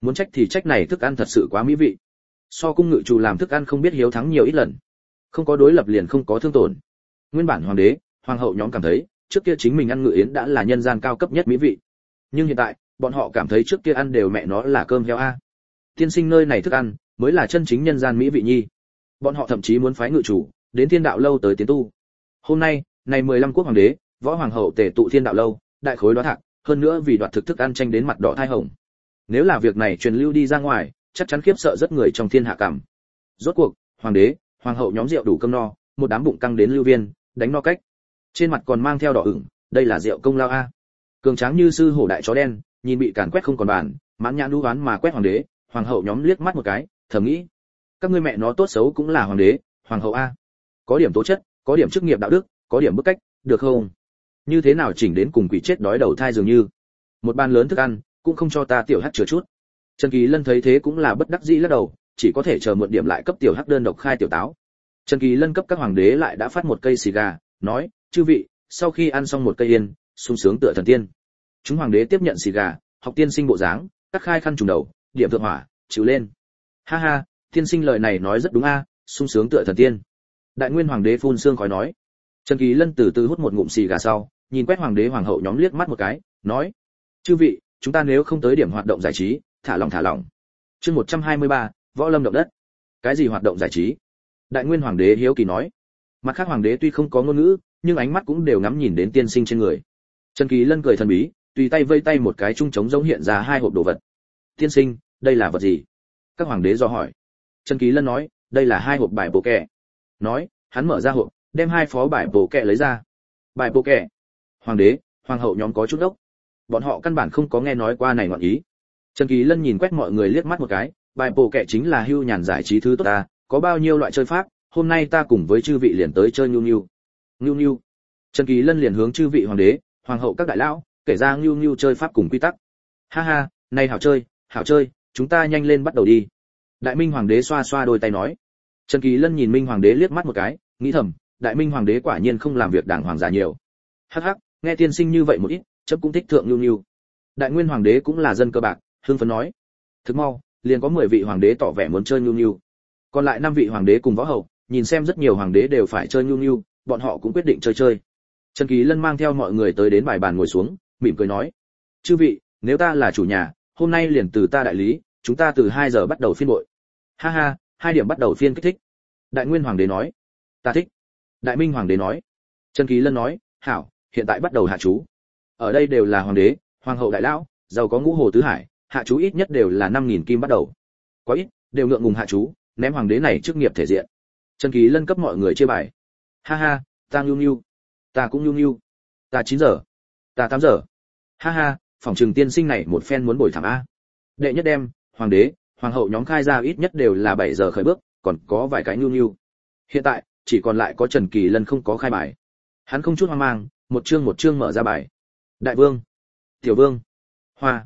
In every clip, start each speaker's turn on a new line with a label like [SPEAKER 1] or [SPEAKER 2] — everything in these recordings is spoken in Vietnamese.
[SPEAKER 1] Muốn trách thì trách này thức ăn thật sự quá mỹ vị. So cung ngự chủ làm thức ăn không biết hiếu thắng nhiều ít lần. Không có đối lập liền không có thương tổn. Nguyên bản hoàng đế, hoàng hậu nhóm cảm thấy, trước kia chính mình ăn ngự yến đã là nhân gian cao cấp nhất mỹ vị. Nhưng hiện tại, bọn họ cảm thấy trước kia ăn đều mẹ nó là cơm heo a. Tiên sinh nơi này thức ăn mới là chân chính nhân gian mỹ vị nhi. Bọn họ thậm chí muốn phái ngự chủ đến Thiên Đạo lâu tới tiến tu. Hôm nay, này 15 quốc hoàng đế, võ hoàng hậu tề tụ Thiên Đạo lâu, đại khối đoá thạc, hơn nữa vì đoạt thức ăn tranh đến mặt đỏ thai hồng. Nếu là việc này truyền lưu đi ra ngoài, chắc chắn khiếp sợ rất người trong thiên hạ cảm. Rốt cuộc, hoàng đế, hoàng hậu nhóm rượu đủ cơm no, một đám bụng căng đến lưu viên, đánh no cách. Trên mặt còn mang theo đỏ ửng, đây là rượu công lao a. Cường tráng như sư hổ đại chó đen, nhìn bị càn quét không còn bàn, mãn nhãn đú oán mà quét hoàng đế, hoàng hậu nhóm liếc mắt một cái, thầm nghĩ, các ngươi mẹ nó tốt xấu cũng là hoàng đế, hoàng hậu a. Có điểm tố chất, có điểm chức nghiệp đạo đức, có điểm bức cách, được không? Như thế nào chỉnh đến cùng quỷ chết đói đầu thai dường như. Một bàn lớn thức ăn, cũng không cho ta tiểu hắc chừa chút. Trần Kỳ Lân thấy thế cũng là bất đắc dĩ lắc đầu, chỉ có thể chờ một điểm lại cấp tiểu hắc đơn độc khai tiểu táo. Trần Kỳ Lân cấp các hoàng đế lại đã phát một cây xì gà, nói, chư vị, sau khi ăn xong một cây yên, sung sướng tựa thần tiên. Chúng hoàng đế tiếp nhận xì gà, học tiên sinh bộ dáng, cắt khai khăn trùm đầu, điểm thượng hỏa, chịu lên. Ha ha, tiên sinh lời này nói rất đúng a, sung sướng tựa thần tiên. Đại nguyên hoàng đế phun sương khói nói. Trần Kỳ Lân từ từ hút một ngụm xì gà sau, nhìn quét hoàng đế hoàng hậu nhóm liếc mắt một cái, nói, chư vị, chúng ta nếu không tới điểm hoạt động giải trí, thả lỏng. Chương 123, võ lâm động đất. Cái gì hoạt động giải trí? Đại nguyên hoàng đế hiếu kỳ nói. Mặt khác hoàng đế tuy không có ngôn ngữ, nhưng ánh mắt cũng đều ngắm nhìn đến tiên sinh trên người. Trần Kỳ Lân cười thần bí, tùy tay vây tay một cái trung trống giống hiện ra hai hộp đồ vật. Tiên sinh, đây là vật gì? Các hoàng đế dò hỏi. Trần Kỳ Lân nói, đây là hai hộp bài bổ kẹ. Nói, hắn mở ra hộp, đem hai phó bài bổ kẹ lấy ra. Bài bổ kẹ. Hoàng đế, hoàng hậu nhóm có chút ốc. Bọn họ căn bản không có nghe nói qua này ngọn ý. Trần Kỳ Lân nhìn quét mọi người liếc mắt một cái, bài bổ kẹ chính là hưu nhàn giải trí thứ tốt ta, có bao nhiêu loại chơi pháp, hôm nay ta cùng với chư vị liền tới chơi nhu nhu. Nhu nhu. Trần Kỳ Lân liền hướng chư vị hoàng đế, hoàng hậu các đại lão, kể ra nhu nhu chơi pháp cùng quy tắc. Ha ha, này hảo chơi, chúng ta nhanh lên bắt đầu đi. Đại Minh hoàng đế xoa xoa đôi tay nói. Trần Kỳ Lân nhìn Minh hoàng đế liếc mắt một cái, nghĩ thầm, Đại Minh hoàng đế quả nhiên không làm việc đảng hoàng giả nhiều. Hắc hắc, nghe tiên sinh như vậy một ít, chấp cũng thích thượng nhu nhu. Đại Nguyên hoàng đế cũng là dân cơ bạc, hưng phấn nói. Thực mau, liền có 10 vị hoàng đế tỏ vẻ muốn chơi nhu nhu. Còn lại 5 vị hoàng đế cùng võ hậu, nhìn xem rất nhiều hoàng đế đều phải chơi nhu nhu, bọn họ cũng quyết định chơi. Trần Kỳ Lân mang theo mọi người tới đến bài bàn ngồi xuống, mỉm cười nói: "Chư vị, nếu ta là chủ nhà, hôm nay liền từ ta đại lý, chúng ta từ 2 giờ bắt đầu phiên bội." Ha ha, 2 điểm bắt đầu phiên kích thích. Đại Nguyên hoàng đế nói: "Ta thích." Đại Minh hoàng đế nói. Trần Kỳ Lân nói: "Hảo, hiện tại bắt đầu hạ chú." Ở đây đều là hoàng đế, hoàng hậu đại lão, giàu có ngũ hồ tứ hải, hạ chú ít nhất đều là 5000 kim bắt đầu. Quá ít, đều ngượng ngùng hạ chú, ném hoàng đế này chức nghiệp thể diện. Trần Kỳ Lân cấp mọi người chia bài. Ha ha, ta nhu nhu, ta cũng nhu nhu, ta 9 giờ, ta 8 giờ. Ha ha, phòng trường tiên sinh này một phen muốn bồi thẳng a. Đệ nhất đem, hoàng đế, hoàng hậu nhóm khai ra ít nhất đều là 7 giờ khởi bước, còn có vài cái nhu nhu. Hiện tại, chỉ còn lại có Trần Kỳ Lân không có khai bài. Hắn không chút hoang mang, một chương mở ra bài. Đại vương, tiểu vương, hoa,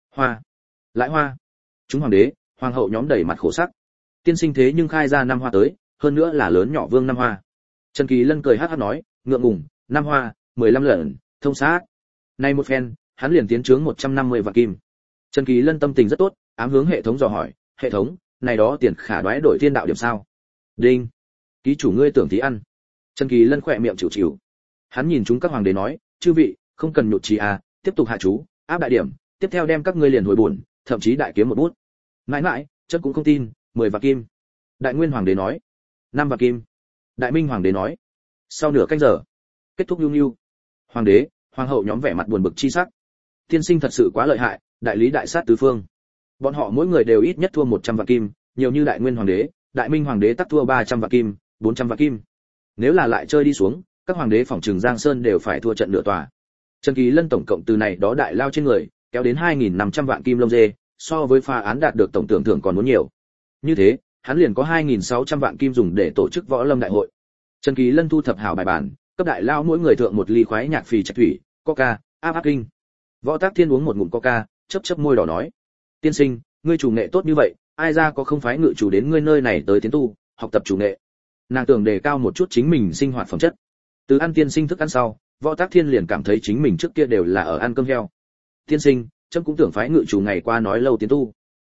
[SPEAKER 1] lại hoa. Chúng hoàng đế, hoàng hậu nhóm đầy mặt khổ sắc. Tiên sinh thế nhưng khai ra 5 hoa tới, hơn nữa là lớn nhỏ vương 5 hoa. Trần Kỳ Lân cười hắc hắc nói, ngượng ngùng, 5 hoa, 15 lần, thông sát. Nay một phen, hắn liền tiến trướng 150 vạn kim. Trần Kỳ Lân tâm tình rất tốt, ám hướng hệ thống dò hỏi, hệ thống, này đó tiền khả đoái đổi thiên đạo điểm sao? Đinh. Ký chủ ngươi tưởng tí ăn. Trần Kỳ Lân khỏe miệng chịu chịu. Hắn nhìn chúng các hoàng đế nói, chư vị, không cần nhụt chí à, tiếp tục hạ chú, áp đại điểm, tiếp theo đem các ngươi liền hồi buồn, thậm chí đại kiếm một bút. Mãi mãi, chất cũng không tin, 10 vạn kim. Đại Nguyên hoàng đế nói, 5 vạn kim. Đại Minh hoàng đế nói, sau nửa canh giờ, kết thúc nhu nhu. Hoàng đế, hoàng hậu nhóm vẻ mặt buồn bực chi sắc. Tiên sinh thật sự quá lợi hại, đại lý đại sát tứ phương. Bọn họ mỗi người đều ít nhất thua 100 vạn kim, nhiều như Đại Nguyên hoàng đế, Đại Minh hoàng đế tắc thua 300 vạn kim, 400 vạn kim. Nếu là lại chơi đi xuống, các hoàng đế phỏng trừng Giang Sơn đều phải thua trận nửa tòa. Trần Kỳ Lân tổng cộng từ này đó đại lao trên người, kéo đến 2500 vạn kim lông dê, so với phá án đạt được tổng tưởng thưởng còn muốn nhiều. Như thế, hắn liền có 2600 vạn kim dùng để tổ chức võ lâm đại hội. Trần Kỳ Lân thu thập hảo bài bản, cấp đại lao mỗi người thượng một ly khoái nhạc phì trạch thủy, coca, áp kinh. Võ Tác Thiên uống một ngụm coca, chớp môi đỏ nói: "Tiên sinh, ngươi chủ nghệ tốt như vậy, ai ra có không phái ngự chủ đến ngươi nơi này tới tiến tu, học tập chủ nghệ?" Nàng tưởng đề cao một chút chính mình sinh hoạt phẩm chất. Từ ăn tiên sinh thức ăn sau, Võ Tác Thiên liền cảm thấy chính mình trước kia đều là ở ăn cơm heo. "Tiên sinh, trẫm cũng tưởng phái ngự chủ ngày qua nói lâu tiến tu."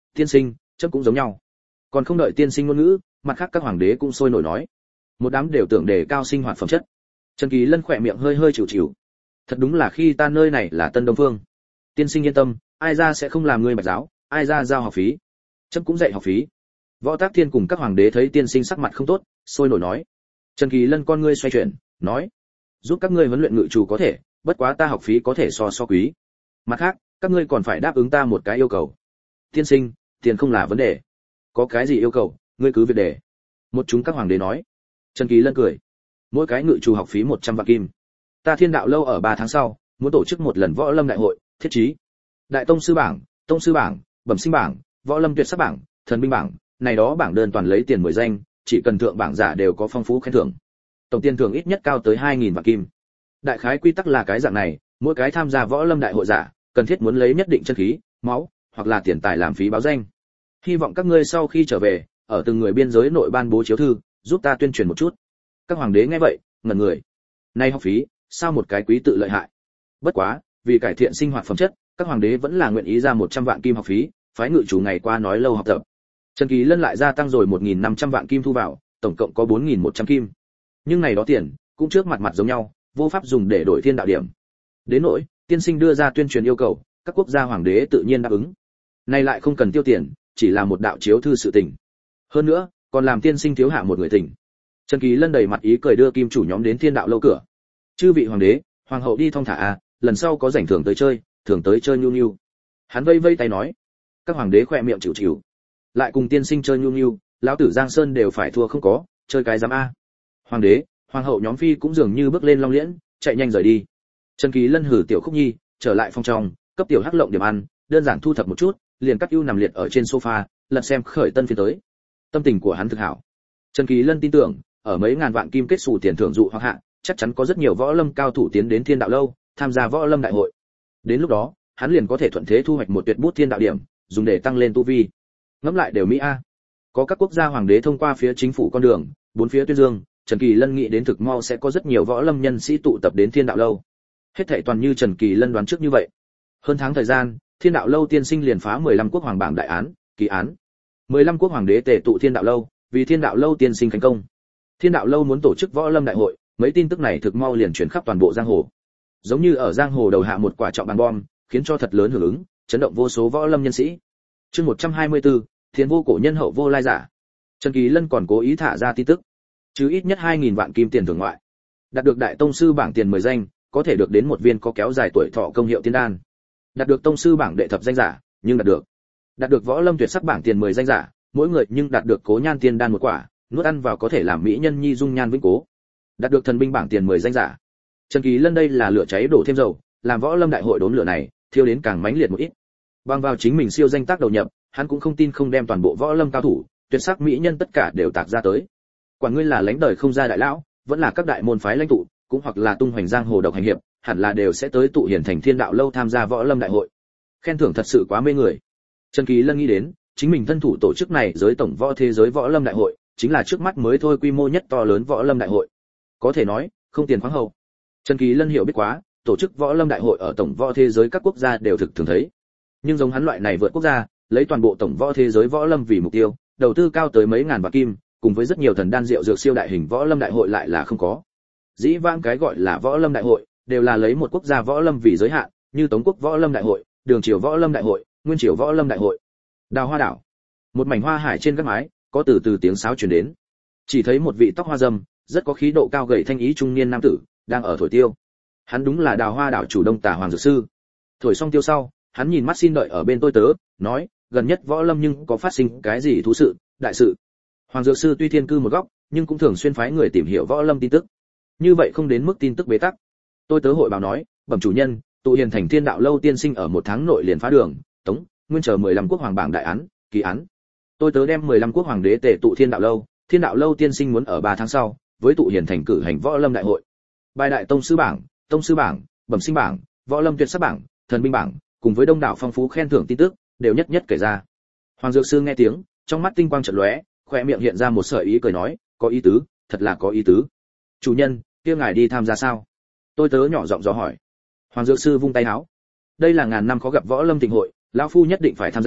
[SPEAKER 1] Tiên sinh, chấp cũng giống nhau. Còn không đợi tiên sinh ngôn ngữ, mặt khác các hoàng đế cũng sôi nổi nói. Một đám đều tưởng đề cao sinh hoạt phẩm chất. Trần Kỳ Lân khỏe miệng hơi hơi chịu chịu. Thật đúng là khi ta nơi này là Tân Đông Phương. Tiên sinh yên tâm, ai ra sẽ không làm ngươi bạch giáo, ai ra giao học phí. Chấp cũng dạy học phí. Võ Tác Thiên cùng các hoàng đế thấy tiên sinh sắc mặt không tốt, sôi nổi nói. Trần Kỳ Lân con ngươi xoay chuyển, nói: giúp các ngươi huấn luyện ngự chủ có thể, bất quá ta học phí có thể so quý. Mặt khác, các ngươi còn phải đáp ứng ta một cái yêu cầu. Tiên sinh, tiền không là vấn đề. Có cái gì yêu cầu, ngươi cứ việc đề. Một chúng các hoàng đế nói. Trần Kỳ Lân cười. Mỗi cái ngự chủ học phí 100 vạn kim. Ta Thiên Đạo lâu ở 3 tháng sau, muốn tổ chức một lần võ lâm đại hội, thiết chí. Đại tông sư bảng, bẩm sinh bảng, võ lâm tuyệt sắc bảng, thần binh bảng, này đó bảng đơn toàn lấy tiền 10 danh, chỉ cần thượng bảng giả đều có phong phú khen thưởng. Tổng tiền thưởng ít nhất cao tới 2000 vạn kim. Đại khái quy tắc là cái dạng này, mỗi cái tham gia võ lâm đại hội giả, cần thiết muốn lấy nhất định chân khí, máu, hoặc là tiền tài làm phí báo danh. Hy vọng các ngươi sau khi trở về, ở từng người biên giới nội ban bố chiếu thư, giúp ta tuyên truyền một chút. Các hoàng đế nghe vậy, ngẩn người. Nay học phí, sao một cái quý tự lợi hại. Bất quá, vì cải thiện sinh hoạt phẩm chất, các hoàng đế vẫn là nguyện ý ra 100 vạn kim học phí, phái ngự chủ ngày qua nói lâu học tập. Trần Kỳ Lân lại gia tăng rồi 1500 vạn kim thu vào, tổng cộng có 4100 kim. Nhưng này đó tiền, cũng trước mặt giống nhau, vô pháp dùng để đổi thiên đạo điểm. Đến nỗi, tiên sinh đưa ra tuyên truyền yêu cầu, các quốc gia hoàng đế tự nhiên đáp ứng. Này lại không cần tiêu tiền, chỉ là một đạo chiếu thư sự tình. Hơn nữa, còn làm tiên sinh thiếu hạ một người tình. Trần Kỳ Lân đầy mặt ý cười đưa kim chủ nhóm đến thiên đạo lâu cửa. Chư vị hoàng đế, hoàng hậu đi thong thả à, lần sau có rảnh thường tới chơi nhu nhu. Hắn vây vây tay nói. Các hoàng đế khỏe miệng chịu chịu. Lại cùng tiên sinh chơi nhu nhu, lão tử Giang Sơn đều phải thua không có, chơi cái dám a. Hoàng đế, hoàng hậu nhóm phi cũng dường như bước lên long liễn, chạy nhanh rời đi. Trần Kỳ Lân hử tiểu Khúc Nhi, trở lại phòng trong, cấp tiểu Hắc Lộng điểm ăn, đơn giản thu thập một chút, liền cắt ưu nằm liệt ở trên sofa, lật xem khởi tân phiên tới. Tâm tình của hắn thực hảo. Trần Kỳ Lân tin tưởng, ở mấy ngàn vạn kim kết xù tiền thưởng dụ hoặc hạ, chắc chắn có rất nhiều võ lâm cao thủ tiến đến Thiên Đạo lâu, tham gia võ lâm đại hội. Đến lúc đó, hắn liền có thể thuận thế thu hoạch một tuyệt bút thiên đạo điểm, dùng để tăng lên tu vi. Ngẫm lại đều mỹ a. Có các quốc gia hoàng đế thông qua phía chính phủ con đường, bốn phía tuyên dương, Trần Kỳ Lân nghĩ đến thực mau sẽ có rất nhiều võ lâm nhân sĩ tụ tập đến Thiên Đạo lâu. Hết thảy toàn như Trần Kỳ Lân đoán trước như vậy. Hơn tháng thời gian, Thiên Đạo lâu tiên sinh liền phá 15 quốc hoàng bảng đại án, kỳ án. 15 quốc hoàng đế tề tụ Thiên Đạo lâu, vì Thiên Đạo lâu tiên sinh thành công. Thiên Đạo lâu muốn tổ chức võ lâm đại hội, mấy tin tức này thực mau liền truyền khắp toàn bộ giang hồ. Giống như ở giang hồ đầu hạ một quả trọng bằng bom, khiến cho thật lớn hưởng ứng, chấn động vô số võ lâm nhân sĩ. Chương 124, Thiên vô cổ nhân hậu vô lai giả. Trần Kỳ Lân còn cố ý thả ra tin tức, chứ ít nhất 2000 vạn kim tiền thưởng ngoại. Đạt được đại tông sư bảng tiền 10 danh, có thể được đến một viên có kéo dài tuổi thọ công hiệu tiên đan. Đạt được tông sư bảng đệ thập danh giả, nhưng đạt được võ lâm tuyệt sắc bảng tiền 10 danh giả, mỗi người nhưng đạt được cố nhan tiên đan một quả, nuốt ăn vào có thể làm mỹ nhân nhi dung nhan vĩnh cố. Đạt được thần binh bảng tiền 10 danh giả. Trần Kỳ Lân đây là lửa cháy đổ thêm dầu, làm võ lâm đại hội đốn lửa này, thiêu đến càng mãnh liệt một ít. Bằng vào chính mình siêu danh tác đầu nhập, hắn cũng không tin không đem toàn bộ võ lâm cao thủ, tuyệt sắc mỹ nhân tất cả đều tạc ra tới. Quả ngươi là lãnh đời không ra đại lão, vẫn là các đại môn phái lãnh tụ, cũng hoặc là tung hoành giang hồ độc hành hiệp, hẳn là đều sẽ tới tụ hiển thành Thiên Đạo lâu tham gia võ lâm đại hội. Khen thưởng thật sự quá mê người. Trần Kỳ Lân nghĩ đến, chính mình thân thủ tổ chức này giới tổng võ thế giới võ lâm đại hội, chính là trước mắt mới thôi quy mô nhất to lớn võ lâm đại hội. Có thể nói, không tiền khoáng hậu. Trần Kỳ Lân hiểu biết quá, tổ chức võ lâm đại hội ở tổng võ thế giới các quốc gia đều thực thường thấy. Nhưng giống hắn loại này vượt quốc gia, lấy toàn bộ tổng võ thế giới võ lâm vì mục tiêu, đầu tư cao tới mấy ngàn vạn kim, cùng với rất nhiều thần đan rượu dược siêu đại hình võ lâm đại hội lại là không có. Dĩ vãng cái gọi là võ lâm đại hội, đều là lấy một quốc gia võ lâm vì giới hạn, như Tống quốc võ lâm đại hội, Đường triều võ lâm đại hội, Nguyên triều võ lâm đại hội. Đào Hoa đảo, một mảnh hoa hải trên các mái, có từ từ tiếng sáo truyền đến. Chỉ thấy một vị tóc hoa râm, rất có khí độ cao gầy thanh ý trung niên nam tử, đang ở thổi tiêu. Hắn đúng là Đào Hoa đảo chủ Đông Tả Hoàng Dược Sư. Thổi xong tiêu sau, hắn nhìn mắt xin đợi ở bên tôi tớ, nói, gần nhất võ lâm nhưng có phát sinh cái gì thú sự, đại sự. Hoàng Dược Sư tuy thiên cư một góc, nhưng cũng thường xuyên phái người tìm hiểu võ lâm tin tức. Như vậy không đến mức tin tức bế tắc. Tôi tớ hội báo nói, bẩm chủ nhân, tụ hiền thành Thiên Đạo lâu tiên sinh ở một tháng nội liền phá đường, Tống, Nguyên chờ 15 quốc hoàng bảng đại án, kỳ án. Tôi tớ đem 15 quốc hoàng đế tề tụ Thiên Đạo lâu, Thiên Đạo lâu tiên sinh muốn ở 3 tháng sau, với tụ hiền thành cử hành võ lâm đại hội. Bài đại tông sư bảng, bẩm sinh bảng, võ lâm tuyệt sắc bảng, thần binh bảng, cùng với đông đảo phong phú khen thưởng tin tức, đều nhất nhất kể ra. Hoàng Dược Sư nghe tiếng, trong mắt tinh quang chợt lóe, khóe miệng hiện ra một sợi ý cười nói, có ý tứ, thật là có ý tứ. Chủ nhân, kia ngài đi tham gia sao? Tôi tớ nhỏ giọng dò hỏi. Hoàng Dược Sư vung tay áo. Đây là ngàn năm khó gặp võ lâm thịnh hội, lão phu nhất định phải tham gia,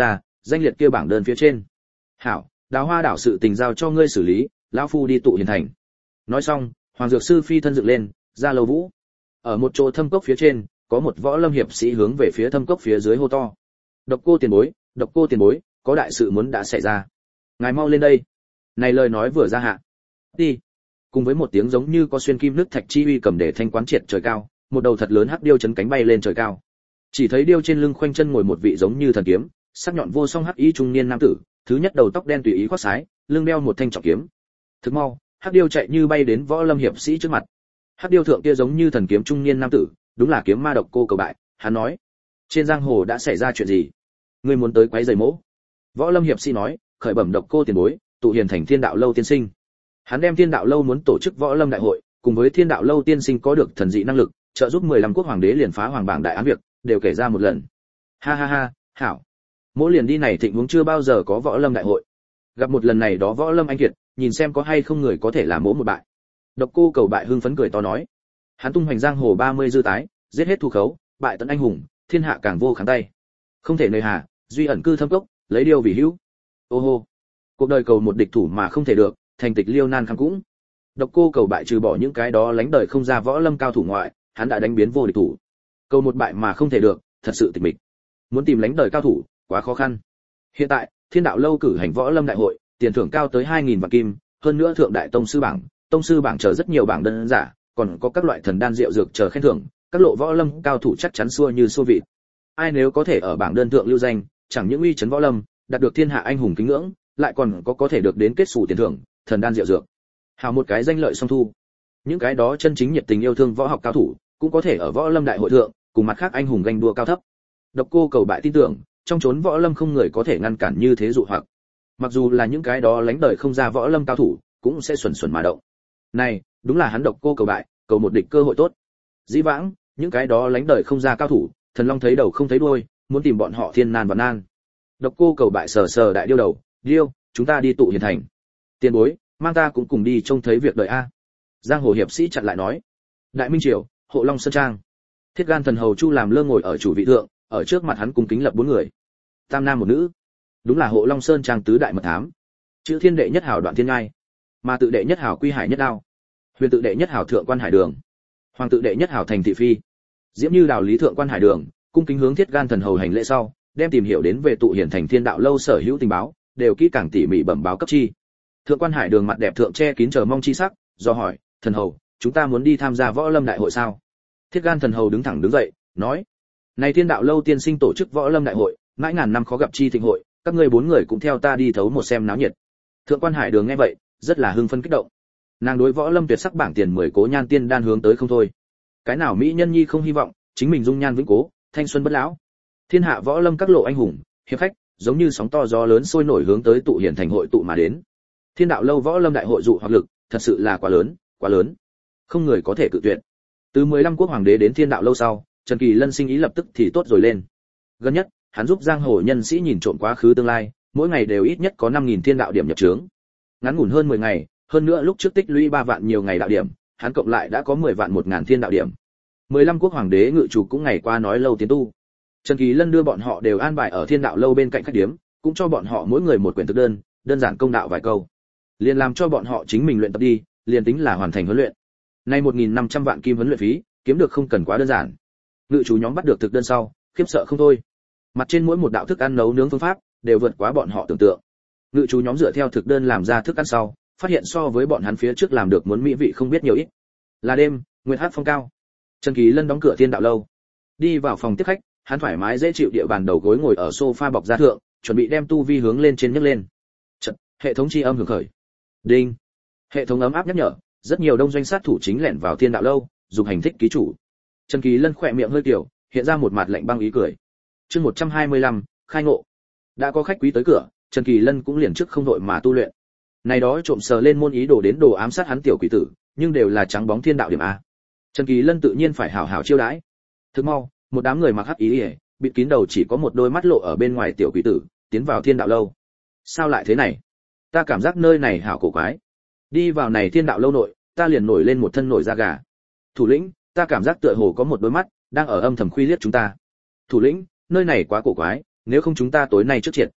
[SPEAKER 1] danh liệt kia bảng đơn phía trên. Hảo, Đào Hoa đảo sự tình giao cho ngươi xử lý, lão phu đi tụ hiền thành. Nói xong, Hoàng Dược Sư phi thân dựng lên, ra lầu vũ. Ở một chỗ thâm cốc phía trên, có một võ lâm hiệp sĩ hướng về phía thâm cốc phía dưới hô to. Độc Cô tiền bối, có đại sự muốn đã xảy ra. Ngài mau lên đây. Này lời nói vừa ra hạ. Đi. Cùng với một tiếng giống như có xuyên kim nước thạch chi uy cầm để thanh quán triệt trời cao, một đầu thật lớn hắc điêu chấn cánh bay lên trời cao. Chỉ thấy điêu trên lưng khoanh chân ngồi một vị giống như thần kiếm, sắc nhọn vô song hắc y trung niên nam tử, thứ nhất đầu tóc đen tùy ý khoác sái, lưng đeo một thanh trọng kiếm. Thực mau, hắc điêu chạy như bay đến võ lâm hiệp sĩ trước mặt. Hắc điêu thượng kia giống như thần kiếm trung niên nam tử, đúng là kiếm ma Độc Cô Cầu Bại. Hắn nói: trên giang hồ đã xảy ra chuyện gì? Ngươi muốn tới quấy rầy mỗ? Võ lâm hiệp sĩ nói: khởi bẩm Độc Cô tiền bối, tụ hiền thành Thiên Đạo lâu tiên sinh. Hắn đem Thiên Đạo lâu muốn tổ chức võ lâm đại hội, cùng với Thiên Đạo lâu tiên sinh có được thần dị năng lực, trợ giúp 15 quốc hoàng đế liền phá hoàng bảng đại án việc, đều kể ra một lần. Ha ha ha, hảo. Mỗi liền đi này thịnh huống chưa bao giờ có võ lâm đại hội. Gặp một lần này đó võ lâm anh kiệt, nhìn xem có hay không người có thể làm mỗ một bại. Độc Cô Cầu Bại hưng phấn cười to nói: hắn tung hoành giang hồ 30 dư tái, giết hết thù khấu, bại tận anh hùng, thiên hạ càng vô kháng tay. Không thể nơi hà, duy ẩn cư thâm cốc, lấy điều vì hữu. Ô hô. Cuộc đời cầu một địch thủ mà không thể được, thành tịch liêu nan kham cũng. Độc Cô Cầu Bại trừ bỏ những cái đó lánh đời không ra võ lâm cao thủ ngoại, hắn đã đánh biến vô địch thủ. Cầu một bại mà không thể được, thật sự tịch mịch. Muốn tìm lánh đời cao thủ, quá khó khăn. Hiện tại, Thiên Đạo lâu cử hành võ lâm đại hội, tiền thưởng cao tới 2000 vạn kim, hơn nữa thượng đại tông sư bảng chờ rất nhiều bảng đơn giả, còn có các loại thần đan rượu dược chờ khen thưởng, các lộ võ lâm cao thủ chắc chắn xua như xua vịt. Ai nếu có thể ở bảng đơn thượng lưu danh, chẳng những uy chấn võ lâm, đạt được thiên hạ anh hùng kính ngưỡng, lại còn có thể được đến kết sủ tiền thưởng, thần đan rượu dược. Hào một cái danh lợi song thu. Những cái đó chân chính nhiệt tình yêu thương võ học cao thủ, cũng có thể ở võ lâm đại hội thượng, cùng mặt khác anh hùng ganh đua cao thấp. Độc Cô Cầu Bại tin tưởng, trong chốn võ lâm không người có thể ngăn cản như thế dụ hoặc. Mặc dù là những cái đó lánh đời không ra võ lâm cao thủ, cũng sẽ xuẩn xuẩn mà động. Này, đúng là hắn Độc Cô Cầu Bại, cầu một địch cơ hội tốt. Dĩ vãng, những cái đó lánh đời không ra cao thủ, thần long thấy đầu không thấy đuôi, muốn tìm bọn họ thiên nan và nan. Độc Cô Cầu Bại sờ sờ đại điêu đầu, điêu, chúng ta đi tụ hiền thành. Tiền bối, mang ta cũng cùng đi trông thấy việc đời a. Giang hồ hiệp sĩ chặn lại nói. Đại Minh Triều, Hộ Long Sơn Trang. Thiết Gan thần hầu Chu làm lơ ngồi ở chủ vị thượng, ở trước mặt hắn cung kính lập 4 người. Tam nam một nữ. Đúng là Hộ Long Sơn Trang tứ đại mật thám. Chữ Thiên đệ nhất hảo Đoạn Thiên Ngai, mà tự đệ nhất hảo Quy Hải nhất đao, Huyền tự đệ nhất hảo Thượng Quan Hải Đường, Hoàng tự đệ nhất hảo Thành Thị Phi. Diễm Như Đào Lý Thượng Quan Hải Đường, cung kính hướng Thiết Gan thần hầu hành lễ sau, đem tìm hiểu đến về tụ hiển thành Thiên Đạo lâu sở hữu tình báo, đều kỹ càng tỉ mỉ bẩm báo cấp chi. Thượng Quan Hải Đường mặt đẹp thượng che kín chờ mong chi sắc, do hỏi: thần hầu, chúng ta muốn đi tham gia võ lâm đại hội sao? Thiết Gan thần hầu đứng thẳng đứng dậy, nói: này Thiên Đạo lâu tiên sinh tổ chức võ lâm đại hội, mãi ngàn năm khó gặp chi thịnh hội, các ngươi 4 người cũng theo ta đi thấu một xem náo nhiệt. Thượng Quan Hải Đường nghe vậy, rất là hưng phấn kích động. Nàng đối võ lâm tuyệt sắc bảng tiền 10 cố nhan tiên đan hướng tới không thôi. Cái nào mỹ nhân nhi không hy vọng chính mình dung nhan vĩnh cố, thanh xuân bất lão. Thiên hạ võ lâm các lộ anh hùng, hiệp khách, giống như sóng to gió lớn sôi nổi hướng tới tụ hiển thành hội tụ mà đến. Thiên Đạo lâu võ lâm đại hội dụ hoặc lực, thật sự là quá lớn, không người có thể cự tuyệt. Từ 15 quốc hoàng đế đến Thiên Đạo lâu sau, Trần Kỳ Lân sinh ý lập tức thì tốt rồi lên. Gần nhất, hắn giúp giang hồ nhân sĩ nhìn trộm quá khứ tương lai, mỗi ngày đều ít nhất có 5000 thiên đạo điểm nhập trướng. Ngắn ngủn hơn 10 ngày, hơn nữa lúc trước tích lũy 3 vạn nhiều ngày đạo điểm, hắn cộng lại đã có 10 vạn 1000 thiên đạo điểm. 15 quốc hoàng đế ngự chủ cũng ngày qua nói lâu tiến tu. Trần Kỳ Lân đưa bọn họ đều an bài ở Thiên Đạo lâu bên cạnh khách điếm, cũng cho bọn họ mỗi người một quyển thực đơn, đơn giản công đạo vài câu. Liền làm cho bọn họ chính mình luyện tập đi, liền tính là hoàn thành huấn luyện. Nay 1500 vạn kim huấn luyện phí, kiếm được không cần quá đơn giản. Ngự chủ nhóm bắt được thực đơn sau, khiếp sợ không thôi. Mặt trên mỗi một đạo thức ăn nấu nướng phương pháp đều vượt quá bọn họ tưởng tượng. Ngự chủ nhóm dựa theo thực đơn làm ra thức ăn sau, phát hiện so với bọn hắn phía trước làm được muốn mỹ vị không biết nhiều ít. Là đêm, nguyệt hát phong cao. Trần Kỳ Lân đóng cửa Thiên Đạo lâu, đi vào phòng tiếp khách, hắn thoải mái dễ chịu địa bàn đầu gối ngồi ở sofa bọc da thượng, chuẩn bị đem tu vi hướng lên trên nhấc lên. Chợt, hệ thống chi âm hưởng khởi. Đinh. Hệ thống ấm áp nhắc nhở, rất nhiều đông doanh sát thủ chính lẻn vào Thiên Đạo lâu, dùng hành thích ký chủ. Trần Kỳ Lân khỏe miệng hơi kiểu, hiện ra một mặt lạnh băng ý cười. Chương 125, khai ngộ. Đã có khách quý tới cửa, Trần Kỳ Lân cũng liền trước không đội mà tu luyện. Này đó trộm sờ lên môn ý đồ đến đồ ám sát hắn tiểu quỷ tử, nhưng đều là trắng bóng thiên đạo điểm a. Trần Kỳ Lân tự nhiên phải hảo hảo chiêu đãi. Thức mau, một đám người mặc hắc ý, bịt kín đầu chỉ có một đôi mắt lộ ở bên ngoài tiểu quỷ tử, tiến vào Thiên Đạo lâu. Sao lại thế này? Ta cảm giác nơi này hảo cổ quái. Đi vào này Thiên Đạo lâu nội, ta liền nổi lên một thân nổi da gà. Thủ lĩnh, ta cảm giác tựa hồ có một đôi mắt đang ở âm thầm khuy liếc chúng ta. Thủ lĩnh, nơi này quá cổ quái, nếu không chúng ta tối nay trước triệt.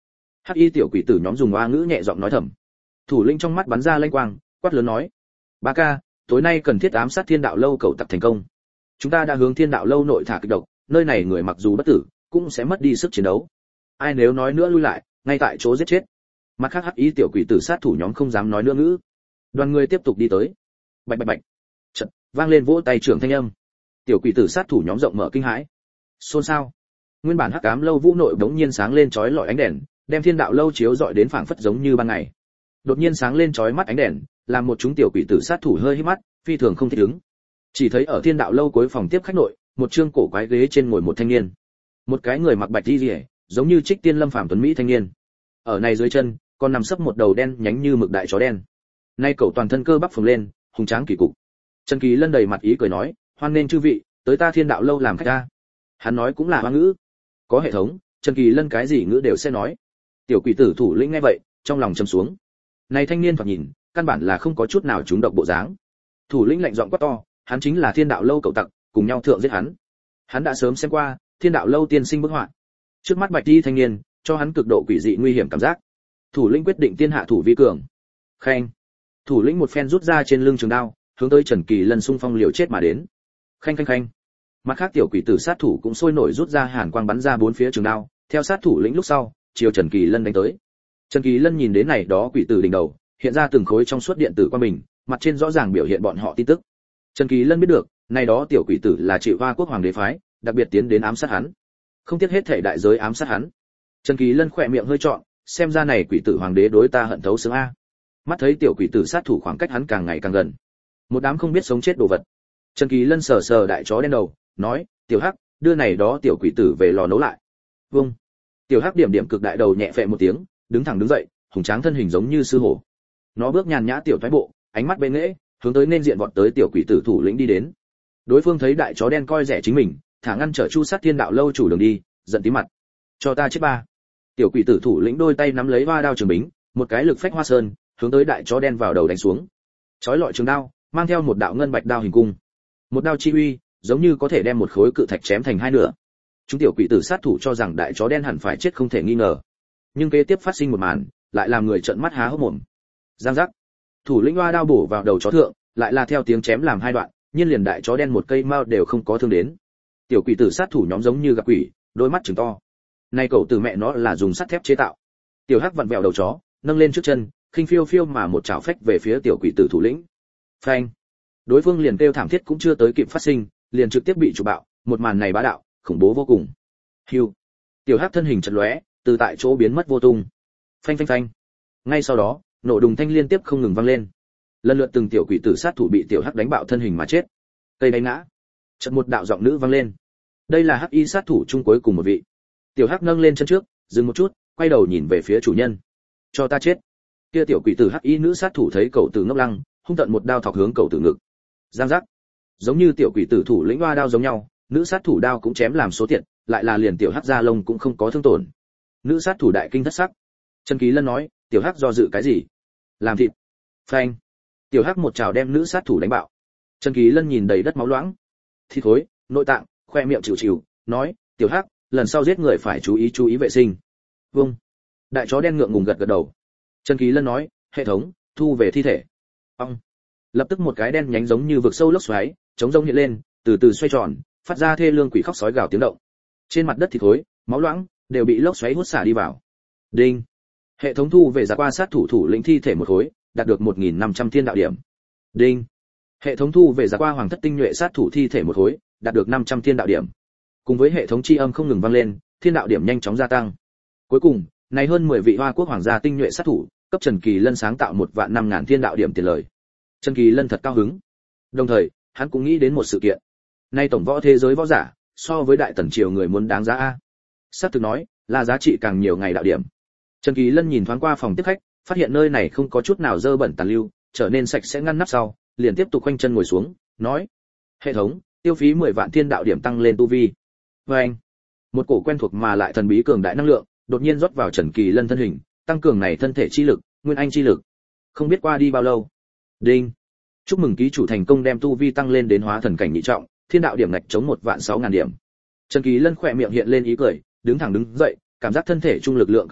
[SPEAKER 1] Hắc y tiểu quỷ tử nhóm dùng oa ngữ nhẹ giọng nói thầm. Thủ lĩnh trong mắt bắn ra lanh quang, quát lớn nói: "Ba ca, tối nay cần thiết ám sát Thiên Đạo lâu cậu tập thành công. Chúng ta đã hướng Thiên Đạo lâu nội thả kịch độc, nơi này người mặc dù bất tử, cũng sẽ mất đi sức chiến đấu. Ai nếu nói nữa lui lại, ngay tại chỗ giết chết." Mặt khác hắc y tiểu quỷ tử sát thủ nhóm không dám nói nữa ngữ. Đoàn người tiếp tục đi tới. Bạch bạch bạch. Chợt vang lên vỗ tay trưởng thanh âm. Tiểu quỷ tử sát thủ nhóm rộng mở kinh hãi. Xôn xao. Nguyên bản hắc ám lâu vũ nội đống nhiên sáng lên chói lọi ánh đèn, đem Thiên Đạo lâu chiếu rọi đến phảng phất giống như ban ngày. Đột nhiên sáng lên chói mắt ánh đèn, làm một chúng tiểu quỷ tử sát thủ hơi híp mắt, phi thường không thích ứng. Chỉ thấy ở Thiên Đạo lâu cuối phòng tiếp khách nội, một trương cổ quái ghế trên ngồi một thanh niên. Một cái người mặc bạch y liễu, giống như Trích Tiên Lâm phàm tuấn mỹ thanh niên. Ở này dưới chân, còn nằm sấp một đầu đen nhánh như mực đại chó đen. Nay cậu toàn thân cơ bắp phồng lên, hùng tráng kỳ cục. Trần Kỳ Lân đầy mặt ý cười nói, hoan nên chư vị tới ta Thiên Đạo lâu làm khách ta. Hắn nói cũng là hoa ngữ, có hệ thống, Trần Kỳ Lân cái gì ngữ đều sẽ nói. Tiểu quỷ tử thủ lĩnh nghe vậy, trong lòng trầm xuống. Này thanh niên thoạt nhìn, căn bản là không có chút nào trúng độc bộ dáng. Thủ lĩnh lạnh giọng quát to, hắn chính là Thiên Đạo lâu cậu tặc, cùng nhau thượng giết hắn. Hắn đã sớm xem qua Thiên Đạo lâu tiên sinh bức họa. Trước mắt bạch y thanh niên, cho hắn cực độ quỷ dị nguy hiểm cảm giác. Thủ lĩnh quyết định tiên hạ thủ vi cường. Khen. Thủ lĩnh một phen rút ra trên lưng trường đao, hướng tới Trần Kỳ Lân xung phong liều chết mà đến. Khanh khanh khanh. Mặt khác tiểu quỷ tử sát thủ cũng sôi nổi rút ra hàn quang bắn ra bốn phía trường đao, theo sát thủ lĩnh lúc sau, chiều Trần Kỳ Lân đánh tới. Trần Kỳ Lân nhìn đến này đó quỷ tử đỉnh đầu, hiện ra từng khối trong suốt điện tử qua mình, mặt trên rõ ràng biểu hiện bọn họ tin tức. Trần Kỳ Lân biết được, này đó tiểu quỷ tử là chịu Hoa Quốc hoàng đế phái, đặc biệt tiến đến ám sát hắn. Không tiếc hết thảy đại giới ám sát hắn. Trần Kỳ Lân khỏe miệng hơi trọn, xem ra này quỷ tử hoàng đế đối ta hận thấu xương a. Mắt thấy tiểu quỷ tử sát thủ khoảng cách hắn càng ngày càng gần. Một đám không biết sống chết đồ vật. Trần Kỳ Lân sờ sờ đại chó đen đầu, nói, "Tiểu Hắc, đưa này đó tiểu quỷ tử về lò nấu lại." Vâng. Tiểu Hắc điểm điểm cực đại đầu nhẹ phệ một tiếng, đứng thẳng đứng dậy, hùng tráng thân hình giống như sư hổ. Nó bước nhàn nhã tiểu thoái bộ, ánh mắt bên nghễ, hướng tới nên diện vọt tới tiểu quỷ tử thủ lĩnh đi đến. Đối phương thấy đại chó đen coi rẻ chính mình, thả ngăn trở Chu Sát Thiên Đạo lâu chủ đường đi, giận tím mặt. "Cho ta chết ba." Tiểu quỷ tử thủ lĩnh đôi tay nắm lấy hoa đao trường bính, một cái lực phách hoa sơn, hướng tới đại chó đen vào đầu đánh xuống. Chói lọi trường đao, mang theo một đạo ngân bạch đao hình cung. Một đao chi uy, giống như có thể đem một khối cự thạch chém thành hai nửa. Chúng tiểu quỷ tử sát thủ cho rằng đại chó đen hẳn phải chết không thể nghi ngờ. Nhưng kế tiếp phát sinh một màn, lại làm người trợn mắt há hốc mồm. Giang giác. Thủ lĩnh hoa đao bổ vào đầu chó thượng, lại là theo tiếng chém làm hai đoạn, nhiên liền đại chó đen một cây mao đều không có thương đến. Tiểu quỷ tử sát thủ nhóm giống như gặp quỷ, đôi mắt trừng to. Này cậu từ mẹ nó là dùng sắt thép chế tạo. Tiểu Hắc vặn vẹo đầu chó, nâng lên trước chân, khinh phiêu phiêu mà một chảo phách về phía tiểu quỷ tử thủ lĩnh. Phanh. Đối phương liền kêu thảm thiết cũng chưa tới kịp phát sinh, liền trực tiếp bị chụp bạo, một màn này bá đạo, khủng bố vô cùng. Hưu. Tiểu Hắc thân hình chật lóe, từ tại chỗ biến mất vô tung. Phanh phanh phanh. Ngay sau đó, nổ đùng thanh liên tiếp không ngừng vang lên. Lần lượt từng tiểu quỷ tử sát thủ bị tiểu Hắc đánh bạo thân hình mà chết. Cây đánh ngã. Chợt một đạo giọng nữ vang lên. Đây là Hắc y sát thủ chung cuối cùng một vị. Tiểu Hắc nâng lên chân trước, dừng một chút, quay đầu nhìn về phía chủ nhân. "Cho ta chết." Kia tiểu quỷ tử Hắc y nữ sát thủ thấy cậu tử ngốc lăng, hung tận một đao thọc hướng cậu tử ngực. Giang giác. Giống như tiểu quỷ tử thủ lĩnh hoa đao giống nhau, nữ sát thủ đao cũng chém làm số tiện, lại là liền tiểu Hắc da lông cũng không có thương tổn. Nữ sát thủ đại kinh thất sắc. Trần Kỳ Lân nói, "Tiểu Hắc do dự cái gì? Làm thịt." Phanh. Tiểu Hắc một chảo đem nữ sát thủ đánh bạo. Trần Kỳ Lân nhìn đầy đất máu loãng, thịt khối, nội tạng, khoe miệng chịu chịu, nói, "Tiểu Hắc, lần sau giết người phải chú ý vệ sinh." Vâng. Đại chó đen ngượng ngùng gật gật đầu. Trần Kỳ Lân nói, "Hệ thống, thu về thi thể." Ông. Lập tức một cái đen nhánh giống như vực sâu lốc xoáy, chống rông hiện lên, từ từ xoay tròn, phát ra thê lương quỷ khóc sói gào tiếng động. Trên mặt đất thịt khối, máu loãng đều bị lốc xoáy hút xả đi vào. Đinh. Hệ thống thu về giặc qua sát thủ thủ lĩnh thi thể một khối, đạt được 1500 thiên đạo điểm. Đinh. Hệ thống thu về giặc qua hoàng thất tinh nhuệ sát thủ thi thể một khối, đạt được 500 thiên đạo điểm. Cùng với hệ thống chi âm không ngừng vang lên, thiên đạo điểm nhanh chóng gia tăng. Cuối cùng, này hơn 10 vị Hoa Quốc hoàng gia tinh nhuệ sát thủ, cấp Trần Kỳ Lân sáng tạo 1.500.000 thiên đạo điểm tiền lời. Trần Kỳ Lân thật cao hứng. Đồng thời, hắn cũng nghĩ đến một sự kiện. Nay tổng võ thế giới võ giả, so với đại tần triều người muốn đáng giá a. Sát thực nói, là giá trị càng nhiều ngày đạo điểm. Trần Kỳ Lân nhìn thoáng qua phòng tiếp khách, phát hiện nơi này không có chút nào dơ bẩn tàn lưu, trở nên sạch sẽ ngăn nắp sau, liền tiếp tục khoanh chân ngồi xuống, nói: "Hệ thống, tiêu phí 10 vạn thiên đạo điểm tăng lên tu vi." Và anh, một cổ quen thuộc mà lại thần bí cường đại năng lượng, đột nhiên rót vào Trần Kỳ Lân thân hình, tăng cường này thân thể chi lực, nguyên anh chi lực. Không biết qua đi bao lâu. Đinh. Chúc mừng ký chủ thành công đem tu vi tăng lên đến hóa thần cảnh nhị trọng, thiên đạo điểm ngạch chống 1.600.000 điểm. Trần Kỳ Lân khỏe miệng hiện lên ý cười, đứng thẳng đứng dậy, cảm giác thân thể trung lực lượng cường đại,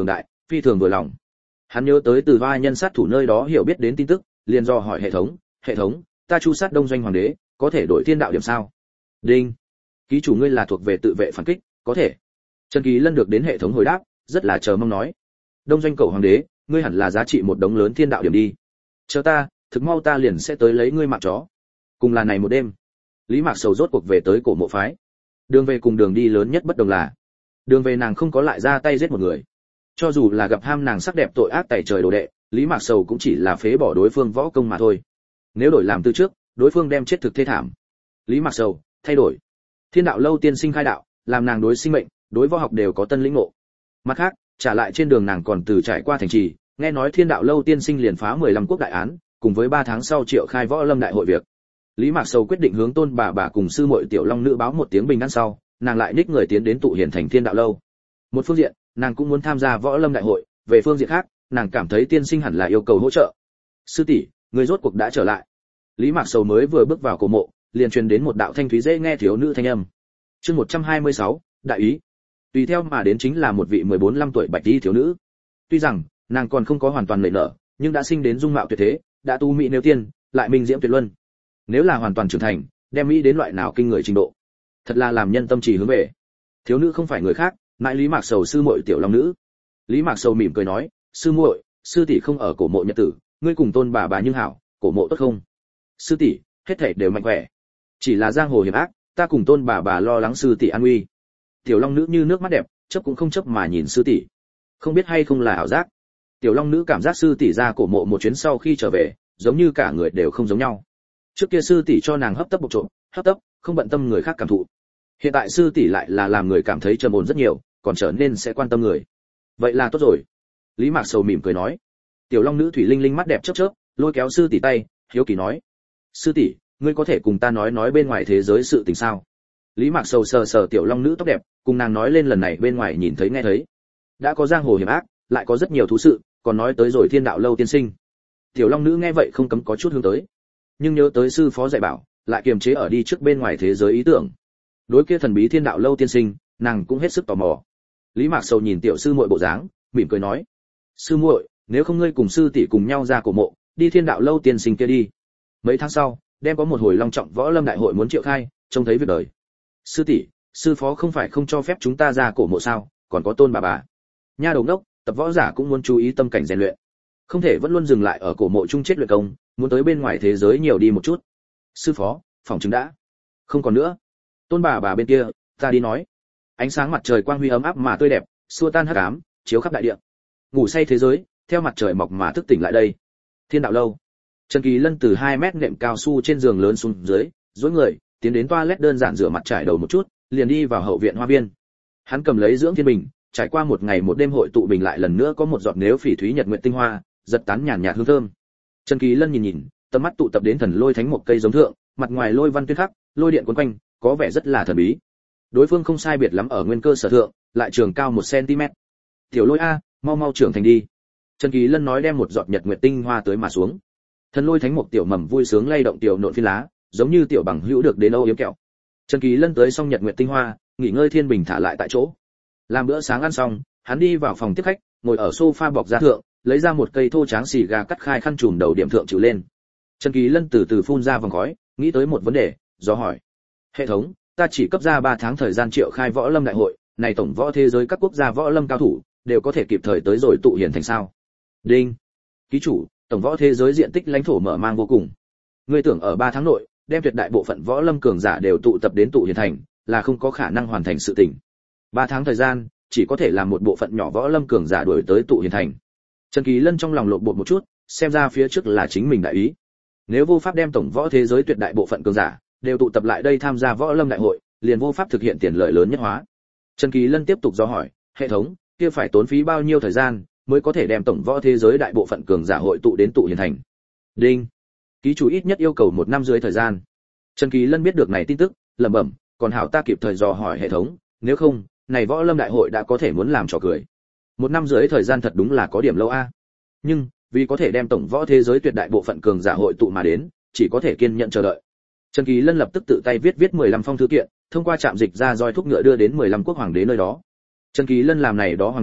[SPEAKER 1] phi thường vừa lòng. Hắn nhớ tới từ vai nhân sát thủ nơi đó hiểu biết đến tin tức, liền dò hỏi hệ thống, ta chu sát đông doanh hoàng đế, có thể đổi thiên đạo điểm sao? Đinh. Ký chủ ngươi là thuộc về tự vệ phản kích, có thể. Trần Kỳ Lân được đến hệ thống hồi đáp, rất là chờ mong nói. Đông doanh cầu hoàng đế, ngươi hẳn là giá trị một đống lớn thiên đạo điểm đi. Chờ ta, thực mau ta liền sẽ tới lấy ngươi mạng chó. Cùng là này một đêm, Lý Mạc Sầu rốt cuộc về tới cổ mộ phái. Đường về cùng đường đi lớn nhất bất đồng là, đường về nàng không có lại ra tay giết một người. Cho dù là gặp ham nàng sắc đẹp tội ác tày trời đồ đệ, Lý Mạc Sầu cũng chỉ là phế bỏ đối phương võ công mà thôi. Nếu đổi làm từ trước, đối phương đem chết thực thê thảm. Lý Mạc Sầu thay đổi. Thiên đạo lâu tiên sinh khai đạo, làm nàng đối sinh mệnh, đối võ học đều có tân lĩnh ngộ. Mặt khác, trả lại trên đường nàng còn từ trải qua thành trì, nghe nói Thiên đạo lâu tiên sinh liền phá 15 quốc đại án, cùng với 3 tháng sau triệu khai võ lâm đại hội việc. Lý Mạc Sầu quyết định hướng Tôn bà cùng sư muội Tiểu Long nữ báo một tiếng bình an sau, nàng lại ních người tiến đến tụ hiển thành Thiên đạo lâu. Một phương diện, nàng cũng muốn tham gia võ lâm đại hội, về phương diện khác, nàng cảm thấy tiên sinh hẳn là yêu cầu hỗ trợ. Sư tỷ, người rốt cuộc đã trở lại. Lý Mạc Sầu mới vừa bước vào cổ mộ, liền truyền đến một đạo thanh thúy dễ nghe thiếu nữ thanh âm. Chương 126, đại ý. Tùy theo mà đến chính là một vị 14-15 tuổi bạch y thiếu nữ. Tuy rằng nàng còn không có hoàn toàn nảy nở, nhưng đã sinh đến dung mạo tuyệt thế, đã tu mỹ nếu tiên, lại minh diễm tuyệt luân. Nếu là hoàn toàn trưởng thành, đem mỹ đến loại nào kinh người trình độ, thật là làm nhân tâm trì hướng về. Thiếu nữ không phải người khác, mãi Lý Mạc Sầu sư muội Tiểu Long nữ. Lý Mạc Sầu mỉm cười nói, sư muội, sư tỷ không ở cổ mộ nhật tử, ngươi cùng Tôn bà nhưng hảo, cổ mộ tốt không? Sư tỷ, hết thảy đều mạnh khỏe. Chỉ là giang hồ hiểm ác, ta cùng Tôn bà lo lắng sư tỷ an nguy. Tiểu Long nữ như nước mắt đẹp, chớp cũng không chớp mà nhìn sư tỷ. Không biết hay không là ảo giác. Tiểu Long nữ cảm giác sư tỷ ra cổ mộ một chuyến sau khi trở về, giống như cả người đều không giống nhau. Trước kia sư tỷ cho nàng hấp tấp bộc trộm, hấp tấp, không bận tâm người khác cảm thụ. Hiện tại sư tỷ lại là làm người cảm thấy trầm ổn rất nhiều, còn trở nên sẽ quan tâm người. Vậy là tốt rồi. Lý Mạc Sầu mỉm cười nói. Tiểu Long nữ thủy linh linh mắt đẹp chớp chớp, lôi kéo sư tỷ tay, hiếu kỳ nói: sư tỷ, ngươi có thể cùng ta nói bên ngoài thế giới sự tình sao? Lý Mạc Sầu sờ sờ Tiểu Long nữ tóc đẹp, cùng nàng nói lên lần này bên ngoài nhìn thấy nghe thấy. Đã có giang hồ hiểm ác, lại có rất nhiều thú sự, còn nói tới rồi Thiên đạo lâu tiên sinh. Tiểu Long nữ nghe vậy không cấm có chút hướng tới, nhưng nhớ tới sư phó dạy bảo, lại kiềm chế ở đi trước bên ngoài thế giới ý tưởng. Đối kia thần bí Thiên đạo lâu tiên sinh, nàng cũng hết sức tò mò. Lý Mạc Sầu nhìn tiểu sư muội bộ dáng, mỉm cười nói: sư muội, nếu không ngươi cùng sư tỷ cùng nhau ra cổ mộ, đi Thiên đạo lâu tiên sinh kia đi. Mấy tháng sau, đem có một hồi long trọng võ lâm đại hội muốn triệu khai, trông thấy việc đời. Sư tỷ, sư phó không phải không cho phép chúng ta ra cổ mộ sao? Còn có Tôn bà. Nha đầu đốc, tập võ giả cũng muốn chú ý tâm cảnh rèn luyện, không thể vẫn luôn dừng lại ở cổ mộ chung chết luyện công, muốn tới bên ngoài thế giới nhiều đi một chút. Sư phó, phòng chứng đã không còn nữa. Tôn bà bên kia, ta đi nói. Ánh sáng mặt trời quang huy ấm áp mà tươi đẹp, xua tan hắc ám, chiếu khắp đại địa. Ngủ say thế giới, theo mặt trời mọc mà thức tỉnh lại đây. Thiên đạo lâu. Trần Kỳ Lân từ 2 mét nệm cao su trên giường lớn xuống dưới, duỗi người, tiến đến toilet đơn giản rửa mặt trải đầu một chút, liền đi vào hậu viện hoa viên. Hắn cầm lấy dưỡng thiên bình, trải qua một ngày một đêm hội tụ bình lại lần nữa có một giọt nếu phỉ thúy nhật nguyện tinh hoa, giật tán nhàn nhạt hương thơm. Trần Kỳ Lân nhìn, tầm mắt tụ tập đến thần lôi thánh một cây giống thượng, mặt ngoài lôi văn tuyên khắc, lôi điện cuốn quanh, có vẻ rất là thần bí. Đối phương không sai biệt lắm ở nguyên cơ sở thượng, lại trường cao 1 cm. Tiểu Lôi a, mau mau trưởng thành đi. Trần Kỳ Lân nói đem một giọt nhật nguyệt tinh hoa tới mà xuống. Thần lôi thánh mục tiểu mầm vui sướng lay động tiểu nộn phiến lá, giống như tiểu bằng hữu được đến âu yếm kẹo. Trần Kỳ Lân tới xong nhật nguyệt tinh hoa, nghỉ ngơi thiên bình thả lại tại chỗ. Làm bữa sáng ăn xong, hắn đi vào phòng tiếp khách, ngồi ở sofa bọc da thượng, lấy ra một cây thô tráng xì gà cắt khai khăn trùm đầu điểm thượng chịu lên. Trần Kỳ Lân từ từ phun ra vòng khói, nghĩ tới một vấn đề, do hỏi: hệ thống, ta chỉ cấp ra 3 tháng thời gian triệu khai võ lâm đại hội, này tổng võ thế giới các quốc gia võ lâm cao thủ đều có thể kịp thời tới rồi tụ hiển thành sao? Đinh. Ký chủ, tổng võ thế giới diện tích lãnh thổ mở mang vô cùng. Ngươi tưởng ở 3 tháng nội đem tuyệt đại bộ phận võ lâm cường giả đều tụ tập đến tụ hiển thành, là không có khả năng hoàn thành sự tình. 3 tháng thời gian, chỉ có thể làm một bộ phận nhỏ võ lâm cường giả đuổi tới tụ hiển thành. Trần Kỳ Lân trong lòng lộn bột một chút, xem ra phía trước là chính mình đại ý. Nếu vô pháp đem tổng võ thế giới tuyệt đại bộ phận cường giả đều tụ tập lại đây tham gia võ lâm đại hội, liền vô pháp thực hiện tiền lợi lớn nhất hóa. Trần Kỳ Lân tiếp tục dò hỏi: hệ thống, kia phải tốn phí bao nhiêu thời gian mới có thể đem tổng võ thế giới đại bộ phận cường giả hội tụ đến tụ hiển thành? Đinh. Ký chủ ít nhất yêu cầu 1 năm dưới thời gian. Trần Kỳ Lân biết được này tin tức, lẩm bẩm, còn hảo ta kịp thời dò hỏi hệ thống, nếu không, này võ lâm đại hội đã có thể muốn làm trò cười. 1 năm dưới thời gian thật đúng là có điểm lâu a. Nhưng, vì có thể đem tổng võ thế giới tuyệt đại bộ phận cường giả hội tụ mà đến, chỉ có thể kiên nhẫn chờ đợi. Trần Kỳ Lân lập tức tự tay viết 15 phong thư kiện, thông qua trạm dịch ra roi thúc ngựa đưa đến 15 quốc hoàng đế nơi đó. Trần Kỳ Lân làm này đó hoàng đế,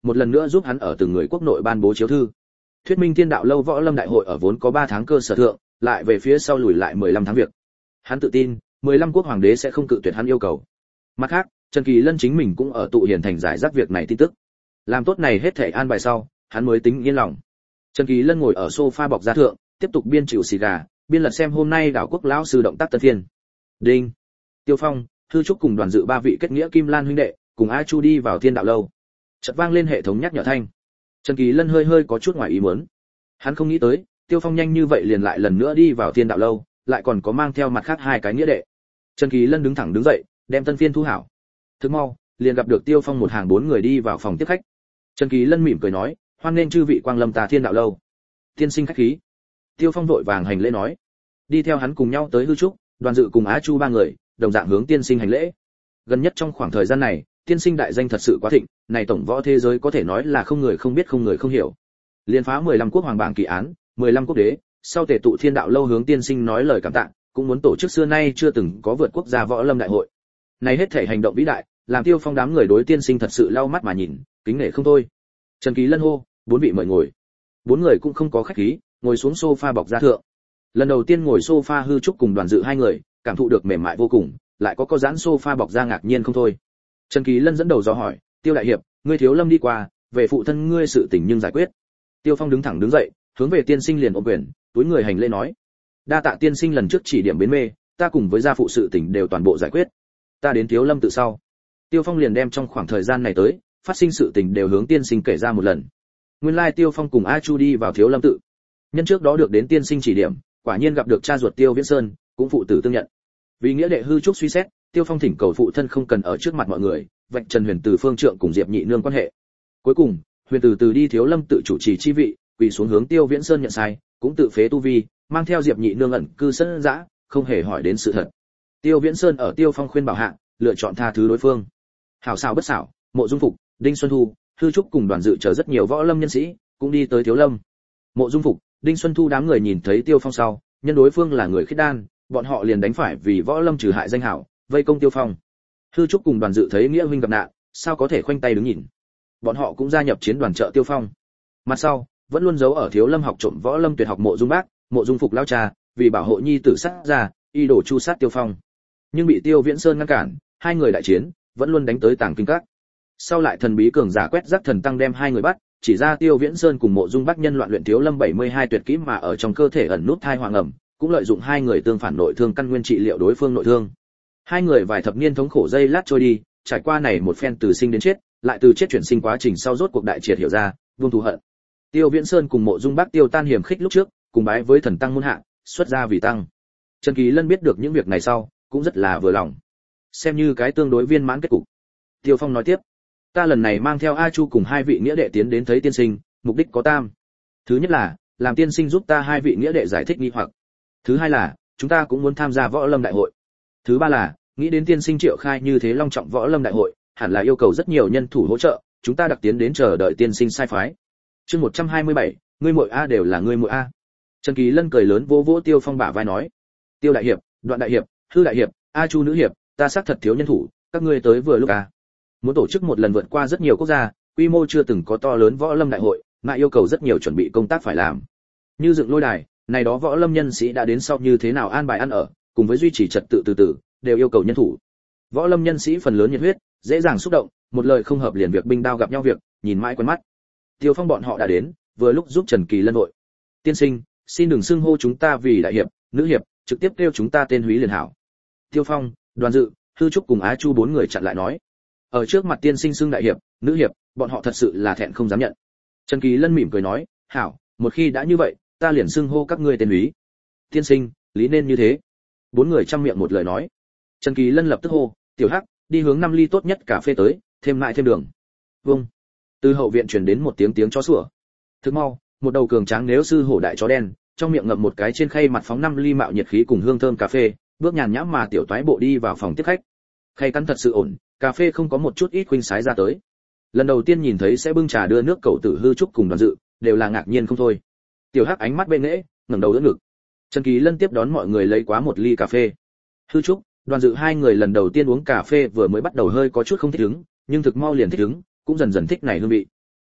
[SPEAKER 1] một lần nữa giúp hắn ở từng người quốc nội ban bố chiếu thư. Thuyết minh Thiên Đạo lâu võ lâm đại hội ở vốn có 3 tháng cơ sở thượng, lại về phía sau lùi lại 15 tháng việc. Hắn tự tin, 15 quốc hoàng đế sẽ không cự tuyệt hắn yêu cầu. Mặt khác, Trần Kỳ Lân chính mình cũng ở tụ hiền thành giải rác việc này tin tức. Làm tốt này hết thảy an bài sau, hắn mới tính yên lòng. Trần Kỳ Lân ngồi ở sofa bọc da thượng, tiếp tục biên chịu xì gà, biên lật xem hôm nay đảo quốc lão sư động tác tân phiên. Đinh. Tiêu Phong, Thư Trúc cùng đoàn dự 3 vị kết nghĩa Kim Lan huynh đệ, cùng A Chu đi vào Thiên Đạo lâu. Chợt vang lên hệ thống nhắc nhở thanh. Trần Kỳ Lân hơi có chút ngoài ý muốn. Hắn không nghĩ tới, Tiêu Phong nhanh như vậy liền lại lần nữa đi vào Thiên Đạo lâu, lại còn có mang theo mặt khác 2 cái nghĩa đệ. Trần Kỳ Lân đứng thẳng đứng dậy, đem tân phiên thu hảo. Thức mau, liền gặp được Tiêu Phong một hàng 4 người đi vào phòng tiếp khách. Trần Kỳ Lân mỉm cười nói, hoan nghênh chư vị quang lâm ta Thiên Đạo lâu. Tiên sinh khách khí. Tiêu Phong vội vàng hành lễ nói. Đi theo hắn cùng nhau tới Hư Trúc, Đoàn Dự cùng Á Chu 3 người, đồng dạng hướng tiên sinh hành lễ. Gần nhất trong khoảng thời gian này, tiên sinh đại danh thật sự quá thịnh, này tổng võ thế giới có thể nói là không người không biết không người không hiểu. Liên phá 15 quốc hoàng bảng kỳ án, 15 quốc đế, sau tề tụ Thiên Đạo lâu hướng tiên sinh nói lời cảm tạ, cũng muốn tổ chức xưa nay chưa từng có vượt quốc gia võ lâm đại hội. Này hết thể hành động vĩ đại, làm Tiêu Phong đám người đối tiên sinh thật sự lau mắt mà nhìn, kính nể không thôi. Trần Kỳ Lân hô, 4 vị mời ngồi. 4 người cũng không có khách khí, ngồi xuống sofa bọc da thượng. Lần đầu tiên ngồi sofa Hư Trúc cùng Đoàn Dự 2 người, cảm thụ được mềm mại vô cùng, lại có giãn sofa bọc da ngạc nhiên không thôi. Trần Kỳ Lân dẫn đầu dò hỏi, Tiêu đại hiệp, ngươi thiếu lâm đi qua, về phụ thân ngươi sự tình nhưng giải quyết. Tiêu Phong đứng thẳng đứng dậy, hướng về tiên sinh liền ôm quyền, túi người hành lễ nói, đa tạ tiên sinh lần trước chỉ điểm bến mê, ta cùng với gia phụ sự tình đều toàn bộ giải quyết. Ta đến thiếu lâm tự sau. Tiêu Phong liền đem trong khoảng thời gian này tới, phát sinh sự tình đều hướng tiên sinh kể ra một lần. Nguyên lai Tiêu Phong cùng A Chu đi vào thiếu lâm tự. Nhân trước đó được đến tiên sinh chỉ điểm, quả nhiên gặp được cha ruột Tiêu Viễn Sơn, cũng phụ tử tương nhận. Vì nghĩa đệ Hư Trúc suy xét, Tiêu Phong thỉnh cầu phụ thân không cần ở trước mặt mọi người, vạch trần Huyền Từ Phương Trượng cùng Diệp Nhị Nương quan hệ. Cuối cùng, Huyền Từ đi thiếu lâm tự chủ trì chi vị, quỳ xuống hướng Tiêu Viễn Sơn nhận sai, cũng tự phế tu vi, mang theo Diệp Nhị Nương ẩn cư sân dã, không hề hỏi đến sự thật. Tiêu Viễn Sơn ở Tiêu Phong khuyên bảo hạ, lựa chọn tha thứ đối phương. Hảo xảo bất xảo, Mộ Dung Phục, Đinh Xuân Thu, Hư Trúc cùng Đoàn Dự chờ rất nhiều võ lâm nhân sĩ, cũng đi tới thiếu lâm. Mộ Dung Phục, Đinh Xuân Thu đám người nhìn thấy Tiêu Phong sau, nhân đối phương là người khiết đan, bọn họ liền đánh phải vì võ lâm trừ hại danh hảo, vây công Tiêu Phong. Hư Trúc cùng Đoàn Dự thấy nghĩa huynh gặp nạn, sao có thể khoanh tay đứng nhìn. Bọn họ cũng gia nhập chiến đoàn trợ Tiêu Phong. Mặt sau, vẫn luôn giấu ở thiếu lâm học trộm võ lâm tuyệt học Mộ Dung Bác, Mộ Dung Phục lao cha, vì bảo hộ nhi tử sát ra, y đổ chu sát Tiêu Phong. Nhưng bị Tiêu Viễn Sơn ngăn cản, 2 người đại chiến, vẫn luôn đánh tới Tàng Kinh Các. Sau lại thần bí cường giả quét rác thần tăng đem 2 người bắt, chỉ ra Tiêu Viễn Sơn cùng Mộ Dung Bác nhân loạn luyện thiếu lâm 72 tuyệt kỹ mà ở trong cơ thể ẩn nút thai hoàng ẩm, cũng lợi dụng 2 người tương phản nội thương căn nguyên trị liệu đối phương nội thương. 2 người vài thập niên thống khổ dây lát trôi đi, trải qua này một phen từ sinh đến chết, lại từ chết chuyển sinh quá trình sau rốt cuộc đại triệt hiểu ra, vương thù hận. Tiêu Viễn Sơn cùng Mộ Dung Bác tiêu tan hiểm khích lúc trước, cùng bái với thần tăng môn hạ, xuất ra vì tăng. Trần Kỳ Lân biết được những việc này sau, cũng rất là vừa lòng, xem như cái tương đối viên mãn kết cục. Tiêu Phong nói tiếp, ta lần này mang theo A Chu cùng 2 vị nghĩa đệ tiến đến thấy tiên sinh, mục đích có tam. Thứ nhất là làm tiên sinh giúp ta 2 vị nghĩa đệ giải thích nghi hoặc. Thứ hai là chúng ta cũng muốn tham gia võ lâm đại hội. Thứ ba là nghĩ đến tiên sinh triệu khai như thế long trọng võ lâm đại hội, hẳn là yêu cầu rất nhiều nhân thủ hỗ trợ, chúng ta đặc tiến đến chờ đợi tiên sinh sai phái. Chương 127, ngươi muội a đều là ngươi muội a. Trần Kỳ Lân cười lớn vỗ vỗ Tiêu Phong bả vai nói, Tiêu đại hiệp, Đoạn đại hiệp, Hư đại hiệp, A Chu nữ hiệp, ta xác thật thiếu nhân thủ, các ngươi tới vừa lúc à. Muốn tổ chức một lần vượt qua rất nhiều quốc gia, quy mô chưa từng có to lớn võ lâm đại hội, mà yêu cầu rất nhiều chuẩn bị công tác phải làm. Như dựng lôi đài, này đó võ lâm nhân sĩ đã đến sau như thế nào an bài ăn ở, cùng với duy trì trật tự từ từ, đều yêu cầu nhân thủ. Võ lâm nhân sĩ phần lớn nhiệt huyết, dễ dàng xúc động, một lời không hợp liền việc binh đao gặp nhau việc, nhìn mãi quen mắt. Tiêu Phong bọn họ đã đến, vừa lúc giúp Trần Kỳ Lân hội. Tiên sinh, xin đừng xưng hô chúng ta vì đại hiệp, nữ hiệp, trực tiếp kêu chúng ta tên húy liền hảo. Tiêu Phong, Đoàn Dự, Hư Trúc cùng Á Chu 4 người chặn lại nói. Ở trước mặt tiên sinh xưng đại hiệp, nữ hiệp, bọn họ thật sự là thẹn không dám nhận. Trần Kỳ Lân mỉm cười nói, hảo, một khi đã như vậy, ta liền xưng hô các ngươi tên húy. Tiên sinh, lý nên như thế. 4 người trăm miệng một lời nói. Trần Kỳ Lân lập tức hô, tiểu hắc, đi hướng 5 ly tốt nhất cà phê tới, thêm lại thêm đường. Vâng. Từ hậu viện truyền đến một tiếng chó sủa. Thức mau, một đầu cường tráng nếu sư hổ đại chó đen, trong miệng ngậm một cái trên khay mặt phóng 5 ly mạo nhiệt khí cùng hương thơm cà phê, bước nhàn nhã mà tiểu toái bộ đi vào phòng tiếp khách. Khay cắn thật sự ổn, cà phê không có một chút ít khuynh sái ra tới. Lần đầu tiên nhìn thấy sẽ bưng trà đưa nước cậu tử Hư Trúc cùng Đoàn Dự, đều là ngạc nhiên không thôi. Tiểu hắc ánh mắt bên nễ, ngẩng đầu đỡ ngực. Trần Kỳ Lân tiếp đón mọi người lấy quá một ly cà phê. Hư Trúc, Đoàn Dự 2 người lần đầu tiên uống cà phê vừa mới bắt đầu hơi có chút không thích ứng, nhưng thực mau liền thích ứng, cũng dần dần thích này hương vị.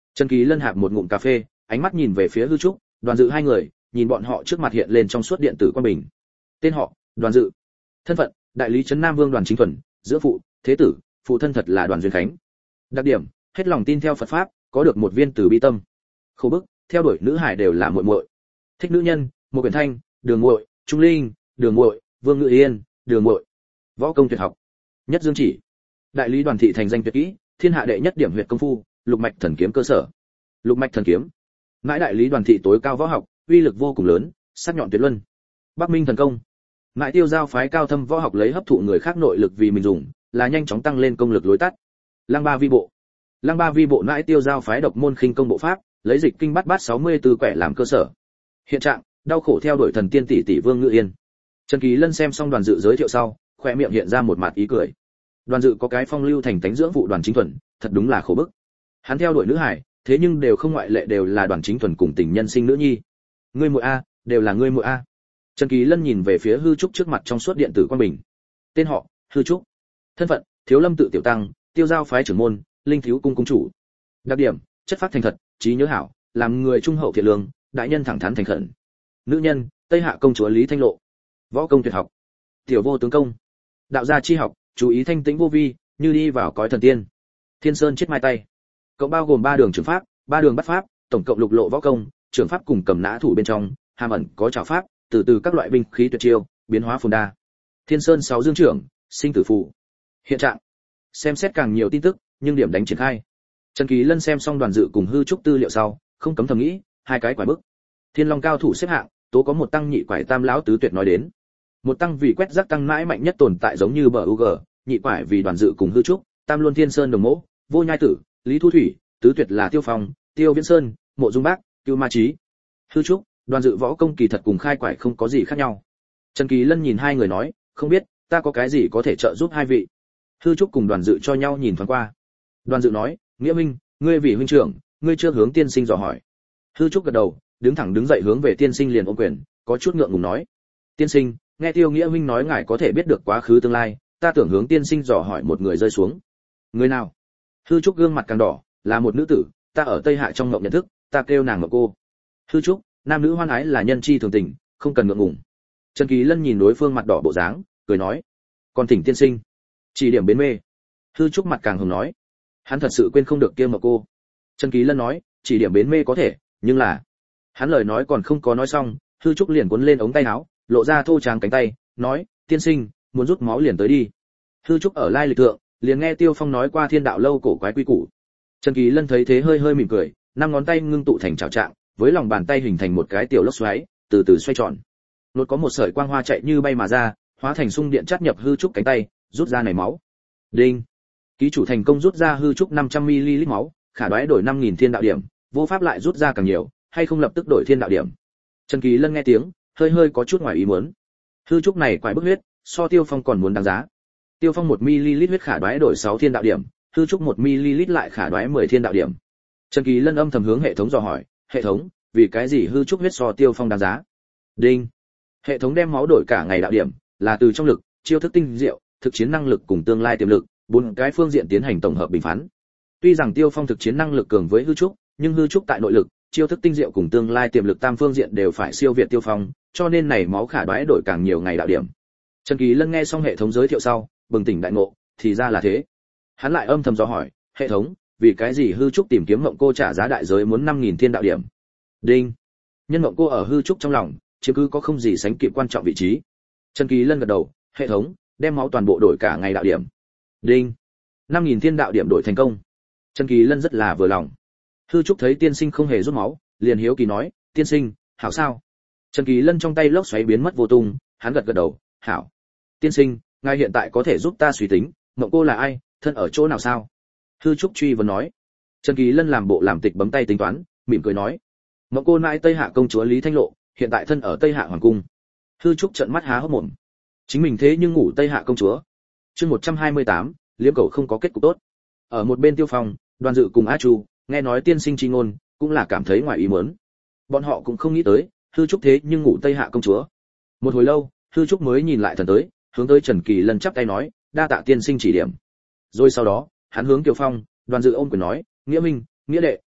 [SPEAKER 1] Trần Kỳ Lân hạp một ngụm cà phê, ánh mắt nhìn về phía Hư Trúc, Đoàn Dự hai người, nhìn bọn họ trước mặt hiện lên trong suốt điện tử quang bình. Tên họ: Đoàn Dự. Thân phận: đại lý trấn Nam Vương Đoàn Chính Thuần, giữa phụ, thế tử, phụ thân thật là Đoàn Duyên Khánh. Đặc điểm: hết lòng tin theo Phật pháp, có được một viên từ bi tâm. Khổ bức: theo đuổi nữ hải đều là muội muội. Thích nữ nhân: Một Quyển Thanh, Đường Muội, Trung Linh, Đường Muội, Vương Ngự Yên, Đường Muội. Võ công tuyệt học: Nhất Dương Chỉ. Đại lý Đoàn thị thành danh tuyệt kỹ, thiên hạ đệ nhất điểm huyệt công phu, Lục Mạch Thần Kiếm cơ sở. Lục Mạch Thần Kiếm. Mãi đại lý Đoàn thị tối cao võ học, uy lực vô cùng lớn, sắc nhọn tuyệt luân. Bắc Minh thần công. Mãi Tiêu Giao phái cao thâm võ học lấy hấp thụ người khác nội lực vì mình dùng, là nhanh chóng tăng lên công lực lối tắt. Lăng Ba Vi Bộ. Lăng Ba Vi Bộ Mãi Tiêu Giao phái độc môn khinh công bộ pháp, lấy dịch kinh bát bát 64 quẻ làm cơ sở. Hiện trạng: đau khổ theo đuổi thần tiên tỷ tỷ Vương Ngự Yên. Trần Kỳ Lân xem xong Đoàn Dự giới thiệu sau, khóe miệng hiện ra một mặt ý cười. Đoàn Dự có cái phong lưu thành tánh dưỡng vụ Đoàn Chính Thuần, thật đúng là khổ bức. Hắn theo đuổi nữ hải, thế nhưng đều không ngoại lệ đều là Đoàn Chính Thuần cùng tình nhân sinh nữ nhi. Ngươi muội a, đều là ngươi muội a. Trần Kỳ Lân nhìn về phía Hư Trúc trước mặt trong suốt điện tử quang bình. Tên họ: Hư Trúc. Thân phận: Thiếu Lâm tự tiểu tăng, Tiêu Giao phái trưởng môn, Linh Thiếu cung cung chủ. Đặc điểm: chất phác thành thật, trí nhớ hảo, làm người trung hậu thiện lương, đại nhân thẳng thắn thành khẩn. Nữ nhân: Tây Hạ công chúa Lý Thanh Lộ. Võ công tuyệt học: Tiểu vô tướng công. Đạo gia chi học: chú ý thanh tĩnh vô vi, như đi vào cõi thần tiên. Thiên Sơn chết mai tay. Cộng bao gồm 3 đường trường pháp, 3 đường bắt pháp, tổng cộng lục lộ võ công, trường pháp cùng cầm nã thủ bên trong, hàm ẩn có trảo pháp, từ các loại binh khí tuyệt chiêu, biến hóa phồn đa. Thiên Sơn 6 dương trưởng, sinh tử phù. Hiện trạng: xem xét càng nhiều tin tức, nhưng điểm đánh triển khai. Trần Kỳ Lân xem xong Đoàn Dự cùng Hư Trúc tư liệu sau, không cấm thầm nghĩ, hai cái quái bức. Thiên Long cao thủ xếp hạng, tố có một tăng nhị quải tam lão tứ tuyệt nói đến. Một tăng vì quét rác tăng mãi mạnh nhất tồn tại giống như bờ UG, nhị quải vì Đoàn Dự cùng Hư Trúc, tam luân Thiên Sơn đồng mẫu, Vô Nhai Tử, Lý Thu Thủy, tứ tuyệt là Tiêu Phong, Tiêu Viễn Sơn, Mộ Dung Bác, Cưu Ma Chí. Hư Trúc, Đoàn Dự võ công kỳ thật cùng khai quải không có gì khác nhau. Trần Kỳ Lân nhìn hai người nói, không biết ta có cái gì có thể trợ giúp hai vị. Hư Trúc cùng Đoàn Dự cho nhau nhìn thoáng qua. Đoàn Dự nói, Nghĩa Minh, ngươi vị huynh trưởng, ngươi chưa hướng tiên sinh dò hỏi. Hư Trúc gật đầu, đứng thẳng đứng dậy hướng về tiên sinh liền ôm quyền, có chút ngượng ngùng nói, tiên sinh, nghe Tiêu Nghĩa huynh nói ngài có thể biết được quá khứ tương lai, ta tưởng hướng tiên sinh dò hỏi một người rơi xuống. Người nào? Hư Trúc gương mặt càng đỏ, là một nữ tử, ta ở Tây Hạ trong mộng nhận thức, ta kêu nàng Mộng Cô. Hư Trúc, nam nữ hoan ái là nhân chi thường tình, không cần ngượng ngùng. Trần Kỳ Lân nhìn đối phương mặt đỏ bộ dáng, cười nói, còn thỉnh tiên sinh chỉ điểm bến mê. Hư Trúc mặt càng hồng nói, hắn thật sự quên không được kia Mộng Cô. Trần Kỳ Lân nói, chỉ điểm bến mê có thể, nhưng là, hắn lời nói còn không có nói xong, Hư Trúc liền cuốn lên ống tay áo, lộ ra thô tráng cánh tay, nói, tiên sinh, muốn rút máu liền tới đi. Hư Trúc ở lai lịch thượng, liền nghe Tiêu Phong nói qua Thiên Đạo lâu cổ quái quy củ. Trần Kỳ Lân thấy thế hơi hơi mỉm cười, năm ngón tay ngưng tụ thành chảo trạng, với lòng bàn tay hình thành một cái tiểu lốc xoáy, từ từ xoay tròn. Nốt có một sợi quang hoa chạy như bay mà ra, hóa thành xung điện chát nhập Hư Trúc cánh tay, rút ra này máu. Đinh. Ký chủ thành công rút ra Hư Trúc 500 ml máu, khả đoái đổi 5000 thiên đạo điểm, vô pháp lại rút ra càng nhiều, hay không lập tức đổi thiên đạo điểm. Trần Kỳ Lân nghe tiếng, hơi hơi có chút ngoài ý muốn. Hư Trúc này quái bức huyết, so Tiêu Phong còn muốn đáng giá. Tiêu Phong 1 ml huyết khả đoái đổi 6 thiên đạo điểm, Hư Trúc 1 ml lại khả đoái 10 thiên đạo điểm. Trần Kỳ Lân âm thầm hướng hệ thống dò hỏi, hệ thống, vì cái gì Hư Trúc huyết so Tiêu Phong đáng giá? Đinh. Hệ thống đem máu đổi cả ngày đạo điểm, là từ trong lực, chiêu thức tinh diệu, thực chiến năng lực cùng tương lai tiềm lực, bốn cái phương diện tiến hành tổng hợp bình phán. Tuy rằng Tiêu Phong thực chiến năng lực cường với Hư Trúc, nhưng Hư Trúc tại nội lực, chiêu thức tinh diệu cùng tương lai tiềm lực tam phương diện đều phải siêu việt Tiêu Phong, cho nên này máu khả đoái đổi càng nhiều ngày đạo điểm. Trần Kỳ Lân nghe xong hệ thống giới thiệu sau, bừng tỉnh đại ngộ, thì ra là thế. Hắn lại âm thầm dò hỏi, hệ thống, vì cái gì Hư Trúc tìm kiếm Mộng Cô trả giá đại giới muốn 5000 thiên đạo điểm? Đinh. Nhân Mộng Cô ở Hư Trúc trong lòng, chiếm cứ có không gì sánh kịp quan trọng vị trí. Trần Kỳ Lân gật đầu, hệ thống, đem máu toàn bộ đổi cả ngày đạo điểm. Đinh. 5000 thiên đạo điểm đổi thành công. Trần Kỳ Lân rất là vừa lòng. Hư Trúc thấy tiên sinh không hề rút máu, liền hiếu kỳ nói, tiên sinh, hảo sao? Trần Kỳ Lân trong tay lốc xoáy biến mất vô tung, hắn gật gật đầu, hảo. Tiên sinh, ngài hiện tại có thể giúp ta suy tính, Mộng Cô là ai, thân ở chỗ nào sao? Hư Trúc truy vấn nói. Trần Kỳ Lân làm bộ làm tịch bấm tay tính toán, mỉm cười nói, Mộng Cô nãi Tây Hạ công chúa Lý Thanh Lộ, hiện tại thân ở Tây Hạ hoàng cung. Hư Trúc trợn mắt há hốc mồm. Chính mình thế nhưng ngủ Tây Hạ công chúa. Chương 128, liếm cầu không có kết cục tốt. Ở một bên Tiêu Phong, Đoàn Dự cùng A Chu, nghe nói tiên sinh chi ngôn, cũng là cảm thấy ngoài ý muốn. Bọn họ cũng không nghĩ tới, Hư Trúc thế nhưng ngủ Tây Hạ công chúa. Một hồi lâu, Hư Trúc mới nhìn lại thần tới, hướng tới Trần Kỳ Lân chắp tay nói, đa tạ tiên sinh chỉ điểm. Rồi sau đó, hắn hướng Tiêu Phong, Đoàn Dự ôm quyền nói, Nghĩa Minh, Nghĩa đệ,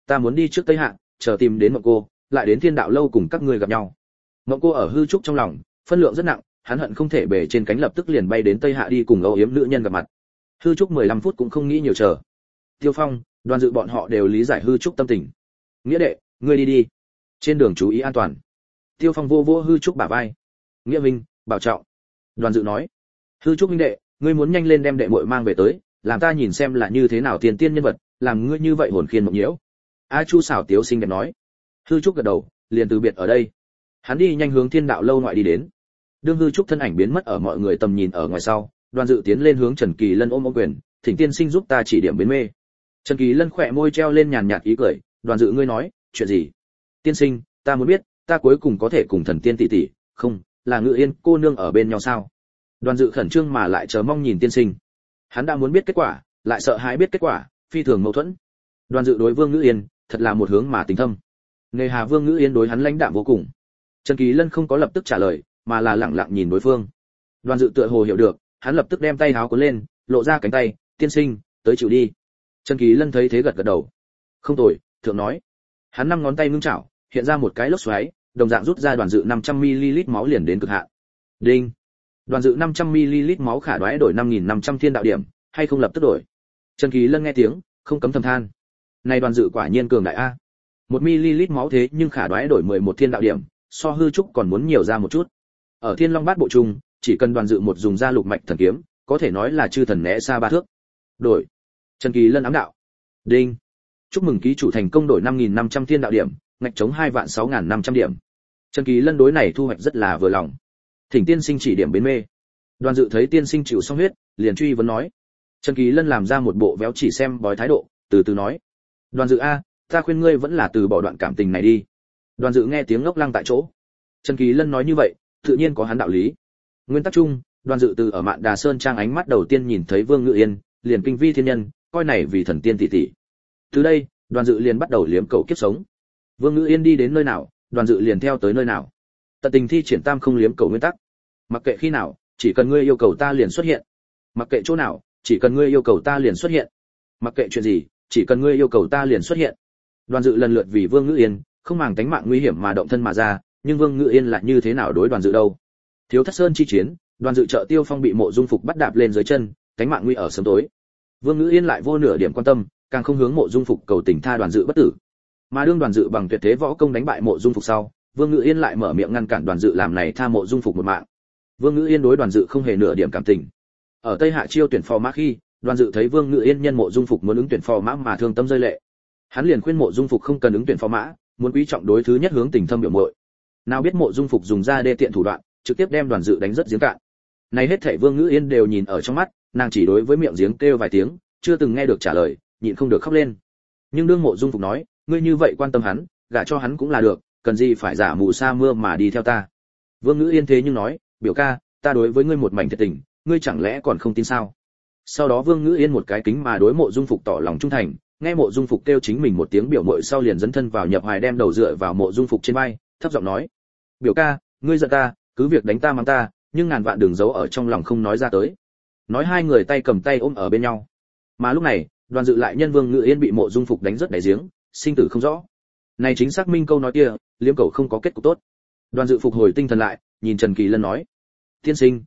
[SPEAKER 1] ta muốn đi trước Tây Hạ, chờ tìm đến Mộng cô, lại đến Thiên Đạo lâu cùng các ngươi gặp nhau. Mộng cô ở hư trúc trong lòng, phân lượng rất nặng, hắn hận không thể bể trên cánh lập tức liền bay đến Tây Hạ đi cùng âu yếm nữ nhân gặp mặt. Hư trúc 15 phút cũng không nghĩ nhiều chờ. Tiêu Phong, Đoàn Dự bọn họ đều lý giải hư trúc tâm tình. Nghĩa đệ, ngươi đi đi, trên đường chú ý an toàn. Tiêu Phong vô vô hư trúc bả vai. Nghĩa minh, bảo trọng. Đoàn Dự nói, hư trúc huynh đệ, ngươi muốn nhanh lên đem đệ muội mang về tới, làm ta nhìn xem là như thế nào tiền tiên nhân vật, làm ngươi như vậy hồn khiên mộng nhiễu. A Chu xảo tiếu xinh đẹp nói. Hư trúc gật đầu, liền từ biệt ở đây. Hắn đi nhanh hướng Thiên Đạo lâu ngoại đi đến. Đương hư trúc thân ảnh biến mất ở mọi người tầm nhìn ở ngoài sau, Đoàn Dự tiến lên hướng Trần Kỳ Lân ôm quyền, thỉnh tiên sinh giúp ta chỉ điểm bến mê. Trần Kỳ Lân khỏe môi treo lên nhàn nhạt ý cười, Đoàn Dự ngươi nói, chuyện gì? Tiên sinh, ta muốn biết, ta cuối cùng có thể cùng thần tiên tỷ tỷ, không, là Ngự Yên cô nương ở bên nhau sao? Đoàn Dự khẩn trương mà lại chờ mong nhìn tiên sinh. Hắn đã muốn biết kết quả, lại sợ hãi biết kết quả, phi thường mâu thuẫn. Đoàn Dự đối Vương Ngữ Yên, thật là một hướng mà tình thâm. Nghề hà Vương Ngữ Yên đối hắn lãnh đạm vô cùng. Trần Kỳ Lân không có lập tức trả lời, mà là lặng lặng nhìn đối phương. Đoàn Dự tựa hồ hiểu được, hắn lập tức đem tay háo cuốn lên, lộ ra cánh tay, tiên sinh, tới chịu đi. Trần Kỳ Lân thấy thế gật gật đầu. Không tồi, thượng nói. Hắn 5 ngón tay ngưng chảo, hiện ra một cái lốc xoáy, đồng dạng rút ra Đoàn Dự 500 ml máu liền đến cực hạn. Đinh. Đoàn Dự 500 ml máu khả đoái đổi 5500 thiên đạo điểm, hay không lập tức đổi. Trần Kỳ Lân nghe tiếng, không cấm thầm than. Này Đoàn Dự quả nhiên cường đại a. 1 ml máu thế nhưng khả đoái đổi 11 thiên đạo điểm, so hư trúc còn muốn nhiều ra một chút. Ở Thiên Long Bát Bộ trung, chỉ cần Đoàn Dự một dùng ra lục mạch thần kiếm, có thể nói là chư thần né xa 3 thước. Đổi. Trần Kỳ Lân ám đạo. Đinh. Chúc mừng ký chủ thành công đổi 5500 thiên đạo điểm, ngạch chống 26500 điểm. Trần Kỳ Lân đối này thu hoạch rất là vừa lòng. Thỉnh tiên sinh chỉ điểm bến mê. Đoàn Dự thấy tiên sinh chịu xong huyết, liền truy vấn nói. Trần Kỳ Lân làm ra một bộ véo chỉ xem bói thái độ, từ từ nói. Đoàn Dự a, ta khuyên ngươi vẫn là từ bỏ đoạn cảm tình này đi. Đoàn Dự nghe tiếng ngốc lăng tại chỗ. Trần Kỳ Lân nói như vậy, tự nhiên có hắn đạo lý. Nguyên tắc chung, Đoàn Dự từ ở Mạn Đà Sơn trang ánh mắt đầu tiên nhìn thấy Vương Ngự Yên, liền kinh vi thiên nhân, coi này vì thần tiên tỷ tỷ. Từ đây, Đoàn Dự liền bắt đầu liếm cầu kiếp sống. Vương Ngự Yên đi đến nơi nào, Đoàn Dự liền theo tới nơi nào. Tận tình thi triển tam không liếm cầu nguyên tắc. Mặc kệ khi nào, chỉ cần ngươi yêu cầu ta liền xuất hiện. Mặc kệ chỗ nào, chỉ cần ngươi yêu cầu ta liền xuất hiện. Mặc kệ chuyện gì, chỉ cần ngươi yêu cầu ta liền xuất hiện. Đoàn Dự lần lượt vì Vương Ngự Yên, không màng tính mạng nguy hiểm mà động thân mà ra, nhưng Vương Ngự Yên lại như thế nào đối Đoàn Dự đâu? Thiếu Thất Sơn chi chiến, Đoàn Dự trợ Tiêu Phong bị Mộ Dung Phục bắt đạp lên dưới chân, tính mạng nguy ở sớm tối. Vương Ngự Yên lại vô nửa điểm quan tâm, càng không hướng Mộ Dung Phục cầu tình tha Đoàn Dự bất tử. Mà đương Đoàn Dự bằng tuyệt thế võ công đánh bại Mộ Dung Phục sau, Vương Ngự Yên lại mở miệng ngăn cản Đoàn Dự làm này tha Mộ Dung Phục một mạng. Vương Ngự Yên đối Đoàn Dự không hề nửa điểm cảm tình. Ở Tây Hạ chiêu tuyển phò mã khi, Đoàn Dự thấy Vương Ngự Yên nhân Mộ Dung Phục muốn ứng tuyển phò mã mà thương tâm rơi lệ. Hắn liền khuyên Mộ Dung Phục không cần ứng tuyển phò mã, muốn quý trọng đối thứ nhất hướng tình thâm biểu muội. Nào biết Mộ Dung Phục dùng ra đê tiện thủ đoạn, trực tiếp đem Đoàn Dự đánh rất giếng cạn. Này hết thảy Vương Ngự Yên đều nhìn ở trong mắt, nàng chỉ đối với miệng giếng kêu vài tiếng, chưa từng nghe được trả lời, nhịn không được khóc lên. Nhưng đương Mộ Dung Phục nói, ngươi như vậy quan tâm hắn, gả cho hắn cũng là được, cần gì phải giả mù sa mưa mà đi theo ta. Vương Ngự Yên thế nhưng nói, biểu ca, ta đối với ngươi một mảnh thiệt tình, ngươi chẳng lẽ còn không tin sao? Sau đó Vương Ngự Yên một cái kính mà đối Mộ Dung Phục tỏ lòng trung thành, nghe Mộ Dung Phục kêu chính mình một tiếng biểu muội sau liền dấn thân vào nhập hoài đem đầu dựa vào Mộ Dung Phục trên vai, thấp giọng nói, biểu ca, ngươi giận ta, cứ việc đánh ta mắng ta, nhưng ngàn vạn đừng giấu ở trong lòng không nói ra tới. Nói hai người tay cầm tay ôm ở bên nhau. Mà lúc này, Đoàn Dự lại nhân Vương Ngự Yên bị Mộ Dung Phục đánh rất đáy giếng, sinh tử không rõ. Này chính xác minh câu nói kia, liếm cầu không có kết cục tốt. Đoàn Dự phục hồi tinh thần lại, nhìn Trần Kỳ Lân nói, tiên sinh,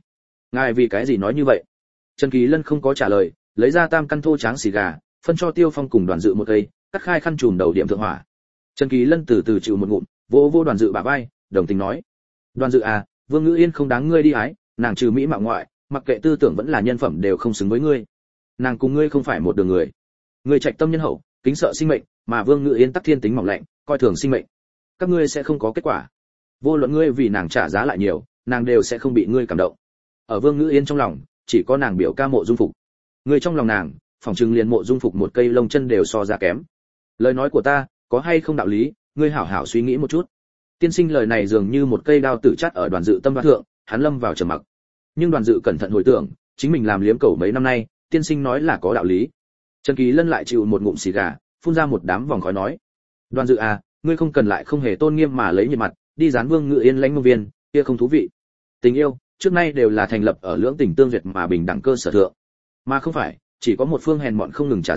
[SPEAKER 1] ngài vì cái gì nói như vậy? Trần Kỳ Lân không có trả lời, lấy ra tam căn thô tráng xì gà, phân cho Tiêu Phong cùng Đoàn Dự một cây, cắt khai khăn trùm đầu điểm thượng hỏa. Trần Kỳ Lân từ từ chịu một ngụm, vô Đoàn Dự bả vai, đồng tình nói, Đoàn Dự à, Vương Ngự Yên không đáng ngươi đi ái, nàng trừ mỹ mạo ngoại, mặc kệ tư tưởng vẫn là nhân phẩm đều không xứng với ngươi. Nàng cùng ngươi không phải một đường người. Ngươi trạch tâm nhân hậu, kính sợ sinh mệnh, mà Vương Ngự Yên tắc thiên tính mỏng lạnh, coi thường sinh mệnh. Các ngươi sẽ không có kết quả. Vô luận ngươi vì nàng trả giá lại nhiều, nàng đều sẽ không bị ngươi cảm động. Ở Vương Ngự Yên trong lòng, chỉ có nàng biểu ca Mộ Dung Phục. Ngươi trong lòng nàng, phỏng chừng liền Mộ Dung Phục một cây lông chân đều so ra kém. Lời nói của ta, có hay không đạo lý, ngươi hảo hảo suy nghĩ một chút. Tiên sinh lời này dường như một cây đao tử chắt ở Đoàn Dự tâm đoan thượng, hắn lâm vào trầm mặc. Nhưng Đoàn Dự cẩn thận hồi tưởng, chính mình làm liếm cầu mấy năm nay, tiên sinh nói là có đạo lý. Trần Kỳ Lân lại chịu một ngụm xì gà, phun ra một đám vòng khói nói, Đoàn Dự à, ngươi không cần lại không hề tôn nghiêm mà lấy nhiệt mặt, đi dán Vương Ngự Yên lãnh mông viên, kia không thú vị. Tình yêu, trước nay đều là thành lập ở lưỡng tình tương duyệt mà bình đẳng cơ sở thượng, mà không phải chỉ có một phương hèn mọn không ngừng trả giá,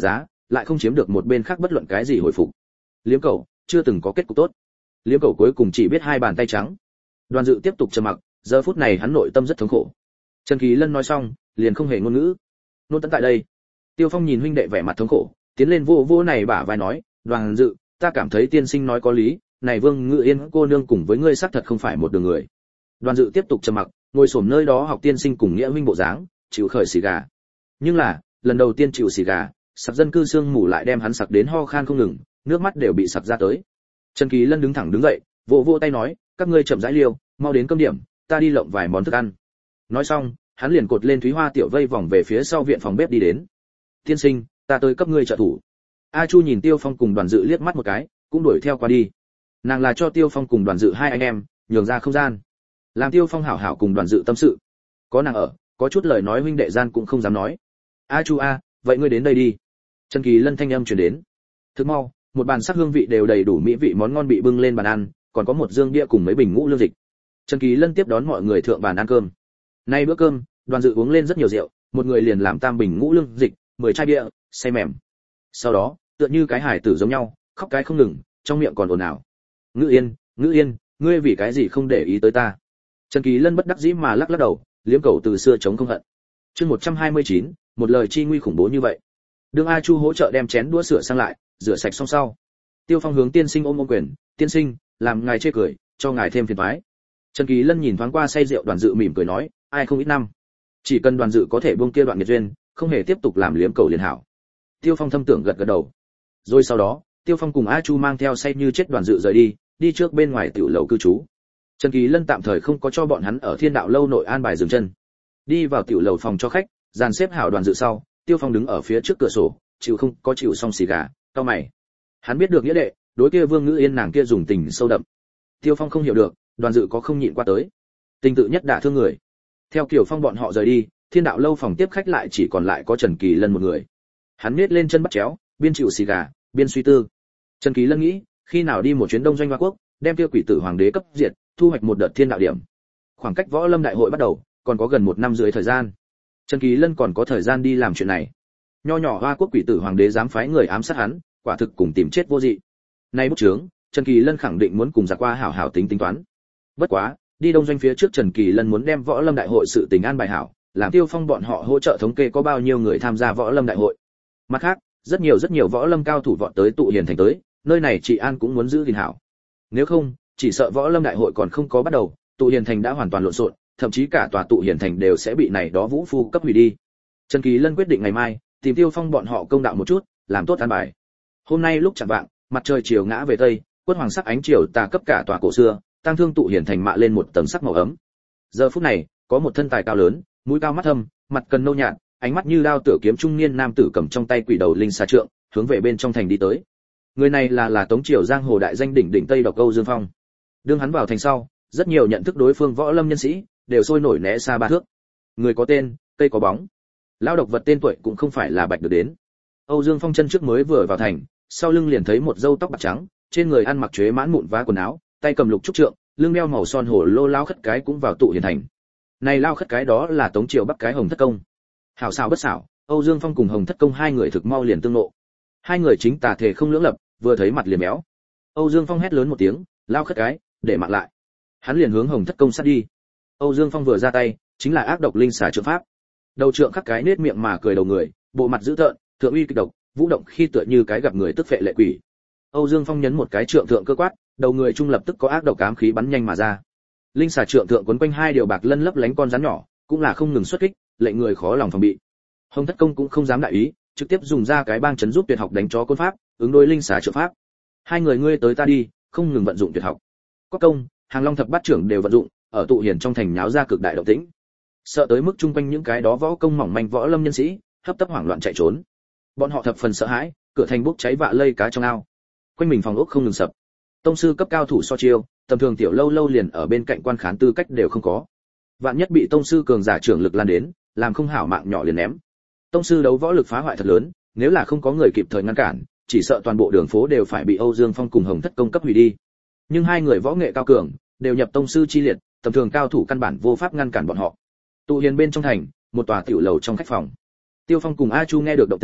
[SPEAKER 1] lại không chiếm được một bên khác bất luận cái gì hồi phục. Liếm Cẩu chưa từng có kết cục tốt. Liếm Cẩu cuối cùng chỉ biết hai bàn tay trắng. Đoàn Dự tiếp tục trầm mặc, giờ phút này hắn nội tâm rất thống khổ. Trần Kỳ Lân nói xong, liền không hề ngôn ngữ. Nôn Tấn tại đây. Tiêu Phong nhìn huynh đệ vẻ mặt thống khổ, tiến lên vô vô này bả vai nói, Đoàn Dự, ta cảm thấy tiên sinh nói có lý, này Vương Ngự Yên cô nương cùng với ngươi xác thật không phải một đường người. Đoàn Dự tiếp tục trầm mặc, ngồi xổm nơi đó học tiên sinh cùng nghĩa huynh bộ dáng, chịu khởi xì gà. Nhưng là, lần đầu tiên chịu xì gà, sặc dân cư xương mù lại đem hắn sặc đến ho khan không ngừng, nước mắt đều bị sặc ra tới. Trần Kỳ Lân đứng thẳng đứng dậy, vỗ vỗ tay nói, các ngươi chậm rãi liêu, mau đến cơm điểm, ta đi lộng vài món thức ăn. Nói xong, hắn liền cột lên Thúy Hoa tiểu vây vòng về phía sau viện phòng bếp đi đến. Tiên sinh, ta tới cấp ngươi trợ thủ. A Chu nhìn Tiêu Phong cùng Đoàn Dự liếc mắt một cái, cũng đuổi theo qua đi. Nàng là cho Tiêu Phong cùng Đoàn Dự hai anh em nhường ra không gian, làm Tiêu Phong hảo hảo cùng Đoàn Dự tâm sự. Có nàng ở, có chút lời nói huynh đệ gian cũng không dám nói. A Chu a, vậy ngươi đến đây đi. Trần Kỳ Lân thanh âm truyền đến. Thức mau, một bàn sắc hương vị đều đầy đủ mỹ vị món ngon bị bưng lên bàn ăn, còn có một dương bia cùng mấy bình ngũ lương dịch. Trần Kỳ Lân tiếp đón mọi người thượng bàn ăn cơm. Nay bữa cơm, Đoàn Dự uống lên rất nhiều rượu, một người liền làm tam bình ngũ lương dịch, 10 chai bia, say mềm. Sau đó, tựa như cái hài tử giống nhau, khóc cái không ngừng, trong miệng còn ồn ào. Ngữ Yên, ngươi vì cái gì không để ý tới ta? Trần Kỳ Lân bất đắc dĩ mà lắc lắc đầu, Liếm Cẩu từ xưa chống không hận. Chương 129, một lời chi nguy khủng bố như vậy. Đương A Chu hỗ trợ đem chén đũa sửa sang lại, rửa sạch xong sau, Tiêu Phong hướng tiên sinh ôm quyền, tiên sinh, làm ngài chê cười, cho ngài thêm phiền toái. Trần Kỳ Lân nhìn thoáng qua say rượu Đoàn Dự mỉm cười nói, ai không ít năm, chỉ cần Đoàn Dự có thể buông kia đoạn nghiệt duyên, không hề tiếp tục làm Liếm Cẩu liền hảo. Tiêu Phong thâm tưởng gật gật đầu. Rồi sau đó, Tiêu Phong cùng A Chu mang theo say như chết Đoàn Dự rời đi trước bên ngoài tiểu lầu cư trú. Trần Kỳ Lân tạm thời không có cho bọn hắn ở Thiên Đạo lâu nội an bài dừng chân. Đi vào tiểu lầu phòng cho khách, dàn xếp hảo Đoàn Dự sau, Tiêu Phong đứng ở phía trước cửa sổ, chịu xong xì gà, cau mày. Hắn biết được nghĩa đệ, đối kia Vương Ngữ Yên nàng kia dùng tình sâu đậm. Tiêu Phong không hiểu được, Đoàn Dự có không nhịn qua tới. Tình tự nhất đả thương người. Theo Kiều Phong bọn họ rời đi, Thiên Đạo lâu phòng tiếp khách lại chỉ còn lại có Trần Kỳ Lân một người. Hắn nhếch lên chân bắt chéo, biên chịu xì gà, biên suy tư. Trần Kỳ Lân nghĩ, khi nào đi một chuyến Đông Doanh Hoa Quốc, đem kia quỷ tử hoàng đế cấp diệt, thu hoạch một đợt thiên đạo điểm. Khoảng cách Võ Lâm đại hội bắt đầu, còn có gần 1 năm rưỡi thời gian. Trần Kỳ Lân còn có thời gian đi làm chuyện này. Nho nhỏ Hoa Quốc quỷ tử hoàng đế dám phái người ám sát hắn, quả thực cùng tìm chết vô dị. Nay bút chướng, Trần Kỳ Lân khẳng định muốn cùng giặc qua hảo hảo tính toán. Bất quá, đi Đông Doanh phía trước Trần Kỳ Lân muốn đem Võ Lâm đại hội sự tình an bài hảo, làm Tiêu Phong bọn họ hỗ trợ thống kê có bao nhiêu người tham gia Võ Lâm đại hội. Mặt khác, rất nhiều Võ Lâm cao thủ vọt tới tụ hiền thành tới, nơi này trị an cũng muốn giữ gìn hảo. Nếu không, chỉ sợ Võ Lâm đại hội còn không có bắt đầu, tụ hiền thành đã hoàn toàn lộn xộn, thậm chí cả tòa tụ hiền thành đều sẽ bị này đó vũ phu cấp hủy đi. Trần Kỳ Lân quyết định ngày mai tìm Tiêu Phong bọn họ công đạo một chút, làm tốt an bài. Hôm nay lúc chạng vạng, mặt trời chiều ngã về tây, quất hoàng sắc ánh chiều tà cấp cả tòa cổ xưa, tăng thương tụ hiền thành mạ lên một tầng sắc màu ấm. Giờ phút này, có một thân tài cao lớn, mũi cao mắt thâm, mặt cần nâu nhạt, ánh mắt như đao tựa kiếm trung niên nam tử cầm trong tay quỷ đầu linh xà trượng, hướng về bên trong thành đi tới. Người này là Tống Triều giang hồ đại danh đỉnh Tây Độc Câu Dương Phong. Đương hắn vào thành sau, rất nhiều nhận thức đối phương Võ Lâm nhân sĩ đều sôi nổi né xa 3 thước. Người có tên, cây có bóng. Lão độc vật tên tuổi cũng không phải là bạch được đến. Âu Dương Phong chân trước mới vừa vào thành, sau lưng liền thấy một râu tóc bạc trắng, trên người ăn mặc chuế mãn mụn vá quần áo, tay cầm lục trúc trượng, lưng đeo màu son hổ lô lao khất cái cũng vào tụ hiền thành. Này lao khất cái đó là Tống Triều Bắc cái Hồng Thất Công. Hảo xảo bất xảo, Âu Dương Phong cùng Hồng Thất Công hai người thực mau liền tương nộ. Hai người chính tà thể không lưỡng lập, vừa thấy mặt liền méo. Âu Dương Phong hét lớn một tiếng, lao khất cái, để mạng lại. Hắn liền hướng Hồng Thất Công sát đi. Âu Dương Phong vừa ra tay, chính là ác độc linh xà trượng pháp. Đầu trượng khắc cái nết miệng mà cười đầu người, bộ mặt dữ tợn, thượng uy kịch độc, vũ động khi tựa như cái gặp người tức phệ lệ quỷ. Âu Dương Phong nhấn một cái trượng thượng cơ quát, đầu người trung lập tức có ác độc ám khí bắn nhanh mà ra. Linh xà trượng thượng quấn quanh hai điều bạc lân lấp lánh con rắn nhỏ, cũng là không ngừng xuất kích, lệnh người khó lòng phòng bị. Hồng Thất Công cũng không dám đại ý, trực tiếp dùng ra cái bang chấn giúp tuyệt học đánh chó côn pháp, ứng đối linh xà trượng pháp. Hai người ngươi tới ta đi, không ngừng vận dụng tuyệt học. Có công, Hàng Long thập bát trưởng đều vận dụng, ở tụ hiền trong thành nháo ra cực đại động tĩnh. Sợ tới mức chung quanh những cái đó võ công mỏng manh Võ Lâm nhân sĩ, hấp tấp hoảng loạn chạy trốn. Bọn họ thập phần sợ hãi, cửa thành bốc cháy vạ lây cá trong ao. Quanh mình phòng ốc không ngừng sập. Tông sư cấp cao thủ so chiêu, tầm thường tiểu lâu lâu liền ở bên cạnh quan khán tư cách đều không có. Vạn nhất bị tông sư cường giả trưởng lực lan đến, làm không hảo mạng nhỏ liền ném. Tông sư đấu võ lực phá hoại thật lớn, nếu là không có người kịp thời ngăn cản, chỉ sợ toàn bộ đường phố đều phải bị Âu Dương Phong cùng Hồng Thất Công cấp hủy đi. Nhưng hai người võ nghệ cao cường, đều nhập tông sư chi liệt, tầm thường cao thủ căn bản vô pháp ngăn cản bọn họ. Tụ hiền bên trong thành, một tòa tiểu lầu trong khách phòng. Tiêu Phong cùng A Chu nghe được động tĩnh,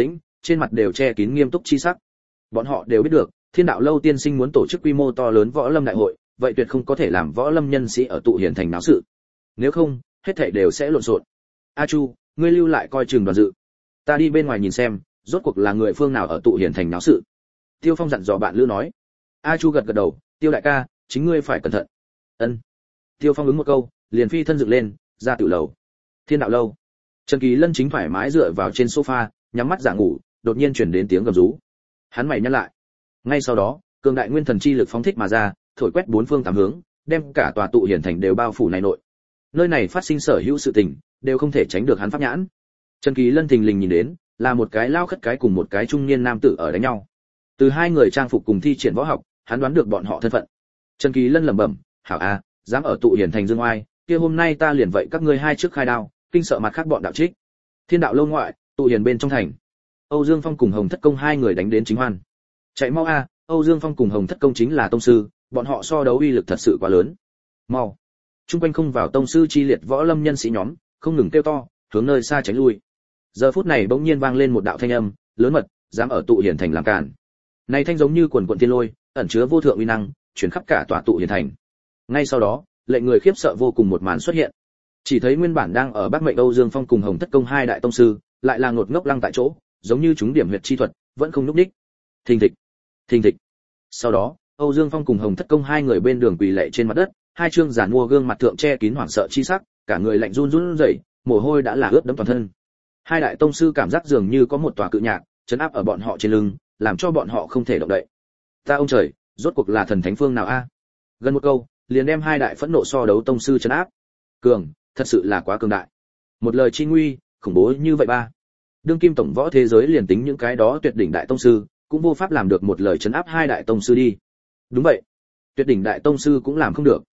[SPEAKER 1] trên mặt đều che kín nghiêm túc chi sắc. Bọn họ đều biết được, Thiên Đạo Lâu tiên sinh muốn tổ chức quy mô to lớn võ lâm đại hội, vậy tuyệt không có thể làm võ lâm nhân sĩ ở tụ hiển thành náo sự. Nếu không, hết thảy đều sẽ lộn xộn. A Chu, ngươi lưu lại coi chừng đoàn dự. Ta đi bên ngoài nhìn xem, rốt cuộc là người phương nào ở tụ hiển thành náo sự. Tiêu Phong dặn dò bạn Lữ nói. A Chu gật gật đầu, Tiêu đại ca, chính ngươi phải cẩn thận. Ân. Tiêu Phong ứng một câu, liền phi thân dựng lên, ra tiểu lầu. Thiên Đạo Lâu. Trần Kỳ Lân chính thoải mái dựa vào trên sofa, nhắm mắt giả ngủ, đột nhiên truyền đến tiếng gầm rú. Hắn mày nhăn lại. Ngay sau đó, cường đại nguyên thần chi lực phóng thích mà ra, thổi quét bốn phương tám hướng, đem cả tòa tụ hiển thành đều bao phủ này nội. Nơi này phát sinh sở hữu sự tình, đều không thể tránh được hắn pháp nhãn. Trần Kỳ Lân thình lình nhìn đến, là một cái lao khất cái cùng một cái trung niên nam tử ở đánh nhau. Từ hai người trang phục cùng thi triển võ học, hắn đoán được bọn họ thân phận. Trần Kỳ Lân lẩm bẩm, hảo a, dám ở tụ hiển thành dương oai, kia hôm nay ta liền vậy các ngươi hai trước khai đao, kinh sợ mặt khác bọn đạo trích. Thiên Đạo Lâu ngoại, tụ hiển bên trong thành. Âu Dương Phong cùng Hồng Thất Công hai người đánh đến chính hoan. Chạy mau a, Âu Dương Phong cùng Hồng Thất Công chính là tông sư, bọn họ so đấu uy lực thật sự quá lớn. Mau. Trung quanh không vào tông sư chi liệt võ lâm nhân sĩ nhóm, không ngừng kêu to, hướng nơi xa tránh lui. Giờ phút này bỗng nhiên vang lên một đạo thanh âm, lớn mật, dám ở tụ hiển thành làm cản. Này thanh giống như quần quần thiên lôi, ẩn chứa vô thượng uy năng, truyền khắp cả tòa tụ hiển thành. Ngay sau đó, lệnh người khiếp sợ vô cùng một màn xuất hiện. Chỉ thấy nguyên bản đang ở Bắc Mệnh Âu Dương Phong cùng Hồng Thất Công hai đại tông sư, lại là ngột ngốc lăng tại chỗ, giống như chúng điểm huyệt chi thuật, vẫn không nhúc nhích. Thình thịch, thình thịch. Sau đó, Âu Dương Phong cùng Hồng Thất Công hai người bên đường quỳ lạy trên mặt đất, hai trương giản mua gương mặt thượng che kín hoảng sợ chi sắc, cả người lạnh run run rẩy, mồ hôi đã là ướt đẫm toàn thân. Hai đại tông sư cảm giác dường như có một tòa cự nhạc trấn áp ở bọn họ trên lưng, làm cho bọn họ không thể động đậy. Ta ông trời, rốt cuộc là thần thánh phương nào a? Gần một câu, liền đem hai đại phẫn nộ so đấu tông sư trấn áp. Cường, thật sự là quá cường đại. Một lời chi nguy, khủng bố như vậy ba. Đương kim tổng võ thế giới liền tính những cái đó tuyệt đỉnh đại tông sư, cũng vô pháp làm được một lời trấn áp hai đại tông sư đi. Đúng vậy, tuyệt đỉnh đại tông sư cũng làm không được.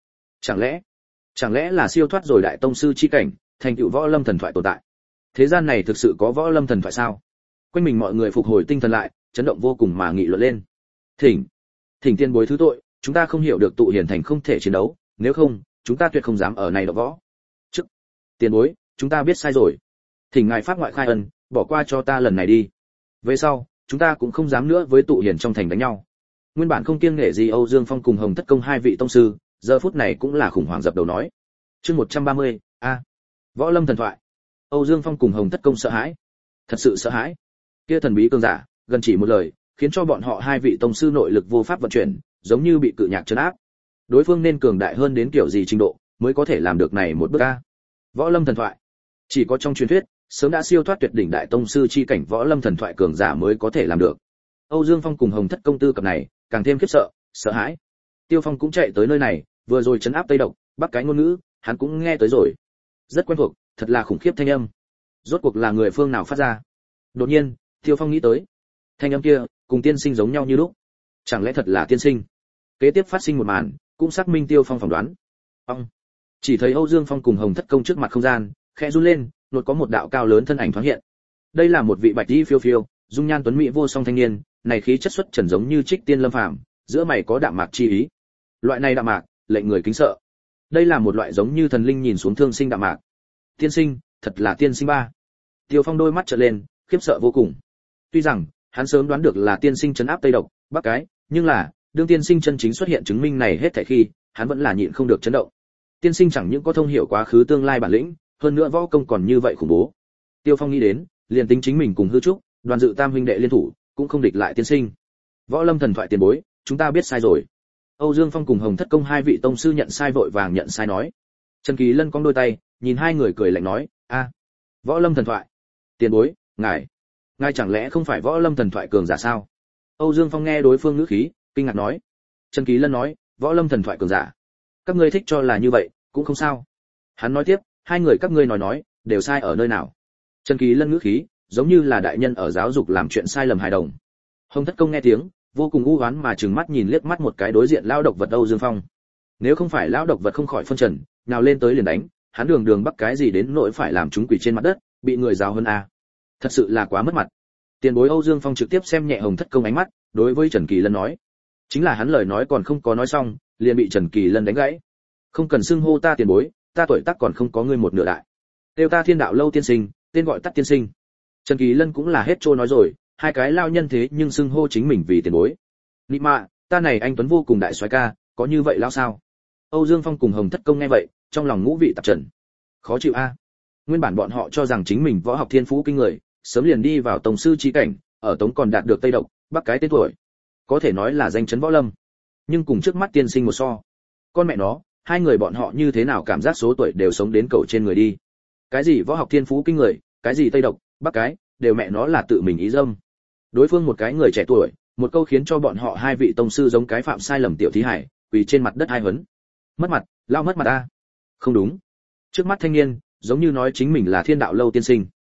[SPEAKER 1] Chẳng lẽ là siêu thoát rồi đại tông sư chi cảnh, thành tựu võ lâm thần thoại tồn tại. Thế gian này thực sự có võ lâm thần thoại sao? Quanh mình mọi người phục hồi tinh thần lại, chấn động vô cùng mà nghị luận lên. Thỉnh tiên bối thứ tội, chúng ta không hiểu được tụ hiển thành không thể chiến đấu, nếu không, chúng ta tuyệt không dám ở này động võ. Trước, tiền bối, chúng ta biết sai rồi. Thỉnh ngài pháp ngoại khai ân, bỏ qua cho ta lần này đi. Về sau, chúng ta cũng không dám nữa với tụ hiển trong thành đánh nhau. Nguyên bản không kiêng nể gì Âu Dương Phong cùng Hồng Thất Công hai vị tông sư, giờ phút này cũng là khủng hoảng dập đầu nói. Chương 130, a. Võ lâm thần thoại. Âu Dương Phong cùng Hồng Thất Công sợ hãi. Thật sự sợ hãi. Kia thần bí cường giả, gần chỉ một lời, khiến cho bọn họ hai vị tông sư nội lực vô pháp vận chuyển, giống như bị cự nhạc trấn áp. Đối phương nên cường đại hơn đến kiểu gì trình độ, mới có thể làm được này một bước a. Võ lâm thần thoại. Chỉ có trong truyền thuyết, sớm đã siêu thoát tuyệt đỉnh đại tông sư chi cảnh võ lâm thần thoại cường giả mới có thể làm được. Âu Dương Phong cùng Hồng Thất Công tư cập này, càng thêm khiếp sợ, sợ hãi. Tiêu Phong cũng chạy tới nơi này, vừa rồi trấn áp Tây Độc, Bắc cái ngôn ngữ, hắn cũng nghe tới rồi. Rất quen thuộc, thật là khủng khiếp thanh âm. Rốt cuộc là người phương nào phát ra? Đột nhiên, Tiêu Phong nghĩ tới, thanh âm kia, cùng tiên sinh giống nhau như lúc. Chẳng lẽ thật là tiên sinh? Kế tiếp phát sinh một màn, cũng xác minh Tiêu Phong phỏng đoán. Ông, chỉ thấy Âu Dương Phong cùng Hồng Thất Công trước mặt không gian, khẽ run lên, đột có một đạo cao lớn thân ảnh thoáng hiện. Đây là một vị bạch y phiêu phiêu, dung nhan tuấn mỹ vô song thanh niên, này khí chất xuất trần giống như trích tiên lâm phàm, giữa mày có đạm mạc chi ý. Loại này đạm mạc, lệnh người kính sợ. Đây là một loại giống như thần linh nhìn xuống thương sinh đạm mạc. Tiên sinh, thật là tiên sinh ba. Tiêu Phong đôi mắt trợn lên, khiếp sợ vô cùng. Tuy rằng hắn sớm đoán được là tiên sinh trấn áp Tây Độc, Bắc cái, nhưng là đương tiên sinh chân chính xuất hiện chứng minh này hết thảy khi, hắn vẫn là nhịn không được chấn động. Tiên sinh chẳng những có thông hiểu quá khứ tương lai bản lĩnh, hơn nữa võ công còn như vậy khủng bố. Tiêu Phong nghĩ đến, liền tính chính mình cùng Hư Trúc, Đoàn Dự tam huynh đệ liên thủ, cũng không địch lại tiên sinh. Võ lâm thần thoại tiền bối, chúng ta biết sai rồi. Âu Dương Phong cùng Hồng Thất Công hai vị tông sư nhận sai vội vàng nhận sai nói. Trần Kỳ Lân cong đôi tay, nhìn hai người cười lạnh nói, a, võ lâm thần thoại, tiền bối, ngài chẳng lẽ không phải võ lâm thần thoại cường giả sao? Âu Dương Phong nghe đối phương ngữ khí, kinh ngạc nói. Trần Kỳ Lân nói, võ lâm thần thoại cường giả, các ngươi thích cho là như vậy, cũng không sao. Hắn nói tiếp, hai người các ngươi nói, đều sai ở nơi nào? Trần Kỳ Lân ngữ khí, giống như là đại nhân ở giáo dục làm chuyện sai lầm hài đồng. Hồng Thất Công nghe tiếng, vô cùng u oán mà trừng mắt nhìn liếc mắt một cái đối diện lão độc vật Âu Dương Phong. Nếu không phải lão độc vật không khỏi phân trần, nào lên tới liền đánh, hắn đường bắt cái gì đến nỗi phải làm chúng quỷ trên mặt đất, bị người giáo hơn a. Thật sự là quá mất mặt. Tiền bối Âu Dương Phong trực tiếp xem nhẹ Hồng Thất Công ánh mắt, đối với Trần Kỳ Lân nói. Chính là hắn lời nói còn không có nói xong, liền bị Trần Kỳ Lân đánh gãy. Không cần xưng hô ta tiền bối, ta tuổi tác còn không có ngươi một nửa đại. Tiêu ta Thiên Đạo Lâu tiên sinh, tên gọi tắt tiên sinh. Trần Kỳ Lân cũng là hết trôi nói rồi, hai cái lao nhân thế nhưng xưng hô chính mình vì tiền bối. Nị mạ, ta này anh tuấn vô cùng đại soái ca, có như vậy lao sao? Âu Dương Phong cùng Hồng Thất Công nghe vậy, trong lòng ngũ vị tạp trần. Khó chịu a. Nguyên bản bọn họ cho rằng chính mình võ học thiên phú kinh người, sớm liền đi vào tổng sư chi cảnh, ở Tống còn đạt được Tây Độc, Bắc cái tên tuổi, có thể nói là danh chấn võ lâm. Nhưng cùng trước mắt tiên sinh một so, con mẹ nó, hai người bọn họ như thế nào cảm giác số tuổi đều sống đến cầu trên người đi. Cái gì võ học thiên phú kinh người, cái gì Tây Độc, Bắc cái, đều mẹ nó là tự mình ý dâm. Đối phương một cái người trẻ tuổi, một câu khiến cho bọn họ hai vị tông sư giống cái phạm sai lầm tiểu thí hải, quỳ trên mặt đất hai huấn. Mất mặt, lao mất mặt a. Không đúng. Trước mắt thanh niên, giống như nói chính mình là Thiên Đạo Lâu tiên sinh.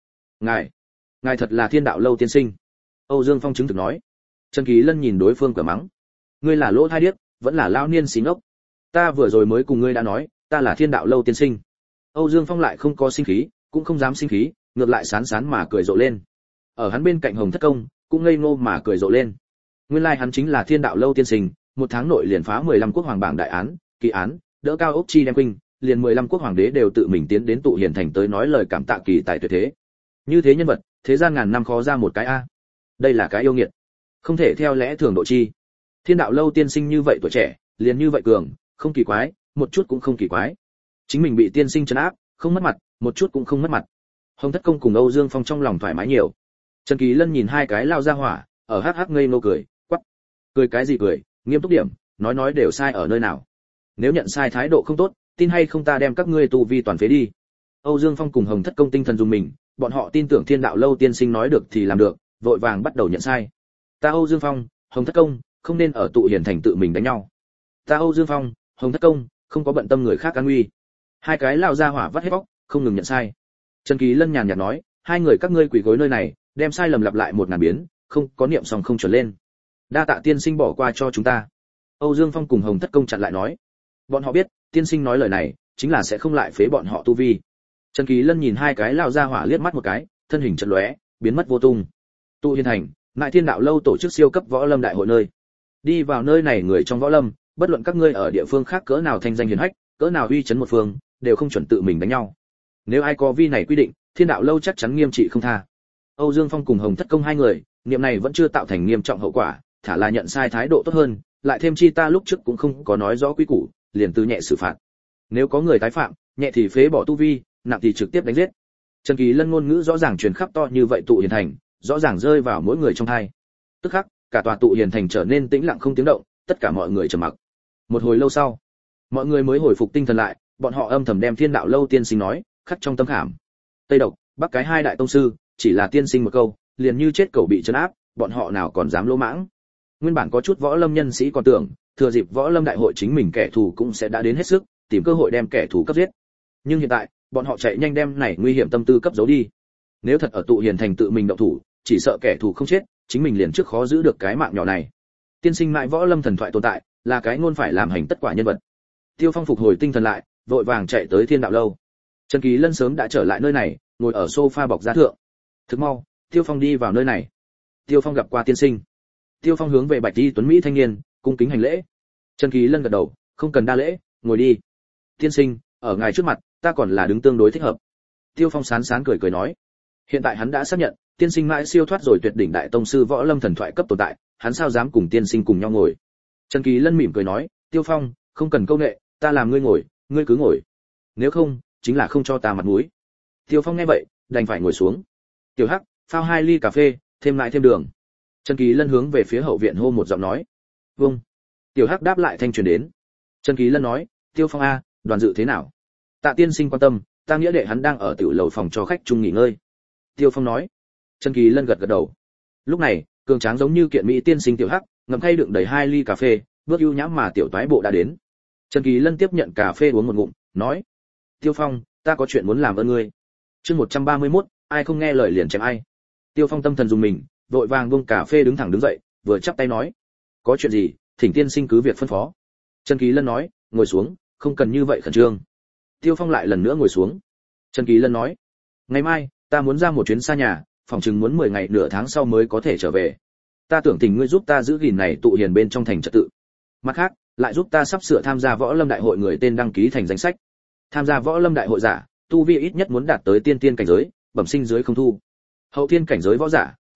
[SPEAKER 1] Ngài thật là Thiên Đạo Lâu tiên sinh. Âu Dương Phong chứng thực nói. Trần Kỳ Lân nhìn đối phương quả mắng. Ngươi là lỗ thai điếc, vẫn là lao niên xí ngốc. Ta vừa rồi mới cùng ngươi đã nói, ta là Thiên Đạo Lâu tiên sinh. Âu Dương Phong lại không có sinh khí, cũng không dám sinh khí, ngược lại sán sán mà cười rộ lên. Ở hắn bên cạnh Hồng Thất Công, cũng ngây ngô mà cười rộ lên. Nguyên lai hắn chính là Thiên Đạo Lâu tiên sinh, một tháng nội liền phá 15 quốc hoàng bảng đại án, kỳ án, đỡ cao ốc chi đem quynh, liền 15 quốc hoàng đế đều tự mình tiến đến tụ hiền thành tới nói lời cảm tạ kỳ tài tuyệt thế. Như thế nhân vật, thế gian ngàn năm khó ra một cái a. Đây là cái yêu nghiệt, không thể theo lẽ thường độ chi. Thiên Đạo Lâu tiên sinh như vậy tuổi trẻ, liền như vậy cường, không kỳ quái, một chút cũng không kỳ quái. Chính mình bị tiên sinh trấn áp, không mất mặt, một chút cũng không mất mặt. Hồng Thất Công cùng Âu Dương Phong trong lòng thoải mái nhiều. Trần Kỳ Lân nhìn hai cái lao ra hỏa, ở hắc hắc ngây ngô cười, quắc. Cười cái gì cười, nghiêm túc điểm, nói đều sai ở nơi nào. Nếu nhận sai thái độ không tốt, tin hay không ta đem các ngươi tu vi toàn phế đi. Âu Dương Phong cùng Hồng Thất Công tinh thần dùng mình, bọn họ tin tưởng Thiên Đạo Lâu tiên sinh nói được thì làm được, vội vàng bắt đầu nhận sai. Ta Âu Dương Phong, Hồng Thất Công, không nên ở tụ hiền thành tự mình đánh nhau. Ta Âu Dương Phong, Hồng Thất Công, không có bận tâm người khác an nguy. Hai cái lao ra hỏa vắt hết bóc, không ngừng nhận sai. Trần Kỳ Lân nhàn nhạt nói, hai người các ngươi quỳ gối nơi này, đem sai lầm lặp lại 1000 biến, không có niệm xong không chuẩn lên. Đa tạ tiên sinh bỏ qua cho chúng ta. Âu Dương Phong cùng Hồng Thất Công chặn lại nói, bọn họ biết, tiên sinh nói lời này, chính là sẽ không lại phế bọn họ tu vi. Trần Kỳ Lân nhìn hai cái lao ra hỏa liếc mắt một cái, thân hình chợt lóe, biến mất vô tung. Tụ hiền thành, Ngại Thiên Đạo Lâu tổ chức siêu cấp võ lâm đại hội nơi. Đi vào nơi này người trong võ lâm, bất luận các ngươi ở địa phương khác cỡ nào thanh danh hiển hách, cỡ nào uy chấn một phương, đều không chuẩn tự mình đánh nhau. Nếu ai có vi này quy định, Thiên Đạo Lâu chắc chắn nghiêm trị không tha. Âu Dương Phong cùng Hồng Thất Công hai người, niệm này vẫn chưa tạo thành nghiêm trọng hậu quả, thả là nhận sai thái độ tốt hơn, lại thêm chi ta lúc trước cũng không có nói rõ quy củ, liền từ nhẹ xử phạt. Nếu có người tái phạm, nhẹ thì phế bỏ tu vi, nặng thì trực tiếp đánh giết. Trần Kỳ Lân ngôn ngữ rõ ràng truyền khắp to như vậy tụ hiền thành, rõ ràng rơi vào mỗi người trong tai. Tức khắc, cả tòa tụ hiền thành trở nên tĩnh lặng không tiếng động, tất cả mọi người trầm mặc. Một hồi lâu sau, mọi người mới hồi phục tinh thần lại, bọn họ âm thầm đem Thiên Đạo Lâu tiên sinh nói khắc trong tâm khảm. Tây Độc, Bắc cái hai đại tông sư, chỉ là tiên sinh một câu, liền như chết cẩu bị trấn áp, bọn họ nào còn dám lỗ mãng. Nguyên bản có chút võ lâm nhân sĩ còn tưởng, thừa dịp võ lâm đại hội chính mình kẻ thù cũng sẽ đã đến hết sức, tìm cơ hội đem kẻ thù cấp giết. Nhưng hiện tại, bọn họ chạy nhanh đem này nguy hiểm tâm tư cấp giấu đi. Nếu thật ở tụ hiền thành tự mình động thủ, chỉ sợ kẻ thù không chết, chính mình liền trước khó giữ được cái mạng nhỏ này. Tiên sinh mãi võ lâm thần thoại tồn tại, là cái ngôn phải làm hành tất quả nhân vật. Tiêu Phong phục hồi tinh thần lại, vội vàng chạy tới Thiên Đạo Lâu. Trần Kỳ Lân sớm đã trở lại nơi này, ngồi ở sofa bọc giá thượng. Thực mau, Tiêu Phong đi vào nơi này. Tiêu Phong gặp qua tiên sinh. Tiêu Phong hướng về bạch y tuấn mỹ thanh niên, cung kính hành lễ. Trần Kỳ Lân gật đầu, không cần đa lễ, ngồi đi. Tiên sinh, ở ngài trước mặt, ta còn là đứng tương đối thích hợp. Tiêu Phong sán sán cười cười nói. Hiện tại hắn đã xác nhận, tiên sinh mãi siêu thoát rồi tuyệt đỉnh đại tông sư võ lâm thần thoại cấp tồn tại, hắn sao dám cùng tiên sinh cùng nhau ngồi. Trần Kỳ Lân mỉm cười nói, Tiêu Phong, không cần câu nệ, ta làm ngươi ngồi, ngươi cứ ngồi. Nếu không, chính là không cho ta mặt mũi. Tiêu Phong nghe vậy, đành phải ngồi xuống. Tiểu Hắc, phao 2 ly cà phê, thêm lại thêm đường. Trần Kỳ Lân hướng về phía hậu viện hô một giọng nói. Vâng. Tiểu Hắc đáp lại thanh truyền đến. Trần Kỳ Lân nói, Tiêu Phong a, đoàn dự thế nào? Tạ tiên sinh quan tâm, ta nghĩa đệ hắn đang ở tiểu lầu phòng cho khách chung nghỉ ngơi. Tiêu Phong nói. Trần Kỳ Lân gật gật đầu. Lúc này, cường tráng giống như kiện mỹ tiên sinh Tiểu Hắc, ngậm khay đựng đầy 2 ly cà phê, bước ưu nhã mà tiểu toái bộ đã đến. Trần Kỳ Lân tiếp nhận cà phê uống một ngụm, nói: "Tiêu Phong, ta có chuyện muốn làm ơn ngươi." Chương 131, ai không nghe lời liền chém ai. Tiêu Phong tâm thần dùng mình, vội vàng buông cà phê đứng thẳng đứng dậy, vừa chắp tay nói: "Có chuyện gì, thỉnh tiên sinh cứ việc phân phó." Trần Kỳ Lân nói: "Ngồi xuống, không cần như vậy khẩn trương." Tiêu Phong lại lần nữa ngồi xuống. Trần Kỳ Lân nói: "Ngày mai, ta muốn ra một chuyến xa nhà, phòng chừng muốn 10 ngày nửa tháng sau mới có thể trở về. Ta tưởng tình ngươi giúp ta giữ gìn này tụ hiền bên trong thành trật tự. Mặt khác, lại giúp ta sắp sửa tham gia võ lâm đại hội người tên đăng ký thành danh sách. Tham gia võ lâm đại hội giả, tu vi ít nhất muốn đạt tới tiên tiên cảnh giới, bẩm sinh dưới không thu. Hậu tiên cảnh giới võ giả,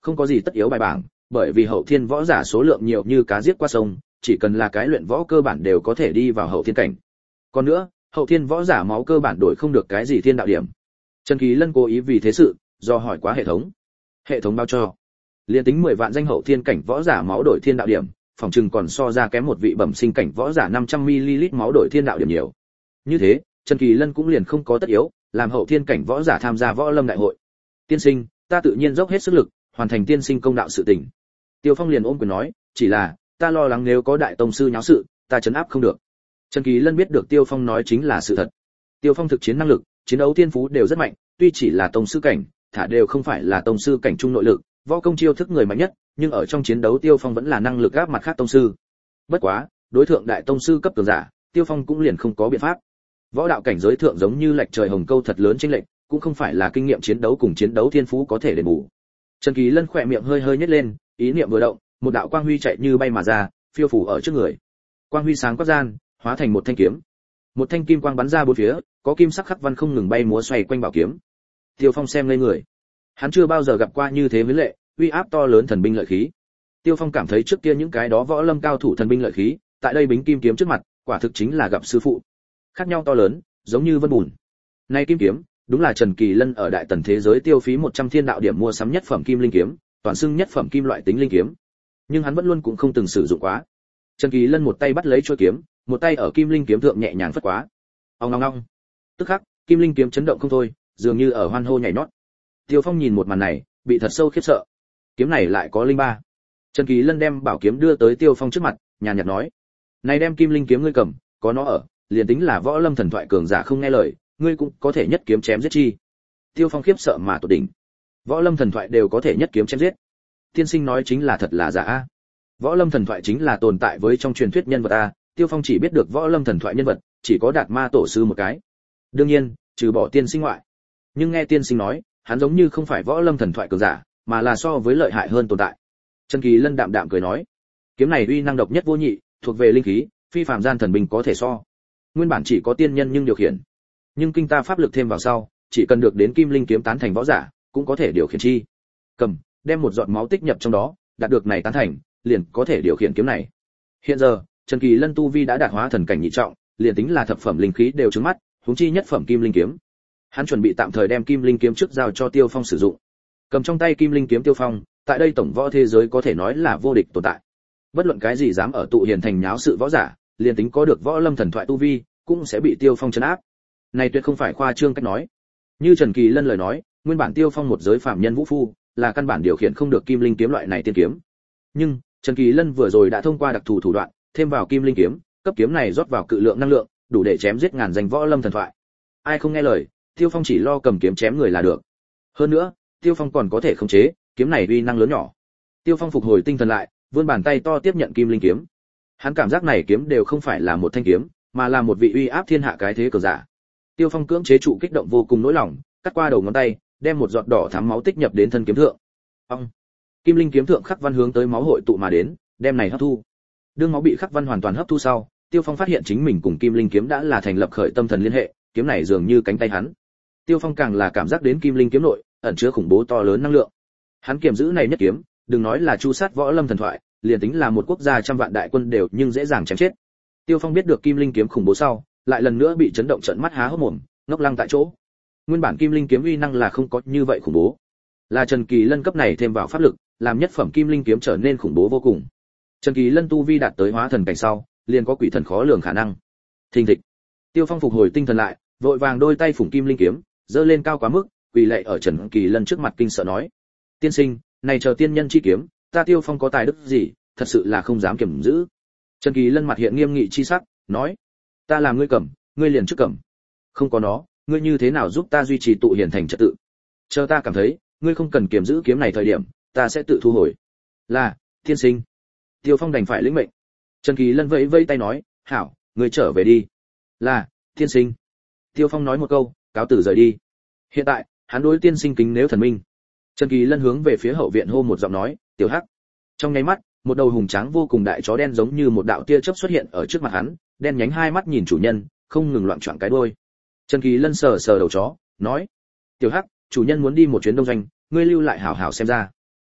[SPEAKER 1] không có gì tất yếu bài bảng, bởi vì hậu thiên võ giả số lượng nhiều như cá giết qua sông, chỉ cần là cái luyện võ cơ bản đều có thể đi vào hậu thiên cảnh. Còn nữa, hậu thiên võ giả máu cơ bản đổi không được cái gì thiên đạo điểm. Trần Kỳ Lân cố ý vì thế sự, do hỏi quá hệ thống. Hệ thống báo cho, liên tính 10 vạn danh hậu thiên cảnh võ giả máu đổi thiên đạo điểm, phòng trừng còn so ra kém một vị bẩm sinh cảnh võ giả 500 ml máu đổi thiên đạo điểm nhiều. Như thế, Trần Kỳ Lân cũng liền không có tất yếu làm hậu thiên cảnh võ giả tham gia võ lâm đại hội. Tiên sinh, ta tự nhiên dốc hết sức lực, hoàn thành tiên sinh công đạo sự tình. Tiêu Phong liền ôm quyền nói, chỉ là, ta lo lắng nếu có đại tông sư nháo sự, ta trấn áp không được. Trần Kỳ Lân biết được Tiêu Phong nói chính là sự thật. Tiêu Phong thực chiến năng lực, chiến đấu thiên phú đều rất mạnh, tuy chỉ là tông sư cảnh, thả đều không phải là tông sư cảnh trung nội lực, võ công chiêu thức người mạnh nhất, nhưng ở trong chiến đấu Tiêu Phong vẫn là năng lực áp mặt khác tông sư. Bất quá, đối thượng đại tông sư cấp cường giả, Tiêu Phong cũng liền không có biện pháp. Võ đạo cảnh giới thượng giống như lệch trời hồng câu thật lớn chênh lệch, cũng không phải là kinh nghiệm chiến đấu cùng chiến đấu thiên phú có thể đền bù. Trần Kỳ Lân khỏe miệng hơi hơi nhếch lên, ý niệm vừa động, một đạo quang huy chạy như bay mà ra, phiêu phủ ở trước người. Quang huy sáng quắc gian, hóa thành một thanh kiếm. Một thanh kim quang bắn ra bốn phía, có kim sắc khắc văn không ngừng bay múa xoay quanh bảo kiếm. Tiêu Phong xem ngây người. Hắn chưa bao giờ gặp qua như thế với lệ, uy áp to lớn thần binh lợi khí. Tiêu Phong cảm thấy trước kia những cái đó võ lâm cao thủ thần binh lợi khí, tại đây bính kim kiếm trước mặt, quả thực chính là gặp sư phụ. Khác nhau to lớn, giống như vân bùn. Nay kim kiếm, đúng là Trần Kỳ Lân ở đại tần thế giới tiêu phí 100 thiên đạo điểm mua sắm nhất phẩm kim linh kiếm, toàn xưng nhất phẩm kim loại tính linh kiếm. Nhưng hắn vẫn luôn cũng không từng sử dụng quá. Trần Kỳ Lân một tay bắt lấy chuôi kiếm, một tay ở kim linh kiếm thượng nhẹ nhàng phất quá. Ong ong ong. Tức khắc, kim linh kiếm chấn động không thôi, dường như ở hoan hô nhảy nhót. Tiêu Phong nhìn một màn này, bị thật sâu khiếp sợ. Kiếm này lại có linh ba. Trần Kỳ Lân đem bảo kiếm đưa tới Tiêu Phong trước mặt, nhàn nhạt nói: "Này đem kim linh kiếm ngươi cầm, có nó ở, liền tính là võ lâm thần thoại cường giả không nghe lời, ngươi cũng có thể nhất kiếm chém giết chi." Tiêu Phong khiếp sợ mà tột đỉnh. Võ lâm thần thoại đều có thể nhất kiếm chém giết. Tiên sinh nói chính là thật là giả a? Võ lâm thần thoại chính là tồn tại với trong truyền thuyết nhân vật a? Tiêu Phong chỉ biết được võ lâm thần thoại nhân vật, chỉ có Đạt Ma tổ sư một cái. Đương nhiên, trừ bỏ tiên sinh ngoại. Nhưng nghe tiên sinh nói, hắn giống như không phải võ lâm thần thoại cường giả, mà là so với lợi hại hơn tồn tại. Trần Kỳ Lân đạm đạm cười nói: "Kiếm này uy năng độc nhất vô nhị, thuộc về linh khí, phi phàm gian thần binh có thể so. Nguyên bản chỉ có tiên nhân nhưng điều khiển, nhưng kinh ta pháp lực thêm vào sau, chỉ cần được đến kim linh kiếm tán thành võ giả, cũng có thể điều khiển chi. Cầm, đem một giọt máu tích nhập trong đó, đạt được này tán thành, liền có thể điều khiển kiếm này." Hiện giờ, Trần Kỳ Lân tu vi đã đạt hóa thần cảnh nhị trọng, liền tính là thập phẩm linh khí đều trứng mắt, huống chi nhất phẩm kim linh kiếm. Hắn chuẩn bị tạm thời đem kim linh kiếm trước giao cho Tiêu Phong sử dụng. Cầm trong tay kim linh kiếm Tiêu Phong, tại đây tổng võ thế giới có thể nói là vô địch tồn tại. Bất luận cái gì dám ở tụ hiền thành nháo sự võ giả, liền tính có được võ lâm thần thoại tu vi, cũng sẽ bị Tiêu Phong trấn áp. Này tuyệt không phải khoa trương cách nói. Như Trần Kỳ Lân lời nói, nguyên bản Tiêu Phong một giới phàm nhân vũ phu, là căn bản điều khiển không được kim linh kiếm loại này tiên kiếm. Nhưng, Trần Kỳ Lân vừa rồi đã thông qua đặc thù thủ đoạn, thêm vào kim linh kiếm, cấp kiếm này rót vào cự lượng năng lượng, đủ để chém giết ngàn danh võ lâm thần thoại. Ai không nghe lời, Tiêu Phong chỉ lo cầm kiếm chém người là được. Hơn nữa, Tiêu Phong còn có thể khống chế, kiếm này uy năng lớn nhỏ. Tiêu Phong phục hồi tinh thần lại, vươn bàn tay to tiếp nhận kim linh kiếm. Hắn cảm giác này kiếm đều không phải là một thanh kiếm, mà là một vị uy áp thiên hạ cái thế cường giả. Tiêu Phong cưỡng chế trụ kích động vô cùng nỗi lòng, cắt qua đầu ngón tay, đem một giọt đỏ thắm máu tích nhập đến thân kiếm thượng. Ông, kim linh kiếm thượng khắc văn hướng tới máu hội tụ mà đến, đem này hấp thu. Đương máu bị khắc văn hoàn toàn hấp thu sau, Tiêu Phong phát hiện chính mình cùng kim linh kiếm đã là thành lập khởi tâm thần liên hệ, kiếm này dường như cánh tay hắn. Tiêu Phong càng là cảm giác đến kim linh kiếm nội ẩn chứa khủng bố to lớn năng lượng. Hắn kiềm giữ này nhất kiếm, đừng nói là chu sát võ lâm thần thoại, liền tính là một quốc gia trăm vạn đại quân đều nhưng dễ dàng chém chết. Tiêu Phong biết được kim linh kiếm khủng bố sau, lại lần nữa bị chấn động trợn mắt há hốc mồm, ngốc lăng tại chỗ. Nguyên bản kim linh kiếm uy năng là không có như vậy khủng bố, là Trần Kỳ Lân cấp này thêm vào pháp lực, làm nhất phẩm kim linh kiếm trở nên khủng bố vô cùng. Trần Kỳ Lân tu vi đạt tới hóa thần cảnh sau, liền có quỷ thần khó lường khả năng. Thình thịch. Tiêu Phong phục hồi tinh thần lại, vội vàng đôi tay phủng kim linh kiếm, giơ lên cao quá mức, quỳ lạy ở Trần Kỳ Lân trước mặt kinh sợ nói: "Tiên sinh, này chờ tiên nhân chi kiếm, ta Tiêu Phong có tài đức gì, thật sự là không dám kiểm giữ." Trần Kỳ Lân mặt hiện nghiêm nghị chi sắc, nói: "Ta làm ngươi cầm, ngươi liền trước cầm. Không có nó, ngươi như thế nào giúp ta duy trì tụ hiền thành trật tự? Chờ ta cảm thấy, ngươi không cần kiểm giữ kiếm này thời điểm, ta sẽ tự thu hồi." "Là, tiên sinh." Tiêu Phong đành phải lĩnh mệnh. Trần Kỳ Lân vẫy vẫy tay nói: "Hảo, ngươi trở về đi." "Là, tiên sinh." Tiêu Phong nói một câu, cáo từ rời đi. Hiện tại, hắn đối tiên sinh kính nếu thần minh. Trần Kỳ Lân hướng về phía hậu viện hô một giọng nói: "Tiểu Hắc." Trong nháy mắt, một đầu hùng tráng vô cùng đại chó đen giống như một đạo tia chớp xuất hiện ở trước mặt hắn, đen nhánh hai mắt nhìn chủ nhân, không ngừng loạn choạng cái đuôi. Trần Kỳ Lân sờ sờ đầu chó, nói: "Tiểu Hắc, chủ nhân muốn đi một chuyến đông doanh, ngươi lưu lại hảo hảo xem ra."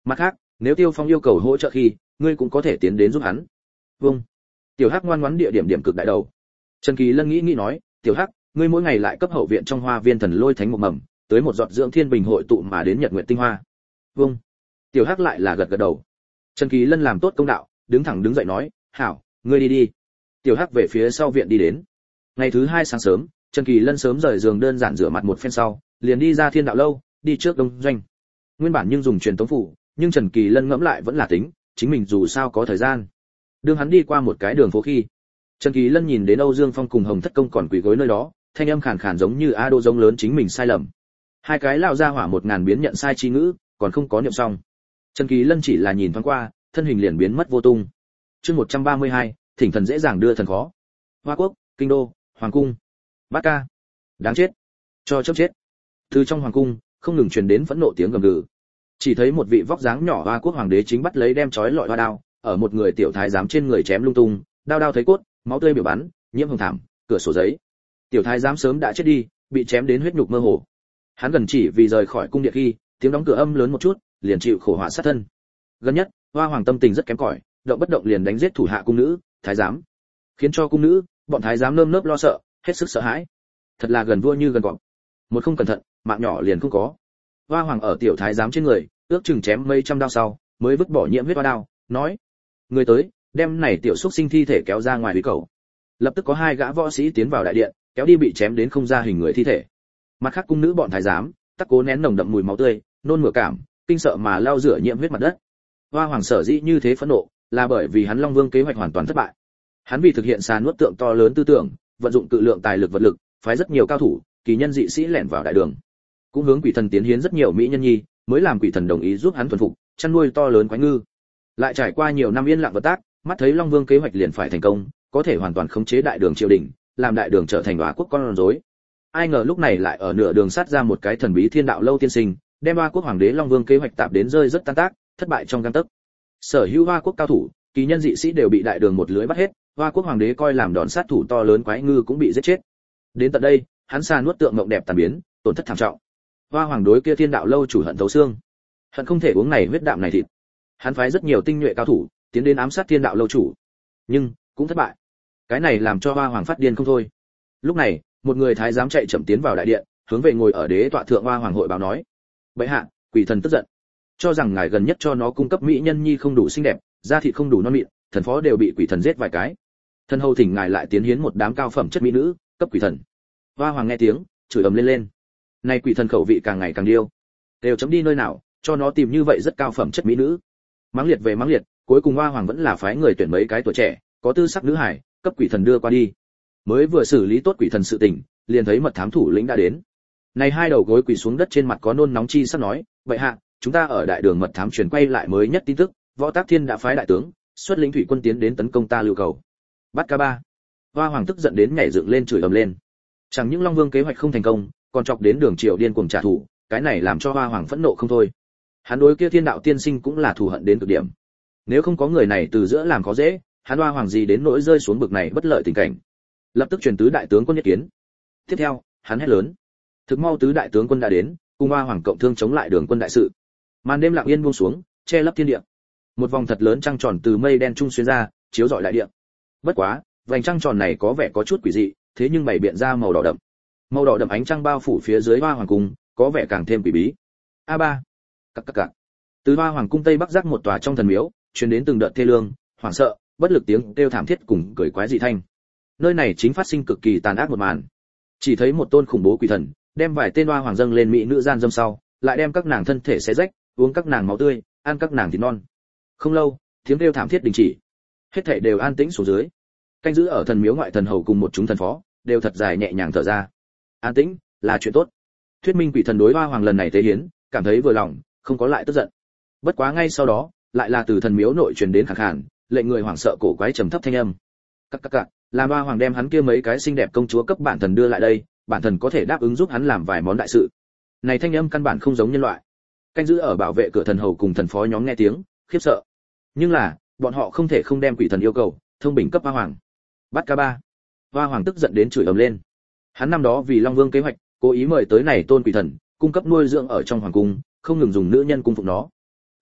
[SPEAKER 1] Mặt khác, nếu Tiêu Phong yêu cầu hỗ trợ khi, ngươi cũng có thể tiến đến giúp hắn. Vâng. Tiểu Hắc ngoan ngoãn địa điểm điểm cực đại đầu. Trần Kỳ Lân nghĩ nói, Tiểu Hắc, ngươi mỗi ngày lại cấp hậu viện trong hoa viên thần lôi thánh một mầm, tới một giọt dưỡng thiên bình hội tụ mà đến nhật nguyện tinh hoa. Vâng. Tiểu Hắc lại là gật gật đầu. Trần Kỳ Lân làm tốt công đạo, đứng thẳng đứng dậy nói, hảo, ngươi đi đi. Tiểu Hắc về phía sau viện đi đến. Ngày thứ 2 sáng sớm, Trần Kỳ Lân sớm rời giường đơn giản rửa mặt một phen sau, liền đi ra Thiên Đạo lâu, đi trước đông doanh. Nguyên bản nhưng dùng truyền tống phủ, nhưng Trần Kỳ Lân ngẫm lại vẫn là tính, chính mình dù sao có thời gian. Đương hắn đi qua một cái đường phố khi, Trần Kỳ Lân nhìn đến Âu Dương Phong cùng Hồng Thất Công còn quỳ gối nơi đó, thanh âm khàn khàn giống như a đô giống lớn chính mình sai lầm. Hai cái lao ra hỏa 1000 biến nhận sai chi ngữ, còn không có niệm xong. Trần Kỳ Lân chỉ là nhìn thoáng qua, thân hình liền biến mất vô tung. Chương 132, thỉnh thần dễ dàng đưa thần khó. Hoa Quốc, Kinh đô, Hoàng cung. Bát ca. Đáng chết. Cho chớp chết. Từ trong hoàng cung, không ngừng truyền đến phẫn nộ tiếng gầm gừ. Chỉ thấy một vị vóc dáng nhỏ Hoa Quốc hoàng đế chính bắt lấy đem chói lọi hoa đao, ở một người tiểu thái giám trên người chém lung tung, đao đao thấy cốt, máu tươi biểu bắn, nhiễm hồng thảm, cửa sổ giấy. Tiểu thái giám sớm đã chết đi, bị chém đến huyết nhục mơ hồ. Hắn gần chỉ vì rời khỏi cung điện khi, tiếng đóng cửa âm lớn một chút, liền chịu khổ họa sát thân. Gần nhất, Hoa hoàng tâm tình rất kém cỏi, động bất động liền đánh giết thủ hạ cung nữ, thái giám, khiến cho cung nữ, bọn thái giám nơm nớp lo sợ, hết sức sợ hãi. Thật là gần vua như gần cọp. Một không cẩn thận, mạng nhỏ liền không có. Hoa hoàng ở tiểu thái giám trên người, ước chừng chém mấy trăm đao sau, mới vứt bỏ nhiễm huyết hoa đao, nói: "Người tới, đem này tiểu xúc sinh thi thể kéo ra ngoài bí cầu." Lập tức có 2 gã võ sĩ tiến vào đại điện, kéo đi bị chém đến không ra hình người thi thể. Mặt khác cung nữ bọn thái giám, tắc cố nén nồng đậm mùi máu tươi, nôn mửa cảm, kinh sợ mà lau rửa nhiễm huyết mặt đất. Hoa hoàng sở dĩ như thế phẫn nộ, là bởi vì hắn Long Vương kế hoạch hoàn toàn thất bại. Hắn vì thực hiện xà nuốt tượng to lớn tư tưởng, vận dụng cự lượng tài lực vật lực, phái rất nhiều cao thủ, kỳ nhân dị sĩ lẻn vào đại đường, cũng hướng quỷ thần tiến hiến rất nhiều mỹ nhân nhi, mới làm quỷ thần đồng ý giúp hắn thuần phục, chăn nuôi to lớn quái ngư. Lại trải qua nhiều năm yên lặng vật tác, mắt thấy Long Vương kế hoạch liền phải thành công, có thể hoàn toàn khống chế đại đường triều đình, làm đại đường trở thành Hoa Quốc con rối. Ai ngờ lúc này lại ở nửa đường sát ra một cái thần bí Thiên Đạo lâu tiên sinh, đem Hoa Quốc hoàng đế Long Vương kế hoạch tạp đến rơi rất tan tác, thất bại trong gang tấc. Sở hữu Hoa Quốc cao thủ, kỳ nhân dị sĩ đều bị đại đường một lưới bắt hết, Hoa Quốc hoàng đế coi làm đòn sát thủ to lớn quái ngư cũng bị giết chết. Đến tận đây, hắn xà nuốt tượng mộng đẹp tàn biến, tổn thất thảm trọng. Hoa hoàng đối kia Thiên Đạo lâu chủ hận thấu xương, hận không thể uống này huyết đạm này thịt. Hắn phái rất nhiều tinh nhuệ cao thủ tiến đến ám sát Thiên Đạo lâu chủ, nhưng cũng thất bại. Cái này làm cho Hoa hoàng phát điên không thôi. Lúc này, một người thái giám chạy chậm tiến vào đại điện, hướng về ngồi ở đế tọa thượng Hoa hoàng hội báo nói: "Bệ hạ, quỷ thần tức giận, cho rằng ngài gần nhất cho nó cung cấp mỹ nhân nhi không đủ xinh đẹp, da thịt không đủ non mịn, thần phó đều bị quỷ thần giết vài cái. Thần hầu thỉnh ngài lại tiến hiến một đám cao phẩm chất mỹ nữ, cấp quỷ thần." Hoa hoàng nghe tiếng, chửi ầm lên lên. Này quỷ thần khẩu vị càng ngày càng điêu, đều chấm đi nơi nào, cho nó tìm như vậy rất cao phẩm chất mỹ nữ. Mắng liệt về mắng liệt, cuối cùng Hoa hoàng vẫn là phái người tuyển mấy cái tuổi trẻ, có tư sắc nữ hải, cấp quỷ thần đưa qua đi. Mới vừa xử lý tốt quỷ thần sự tình, liền thấy mật thám thủ lĩnh đã đến. Này 2 đầu gối quỳ xuống đất trên mặt có nôn nóng chi sắp nói: "Vậy hạ, chúng ta ở đại đường mật thám truyền quay lại mới nhất tin tức, Võ Tác Thiên đã phái đại tướng, xuất lĩnh thủy quân tiến đến tấn công ta Lưu Cầu." Bắt ca ba. Hoa hoàng tức giận đến nhảy dựng lên chửi ầm lên. Chẳng những Long Vương kế hoạch không thành công, còn chọc đến đường triều điên cuồng trả thù, cái này làm cho Hoa hoàng phẫn nộ không thôi. Hắn đối kia Thiên Đạo tiên sinh cũng là thù hận đến cực điểm. Nếu không có người này từ giữa làm khó dễ, hắn Hoa hoàng gì đến nỗi rơi xuống bực này bất lợi tình cảnh. Lập tức truyền tứ đại tướng quân nhất kiến. Tiếp theo, hắn hét lớn. Thực mau tứ đại tướng quân đã đến, cùng Hoa hoàng cộng thương chống lại đường quân đại sự. Màn đêm lặng yên buông xuống, che lấp thiên địa. Một vòng thật lớn trăng tròn từ mây đen trung xuyên ra, chiếu rọi đại địa. Bất quá, vành trăng tròn này có vẻ có chút quỷ dị, thế nhưng bày biện ra màu đỏ đậm. Màu đỏ đậm ánh trăng bao phủ phía dưới Hoa hoàng cung, có vẻ càng thêm quỷ bí. A3. Cặc cặc cặc. Từ Hoa hoàng cung tây bắc giác một tòa trong thần miếu, truyền đến từng đợt thê lương, hoảng sợ, bất lực tiếng kêu thảm thiết cùng cười quái dị thanh. Nơi này chính phát sinh cực kỳ tàn ác một màn. Chỉ thấy một tôn khủng bố quỷ thần, đem vài tên Hoa hoàng dâng lên mỹ nữ gian dâm sau, lại đem các nàng thân thể xé rách, uống các nàng máu tươi, ăn các nàng thịt non. Không lâu, tiếng kêu thảm thiết đình chỉ. Hết thảy đều an tĩnh xuống dưới. Canh giữ ở thần miếu ngoại thần hầu cùng một chúng thần phó, đều thật dài nhẹ nhàng thở ra. An tĩnh là chuyện tốt. Thuyết minh quỷ thần đối Hoa hoàng lần này tế hiến, cảm thấy vừa lòng, không có lại tức giận. Bất quá ngay sau đó, lại là từ thần miếu nội truyền đến khàn khàn, lệnh người hoảng sợ cổ quái trầm thấp thanh âm. Cặc cặc cặc, làm Hoa hoàng đem hắn kia mấy cái xinh đẹp công chúa cấp bản thần đưa lại đây, bản thần có thể đáp ứng giúp hắn làm vài món đại sự. Này thanh âm căn bản không giống nhân loại. Canh giữ ở bảo vệ cửa thần hầu cùng thần phó nhóm nghe tiếng, khiếp sợ. Nhưng là, bọn họ không thể không đem quỷ thần yêu cầu thông bình cấp Hoa hoàng. Bắt ca ba. Hoa hoàng tức giận đến chửi ầm lên. Hắn năm đó vì Long Vương kế hoạch, cố ý mời tới này tôn quỷ thần, cung cấp nuôi dưỡng ở trong hoàng cung, không ngừng dùng nữ nhân cung phụng nó.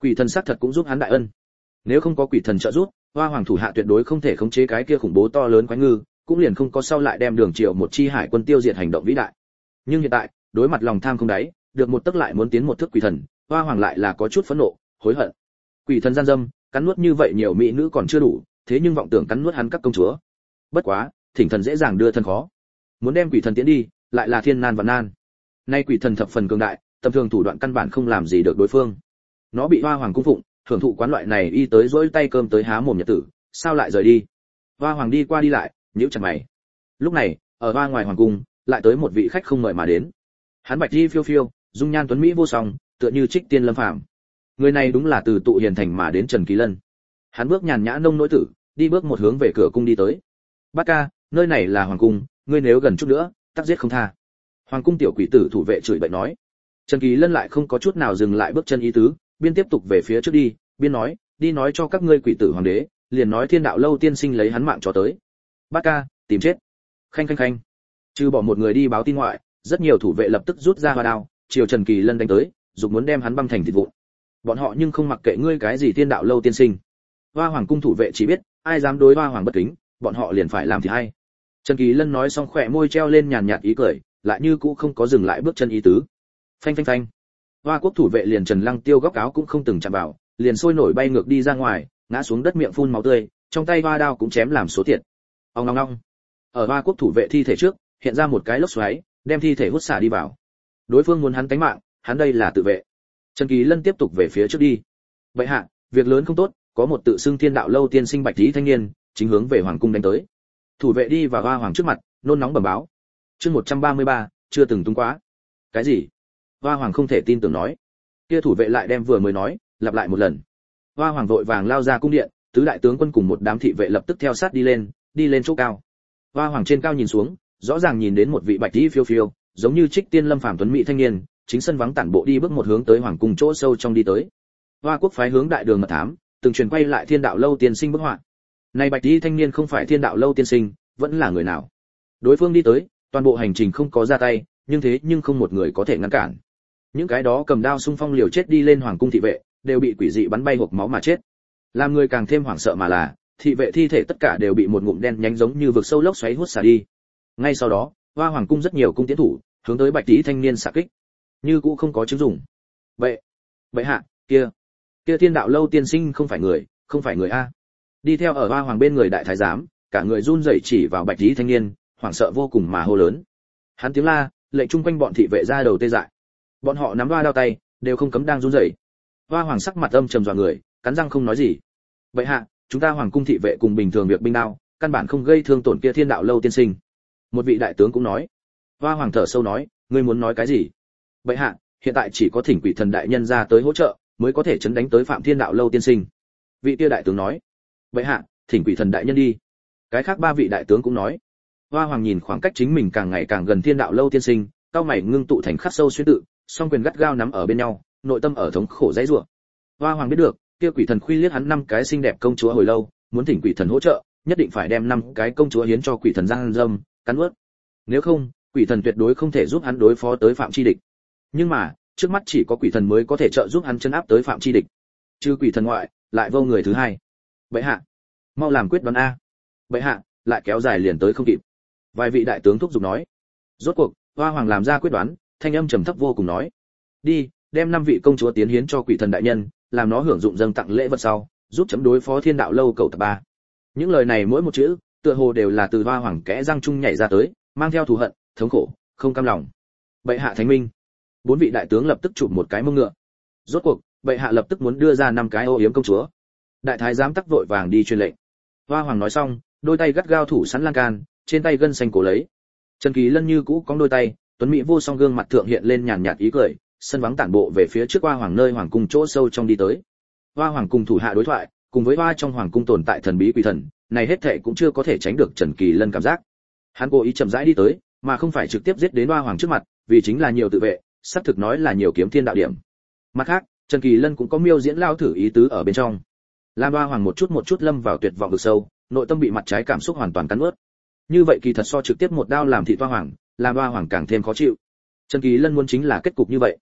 [SPEAKER 1] Quỷ thần xác thật cũng giúp hắn đại ân. Nếu không có quỷ thần trợ giúp, Hoa Hoàng thủ hạ tuyệt đối không thể khống chế cái kia khủng bố to lớn quái ngư, cũng liền không có sau lại đem Đường Triệu một chi hải quân tiêu diệt hành động vĩ đại. Nhưng hiện tại, đối mặt lòng tham không đáy, được một tức lại muốn tiến một thước quỷ thần, Hoa Hoàng lại là có chút phẫn nộ, hối hận. Quỷ thần gian dâm, cắn nuốt như vậy nhiều mỹ nữ còn chưa đủ, thế nhưng vọng tưởng cắn nuốt hắn các công chúa. Bất quá, thỉnh thần dễ dàng đưa thân khó. Muốn đem quỷ thần tiến đi, lại là thiên nan vạn nan. Nay quỷ thần thập phần cường đại, tầm thường thủ đoạn căn bản không làm gì được đối phương. Nó bị Hoa Hoàng cung phụng, hưởng thụ quán loại này y tới dỗi tay cơm tới há mồm nhật tử, sao lại rời đi? Hoa Hoàng đi qua đi lại, nhíu chặt mày. Lúc này, ở hoa ngoài hoàng cung, lại tới một vị khách không mời mà đến. Hắn bạch y phiêu phiêu, dung nhan tuấn mỹ vô song, tựa như trích tiên lâm phàm. Người này đúng là từ tụ hiền thành mà đến Trần Kỳ Lân. Hắn bước nhàn nhã nông nỗi tử, đi bước một hướng về cửa cung đi tới. Bác ca, nơi này là hoàng cung, ngươi nếu gần chút nữa, tắc giết không tha. Hoàng cung tiểu quỷ tử thủ vệ chửi bậy nói. Trần Kỳ Lân lại không có chút nào dừng lại bước chân ý tứ, biên tiếp tục về phía trước đi, biên nói, đi nói cho các ngươi quỷ tử hoàng đế, liền nói Thiên Đạo lâu tiên sinh lấy hắn mạng cho tới. Bác ca, tìm chết. Khanh khanh khanh. Trừ bỏ một người đi báo tin ngoại, rất nhiều thủ vệ lập tức rút ra hoa đao, chiều Trần Kỳ Lân đánh tới, dục muốn đem hắn băm thành thịt vụn. Bọn họ nhưng không mặc kệ ngươi cái gì Thiên Đạo lâu tiên sinh. Hoa Hoàng cung thủ vệ chỉ biết, ai dám đối Hoa Hoàng bất kính, bọn họ liền phải làm thì hay. Trần Kỳ Lân nói xong khỏe môi treo lên nhàn nhạt ý cười, lại như cũ không có dừng lại bước chân ý tứ. Phanh phanh phanh. Hoa quốc thủ vệ liền Trần Lăng Tiêu góc áo cũng không từng chạm vào, liền sôi nổi bay ngược đi ra ngoài, ngã xuống đất miệng phun máu tươi, trong tay hoa đao cũng chém làm số tiện. Ong ong ong. Ở Hoa quốc thủ vệ thi thể trước, hiện ra một cái lốc xoáy, đem thi thể hút xả đi vào. Đối phương muốn hắn tánh mạng, hắn đây là tự vệ. Trần Kỳ Lân tiếp tục về phía trước đi. Vậy hạ, việc lớn không tốt, có một tự xưng Thiên Đạo lâu tiên sinh bạch tí thanh niên, chính hướng về hoàng cung đánh tới. Thủ vệ đi vào Hoa Hoàng trước mặt, nôn nóng bẩm báo. Chương 133, chưa từng tung quá. Cái gì? Hoa Hoàng không thể tin tưởng nói. Kia thủ vệ lại đem vừa mới nói, lặp lại một lần. Hoa Hoàng vội vàng lao ra cung điện, tứ đại tướng quân cùng một đám thị vệ lập tức theo sát đi lên chỗ cao. Hoa Hoàng trên cao nhìn xuống, rõ ràng nhìn đến một vị bạch y phiêu phiêu, giống như trích tiên lâm phàm tuấn mỹ thanh niên, chính sân vắng tản bộ đi bước một hướng tới hoàng cung chỗ sâu trong đi tới. Hoa quốc phái hướng đại đường mật thám, từng truyền quay lại Thiên Đạo lâu tiên sinh bức họa. Này bạch y thanh niên không phải Thiên Đạo lâu tiên sinh, vẫn là người nào? Đối phương đi tới, toàn bộ hành trình không có ra tay, nhưng không một người có thể ngăn cản. Những cái đó cầm đao xung phong liều chết đi lên hoàng cung thị vệ, đều bị quỷ dị bắn bay hộc máu mà chết. Làm người càng thêm hoảng sợ mà là, thị vệ thi thể tất cả đều bị một ngụm đen nhánh giống như vực sâu lốc xoáy hút xả đi. Ngay sau đó, Hoa Hoàng cung rất nhiều cung tiến thủ, hướng tới bạch tí thanh niên xạ kích. Như cũ không có chứng dụng. Vậy hạ, kia Thiên Đạo lâu tiên sinh không phải người a. Đi theo ở Hoa Hoàng bên người đại thái giám, cả người run rẩy chỉ vào bạch tí thanh niên, hoảng sợ vô cùng mà hô lớn. Hắn tiếng la, lệnh chung quanh bọn thị vệ ra đầu tê dại. Bọn họ nắm hoa đao tay, đều không cấm đang run rẩy. Hoa Hoàng sắc mặt âm trầm dọa người, cắn răng không nói gì. Vậy hạ, chúng ta hoàng cung thị vệ cùng bình thường việc binh đao, căn bản không gây thương tổn kia Thiên Đạo lâu tiên sinh. Một vị đại tướng cũng nói. Hoa Hoàng thở sâu nói, ngươi muốn nói cái gì? Vậy hạ, hiện tại chỉ có thỉnh quỷ thần đại nhân ra tới hỗ trợ, mới có thể chấn đánh tới Phạm Thiên Đạo lâu tiên sinh. Vị kia đại tướng nói. Vậy hạ, thỉnh quỷ thần đại nhân đi. Cái khác ba vị đại tướng cũng nói. Hoa Hoàng nhìn khoảng cách chính mình càng ngày càng gần Thiên Đạo lâu tiên sinh, cao mày ngưng tụ thành khắc sâu xuyên tự, song quyền gắt gao nắm ở bên nhau, nội tâm ở thống khổ dãy rủa. Hoa Hoàng biết được, kia quỷ thần khuy liếc hắn năm cái xinh đẹp công chúa hồi lâu, muốn thỉnh quỷ thần hỗ trợ, nhất định phải đem năm cái công chúa hiến cho quỷ thần giang dâm, cắn nuốt. Nếu không, quỷ thần tuyệt đối không thể giúp hắn đối phó tới Phạm chi địch. Nhưng mà, trước mắt chỉ có quỷ thần mới có thể trợ giúp hắn chân áp tới Phạm chi địch. Trừ quỷ thần ngoại, lại vô người thứ hai. Bệ hạ, mau làm quyết đoán a. Bệ hạ, lại kéo dài liền tới không kịp. Vài vị đại tướng thúc giục nói. Rốt cuộc, Hoa Hoàng làm ra quyết đoán, thanh âm trầm thấp vô cùng nói: "Đi, đem 5 vị công chúa tiến hiến cho quỷ thần đại nhân, làm nó hưởng dụng dâng tặng lễ vật sau, giúp chấm đối phó Thiên Đạo lâu cầu tập 3." Những lời này mỗi một chữ, tựa hồ đều là từ Hoa Hoàng kẽ răng chung nhảy ra tới, mang theo thù hận, thống khổ, không cam lòng. Bệ hạ thánh minh. 4 vị đại tướng lập tức chụp một cái mông ngựa. Rốt cuộc, bệ hạ lập tức muốn đưa ra 5 cái ô yếm công chúa. Đại thái giám tắc vội vàng đi truyền lệnh. Hoa Hoàng nói xong, đôi tay gắt gao thủ sẵn lan can, trên tay gân xanh cổ lấy. Trần Kỳ Lân như cũ cong đôi tay, tuấn mỹ vô song gương mặt thượng hiện lên nhàn nhạt ý cười, sân vắng tản bộ về phía trước Hoa Hoàng nơi hoàng cung chỗ sâu trong đi tới. Hoa Hoàng cùng thủ hạ đối thoại, cùng với Hoa trong hoàng cung tồn tại thần bí quỷ thần, này hết thảy cũng chưa có thể tránh được Trần Kỳ Lân cảm giác. Hắn cố ý chậm rãi đi tới, mà không phải trực tiếp giết đến Hoa Hoàng trước mặt, vì chính là nhiều tự vệ, sắp thực nói là nhiều kiếm thiên đạo điểm. Mặt khác, Trần Kỳ Lân cũng có miêu diễn lao thử ý tứ ở bên trong. Lam Hoa Hoàng một chút lâm vào tuyệt vọng vực sâu, nội tâm bị mặt trái cảm xúc hoàn toàn cắn nuốt. Như vậy kỳ thật so trực tiếp một đao làm thịt Hoa Hoàng, Lam Hoa Hoàng càng thêm khó chịu. Trần Kỳ Lân muốn chính là kết cục như vậy.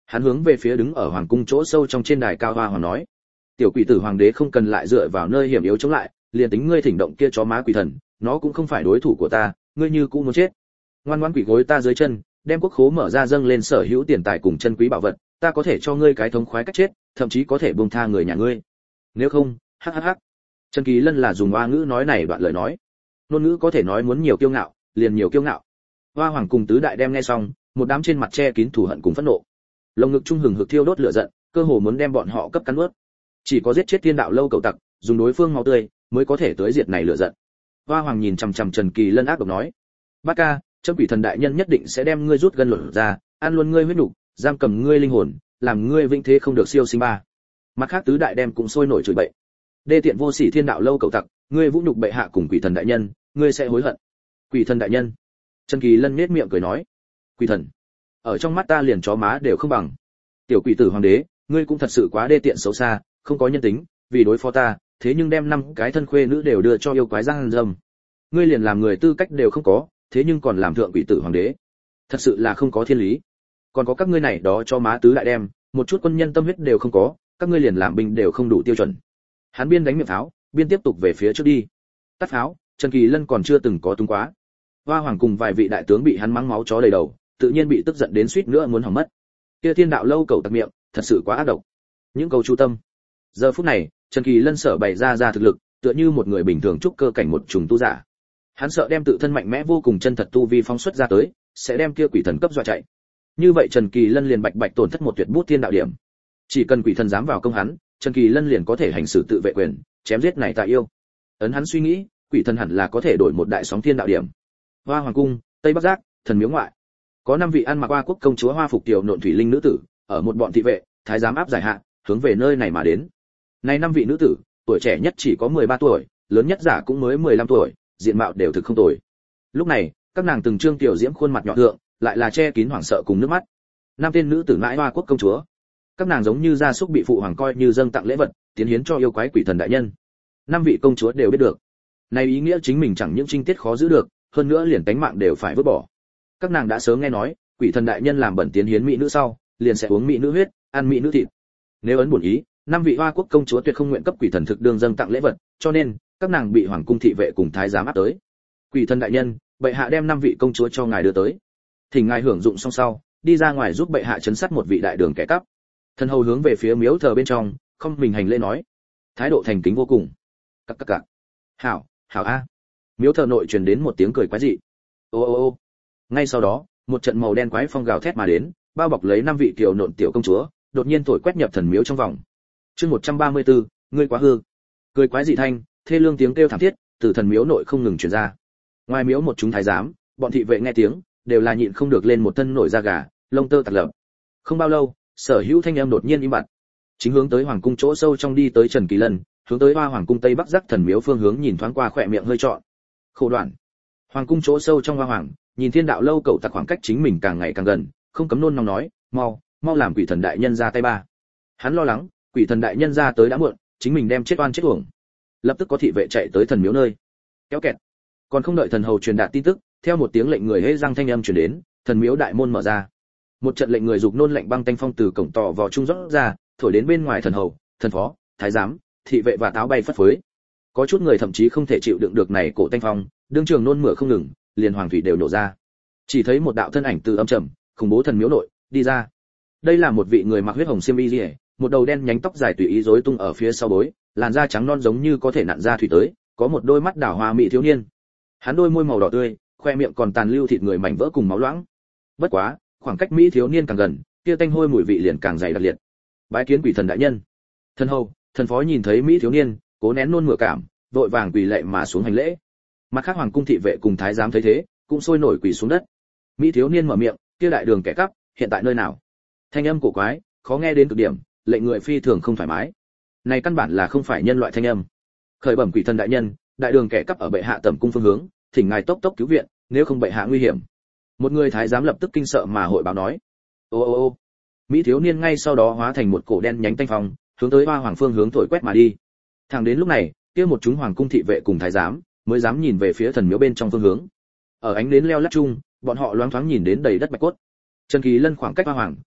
[SPEAKER 1] Hắn hướng về phía đứng ở hoàng cung chỗ sâu trong trên đài cao Hoa Hoàng nói: "Tiểu quỷ tử hoàng đế không cần lại dựa vào nơi hiểm yếu chống lại, liền tính ngươi thỉnh động kia chó má quỷ thần, nó cũng không phải đối thủ của ta, ngươi như cũng muốn chết. Ngoan ngoãn quỷ gối ta dưới chân, đem quốc khố mở ra dâng lên sở hữu tiền tài cùng chân quý bảo vật, ta có thể cho ngươi cái thống khoái cách chết, thậm chí có thể buông tha người nhà ngươi. Nếu không, hắc hắc hắc." Trần Kỳ Lân là dùng hoa ngữ nói này đoạn lời nói. Ngôn ngữ có thể nói muốn nhiều kiêu ngạo, liền nhiều kiêu ngạo. Hoa Hoàng cùng tứ đại đem nghe xong, một đám trên mặt che kín thù hận cùng phẫn nộ. Lồng ngực trung hừng hực thiêu đốt lửa giận, cơ hồ muốn đem bọn họ cấp cắn nuốt. Chỉ có giết chết Thiên Đạo lâu cầu tặc, dùng đối phương máu tươi, mới có thể tới diệt này lửa giận. Hoa Hoàng nhìn chằm chằm Trần Kỳ Lân ác độc nói: "Bát ca, Trâm Quỷ Thần đại nhân nhất định sẽ đem ngươi rút gân lột ra, ăn luôn ngươi huyết nục, giam cầm ngươi linh hồn, làm ngươi vĩnh thế không được siêu sinh ba." Mặt khác tứ đại đem cũng sôi nổi chửi bậy: "Đê tiện vô sỉ Thiên Đạo lâu cầu tặc, ngươi vũ nhục bệ hạ cùng Quỷ Thần đại nhân, ngươi sẽ hối hận." Quỷ Thần đại nhân. Trần Kỳ Lân nhếch miệng cười nói: "Quỷ thần, ở trong mắt ta liền chó má đều không bằng. Tiểu quỷ tử hoàng đế, ngươi cũng thật sự quá đê tiện xấu xa, không có nhân tính, vì đối phó ta, thế nhưng đem 5 cái thân khuê nữ đều đưa cho yêu quái giang dâm. Ngươi liền làm người tư cách đều không có, thế nhưng còn làm thượng quỷ tử hoàng đế. Thật sự là không có thiên lý. Còn có các ngươi này đó cho má tứ đại đem, một chút quân nhân tâm huyết đều không có, các ngươi liền làm binh đều không đủ tiêu chuẩn." Hắn biên đánh miệng pháo, biên tiếp tục về phía trước đi. Tắt pháo, Trần Kỳ Lân còn chưa từng có túng quá. Hoa Hoàng cùng vài vị đại tướng bị hắn mắng máu chó đầy đầu, tự nhiên bị tức giận đến suýt nữa muốn hỏng mất. Kia Thiên Đạo lâu cầu tặc miệng, thật sự quá ác độc. Những câu chú tâm. Giờ phút này, Trần Kỳ Lân sợ bày ra thực lực, tựa như một người bình thường trúc cơ cảnh một trùng tu giả. Hắn sợ đem tự thân mạnh mẽ vô cùng chân thật tu vi phóng xuất ra tới, sẽ đem kia quỷ thần cấp dọa chạy. Như vậy Trần Kỳ Lân liền bạch bạch tổn thất một tuyệt bút thiên đạo điểm. Chỉ cần quỷ thần dám vào công hắn, Trần Kỳ Lân liền có thể hành xử tự vệ quyền, chém giết này tại yêu. Ấn hắn suy nghĩ, quỷ thần hẳn là có thể đổi một đại sóng thiên đạo điểm. Hoa Hoàng cung, Tây Bắc Giác, thần miếu ngoại. Có 5 vị ăn mặc Hoa quốc công chúa Hoa phục tiểu nộn thủy linh nữ tử, ở một bọn thị vệ, thái giám áp giải hạ, hướng về nơi này mà đến. Này 5 vị nữ tử, tuổi trẻ nhất chỉ có 13 tuổi, lớn nhất giả cũng mới 15 tuổi, diện mạo đều thực không tồi. Lúc này, các nàng từng trương tiểu diễm khuôn mặt nhỏ thượng, lại là che kín hoảng sợ cùng nước mắt. 5 tên nữ tử mãi Hoa quốc công chúa. Các nàng giống như gia súc bị phụ hoàng coi như dâng tặng lễ vật, tiến hiến cho yêu quái quỷ thần đại nhân. 5 vị công chúa đều biết được. Này ý nghĩa chính mình chẳng những trinh tiết khó giữ được, hơn nữa liền tánh mạng đều phải vứt bỏ. Các nàng đã sớm nghe nói, quỷ thần đại nhân làm bẩn tiến hiến mỹ nữ sau, liền sẽ uống mỹ nữ huyết, ăn mỹ nữ thịt. Nếu ấn bổn ý, 5 vị Hoa quốc công chúa tuyệt không nguyện cấp quỷ thần thực đương dâng tặng lễ vật, cho nên các nàng bị hoàng cung thị vệ cùng thái giám áp tới. Quỷ thần đại nhân, bệ hạ đem 5 vị công chúa cho ngài đưa tới. Thỉnh ngài hưởng dụng xong sau, đi ra ngoài giúp bệ hạ trấn sát một vị đại đường kẻ cắp. Thần hầu hướng về phía miếu thờ bên trong, không mình hành lễ nói, thái độ thành kính vô cùng. Cặc. Hảo, hảo a. Miếu thờ nội truyền đến một tiếng cười quái dị. Ô. Ngay sau đó, một trận màu đen quái phong gào thét mà đến, bao bọc lấy 5 vị kiều nộn tiểu công chúa, đột nhiên thổi quét nhập thần miếu trong vòng. Chương 134, ngươi quá hư. Cười quái dị thanh, thê lương tiếng kêu thảm thiết, từ thần miếu nội không ngừng truyền ra. Ngoài miếu một chúng thái giám, bọn thị vệ nghe tiếng, đều là nhịn không được lên một thân nổi da gà, lông tơ tạt lập. Không bao lâu, sở hữu thanh âm đột nhiên im bặt. Chính hướng tới hoàng cung chỗ sâu trong đi tới Trần Kỳ Lân, hướng tới Hoa Hoàng cung Tây Bắc Giác thần miếu phương hướng nhìn thoáng qua khỏe miệng hơi trọn. Khổ đoạn. Hoàng cung chỗ sâu trong Hoa Hoàng, nhìn Thiên Đạo lâu cậu tặc khoảng cách chính mình càng ngày càng gần, không cấm nôn nóng nói, mau làm quỷ thần đại nhân ra tay ba. Hắn lo lắng, quỷ thần đại nhân ra tới đã muộn, chính mình đem chết oan chết uổng. Lập tức có thị vệ chạy tới thần miếu nơi. Kéo kẹt. Còn không đợi thần hầu truyền đạt tin tức, theo một tiếng lệnh người hễ răng thanh âm truyền đến, thần miếu đại môn mở ra. Một trận lệnh người dục nôn lệnh băng tanh phong từ cổng tỏ vào trung rót ra, thổi đến bên ngoài thần hầu, thần phó, thái giám, thị vệ và táo bay phất phới. Có chút người thậm chí không thể chịu đựng được này cổ tanh phong, đương trường nôn mửa không ngừng, liền hoàng thủy đều nổ ra. Chỉ thấy một đạo thân ảnh từ âm trầm, khủng bố thần miếu nội đi ra. Đây là một vị người mặc huyết hồng xiêm y liễu, một đầu đen nhánh tóc dài tùy ý rối tung ở phía sau bối, làn da trắng non giống như có thể nặn ra thủy tới, có một đôi mắt đảo hoa mỹ thiếu niên. Hắn đôi môi màu đỏ tươi, khoe miệng còn tàn lưu thịt người mảnh vỡ cùng máu loãng. Bất quá, khoảng cách mỹ thiếu niên càng gần, kia tanh hôi mùi vị liền càng dày đặc liệt. Bái kiến quỷ thần đại nhân. Thần hầu, thần phó nhìn thấy mỹ thiếu niên, cố nén nôn mửa cảm, vội vàng quỳ lạy mà xuống hành lễ. Mặt khác hoàng cung thị vệ cùng thái giám thấy thế, cũng sôi nổi quỳ xuống đất. Mỹ thiếu niên mở miệng, kia đại đường kẻ cắp, hiện tại nơi nào? Thanh âm cổ quái, khó nghe đến cực điểm, lệnh người phi thường không thoải mái. Này căn bản là không phải nhân loại thanh âm. Khởi bẩm quỷ thần đại nhân, đại đường kẻ cắp ở bệ hạ tẩm cung phương hướng, thỉnh ngài tốc tốc cứu viện, nếu không bệ hạ nguy hiểm. Một người thái giám lập tức kinh sợ mà hội báo nói. Ô. Mỹ thiếu niên ngay sau đó hóa thành một cổ đen nhánh tanh phong, hướng tới Hoa Hoàng phương hướng thổi quét mà đi. Thẳng đến lúc này, kia một chúng hoàng cung thị vệ cùng thái giám mới dám nhìn về phía thần miếu bên trong phương hướng. Ở ánh nến leo lắt chung, bọn họ loáng thoáng nhìn đến đầy đất bạch cốt. Trần Kỳ Lân khoảng cách Hoa Hoàng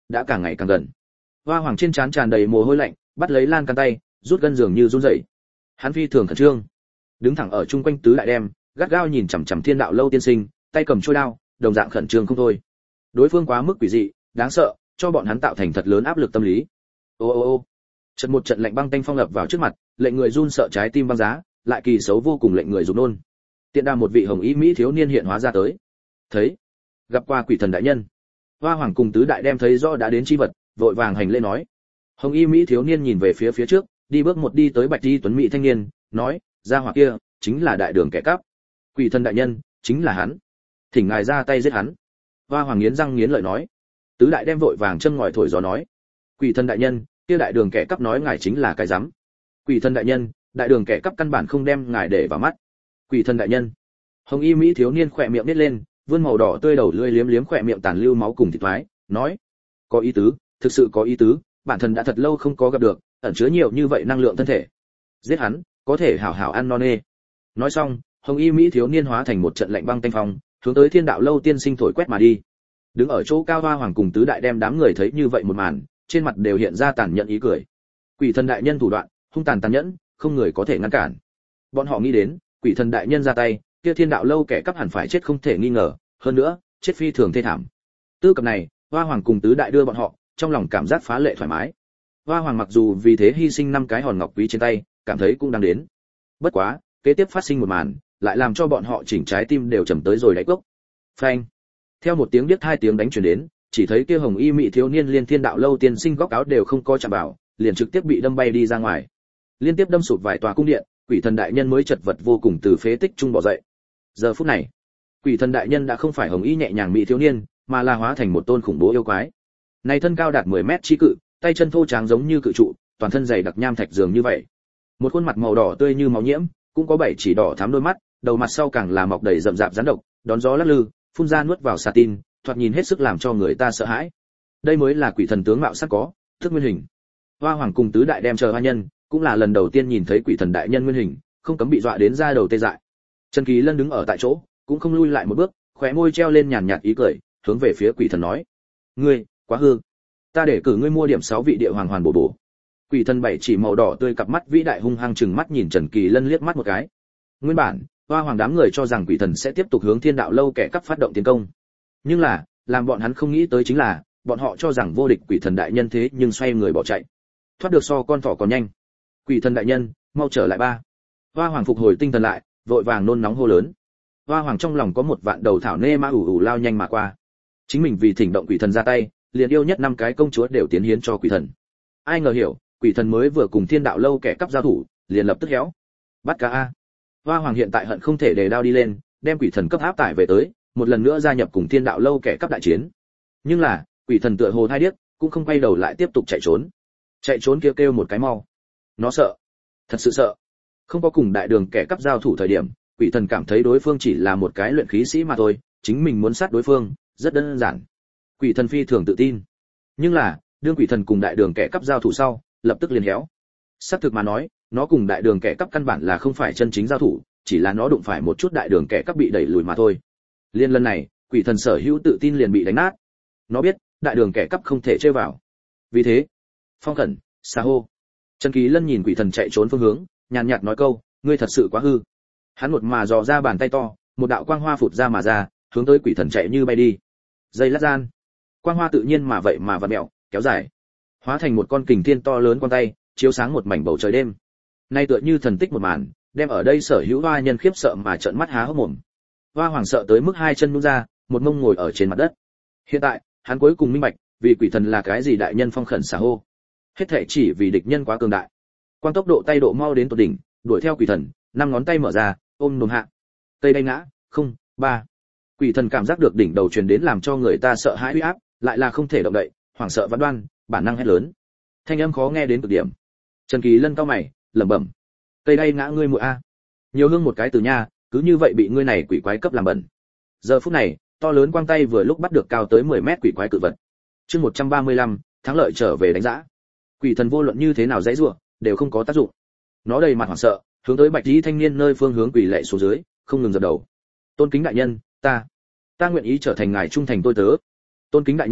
[SPEAKER 1] đã càng ngày càng gần. Hoa Hoàng trên trán tràn đầy mồ hôi lạnh, bắt lấy lan can tay, rút gân dường như run rẩy. Hắn phi thường khẩn trương, đứng thẳng ở chung quanh tứ đại đem, gắt gao nhìn chằm chằm Thiên Đạo Lâu tiên sinh, tay cầm chuôi đao, đồng dạng khẩn trương không thôi. Đối phương quá mức quỷ dị, đáng sợ, cho bọn hắn tạo thành thật lớn áp lực tâm lý. Ô ô ô. Trận một trận lạnh băng tanh phong ập vào trước mặt, lệnh người run sợ trái tim băng giá, lại kỳ xấu vô cùng lệnh người rụt nôn. Tiện đà một vị hồng y mỹ thiếu niên hiện hóa ra tới. Thấy, gặp qua quỷ thần đại nhân. Hoa Hoàng cùng tứ đại đem thấy rõ đã đến chi vật, vội vàng hành lễ nói. Hồng y mỹ thiếu niên nhìn về phía trước, đi bước một đi tới bạch y tuấn mỹ thanh niên, nói, gia hỏa kia chính là đại đường kẻ cắp. Quỷ thần đại nhân chính là hắn, thỉnh ngài ra tay giết hắn. Hoa Hoàng nghiến răng nghiến lợi nói. Tứ đại đem vội vàng châm ngòi thổi gió nói. Quỷ thần đại nhân, kia đại đường kẻ cắp nói ngài chính là cái rắm. Quỷ thần đại nhân, đại đường kẻ cắp căn bản không đem ngài để vào mắt. Quỷ thần đại nhân. Hồng y mỹ thiếu niên khỏe miệng nít lên, vươn màu đỏ tươi đầu lưỡi liếm liếm khỏe miệng tàn lưu máu cùng thịt thoái, nói: có ý tứ, thực sự có ý tứ, bản thân đã thật lâu không có gặp được, ẩn chứa nhiều như vậy năng lượng thân thể. Giết hắn, có thể hảo hảo ăn no nê. Nói xong, hồng y mỹ thiếu niên hóa thành một trận lạnh băng tanh phong, hướng tới Thiên Đạo Lâu tiên sinh thổi quét mà đi. Đứng ở chỗ cao Hoa Hoàng cùng tứ đại đem đám người thấy như vậy một màn, trên mặt đều hiện ra tàn nhẫn ý cười. Quỷ thần đại nhân thủ đoạn, hung tàn tàn nhẫn, không người có thể ngăn cản. Bọn họ nghĩ đến, quỷ thần đại nhân ra tay, kia Thiên Đạo Lâu kẻ cắp hẳn phải chết không thể nghi ngờ, hơn nữa, chết phi thường thê thảm. Tư cập này, Hoa Hoàng cùng tứ đại đưa bọn họ, trong lòng cảm giác phá lệ thoải mái. Hoa Hoàng mặc dù vì thế hy sinh 5 cái hòn ngọc quý trên tay, cảm thấy cũng đáng đến. Bất quá, kế tiếp phát sinh một màn, lại làm cho bọn họ chỉnh trái tim đều trầm tới rồi đáy cốc. Phanh. Theo một tiếng điếc hai tiếng đánh truyền đến, chỉ thấy kia hồng y mị thiếu niên liên Thiên Đạo Lâu tiên sinh góc áo đều không có chạm vào, liền trực tiếp bị đâm bay đi ra ngoài. Liên tiếp đâm sụp vài tòa cung điện, quỷ thần đại nhân mới chật vật vô cùng từ phế tích trung bỏ dậy. Giờ phút này, quỷ thần đại nhân đã không phải hồng y nhẹ nhàng mỹ thiếu niên, mà là hóa thành một tôn khủng bố yêu quái. Này thân cao đạt 10 mét chi cự, tay chân thô tráng giống như cự trụ, toàn thân dày đặc nham thạch dường như vậy. Một khuôn mặt màu đỏ tươi như máu nhiễm, cũng có 7 chỉ đỏ thắm đôi mắt, đầu mặt sau càng là mọc đầy rậm rạp rắn độc, đón gió lắc lư, phun ra nuốt vào xà tin, thoạt nhìn hết sức làm cho người ta sợ hãi. Đây mới là quỷ thần tướng mạo sắc có, thức nguyên hình. Hoa Hoàng cùng tứ đại đem chờ hoa nhân, cũng là lần đầu tiên nhìn thấy quỷ thần đại nhân nguyên hình, không cấm bị dọa đến da đầu tê dại. Trần Kỳ Lân đứng ở tại chỗ, cũng không lui lại một bước, khóe môi treo lên nhàn nhạt ý cười, hướng về phía quỷ thần nói: "Ngươi, quá hư. Ta để cử ngươi mua điểm 6 vị địa hoàng hoàn bổ bổ." Quỷ thần 7 chỉ màu đỏ tươi cặp mắt vĩ đại hung hăng trừng mắt nhìn Trần Kỳ Lân liếc mắt một cái. Nguyên bản, Hoa Hoàng đám người cho rằng quỷ thần sẽ tiếp tục hướng Thiên Đạo Lâu kẻ cắp phát động tiến công. Nhưng là, làm bọn hắn không nghĩ tới chính là, bọn họ cho rằng vô địch quỷ thần đại nhân thế nhưng xoay người bỏ chạy. Thoát được so con thỏ còn nhanh. Quỷ thần đại nhân, mau trở lại ba. Hoa Hoàng phục hồi tinh thần lại, vội vàng nôn nóng hô lớn. Hoa Hoàng trong lòng có một vạn đầu thảo nê mã ủ ủ lao nhanh mà qua. Chính mình vì thỉnh động quỷ thần ra tay, liền yêu nhất 5 cái công chúa đều tiến hiến cho quỷ thần. Ai ngờ hiểu, quỷ thần mới vừa cùng Thiên Đạo Lâu kẻ cắp giao thủ, liền lập tức héo. Bắt cá a. Hoa Hoàng hiện tại hận không thể đề đao đi lên, đem quỷ thần cấp áp tải về tới, một lần nữa gia nhập cùng Thiên Đạo Lâu kẻ cắp đại chiến. Nhưng là, quỷ thần tựa hồ thai điếc, cũng không quay đầu lại tiếp tục chạy trốn. Chạy trốn kêu một cái mau. Nó sợ, thật sự sợ. Không có cùng đại đường kẻ cắp giao thủ thời điểm, quỷ thần cảm thấy đối phương chỉ là một cái luyện khí sĩ mà thôi, chính mình muốn sát đối phương, rất đơn giản. Quỷ thần phi thường tự tin. Nhưng là, đương quỷ thần cùng đại đường kẻ cắp giao thủ sau, lập tức liền héo. Xác thực mà nói, nó cùng đại đường kẻ cắp căn bản là không phải chân chính giao thủ, chỉ là nó đụng phải một chút đại đường kẻ cắp bị đẩy lùi mà thôi. Liên lần này, quỷ thần sở hữu tự tin liền bị đánh nát. Nó biết, đại đường kẻ cắp không thể chơi vào. Vì thế, phong khẩn, xa hô. Trần Kỳ Lân nhìn quỷ thần chạy trốn phương hướng, nhàn nhạt nói câu, ngươi thật sự quá hư. Hắn một mà dò ra bàn tay to, một đạo quang hoa phụt ra mà ra, hướng tới quỷ thần chạy như bay đi. Dây lát gian, quang hoa tự nhiên mà vậy mà vặn mèo, kéo dài, hóa thành một con kình thiên to lớn quang tay, chiếu sáng một mảnh bầu trời đêm. Nay tựa như thần tích một màn, đem ở đây sở hữu hoa nhân khiếp sợ mà trợn mắt há hốc mồm. Hoa Hoàng sợ tới mức 2 chân nhún ra, một mông ngồi ở trên mặt đất. Hiện tại, hắn cuối cùng minh bạch, vì quỷ thần là cái gì đại nhân phong khẩn xả hô. Hết thảy chỉ vì địch nhân quá cường đại. Quang tốc độ tay độ mau đến tột đỉnh, đuổi theo quỷ thần, 5 ngón tay mở ra, ôm đồm hạ. Cây đay ngã, không, 3. Quỷ thần cảm giác được đỉnh đầu truyền đến làm cho người ta sợ hãi uy áp, lại là không thể động đậy, hoảng sợ vạn đoan, bản năng hét lớn. Thanh âm khó nghe đến cực điểm. Trần Kỳ Lân cau mày, lẩm bẩm: "Cây đay ngã ngươi muội a." Nhiều hương một cái từ nha, cứ như vậy bị ngươi này quỷ quái cấp làm bẩn. Giờ phút này, to lớn quang tay vừa lúc bắt được cao tới 10 mét quỷ quái cự vật. Chương 135, thắng lợi trở về đánh giá. Quỷ thần vô luận như thế nào dãy rủa, đều không có tác dụng. Nó đầy mặt hoảng sợ, hướng tới bạch y thanh niên nơi phương hướng quỷ lệ xuống dưới, không ngừng dập đầu. "Tôn kính đại nhân, ta nguyện ý trở thành ngài trung thành tôi tớ." "Tôn kính đại nhân,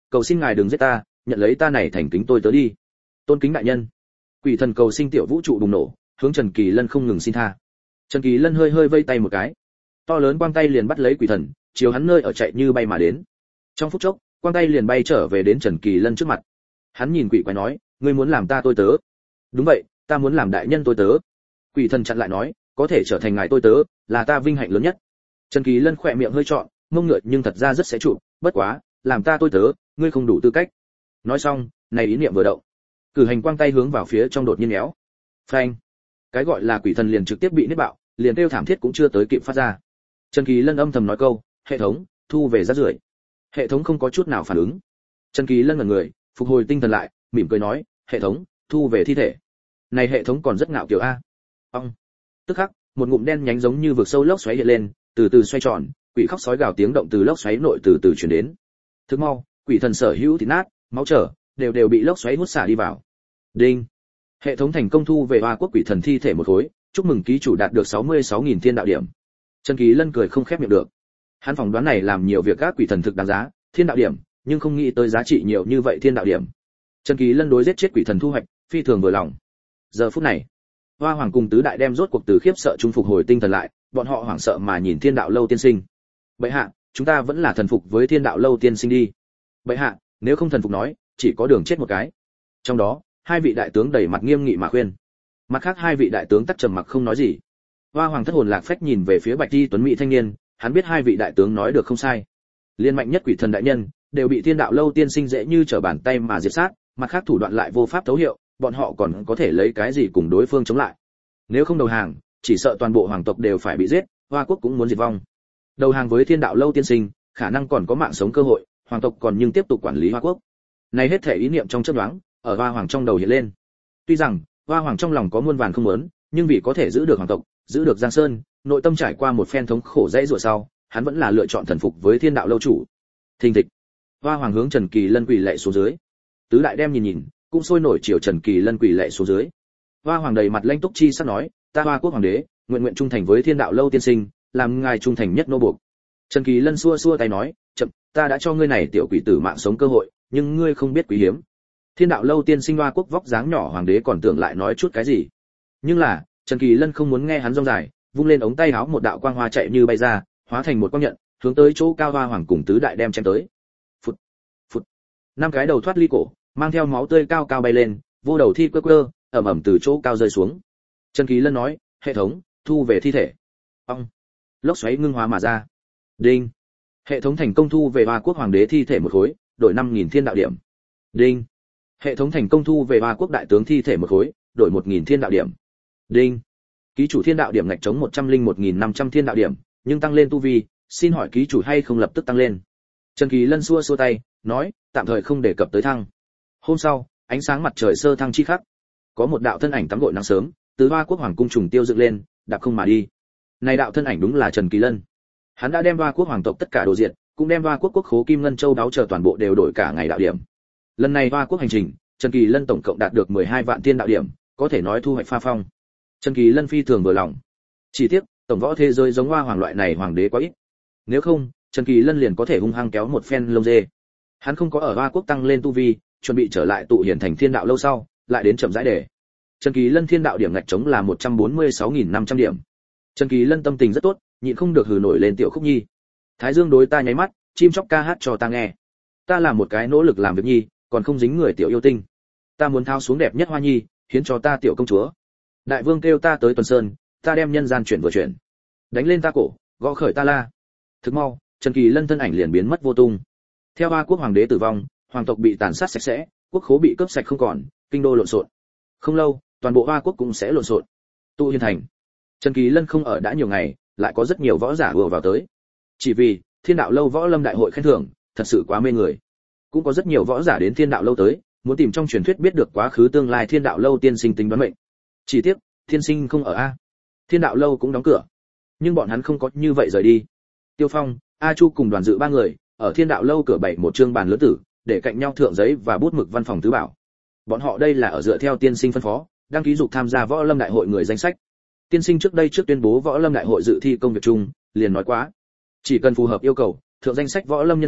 [SPEAKER 1] cầu xin ngài đừng giết ta, nhận lấy ta này thành kính tôi tớ đi. Tôn kính đại nhân. Quỷ thần cầu sinh tiểu vũ trụ bùng nổ, hướng Trần Kỳ Lân không ngừng xin tha. Trần Kỳ Lân hơi hơi vây tay một cái, to lớn quang tay liền bắt lấy quỷ thần, chiếu hắn nơi ở chạy như bay mà đến. Trong phút chốc, quang tay liền bay trở về đến Trần Kỳ Lân trước mặt. Hắn nhìn quỷ quái nói, ngươi muốn làm ta tôi tớ? Đúng vậy, ta muốn làm đại nhân tôi tớ. Quỷ thần chặn lại nói, có thể trở thành ngài tôi tớ, là ta vinh hạnh lớn nhất. Trần Kỳ Lân khỏe miệng hơi trọn, mông ngựa nhưng thật ra rất sẽ chụp, bất quá, làm ta tôi tớ, ngươi không đủ tư cách. Nói xong, này ý niệm vừa động, cử hành quang tay hướng vào phía trong đột nhiên méo. Phanh! Cái gọi là quỷ thần liền trực tiếp bị nứt bạo, liền kêu thảm thiết cũng chưa tới kịp phát ra. Trần Kỳ Lân âm thầm nói câu, hệ thống, thu về rác rưởi. Hệ thống không có chút nào phản ứng. Trần Kỳ Lân ngẩn người, phục hồi tinh thần lại, mỉm cười nói, hệ thống, thu về thi thể. Này hệ thống còn rất ngạo kiều a. Ong. Tức khắc, một ngụm đen nhánh giống như vực sâu lốc xoáy hiện lên, từ từ xoay tròn, quỷ khóc sói gào tiếng động từ lốc xoáy nội từ từ truyền đến. Thức mau, quỷ thần sở hữu thịt nát, máu trở, đều bị lốc xoáy hút xả đi vào. Đinh. Hệ thống thành công thu về Hoa Quốc quỷ thần thi thể một khối, chúc mừng ký chủ đạt được 66.000 thiên đạo điểm. Trần Kỳ Lân cười không khép miệng được. Hắn phỏng đoán này làm nhiều việc các quỷ thần thực đáng giá, thiên đạo điểm, nhưng không nghĩ tới giá trị nhiều như vậy thiên đạo điểm. Trần Kỳ Lân đối giết chết quỷ thần thu hoạch, phi thường vừa lòng. Giờ phút này, Hoa Hoàng cùng tứ đại đem rốt cuộc từ khiếp sợ trung phục hồi tinh thần lại, bọn họ hoảng sợ mà nhìn Thiên Đạo Lâu tiên sinh. Bệ hạ, chúng ta vẫn là thần phục với Thiên Đạo Lâu tiên sinh đi. Bệ hạ, nếu không thần phục nói, chỉ có đường chết một cái. Trong đó, hai vị đại tướng đầy mặt nghiêm nghị mà khuyên. Mặt khác hai vị đại tướng tắc trầm mặc không nói gì. Hoa Hoàng thất hồn lạc phách nhìn về phía Bạch Y tuấn mỹ thanh niên, hắn biết hai vị đại tướng nói được không sai. Liên mạnh nhất quỷ thần đại nhân đều bị Thiên Đạo Lâu tiên sinh dễ như trở bàn tay mà diệt sát, mặt khác thủ đoạn lại vô pháp thấu hiệu, bọn họ còn có thể lấy cái gì cùng đối phương chống lại? Nếu không đầu hàng, chỉ sợ toàn bộ hoàng tộc đều phải bị giết, Hoa Quốc cũng muốn diệt vong. Đầu hàng với Thiên Đạo Lâu tiên sinh, khả năng còn có mạng sống cơ hội, hoàng tộc còn nhưng tiếp tục quản lý Hoa Quốc. Này hết thể ý niệm trong chớp nhoáng, ở Hoa Hoàng trong đầu hiện lên. Tuy rằng Hoa Hoàng trong lòng có muôn vàn không muốn, nhưng vì có thể giữ được hoàng tộc, giữ được Giang Sơn, nội tâm trải qua một phen thống khổ dãy rủa sau, hắn vẫn là lựa chọn thần phục với Thiên Đạo Lâu chủ. Thình thịch. Hoa Hoàng hướng Trần Kỳ Lân quỳ lạy xuống dưới. Tứ đại đem nhìn, cũng sôi nổi chiều Trần Kỳ Lân quỳ lạy xuống dưới. Hoa Hoàng đầy mặt lãnh túc chi sắc nói, ta Hoa Quốc hoàng đế, nguyện trung thành với Thiên Đạo Lâu tiên sinh, làm ngài trung thành nhất nô buộc. Trần Kỳ Lân xua xua tay nói, chậm, ta đã cho ngươi này tiểu quỷ tử mạng sống cơ hội, nhưng ngươi không biết quý hiếm. Thiên Đạo Lâu tiên sinh Hoa Quốc vóc dáng nhỏ hoàng đế còn tưởng lại nói chút cái gì. Nhưng là, Trần Kỳ Lân không muốn nghe hắn rong dài, vung lên ống tay áo một đạo quang hoa chạy như bay ra, hóa thành một quang nhận, hướng tới chỗ cao Hoa Hoàng cùng tứ đại đem chém tới. Phụt, phụt. Năm cái đầu thoát ly cổ, mang theo máu tươi cao cao bay lên, vô đầu thi quơ ẩm ẩm từ chỗ cao rơi xuống. Trần Kỳ Lân nói, hệ thống, thu về thi thể. Ong. Lốc xoáy ngưng hóa mà ra. Đinh. Hệ thống thành công thu về Hoa Quốc hoàng đế thi thể một khối, đổi 5.000 thiên đạo điểm. Đinh. Hệ thống thành công thu về Hoa Quốc đại tướng thi thể một khối, đổi 1.000 thiên đạo điểm. Đinh. Ký chủ thiên đạo điểm ngạch chống 101.500 thiên đạo điểm, nhưng tăng lên tu vi, xin hỏi ký chủ hay không lập tức tăng lên. Trần Kỳ Lân xua xua tay, nói, tạm thời không đề cập tới thăng. Hôm sau, ánh sáng mặt trời sơ thăng chi khắc, có một đạo thân ảnh tắm gội nắng sớm, từ Hoa Quốc hoàng cung trùng tiêu dựng lên, đạp không mà đi. Này đạo thân ảnh đúng là Trần Kỳ Lân. Hắn đã đem Hoa Quốc hoàng tộc tất cả đồ diệt, cũng đem Hoa Quốc quốc khố kim ngân châu đáo chờ toàn bộ đều đổi cả ngày đạo điểm. Lần này Hoa Quốc hành trình, Trần Kỳ Lân tổng cộng đạt được 12 vạn thiên đạo điểm, có thể nói thu hoạch pha phong. Trần Kỳ Lân phi thường vừa lòng. Chỉ tiếc, tổng võ thế giới giống Hoa Hoàng loại này hoàng đế quá ít. Nếu không, Trần Kỳ Lân liền có thể hung hăng kéo một phen lông dê. Hắn không có ở Hoa Quốc tăng lên tu vi, chuẩn bị trở lại tụ hiển thành Thiên Đạo Lâu sau, lại đến chậm rãi để. Trần Kỳ Lân thiên đạo điểm ngạch trống là 146.500 điểm. Trần Kỳ Lân tâm tình rất tốt, nhịn không được hừ nổi lên tiểu khúc nhi. Thái Dương đối ta nháy mắt, chim chóc ca hát cho ta nghe. Ta là một cái nỗ lực làm việc nhi, còn không dính người tiểu yêu tinh. Ta muốn thao xuống đẹp nhất hoa nhi, hiến cho ta tiểu công chúa. Đại vương kêu ta tới Tuần Sơn, ta đem nhân gian chuyển vừa chuyển. Đánh lên ta cổ, gõ khởi ta la. Thức mau, Trần Kỳ Lân thân ảnh liền biến mất vô tung. Theo Hoa Quốc hoàng đế tử vong, hoàng tộc bị tàn sát sạch sẽ, quốc khố bị cướp sạch không còn, kinh đô lộn xộn. Không lâu, toàn bộ Hoa Quốc cũng sẽ lộn xộn. Tụ Hiền thành. Trần Kỳ Lân không ở đã nhiều ngày, lại có rất nhiều võ giả ùa vào tới. Chỉ vì Thiên Đạo Lâu võ lâm đại hội khen thưởng, thật sự quá mê người. Cũng có rất nhiều võ giả đến Thiên Đạo Lâu tới, muốn tìm trong truyền thuyết biết được quá khứ tương lai Thiên Đạo Lâu tiên sinh tính đoán mệnh. Chỉ tiếc, tiên sinh không ở a. Thiên Đạo Lâu cũng đóng cửa. Nhưng bọn hắn không có như vậy rời đi. Tiêu Phong, A Chu cùng đoàn dự ba người, ở Thiên Đạo Lâu cửa bày một trương bàn lớn tử, để cạnh nhau thượng giấy và bút mực văn phòng tứ bảo. Bọn họ đây là ở dựa theo tiên sinh phân phó, đăng ký dục tham gia võ lâm đại hội người danh sách. Tiên sinh trước đây trước tuyên bố võ lâm đại hội dự thi công việc chung, liền nói quá, chỉ cần phù hợp yêu cầu, thượng danh sách võ lâm nhân sĩ,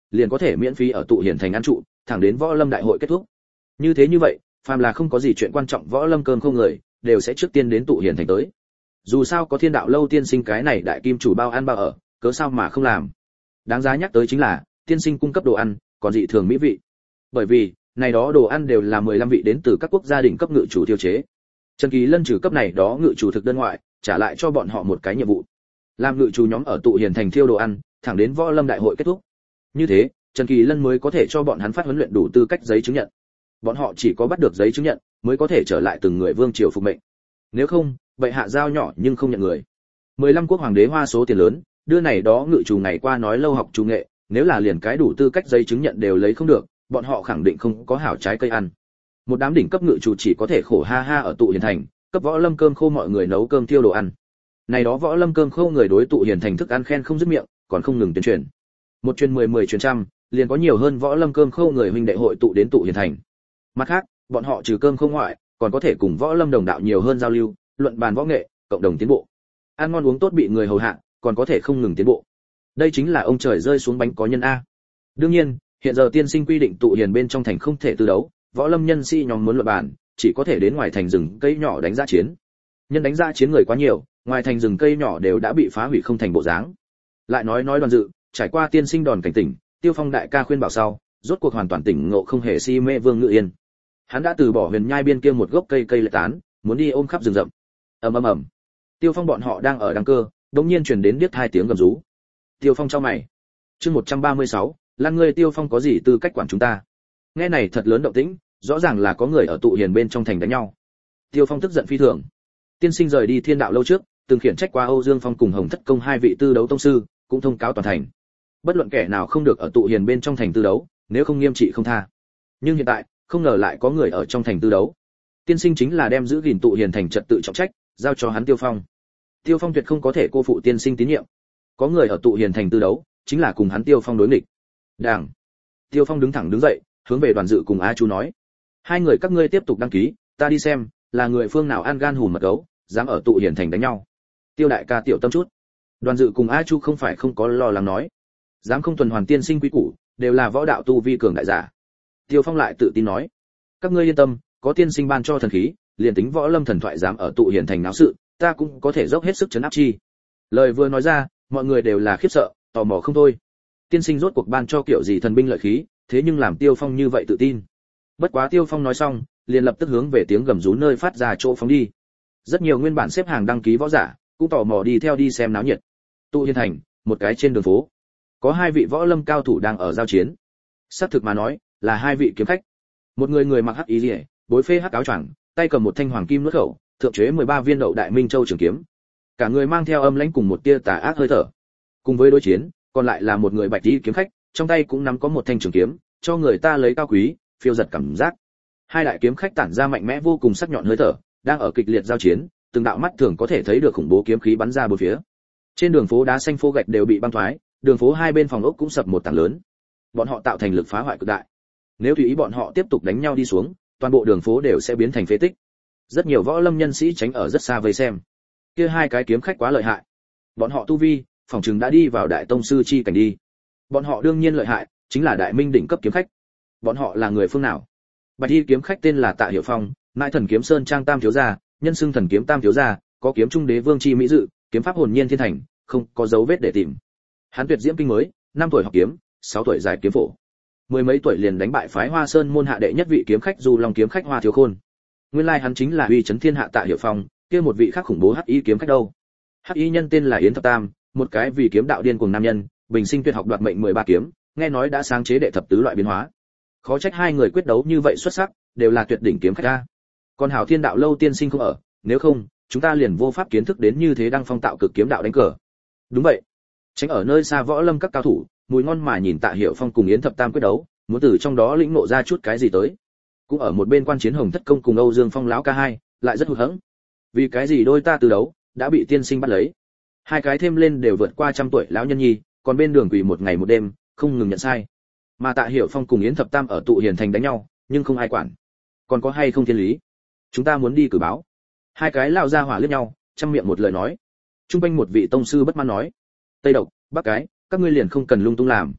[SPEAKER 1] liền có thể miễn phí ở tụ hiền thành ăn trụ, thẳng đến võ lâm đại hội kết thúc. Như vậy, phàm là không có gì chuyện quan trọng võ lâm cơm không người, đều sẽ trước tiên đến tụ hiền thành tới. Dù sao có Thiên Đạo lâu tiên sinh cái này đại kim chủ bao ăn bao ở, cớ sao mà không làm. Đáng giá nhắc tới chính là, tiên sinh cung cấp đồ ăn, còn dị thường mỹ vị. Bởi vì, này đó đồ ăn đều là 15 vị đến từ các quốc gia đỉnh cấp ngự chủ tiêu chế. Trần Kỳ Lân trừ cấp này đó ngự chủ thực đơn ngoại, trả lại cho bọn họ một cái nhiệm vụ. Làm ngự chủ nhóm ở tụ hiền thành thiêu đồ ăn, thẳng đến võ lâm đại hội kết thúc. Như thế, Trần Kỳ Lân mới có thể cho bọn hắn phát huấn luyện đủ tư cách giấy chứng nhận. Bọn họ chỉ có bắt được giấy chứng nhận, mới có thể trở lại từng người vương triều phục mệnh. Nếu không, bệ hạ giao nhỏ nhưng không nhận người. 15 quốc hoàng đế hoa số tiền lớn, đưa này đó ngự chủ ngày qua nói lâu học chủ nghệ, nếu là liền cái đủ tư cách giấy chứng nhận đều lấy không được, bọn họ khẳng định không có hảo trái cây ăn. Một đám đỉnh cấp ngự chủ chỉ có thể khổ ha ha ở tụ hiền thành, cấp võ lâm cơm khô mọi người nấu cơm tiêu đồ ăn. Này đó võ lâm cơm khô người đối tụ hiền thành thức ăn khen không dứt miệng, còn không ngừng tuyên truyền. Một truyền 10 truyền trăm, liền có nhiều hơn võ lâm cơm khô người huynh đệ hội tụ đến tụ hiền thành. Mặt khác, bọn họ trừ cơm không ngoại, còn có thể cùng võ lâm đồng đạo nhiều hơn giao lưu, luận bàn võ nghệ, cộng đồng tiến bộ. Ăn ngon uống tốt bị người hầu hạ, còn có thể không ngừng tiến bộ. Đây chính là ông trời rơi xuống bánh có nhân a. Đương nhiên, hiện giờ tiên sinh quy định tụ hiền bên trong thành không thể tư đấu, võ lâm nhân sĩ nhóm muốn luận bàn, chỉ có thể đến ngoài thành rừng cây nhỏ đánh dã chiến. Nhân đánh dã chiến người quá nhiều, ngoài thành rừng cây nhỏ đều đã bị phá hủy không thành bộ dáng. Lại nói Đoàn Dự, trải qua tiên sinh đòn cảnh tỉnh, Tiêu Phong đại ca khuyên bảo sau, rốt cuộc hoàn toàn tỉnh ngộ không hề si mê Vương Ngự Yên. Hắn đã từ bỏ huyền nhai biên kia một gốc cây lệ tán, muốn đi ôm khắp rừng rậm. Ầm. Tiêu Phong bọn họ đang ở đăng cơ, đột nhiên truyền đến biết hai tiếng gầm rú. Tiêu Phong chau mày. Chương 136, Lan ngươi Tiêu Phong có gì tư cách quản chúng ta? Nghe này thật lớn động tĩnh, rõ ràng là có người ở tụ hiền bên trong thành đánh nhau. Tiêu Phong tức giận phi thường. Tiên sinh rời đi Thiên Đạo lâu trước, từng khiển trách qua Âu Dương Phong cùng Hồng Thất Công hai vị tư đấu tông sư, cũng thông cáo toàn thành. Bất luận kẻ nào không được ở tụ hiền bên trong thành tư đấu, nếu không nghiêm trị không tha. Nhưng hiện tại, không ngờ lại có người ở trong thành tư đấu. Tiên sinh chính là đem giữ gìn tụ hiền thành trật tự trọng trách, giao cho hắn Tiêu Phong. Tiêu Phong tuyệt không có thể cô phụ tiên sinh tín nhiệm. Có người ở tụ hiền thành tư đấu, chính là cùng hắn Tiêu Phong đối nghịch. Đảng. Tiêu Phong đứng thẳng đứng dậy, hướng về Đoàn Dự cùng A Chu nói: hai người các ngươi tiếp tục đăng ký, ta đi xem là người phương nào ăn gan hùm mật gấu, dám ở tụ hiền thành đánh nhau. Tiêu đại ca tiểu tâm chút. Đoàn Dự cùng A Chu không phải không có lo lắng nói: dám không tuần hoàn tiên sinh quý củ, đều là võ đạo tu vi cường đại giả. Tiêu Phong lại tự tin nói: các ngươi yên tâm, có tiên sinh ban cho thần khí, liền tính võ lâm thần thoại dám ở tụ hiền thành náo sự, ta cũng có thể dốc hết sức trấn áp chi. Lời vừa nói ra, mọi người đều là khiếp sợ, tò mò không thôi. Tiên sinh rốt cuộc ban cho kiểu gì thần binh lợi khí, thế nhưng làm Tiêu Phong như vậy tự tin. Bất quá Tiêu Phong nói xong, liền lập tức hướng về tiếng gầm rú nơi phát ra chỗ phóng đi. Rất nhiều nguyên bản xếp hàng đăng ký võ giả, cũng tò mò đi theo đi xem náo nhiệt. Tụ hiền thành, một cái trên đường phố, có hai vị võ lâm cao thủ đang ở giao chiến. Xác thực mà nói, là hai vị kiếm khách. Một người mặc hắc y liễu, bối phê hắc áo choàng, tay cầm một thanh hoàng kim nuốt khẩu, thượng chế 13 viên đậu đại minh châu trường kiếm. Cả người mang theo âm lãnh cùng một tia tà ác hơi thở. Cùng với đối chiến, còn lại là một người bạch y kiếm khách, trong tay cũng nắm có một thanh trường kiếm, cho người ta lấy cao quý, phiêu giật cảm giác. Hai đại kiếm khách tản ra mạnh mẽ vô cùng sắc nhọn hơi thở, đang ở kịch liệt giao chiến, từng đạo mắt thường có thể thấy được khủng bố kiếm khí bắn ra bốn phía. Trên đường phố đá xanh phô gạch đều bị băng thoái, đường phố hai bên phòng ốc cũng sập một tảng lớn. Bọn họ tạo thành lực phá hoại cực đại. Nếu tùy ý bọn họ tiếp tục đánh nhau đi xuống, toàn bộ đường phố đều sẽ biến thành phế tích. Rất nhiều võ lâm nhân sĩ tránh ở rất xa vây xem. Kia hai cái kiếm khách quá lợi hại. Bọn họ tu vi, phỏng chừng đã đi vào đại tông sư chi cảnh đi. Bọn họ đương nhiên lợi hại, chính là đại minh đỉnh cấp kiếm khách. Bọn họ là người phương nào? Bạch y kiếm khách tên là Tạ Hiểu Phong, nại thần kiếm sơn trang tam thiếu gia, nhân xưng thần kiếm tam thiếu gia, có kiếm trung đế vương chi mỹ dự, kiếm pháp hồn nhiên thiên thành, không có dấu vết để tìm. Hắn tuyệt diễm kinh mới, 5 tuổi học kiếm, 6 tuổi giải kiếm phổ. Mười mấy tuổi liền đánh bại phái Hoa Sơn môn hạ đệ nhất vị kiếm khách Du Long kiếm khách Hoa Thiếu Khôn. Nguyên lai hắn chính là uy chấn thiên hạ Tạ Hiểu Phong, kia một vị khác khủng bố hắc y kiếm khách đâu. Hắc y nhân tên là Yến Thập Tam, một cái vì kiếm đạo điên cuồng nam nhân, bình sinh tuyệt học đoạt mệnh 13 kiếm, nghe nói đã sáng chế đệ thập tứ loại biến hóa. Khó trách hai người quyết đấu như vậy xuất sắc, đều là tuyệt đỉnh kiếm khách a. Còn Hảo Thiên Đạo lâu tiên sinh không ở, nếu không, chúng ta liền vô pháp kiến thức đến như thế đăng phong tạo cực kiếm đạo đánh cờ. Đúng vậy. Tránh ở nơi xa võ lâm các cao thủ, mùi ngon mà nhìn Tạ Hiểu Phong cùng Yến Thập Tam quyết đấu, muốn từ trong đó lĩnh ngộ ra chút cái gì tới. Cũng ở một bên quan chiến Hồng Thất Công cùng Âu Dương Phong lão ca hai, lại rất hụt hẫng. Vì cái gì đôi ta từ đấu, đã bị tiên sinh bắt lấy. Hai cái thêm lên đều vượt qua 100 tuổi lão nhân nhi, còn bên đường quỳ một ngày một đêm, không ngừng nhận sai. Mà Tạ Hiểu Phong cùng Yến Thập Tam ở tụ hiền thành đánh nhau, nhưng không ai quản. Còn có hay không thiên lý? Chúng ta muốn đi cử báo. Hai cái lão gia hỏa liếc nhau, trăm miệng một lời nói. Trung quanh một vị tông sư bất mãn nói: Tây Độc, Bắc cái, các ngươi liền không cần lung tung làm.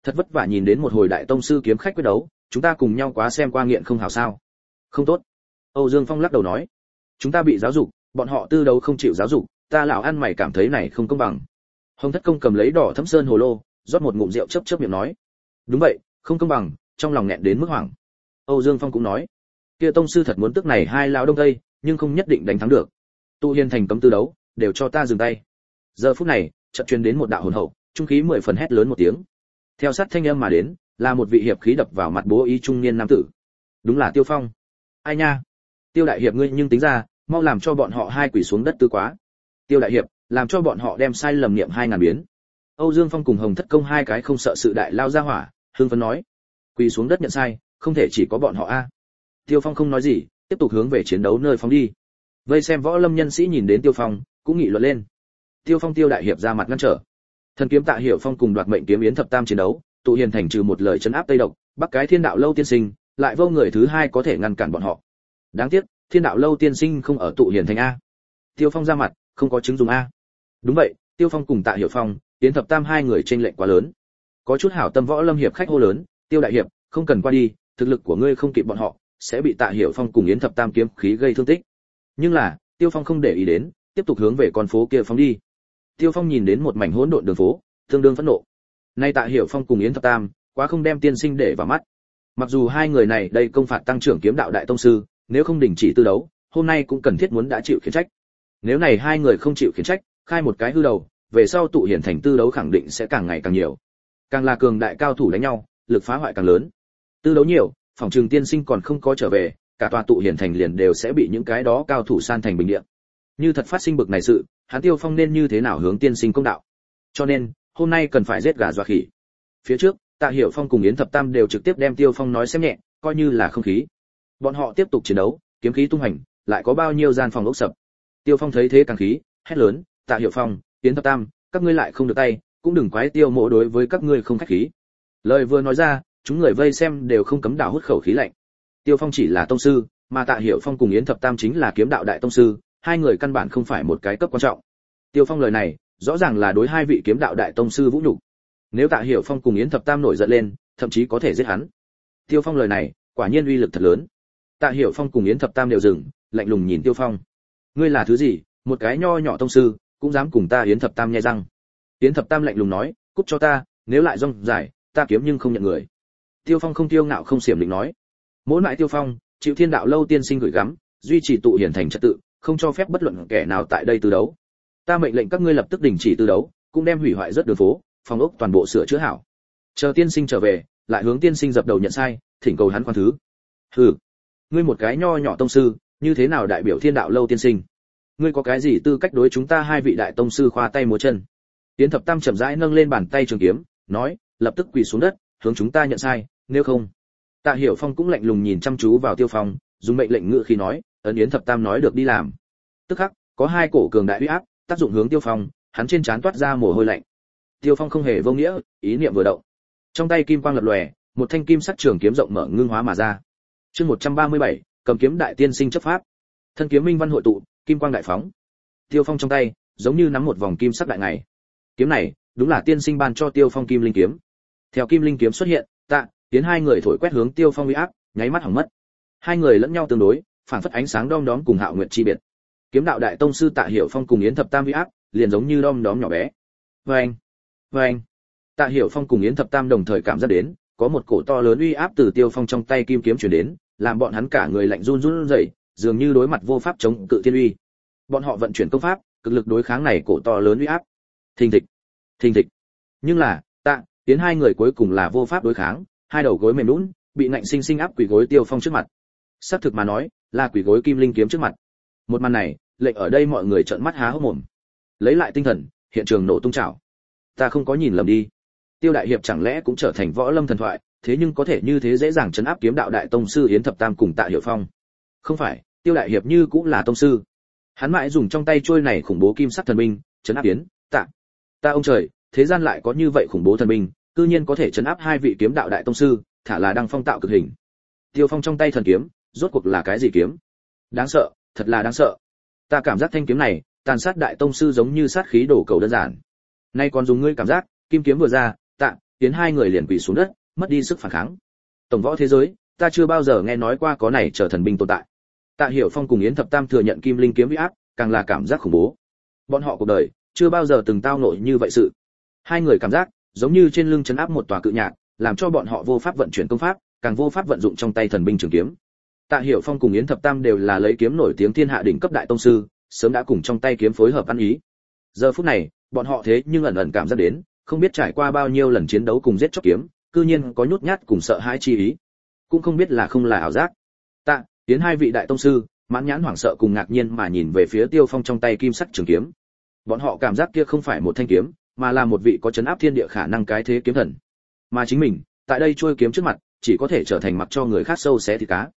[SPEAKER 1] Thật vất vả nhìn đến một hồi đại tông sư kiếm khách quyết đấu, chúng ta cùng nhau quá xem qua nghiện không hảo sao? Không tốt. Âu Dương Phong lắc đầu nói, chúng ta bị giáo dục, bọn họ tư đấu không chịu giáo dục, ta lão ăn mày cảm thấy này không công bằng. Hồng Thất Công cầm lấy đỏ thẫm sơn hồ lô, rót một ngụm rượu chớp chớp miệng nói, đúng vậy, không công bằng, trong lòng nghẹn đến mức hoảng. Âu Dương Phong cũng nói, kia tông sư thật muốn tức này hai lão đông tây, nhưng không nhất định đánh thắng được. Tụ Hiền thành cấm tư đấu, đều cho ta dừng tay. Giờ phút này, chợt truyền đến một đạo hồn hậu, trung khí 10 phần hét lớn một tiếng. Theo sát thanh âm mà đến, là một vị hiệp khí đập vào mặt bố ý trung niên nam tử. Đúng là Tiêu Phong. Ai nha, Tiêu đại hiệp ngươi nhưng tính ra, mau làm cho bọn họ hai quỳ xuống đất tư quá. Tiêu đại hiệp, làm cho bọn họ đem sai lầm niệm 2000 biến. Âu Dương Phong cùng Hồng Thất Công hai cái không sợ sự đại lao ra hỏa, hưng phấn nói, quỳ xuống đất nhận sai, không thể chỉ có bọn họ a. Tiêu Phong không nói gì, tiếp tục hướng về chiến đấu nơi phóng đi. Vây xem võ lâm nhân sĩ nhìn đến Tiêu Phong, cũng nghị luận lên. Tiêu Phong Tiêu đại hiệp ra mặt ngăn trở. Thần kiếm Tạ Hiểu Phong cùng Đoạt Mệnh kiếm Yến Thập Tam chiến đấu, Tụ Hiền thành trừ một lời trấn áp Tây Độc, Bắc cái Thiên Đạo lâu tiên sinh, lại vô người thứ hai có thể ngăn cản bọn họ. Đáng tiếc, Thiên Đạo lâu tiên sinh không ở Tụ Hiền thành a. Tiêu Phong ra mặt, không có chứng dùng a. Đúng vậy, Tiêu Phong cùng Tạ Hiểu Phong, Yến Thập Tam hai người chênh lệch quá lớn. Có chút hảo tâm võ lâm hiệp khách hô lớn, Tiêu đại hiệp, không cần qua đi, thực lực của ngươi không kịp bọn họ, sẽ bị Tạ Hiểu Phong cùng Yến Thập Tam kiếm khí gây thương tích. Nhưng là, Tiêu Phong không để ý đến, tiếp tục hướng về con phố kia phóng đi. Tiêu Phong nhìn đến một mảnh hỗn độn đường phố, tương đương phẫn nộ. Nay Tạ Hiểu Phong cùng Yến Thập Tam, quá không đem tiên sinh để vào mắt. Mặc dù hai người này đây công phạt tăng trưởng kiếm đạo đại tông sư, nếu không đình chỉ tư đấu, hôm nay cũng cần thiết muốn đã chịu khiển trách. Nếu này hai người không chịu khiển trách, khai một cái hư đầu, về sau Tụ Hiền thành tư đấu khẳng định sẽ càng ngày càng nhiều. Càng là cường đại cao thủ đánh nhau, lực phá hoại càng lớn. Tư đấu nhiều, phòng trường tiên sinh còn không có trở về, cả tòa Tụ Hiền thành liền đều sẽ bị những cái đó cao thủ san thành bình địa. Như thật phát sinh bực này sự, hắn Tiêu Phong nên như thế nào hướng tiên sinh công đạo? Cho nên, hôm nay cần phải giết gà dọa khỉ. Phía trước, Tạ Hiểu Phong cùng Yến Thập Tam đều trực tiếp đem Tiêu Phong nói xem nhẹ, coi như là không khí. Bọn họ tiếp tục chiến đấu, kiếm khí tung hành, lại có bao nhiêu gian phòng ốc sập. Tiêu Phong thấy thế càng khí, hét lớn, Tạ Hiểu Phong, Yến Thập Tam, các ngươi lại không được tay, cũng đừng quái Tiêu Mộ đối với các ngươi không khách khí. Lời vừa nói ra, chúng người vây xem đều không cấm đảo hút khẩu khí lạnh. Tiêu Phong chỉ là tông sư, mà Tạ Hiểu Phong cùng Yến Thập Tam chính là kiếm đạo đại tông sư, hai người căn bản không phải một cái cấp quan trọng. Tiêu Phong lời này, rõ ràng là đối hai vị kiếm đạo đại tông sư vũ nhục. Nếu Tạ Hiểu Phong cùng Yến Thập Tam nổi giận lên, thậm chí có thể giết hắn. Tiêu Phong lời này, quả nhiên uy lực thật lớn. Tạ Hiểu Phong cùng Yến Thập Tam đều dừng, lạnh lùng nhìn Tiêu Phong. Ngươi là thứ gì, một cái nho nhỏ tông sư, cũng dám cùng ta Yến Thập Tam nhe răng. Yến Thập Tam lạnh lùng nói, cút cho ta, nếu lại rong giải, ta kiếm nhưng không nhận người. Tiêu Phong không tiêu ngạo không xiểm định nói. Mỗi mãi Tiêu Phong, chịu Thiên Đạo lâu tiên sinh gửi gắm, duy trì Tụ Hiền thành trật tự, không cho phép bất luận kẻ nào tại đây tư đấu. Ta mệnh lệnh các ngươi lập tức đình chỉ tư đấu, cũng đem hủy hoại rất đường phố, phòng ốc toàn bộ sửa chữa hảo. Chờ tiên sinh trở về, lại hướng tiên sinh dập đầu nhận sai, thỉnh cầu hắn khoan thứ. Hừ, ngươi một cái nho nhỏ tông sư, như thế nào đại biểu Thiên Đạo lâu tiên sinh? Ngươi có cái gì tư cách đối chúng ta hai vị đại tông sư khoa tay múa chân? Yến Thập Tam chậm rãi nâng lên bàn tay trường kiếm, nói, lập tức quỳ xuống đất, hướng chúng ta nhận sai, nếu không. Tạ Hiểu Phong cũng lạnh lùng nhìn chăm chú vào Tiêu Phong, dùng mệnh lệnh ngự khí nói, ấn Yến Thập Tam nói được đi làm. Tức khắc, có hai cổ cường đại uy áp, tác dụng hướng Tiêu Phong, hắn trên trán toát ra mồ hôi lạnh. Tiêu Phong không hề vô nghĩa, ý niệm vừa động. Trong tay kim quang lập lòe, một thanh kim sắc trường kiếm rộng mở ngưng hóa mà ra. Chương 137, cầm kiếm đại tiên sinh chấp pháp. Thân kiếm minh văn hội tụ, kim quang đại phóng. Tiêu Phong trong tay, giống như nắm một vòng kim sắc đại ngày. Kiếm này, đúng là tiên sinh ban cho Tiêu Phong kim linh kiếm. Theo kim linh kiếm xuất hiện, Tạ, Tiến hai người thổi quét hướng Tiêu Phong uy áp, nháy mắt hỏng mất. Hai người lẫn nhau tương đối, phản phất ánh sáng đom đóm cùng Hạo Nguyệt chi biệt. Kiếm đạo đại tông sư Tạ Hiểu Phong cùng Yến Thập Tam uy áp, liền giống như đom đóm nhỏ bé. Vâng, vâng. Tạ Hiểu Phong cùng Yến Thập Tam đồng thời cảm giác đến, có một cổ to lớn uy áp từ Tiêu Phong trong tay kim kiếm truyền đến, làm bọn hắn cả người lạnh run run rẩy, dường như đối mặt vô pháp chống cự thiên uy. Bọn họ vận chuyển công pháp, cực lực đối kháng này cổ to lớn uy áp. Thình thịch, thình thịch. Nhưng là, Tạ, Tiến hai người cuối cùng là vô pháp đối kháng, hai đầu gối mềm nhũn, bị ngạnh sinh sinh áp quỳ gối Tiêu Phong trước mặt. Xác thực mà nói, là quỳ gối kim linh kiếm trước mặt. Một màn này, lệnh ở đây mọi người trợn mắt há hốc mồm. Lấy lại tinh thần, hiện trường nổ tung trào. Ta không có nhìn lầm đi. Tiêu đại hiệp chẳng lẽ cũng trở thành võ lâm thần thoại, thế nhưng có thể như thế dễ dàng trấn áp kiếm đạo đại tông sư Yến Thập Tam cùng Tạ Hiểu Phong. Không phải, Tiêu đại hiệp như cũng là tông sư. Hắn mãi dùng trong tay trôi này khủng bố kim sắc thần binh, trấn áp Yến, Tạ. Ta ông trời, thế gian lại có như vậy khủng bố thần binh, cư nhiên có thể trấn áp hai vị kiếm đạo đại tông sư, thả là đăng phong tạo cực hình. Tiêu Phong trong tay thần kiếm, rốt cuộc là cái gì kiếm? Đáng sợ, thật là đáng sợ. Ta cảm giác thanh kiếm này, tàn sát đại tông sư giống như sát khí đổ cầu đơn giản. Nay còn dùng ngươi cảm giác, kim kiếm vừa ra, Tạ, Tiến hai người liền quỳ xuống đất, mất đi sức phản kháng. Tổng võ thế giới, ta chưa bao giờ nghe nói qua có này trở thần binh tồn tại. Tạ Hiểu Phong cùng Yến Thập Tam thừa nhận kim linh kiếm uy áp, càng là cảm giác khủng bố. Bọn họ cuộc đời chưa bao giờ từng tao nộ như vậy sự. Hai người cảm giác giống như trên lưng trấn áp một tòa cự nhạc, làm cho bọn họ vô pháp vận chuyển công pháp, càng vô pháp vận dụng trong tay thần binh trường kiếm. Tạ Hiểu Phong cùng Yến Thập Tam đều là lấy kiếm nổi tiếng thiên hạ đỉnh cấp đại tông sư, sớm đã cùng trong tay kiếm phối hợp ăn ý. Giờ phút này, bọn họ thế nhưng ẩn ẩn cảm giác đến, không biết trải qua bao nhiêu lần chiến đấu cùng giết chóc kiếm, cư nhiên có nhút nhát cùng sợ hãi chi ý. Cũng không biết là không là ảo giác. Tạ, Yến hai vị đại tông sư, mãn nhãn hoảng sợ cùng ngạc nhiên mà nhìn về phía Tiêu Phong trong tay kim sắc trường kiếm. Bọn họ cảm giác kia không phải một thanh kiếm, mà là một vị có chấn áp thiên địa khả năng cái thế kiếm thần. Mà chính mình, tại đây chuôi kiếm trước mặt, chỉ có thể trở thành mặc cho người khác sâu xé thịt cá.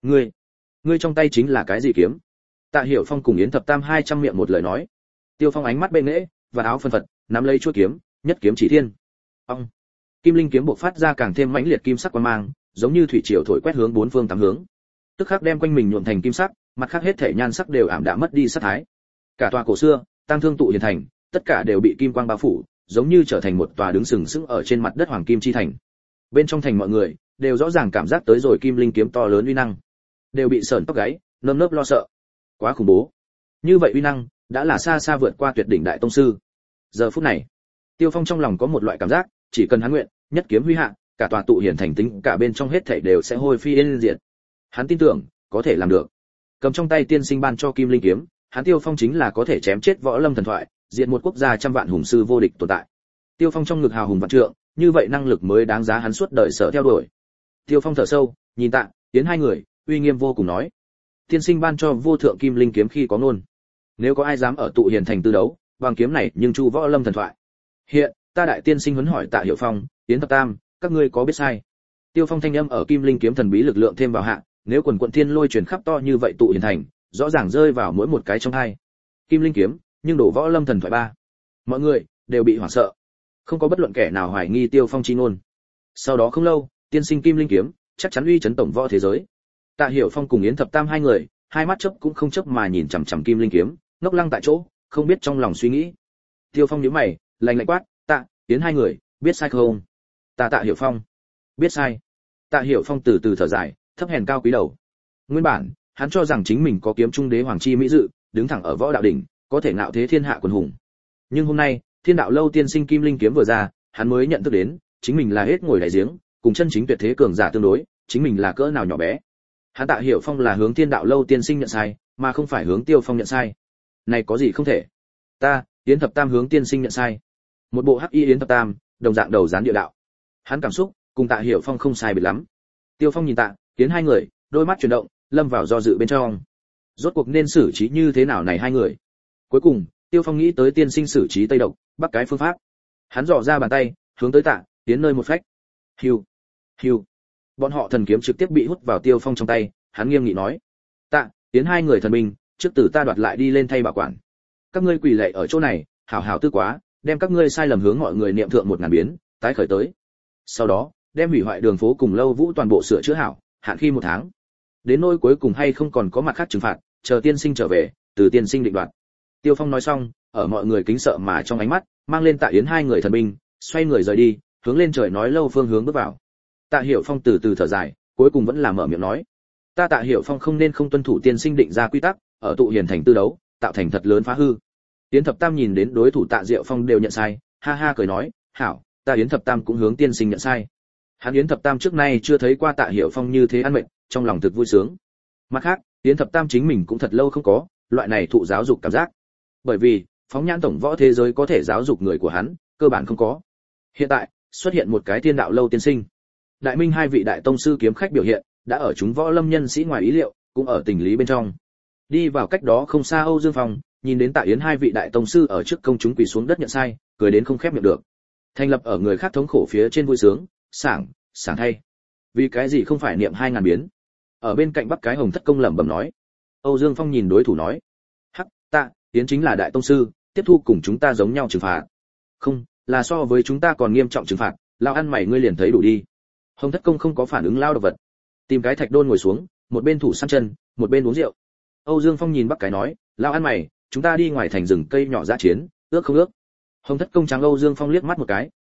[SPEAKER 1] Ngươi trong tay chính là cái gì kiếm? Tạ Hiểu Phong cùng Yến Thập Tam 200 miệng một lời nói. Tiêu Phong ánh mắt bên nễ, và áo phân phật, nắm lấy chuôi kiếm, nhất kiếm chỉ thiên. Ông. Kim linh kiếm bộc phát ra càng thêm mãnh liệt kim sắc quang mang, giống như thủy triều thổi quét hướng bốn phương tám hướng. Tức khắc đem quanh mình nhuộm thành kim sắc, mặt khác hết thể nhan sắc đều ảm đạm mất đi sắc thái. Cả tòa cổ xưa, tăng thương tụ hiền thành, tất cả đều bị kim quang bao phủ, giống như trở thành một tòa đứng sừng sững ở trên mặt đất hoàng kim chi thành. Bên trong thành mọi người đều rõ ràng cảm giác tới rồi kim linh kiếm to lớn uy năng, đều bị sởn tóc gáy, nơm nớp lo sợ. Quá khủng bố. Như vậy uy năng, đã là xa xa vượt qua tuyệt đỉnh đại tông sư. Giờ phút này, Tiêu Phong trong lòng có một loại cảm giác, chỉ cần hắn nguyện, nhất kiếm huy hạ, cả tòa tụ hiển thành tính cả bên trong hết thảy đều sẽ hôi phi yên diệt. Hắn tin tưởng, có thể làm được. Cầm trong tay tiên sinh ban cho kim linh kiếm, hắn Tiêu Phong chính là có thể chém chết võ lâm thần thoại, diệt một quốc gia trăm vạn hùng sư vô địch tồn tại. Tiêu Phong trong ngực hào hùng vạn trượng, như vậy năng lực mới đáng giá hắn suốt đời sở theo đuổi. Tiêu Phong thở sâu, nhìn Tạ, Tiến hai người, uy nghiêm vô cùng nói: tiên sinh ban cho vô thượng kim linh kiếm khi có ngôn, nếu có ai dám ở tụ hiền thành tư đấu bằng kiếm này nhưng chu võ lâm thần thoại. Hiện ta đại tiên sinh huấn hỏi Tạ Hiểu Phong, Yến Thập Tam, các ngươi có biết sai? Tiêu Phong thanh âm ở kim linh kiếm thần bí lực lượng thêm vào hạ, nếu quần quận thiên lôi truyền khắp to như vậy tụ hiền thành, rõ ràng rơi vào mỗi một cái trong hai. Kim linh kiếm, nhưng đổ võ lâm thần thoại ba. Mọi người đều bị hoảng sợ, không có bất luận kẻ nào hoài nghi Tiêu Phong chi ngôn. Sau đó không lâu, tiên sinh kim linh kiếm chắc chắn uy chấn tổng võ thế giới. Tạ Hiểu Phong cùng Yến Thập Tam hai người, hai mắt chớp cũng không chớp mà nhìn chằm chằm kim linh kiếm, ngốc lăng tại chỗ, không biết trong lòng suy nghĩ. Tiêu Phong nhíu mày, lạnh lạnh quát: Tạ, Yến hai người, biết sai không? Tạ Hiểu Phong, biết sai. Tạ Hiểu Phong từ từ thở dài, thấp hèn cao quý đầu. Nguyên bản, hắn cho rằng chính mình có kiếm trung đế hoàng chi mỹ dự, đứng thẳng ở võ đạo đỉnh, có thể ngạo thế thiên hạ quần hùng. Nhưng hôm nay, Thiên đạo lâu tiên sinh kim linh kiếm vừa ra, hắn mới nhận thức đến, chính mình là hết ngồi đại giếng, cùng chân chính tuyệt thế cường giả tương đối, chính mình là cỡ nào nhỏ bé. Hắn Tạ Hiểu Phong là hướng Thiên đạo lâu tiên sinh nhận sai, mà không phải hướng Tiêu Phong nhận sai. Này có gì không thể? Ta, Yến Thập Tam hướng tiên sinh nhận sai. Một bộ hắc y Yến Thập Tam, đồng dạng đầu dán địa đạo. Hắn cảm xúc cùng Tạ Hiểu Phong không sai biệt lắm. Tiêu Phong nhìn Tạ, Yến hai người, đôi mắt chuyển động, lâm vào do dự bên trong. Rốt cuộc nên xử trí như thế nào này hai người? Cuối cùng, Tiêu Phong nghĩ tới tiên sinh xử trí Tây Độc, Bắc cái phương pháp. Hắn dò ra bàn tay, hướng tới Tạ, tiến nơi một phách. Hưu, hưu. Bọn họ thần kiếm trực tiếp bị hút vào Tiêu Phong trong tay, hắn nghiêm nghị nói: Tạ, Tiến hai người thần binh, trước từ ta đoạt lại đi lên thay bảo quản. Các ngươi quỳ lạy ở chỗ này, hảo hảo tư quá, đem các ngươi sai lầm hướng mọi người niệm thượng 1000 biến, tái khởi tới. Sau đó, đem hủy hoại đường phố cùng lâu vũ toàn bộ sửa chữa hảo, hạn khi 1 tháng. Đến nỗi cuối cùng hay không còn có mặt khác trừng phạt, chờ tiên sinh trở về, từ tiên sinh định đoạt. Tiêu Phong nói xong, ở mọi người kính sợ mà trong ánh mắt, mang lên Tạ Yến hai người thần binh, xoay người rời đi, hướng lên trời nói lâu phương hướng bước vào. Tạ Hiểu Phong từ từ thở dài, cuối cùng vẫn là mở miệng nói: Ta Tạ Hiểu Phong không nên không tuân thủ tiên sinh định ra quy tắc, ở tụ hiền thành tư đấu, tạo thành thật lớn phá hư. Yến Thập Tam nhìn đến đối thủ Tạ Diệu Phong đều nhận sai, ha ha cười nói: hảo, ta Yến Thập Tam cũng hướng tiên sinh nhận sai. Hắn Yến Thập Tam trước nay chưa thấy qua Tạ Hiểu Phong như thế ăn mệt, trong lòng thực vui sướng. Mặt khác, Yến Thập Tam chính mình cũng thật lâu không có loại này thụ giáo dục cảm giác. Bởi vì, phóng nhãn tổng võ thế giới có thể giáo dục người của hắn, cơ bản không có. Hiện tại, xuất hiện một cái Thiên đạo lâu tiên sinh. Đại Minh hai vị đại tông sư kiếm khách biểu hiện, đã ở chúng võ lâm nhân sĩ ngoài ý liệu, cũng ở tình lý bên trong. Đi vào cách đó không xa Âu Dương Phong, nhìn đến Tạ Yến hai vị đại tông sư ở trước công chúng quỳ xuống đất nhận sai, cười đến không khép miệng được. Thành lập ở người khác thống khổ phía trên vui sướng, sảng thay. Vì cái gì không phải niệm 2000 biến? Ở bên cạnh Bắc cái Hồng Thất Công lẩm bẩm nói. Âu Dương Phong nhìn đối thủ nói: hắc, Tạ Yến chính là đại tông sư, tiếp thu cùng chúng ta giống nhau trừng phạt. Không, là so với chúng ta còn nghiêm trọng trừng phạt, lao ăn mày ngươi liền thấy đủ đi. Hồng Thất Công không có phản ứng lao độc vật, tìm cái thạch đôn ngồi xuống, một bên thủ săn chân, một bên uống rượu. Âu Dương Phong nhìn Bắc cái nói: lao ăn mày, chúng ta đi ngoài thành rừng cây nhỏ dã chiến, ước không ước? Hồng Thất Công trắng Âu Dương Phong liếc mắt một cái,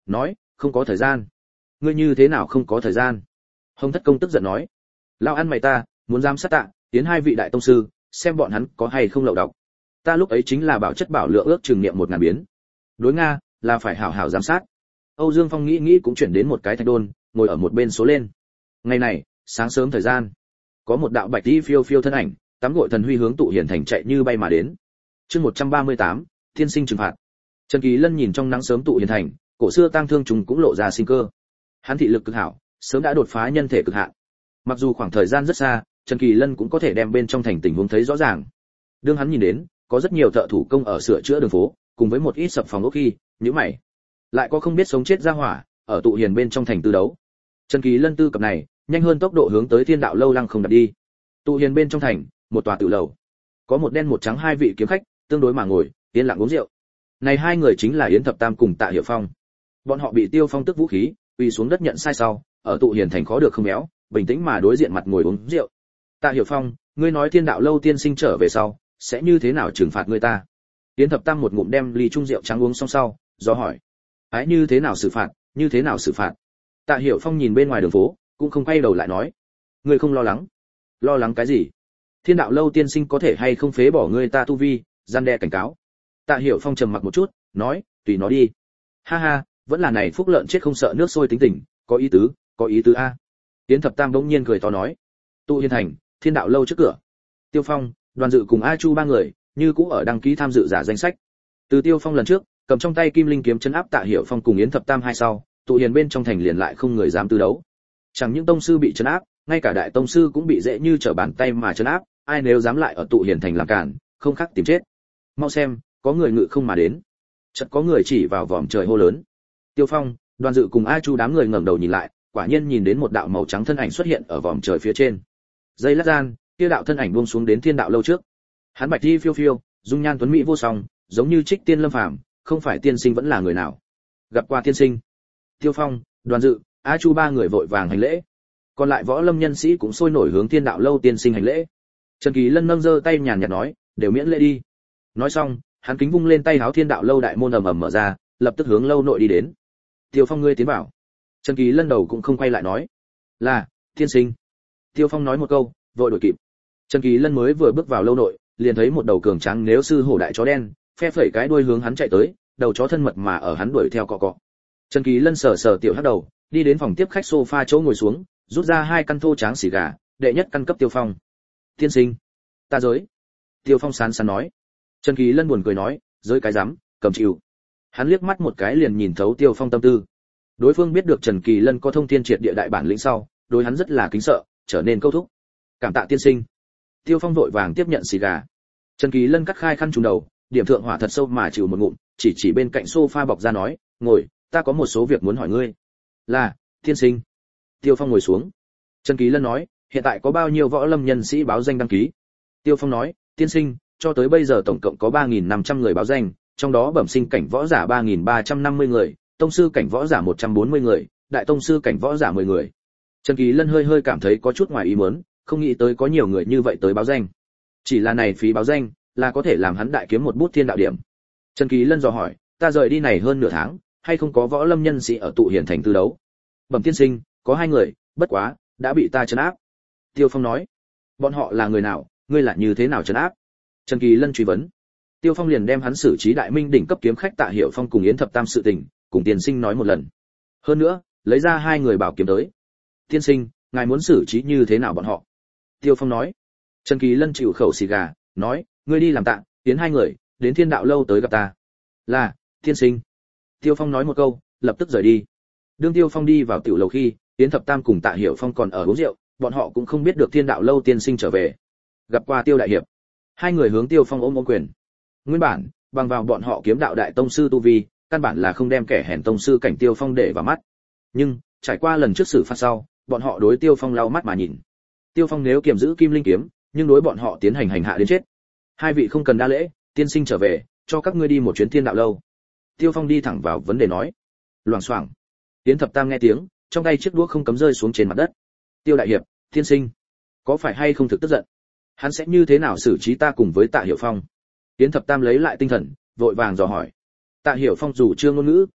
[SPEAKER 1] nói, không có thời gian. Ngươi như thế nào không có thời gian? Hồng Thất Công tức giận nói, lao ăn mày ta, muốn giám sát Tạ, tiến hai vị đại tông sư, xem bọn hắn có hay không lậu đọc. Ta lúc ấy chính là bảo chất bảo lượng ước chừng niệm 1000 biến. Đối Nga, là phải hảo hảo giám sát. Âu Dương Phong nghĩ cũng chuyển đến một cái thạch đôn, ngồi ở một bên số lên. Ngày này, sáng sớm thời gian, có một đạo bạch y phiêu phiêu thân ảnh, tắm gội thần huy hướng tụ hiển thành chạy như bay mà đến. Chương 138, thiên sinh trừng phạt. Trần Kỳ Lân nhìn trong nắng sớm tụ hiển thành, cổ xưa tang thương trùng cũng lộ ra sinh cơ. Hắn thị lực cực hảo, sớm đã đột phá nhân thể cực hạn. Mặc dù khoảng thời gian rất xa, Trần Kỳ Lân cũng có thể đem bên trong thành tình huống thấy rõ ràng. Đương hắn nhìn đến, có rất nhiều thợ thủ công ở sửa chữa đường phố, cùng với một ít sập phòng ốc khi, nhíu mày. Lại có không biết sống chết ra hỏa, ở tụ hiền bên trong thành tư đấu. Trần Kỳ Lân tư cập này, nhanh hơn tốc độ hướng tới Thiên Đạo lâu lăng không đặt đi. Tụ hiền bên trong thành, một tòa tử lầu. Có một đen một trắng hai vị kiếm khách, tương đối mà ngồi, yên lặng uống rượu. Này hai người chính là Yến Thập Tam cùng Tạ Hiểu Phong. Bọn họ bị Tiêu Phong tức vũ khí, quỳ xuống đất nhận sai sau, ở tụ hiền thành khó được không béo, bình tĩnh mà đối diện mặt ngồi uống rượu. Tạ Hiểu Phong, ngươi nói Thiên Đạo lâu tiên sinh trở về sau, sẽ như thế nào trừng phạt ngươi ta? Yến Thập Tam một ngụm đem ly chung rượu trắng uống xong sau, do hỏi, ái như thế nào xử phạt, như thế nào xử phạt? Tạ Hiểu Phong nhìn bên ngoài đường phố, cũng không quay đầu lại nói, ngươi không lo lắng? Lo lắng cái gì? Thiên Đạo lâu tiên sinh có thể hay không phế bỏ ngươi ta tu vi, gian đe cảnh cáo. Tạ Hiểu Phong trầm mặc một chút, nói, tùy nó đi. Ha ha, vẫn là này phúc lợn chết không sợ nước sôi tính tình, có ý tứ a. Yến Thập Tam bỗng nhiên cười to nói, tụ hiền thành, Thiên Đạo lâu trước cửa. Tiêu Phong, Đoàn Dự cùng A Chu ba người, như cũ ở đăng ký tham dự giả danh sách. Từ Tiêu Phong lần trước, cầm trong tay kim linh kiếm chấn áp Tạ Hiểu Phong cùng Yến Thập Tam hai sau, tụ hiền bên trong thành liền lại không người dám tư đấu. Chẳng những tông sư bị chấn áp, ngay cả đại tông sư cũng bị dễ như trở bàn tay mà chấn áp, ai nếu dám lại ở tụ hiền thành làm cản, không khác tìm chết. Mau xem, có người ngự không mà đến. Chợt có người chỉ vào vòm trời hô lớn. Tiêu Phong, Đoàn Dự cùng A Chu đám người ngẩng đầu nhìn lại, quả nhiên nhìn đến một đạo màu trắng thân ảnh xuất hiện ở vòm trời phía trên. Giây lát gian, kia đạo thân ảnh buông xuống đến Thiên Đạo lâu trước. Hắn bạch y phiêu phiêu, dung nhan tuấn mỹ vô song, giống như trích tiên lâm phàm, không phải tiên sinh vẫn là người nào. Gặp qua tiên sinh. Tiêu Phong, Đoàn Dự, A Chu ba người vội vàng hành lễ. Còn lại võ lâm nhân sĩ cũng sôi nổi hướng Thiên Đạo lâu tiên sinh hành lễ. Trần Kỳ Lân nâng giơ tay nhàn nhạt nói, đều miễn lễ đi. Nói xong, hắn kính vung lên tay háo Thiên Đạo lâu đại môn ầm ầm mở ra, lập tức hướng lâu nội đi đến. Tiêu Phong ngươi tiến vào. Trần Kỳ Lân đầu cũng không quay lại nói, là tiên sinh. Tiêu Phong nói một câu, vội đổi kịp. Trần Kỳ Lân mới vừa bước vào lâu nội, liền thấy một đầu cường tráng nếu sư hổ đại chó đen, phe phẩy cái đuôi hướng hắn chạy tới, đầu chó thân mật mà ở hắn đuổi theo cọ cọ. Trần Kỳ Lân sờ sờ tiểu hắc đầu, đi đến phòng tiếp khách sofa chỗ ngồi xuống, rút ra hai căn thô tráng xì gà, đệ nhất căn cấp Tiêu Phong. Tiên sinh, ta giới. Tiêu Phong sán sán nói. Trần Kỳ Lân buồn cười nói, giới cái dám, cầm chịu. Hắn liếc mắt một cái liền nhìn thấu Tiêu Phong tâm tư. Đối phương biết được Trần Kỳ Lân có thông thiên triệt địa đại bản lĩnh sau, đối hắn rất là kính sợ, trở nên câu thúc. Cảm tạ tiên sinh. Tiêu Phong vội vàng tiếp nhận xì gà. Trần Kỳ Lân cắt khai khăn trùm đầu, điểm thượng hỏa thật sâu mà chịu một ngụm, chỉ bên cạnh sofa bọc ra nói, ngồi, ta có một số việc muốn hỏi ngươi. Là, tiên sinh. Tiêu Phong ngồi xuống. Trần Kỳ Lân nói, hiện tại có bao nhiêu võ lâm nhân sĩ báo danh đăng ký? Tiêu Phong nói, tiên sinh, cho tới bây giờ tổng cộng có 3.500 người báo danh, trong đó bẩm sinh cảnh võ giả 3.350 người, tông sư cảnh võ giả 140 người, đại tông sư cảnh võ giả 10 người. Trần Kỳ Lân hơi cảm thấy có chút ngoài ý muốn, không nghĩ tới có nhiều người như vậy tới báo danh. Chỉ là này phí báo danh, là có thể làm hắn đại kiếm một bút thiên đạo điểm. Trần Kỳ Lân dò hỏi, ta rời đi này hơn nửa tháng, hay không có võ lâm nhân sĩ ở tụ hiển thành tư đấu? Bẩm tiên sinh, có 2 người, bất quá, đã bị ta trấn áp. Tiêu Phong nói, bọn họ là người nào, ngươi là như thế nào trấn áp? Trần Kỳ Lân truy vấn. Tiêu Phong liền đem hắn xử trí đại minh đỉnh cấp kiếm khách Tạ Hiểu Phong cùng Yến Thập Tam sự tình, cùng tiên sinh nói một lần. Hơn nữa, lấy ra 2 người bảo kiếm tới. Tiên sinh, ngài muốn xử trí như thế nào bọn họ? Tiêu Phong nói. Trần Kỳ Lân chịu khẩu xì gà, nói, ngươi đi làm Tạ, Yến 2 người, đến Thiên Đạo lâu tới gặp ta. Là, tiên sinh. Tiêu Phong nói một câu, lập tức rời đi. Đương Tiêu Phong đi vào tiểu lầu khi, Yến Thập Tam cùng Tạ Hiểu Phong còn ở uống rượu, bọn họ cũng không biết được Thiên Đạo lâu tiên sinh trở về. Gặp qua Tiêu đại hiệp. 2 người hướng Tiêu Phong ôm quyền. Nguyên bản, bằng vào bọn họ kiếm đạo đại tông sư tu vi, căn bản là không đem kẻ hèn tông sư cảnh Tiêu Phong để vào mắt. Nhưng, trải qua lần trước xử phạt sau, bọn họ đối Tiêu Phong lau mắt mà nhìn. Tiêu Phong nếu kiềm giữ kim linh kiếm, nhưng đối bọn họ tiến hành hành hạ đến chết. 2 vị không cần đa lễ, tiên sinh trở về, cho các ngươi đi một chuyến Thiên Đạo lâu. Tiêu Phong đi thẳng vào vấn đề nói. Loảng xoảng. Yến Thập Tam nghe tiếng, trong tay chiếc đũa không cấm rơi xuống trên mặt đất. Tiêu đại hiệp, tiên sinh, có phải hay không thực tức giận? Hắn sẽ như thế nào xử trí ta cùng với Tạ Hiểu Phong? Yến Thập Tam lấy lại tinh thần, vội vàng dò hỏi. Tạ Hiểu Phong dù chưa ngôn ngữ,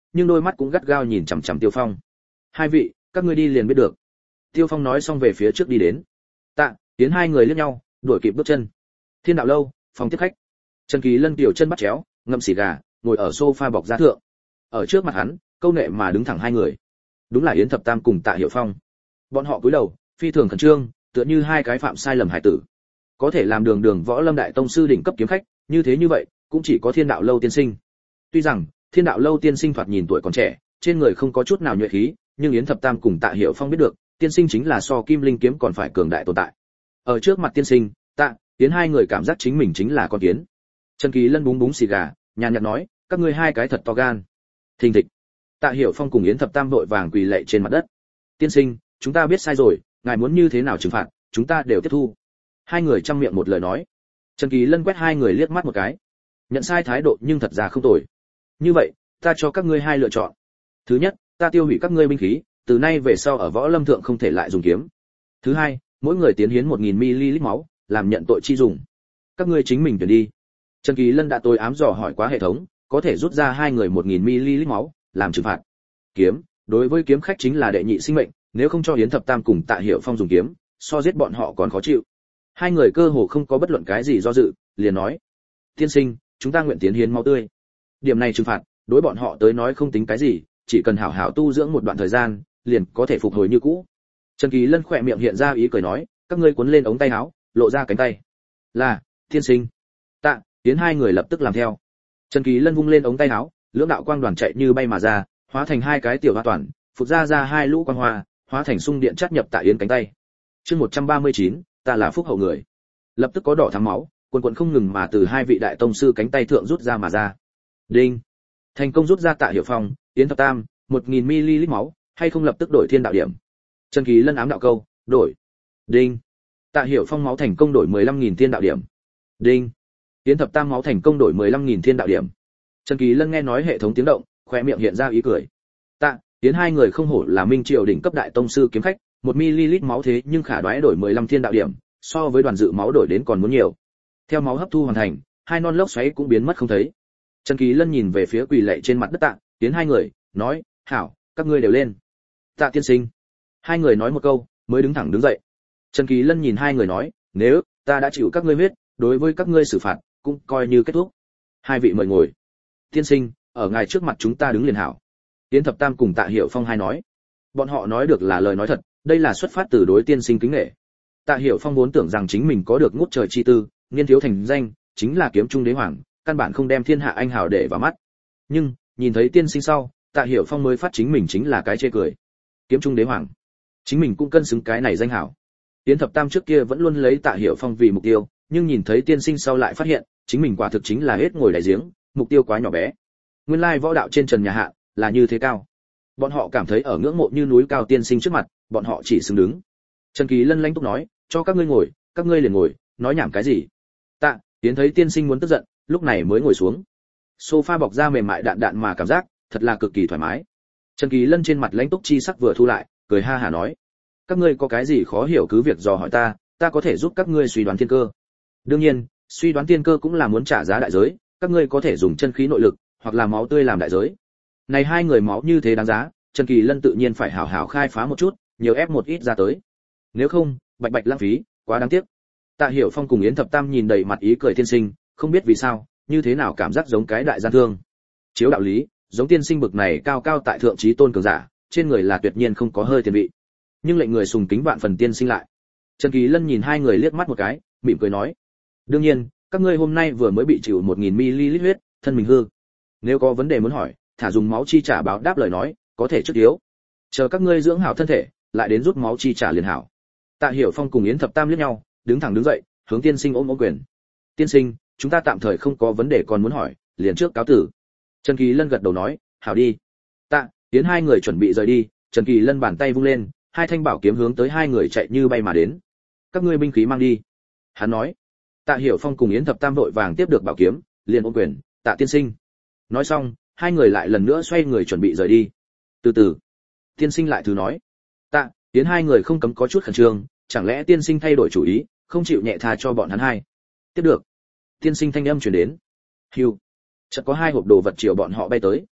[SPEAKER 1] nhưng đôi mắt cũng gắt gao nhìn chằm chằm Tiêu Phong. Hai vị, các ngươi đi liền biết được. Tiêu Phong nói xong về phía trước đi đến. Tạ, Tiến hai người liếc nhau, đuổi kịp bước chân. Thiên Đạo lâu, phòng tiếp khách. Trần Kỳ Lân tiểu chân bắt chéo, ngậm xì gà, ngồi ở sofa bọc da thượng. Ở trước mặt hắn, câu nệ mà đứng thẳng hai người. Đúng là Yến Thập Tam cùng Tạ Hiểu Phong. Bọn họ cúi đầu, phi thường khẩn trương, tựa như hai cái phạm sai lầm hải tử. Có thể làm đường võ lâm đại tông sư đỉnh cấp kiếm khách, như vậy, cũng chỉ có Thiên Đạo lâu tiên sinh. Tuy rằng, Thiên Đạo lâu tiên sinh thoạt nhìn tuổi còn trẻ, trên người không có chút nào nhuệ khí, nhưng Yến Thập Tam cùng Tạ Hiểu Phong biết được, tiên sinh chính là so Kim Linh kiếm còn phải cường đại tồn tại. Ở trước mặt tiên sinh, Tạ, Tiến hai người cảm giác chính mình chính là con kiến. Trần Kỳ Lân búng búng xì gà, nhàn nhạt nói, các ngươi hai cái thật to gan. Thình thịch. Tạ Hiểu Phong cùng Yến Thập Tam vội vàng quỳ lạy trên mặt đất. Tiên sinh, chúng ta biết sai rồi, ngài muốn như thế nào trừng phạt, chúng ta đều tiếp thu. Hai người trăm miệng một lời nói. Trần Kỳ Lân quét hai người liếc mắt một cái. Nhận sai thái độ nhưng thật ra không tồi. Như vậy, ta cho các ngươi hai lựa chọn. Thứ nhất, ta tiêu hủy các ngươi binh khí, từ nay về sau ở võ lâm thượng không thể lại dùng kiếm. Thứ hai, mỗi người tiến hiến 1000 ml máu, làm nhận tội chi dùng. Các ngươi chính mình tuyển đi. Trần Kỳ Lân đã tối ám dò hỏi quá hệ thống, có thể rút ra hai người 1000 ml máu, làm trừng phạt. Kiếm, đối với kiếm khách chính là đệ nhị sinh mệnh, nếu không cho Yến Thập Tam cùng Tạ Hiểu Phong dùng kiếm, so giết bọn họ còn khó chịu. Hai người cơ hồ không có bất luận cái gì do dự, liền nói: "Tiên sinh, chúng ta nguyện tiến hiến máu tươi." Điểm này trừng phạt, đối bọn họ tới nói không tính cái gì, chỉ cần hảo hảo tu dưỡng một đoạn thời gian, liền có thể phục hồi như cũ. Trần Kỳ Lân khỏe miệng hiện ra ý cười nói: "Các ngươi cuốn lên ống tay áo, lộ ra cánh tay." "Là, tiên sinh." Tạ, Tiến hai người lập tức làm theo. Trần Kỳ Lân vung lên ống tay áo, lưỡng đạo quang đoàn chạy như bay mà ra, hóa thành hai cái tiểu hoa toàn, phụt ra hai lũ quang hoa, hóa thành xung điện chắt nhập Tạ Yến cánh tay. Chương 139, ta là phúc hậu người. Lập tức có đỏ thắm máu, quần không ngừng mà từ hai vị đại tông sư cánh tay thượng rút ra mà ra. Đinh. Thành công rút ra Tạ Hiểu Phong, Yến Thập Tam, 1000 ml máu, hay không lập tức đổi thiên đạo điểm. Trần Kỳ Lân ám đạo câu, đổi. Đinh. Tạ Hiểu Phong máu thành công đổi 15000 thiên đạo điểm. Đinh. Yến Thập Tam máu thành công đổi 15000 thiên đạo điểm. Trần Kỳ Lân nghe nói hệ thống tiếng động, khóe miệng hiện ra ý cười. Tạ, Tiến hai người không hổ là minh triều đỉnh cấp đại tông sư kiếm khách, 1 ml máu thế nhưng khả đoái đổi 15 thiên đạo điểm, so với đoàn dự máu đổi đến còn muốn nhiều. Theo máu hấp thu hoàn thành, hai non lốc xoáy cũng biến mất không thấy. Trần Kỳ Lân nhìn về phía quỳ lạy trên mặt đất Tạ, Tiến hai người, nói: "Hảo, các ngươi đều lên." Tạ tiên sinh. Hai người nói một câu, mới đứng thẳng đứng dậy. Trần Kỳ Lân nhìn hai người nói: "Nếu ta đã chịu các ngươi huyết, đối với các ngươi xử phạt, cũng coi như kết thúc. Hai vị mời ngồi." "Tiên sinh, ở ngài trước mặt chúng ta đứng liền hảo." Yến Thập Tam cùng Tạ Hiểu Phong hai nói. Bọn họ nói được là lời nói thật, đây là xuất phát từ đối tiên sinh kính nể. Tạ Hiểu Phong vốn tưởng rằng chính mình có được ngút trời chi tư, niên thiếu thành danh, chính là kiếm trung đế hoàng, căn bản không đem thiên hạ anh hào để vào mắt. Nhưng, nhìn thấy tiên sinh sau, Tạ Hiểu Phong mới phát chính mình chính là cái chê cười. Kiếm trung đế hoàng, chính mình cũng cân xứng cái này danh hảo. Yến Thập Tam trước kia vẫn luôn lấy Tạ Hiểu Phong vì mục tiêu, nhưng nhìn thấy tiên sinh sau lại phát hiện, chính mình quả thực chính là hết ngồi đại giếng, mục tiêu quá nhỏ bé. Nguyên lai võ đạo trên trần nhà hạ là như thế cao. Bọn họ cảm thấy ở ngưỡng mộ như núi cao tiên sinh trước mặt, bọn họ chỉ xứng đứng. Trần Kỳ Lân lãnh túc nói: "Cho các ngươi ngồi, các ngươi liền ngồi, nói nhảm cái gì?" Tạ, Tiến thấy tiên sinh muốn tức giận, lúc này mới ngồi xuống. Sofa bọc da mềm mại đạn đạn mà cảm giác, thật là cực kỳ thoải mái. Trần Kỳ Lân trên mặt lãnh túc chi sắc vừa thu lại, cười ha hả nói: "Các ngươi có cái gì khó hiểu cứ việc dò hỏi ta, ta có thể giúp các ngươi suy đoán thiên cơ. Đương nhiên, suy đoán thiên cơ cũng là muốn trả giá đại giới, các ngươi có thể dùng chân khí nội lực, hoặc là máu tươi làm đại giới. Này hai người máu như thế đáng giá, Trần Kỳ Lân tự nhiên phải hảo hảo khai phá một chút, nhiều ép một ít ra tới. Nếu không, bạch bạch lãng phí, quá đáng tiếc." Tạ Hiểu Phong cùng Yến Thập Tam nhìn đầy mặt ý cười tiên sinh, không biết vì sao, như thế nào cảm giác giống cái đại gian thương. Chiếu đạo lý, giống tiên sinh bực này cao cao tại thượng chí tôn cường giả, trên người là tuyệt nhiên không có hơi tiền vị. Nhưng lệnh người sùng kính vạn phần tiên sinh lại. Trần Kỳ Lân nhìn hai người liếc mắt một cái, mỉm cười nói: "Đương nhiên, các ngươi hôm nay vừa mới bị chịu 1000 ml huyết, thân mình hư. Nếu có vấn đề muốn hỏi, thả dùng máu chi trả báo đáp lời nói, có thể trước yếu. Chờ các ngươi dưỡng hảo thân thể, lại đến rút máu chi trả liền hảo." Tạ Hiểu Phong cùng Yến Thập Tam liếc nhau, đứng thẳng đứng dậy, hướng tiên sinh ôm quyền. "Tiên sinh, chúng ta tạm thời không có vấn đề còn muốn hỏi, liền trước cáo tử." Trần Kỳ Lân gật đầu nói: "Hảo đi." Tạ, Tiến hai người chuẩn bị rời đi, Trần Kỳ Lân bàn tay vung lên, hai thanh bảo kiếm hướng tới hai người chạy như bay mà đến. "Các ngươi binh khí mang đi." Hắn nói. Tạ Hiểu Phong cùng Yến Thập Tam vội vàng tiếp được bảo kiếm, liền ôm quyền: "Tạ tiên sinh." Nói xong, hai người lại lần nữa xoay người chuẩn bị rời đi. Từ từ, tiên sinh lại thứ nói. Tạ, Tiến hai người không cấm có chút khẩn trương, chẳng lẽ tiên sinh thay đổi chủ ý, không chịu nhẹ tha cho bọn hắn hai. Tiếp được. Tiên sinh thanh âm truyền đến. Hưu. Chợt có hai hộp đồ vật chiều bọn họ bay tới.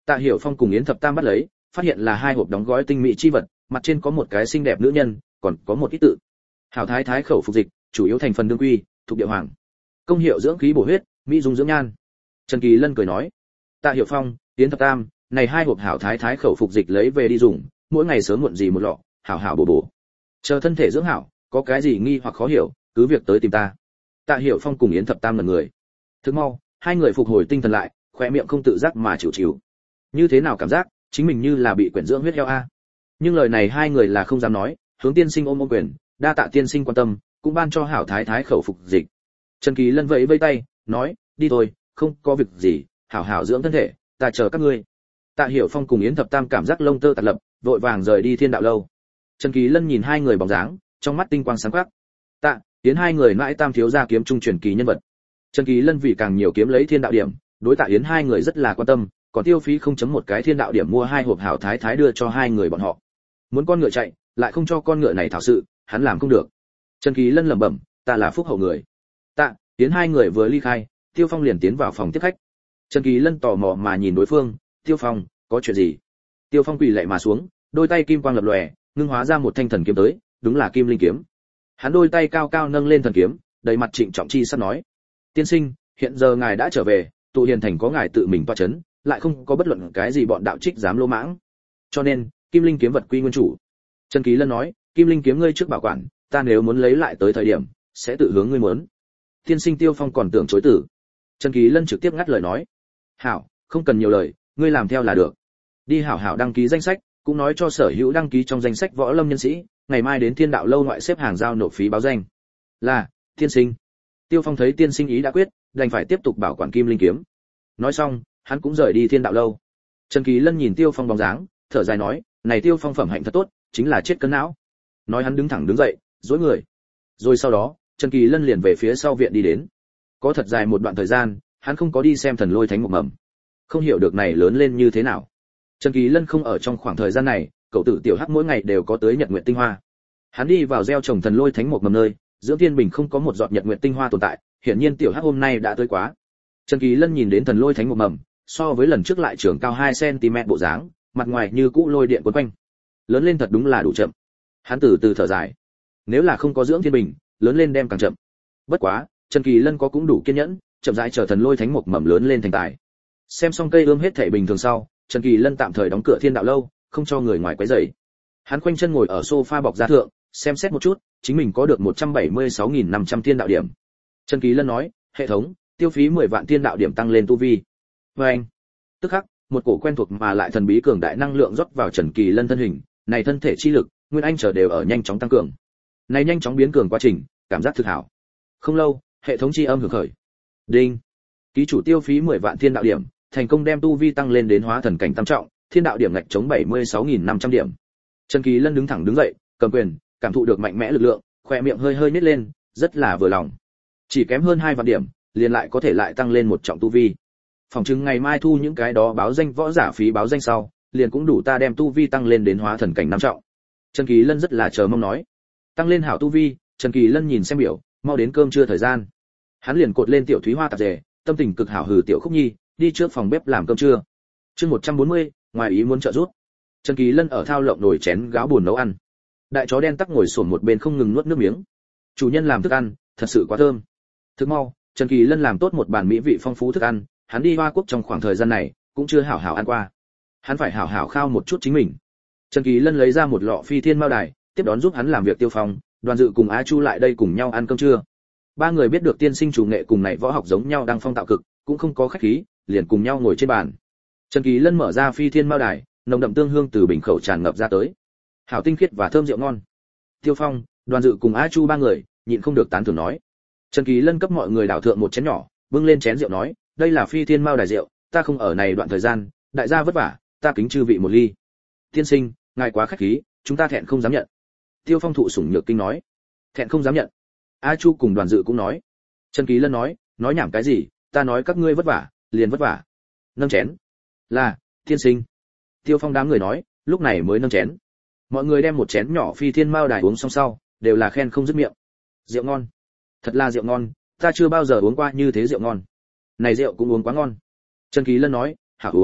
[SPEAKER 1] Tạ Hiểu Phong cùng Yến Thập Tam bắt lấy, phát hiện là hai hộp đóng gói tinh mỹ chi vật, mặt trên có một cái xinh đẹp nữ nhân, còn có một ít tự. Hảo thái thái khẩu phục dịch, chủ yếu thành phần đương quy, thuộc địa hoàng. Công hiệu dưỡng khí bổ huyết, mỹ dung dưỡng nhan. Trần Kỳ Lân cười nói: "Tạ Hiểu Phong, Yến Thập Tam, này hai hộp hảo thái thái khẩu phục dịch lấy về đi dùng, mỗi ngày sớm muộn gì một lọ, hảo hảo bổ bổ. Chờ thân thể dưỡng hảo, có cái gì nghi hoặc khó hiểu, cứ việc tới tìm ta." Tạ Hiểu Phong cùng Yến Thập Tam lần người. Thức mau, hai người phục hồi tinh thần lại, khóe miệng không tự giác mà chịu chịu. Như thế nào cảm giác, chính mình như là bị quyển dưỡng huyết heo a. Nhưng lời này hai người là không dám nói, hướng tiên sinh ôm quyền, đa tạ tiên sinh quan tâm, cũng ban cho hảo thái thái khẩu phục dịch. Trần Kỳ Lân vẫy vẫy tay, nói: "Đi thôi, không có việc gì, hảo hảo dưỡng thân thể, ta chờ các ngươi." Tạ Hiểu Phong cùng Yến Thập Tam cảm giác lông tơ tạt lập, vội vàng rời đi Thiên Đạo lâu. Trần Kỳ Lân nhìn hai người bóng dáng, trong mắt tinh quang sáng quắc. Tạ, Yến hai người mãi tam thiếu gia kiếm trung truyền kỳ nhân vật. Trần Kỳ Lân vì càng nhiều kiếm lấy Thiên Đạo điểm, đối Tạ Yến hai người rất là quan tâm, còn tiêu phí 0.1 cái Thiên Đạo điểm mua hai hộp hảo thái thái đưa cho hai người bọn họ. Muốn con ngựa chạy, lại không cho con ngựa này thảo sự, hắn làm không được. Trần Kỳ Lân lẩm bẩm, ta là phúc hậu người. Tạ, Yến hai người vừa ly khai, Tiêu Phong liền tiến vào phòng tiếp khách. Trần Kỳ Lân tò mò mà nhìn đối phương, Tiêu Phong, có chuyện gì? Tiêu Phong quỳ lạy mà xuống, đôi tay kim quang lập lòe, ngưng hóa ra một thanh thần kiếm tới, đúng là Kim Linh kiếm. Hắn đôi tay cao cao nâng lên thần kiếm, đầy mặt trịnh trọng chi sắp nói: "Tiên sinh, hiện giờ ngài đã trở về, tụ hiền thành có ngài tự mình toa chấn, lại không có bất luận cái gì bọn đạo trích dám lỗ mãng. Cho nên, Kim Linh kiếm vật quy nguyên chủ." Trần Kỳ Lân nói: "Kim Linh kiếm ngươi trước bảo quản, ta nếu muốn lấy lại tới thời điểm, sẽ tự hướng ngươi muốn." Tiên sinh Tiêu Phong còn tưởng chối từ. Trần Kỳ Lân trực tiếp ngắt lời nói: "Hảo, không cần nhiều lời, ngươi làm theo là được. Đi hảo hảo đăng ký danh sách, cũng nói cho sở hữu đăng ký trong danh sách võ lâm nhân sĩ, ngày mai đến Thiên Đạo lâu ngoại xếp hàng giao nộp phí báo danh." "Là, tiên sinh." Tiêu Phong thấy tiên sinh ý đã quyết, đành phải tiếp tục bảo quản Kim Linh kiếm. Nói xong, hắn cũng rời đi Thiên Đạo lâu. Trần Kỳ Lân nhìn Tiêu Phong bóng dáng, thở dài nói: "Này Tiêu Phong phẩm hạnh thật tốt, chính là chết cân não." Nói hắn đứng thẳng đứng dậy, duỗi người. Rồi sau đó, Trần Kỳ Lân liền về phía sau viện đi đến. Có thật dài một đoạn thời gian, hắn không có đi xem Thần Lôi Thánh Mộc Mầm. Không hiểu được này lớn lên như thế nào. Trần Kỳ Lân không ở trong khoảng thời gian này, cậu tử tiểu hắc mỗi ngày đều có tới Nhật Nguyệt tinh hoa. Hắn đi vào gieo trồng Thần Lôi Thánh Mộc Mầm nơi, dưỡng thiên bình không có một giọt Nhật Nguyệt tinh hoa tồn tại, hiển nhiên tiểu hắc hôm nay đã tới quá. Trần Kỳ Lân nhìn đến Thần Lôi Thánh Mộc Mầm, so với lần trước lại trưởng cao 2 cm bộ dáng, mặt ngoài như cũ lôi điện quấn quanh. Lớn lên thật đúng là đủ chậm. Hắn từ từ thở dài. Nếu là không có dưỡng thiên bình, lớn lên đem càng chậm. Bất quá, Trần Kỳ Lân có cũng đủ kiên nhẫn, chậm rãi chờ Thần Lôi Thánh Mộc Mầm lớn lên thành tài. Xem xong cây ươm hết thảy bình thường sau, Trần Kỳ Lân tạm thời đóng cửa Thiên Đạo lâu, không cho người ngoài quấy rầy. Hắn khoanh chân ngồi ở sofa bọc da thượng, xem xét một chút, chính mình có được 176.500 Thiên Đạo điểm. Trần Kỳ Lân nói: "Hệ thống, tiêu phí 10 vạn Thiên Đạo điểm tăng lên tu vi." Và anh, tức khắc, một cổ quen thuộc mà lại thần bí cường đại năng lượng rót vào Trần Kỳ Lân thân hình, này thân thể chi lực, nguyên anh trở đều ở nhanh chóng tăng cường. Này nhanh chóng biến cường quá trình, cảm giác thực hảo. Không lâu, hệ thống chi âm hưởng khởi. Đinh. Ký chủ tiêu phí 10 vạn Thiên Đạo điểm, thành công đem tu vi tăng lên đến hóa thần cảnh tam trọng, Thiên Đạo điểm ngạch chống 76.500 điểm. Trần Kỳ Lân đứng thẳng đứng dậy, cầm quyền, cảm thụ được mạnh mẽ lực lượng, khóe miệng hơi hơi nhếch lên, rất là vừa lòng. Chỉ kém hơn 2 vạn điểm, liền lại có thể lại tăng lên một trọng tu vi. Phòng trưng ngày mai thu những cái đó báo danh võ giả phí báo danh sau, liền cũng đủ ta đem tu vi tăng lên đến hóa thần cảnh năm trọng. Trần Kỳ Lân rất là chờ mong nói. Tăng lên hảo tu vi, Trần Kỳ Lân nhìn xem biểu, mau đến cơm trưa thời gian. Hắn liền cột lên tiểu thúy hoa tạp dề, tâm tình cực hảo hừ tiểu Khúc Nhi, đi trước phòng bếp làm cơm trưa. Chương 140, ngoài ý muốn trợ giúp. Trần Kỳ Lân ở thao lộng nồi chén gáo buồn nấu ăn. Đại chó đen tắc ngồi xổm một bên không ngừng nuốt nước miếng. Chủ nhân làm thức ăn, thật sự quá thơm. Thức mau, Trần Kỳ Lân làm tốt một bàn mỹ vị phong phú thức ăn, hắn đi Hoa Quốc trong khoảng thời gian này, cũng chưa hảo hảo ăn qua. Hắn phải hảo hảo khao một chút chính mình. Trần Kỳ Lân lấy ra một lọ Phi Thiên Mao Đài, tiếp đón giúp hắn làm việc Tiêu Phong, Đoàn Dự cùng Á Chu lại đây cùng nhau ăn cơm trưa. Ba người biết được tiên sinh chủ nghệ cùng này võ học giống nhau đang phong tạo cực, cũng không có khách khí, liền cùng nhau ngồi trên bàn. Trần Kỳ Lân mở ra Phi Thiên Mao Đài, nồng đậm tương hương từ bình khẩu tràn ngập ra tới. Hảo tinh khiết và thơm rượu ngon. Tiêu Phong, Đoàn Dự cùng Á Chu ba người, nhịn không được tán thưởng nói. Trần Kỳ Lân cấp mọi người đảo thượng một chén nhỏ, bưng lên chén rượu nói, đây là Phi Thiên Mao Đài rượu, ta không ở này đoạn thời gian, đại gia vất vả, ta kính chư vị một ly. Tiên sinh, ngài quá khách khí, chúng ta thẹn không dám nhận. Tiêu Phong thụ sủng nhược kinh nói. Thẹn không dám nhận. A Chu cùng Đoàn Dự cũng nói. Trần Kỳ Lân nói nhảm cái gì, ta nói các ngươi vất vả, liền vất vả. Nâng chén. Là, tiên sinh. Tiêu Phong đám người nói, lúc này mới nâng chén. Mọi người đem một chén nhỏ Phi Thiên Mao Đài uống xong sau, đều là khen không dứt miệng. Rượu ngon. Thật là rượu ngon, ta chưa bao giờ uống qua như thế rượu ngon. Này rượu cũng uống quá ngon. Trần Kỳ Lân nói, hảo uống,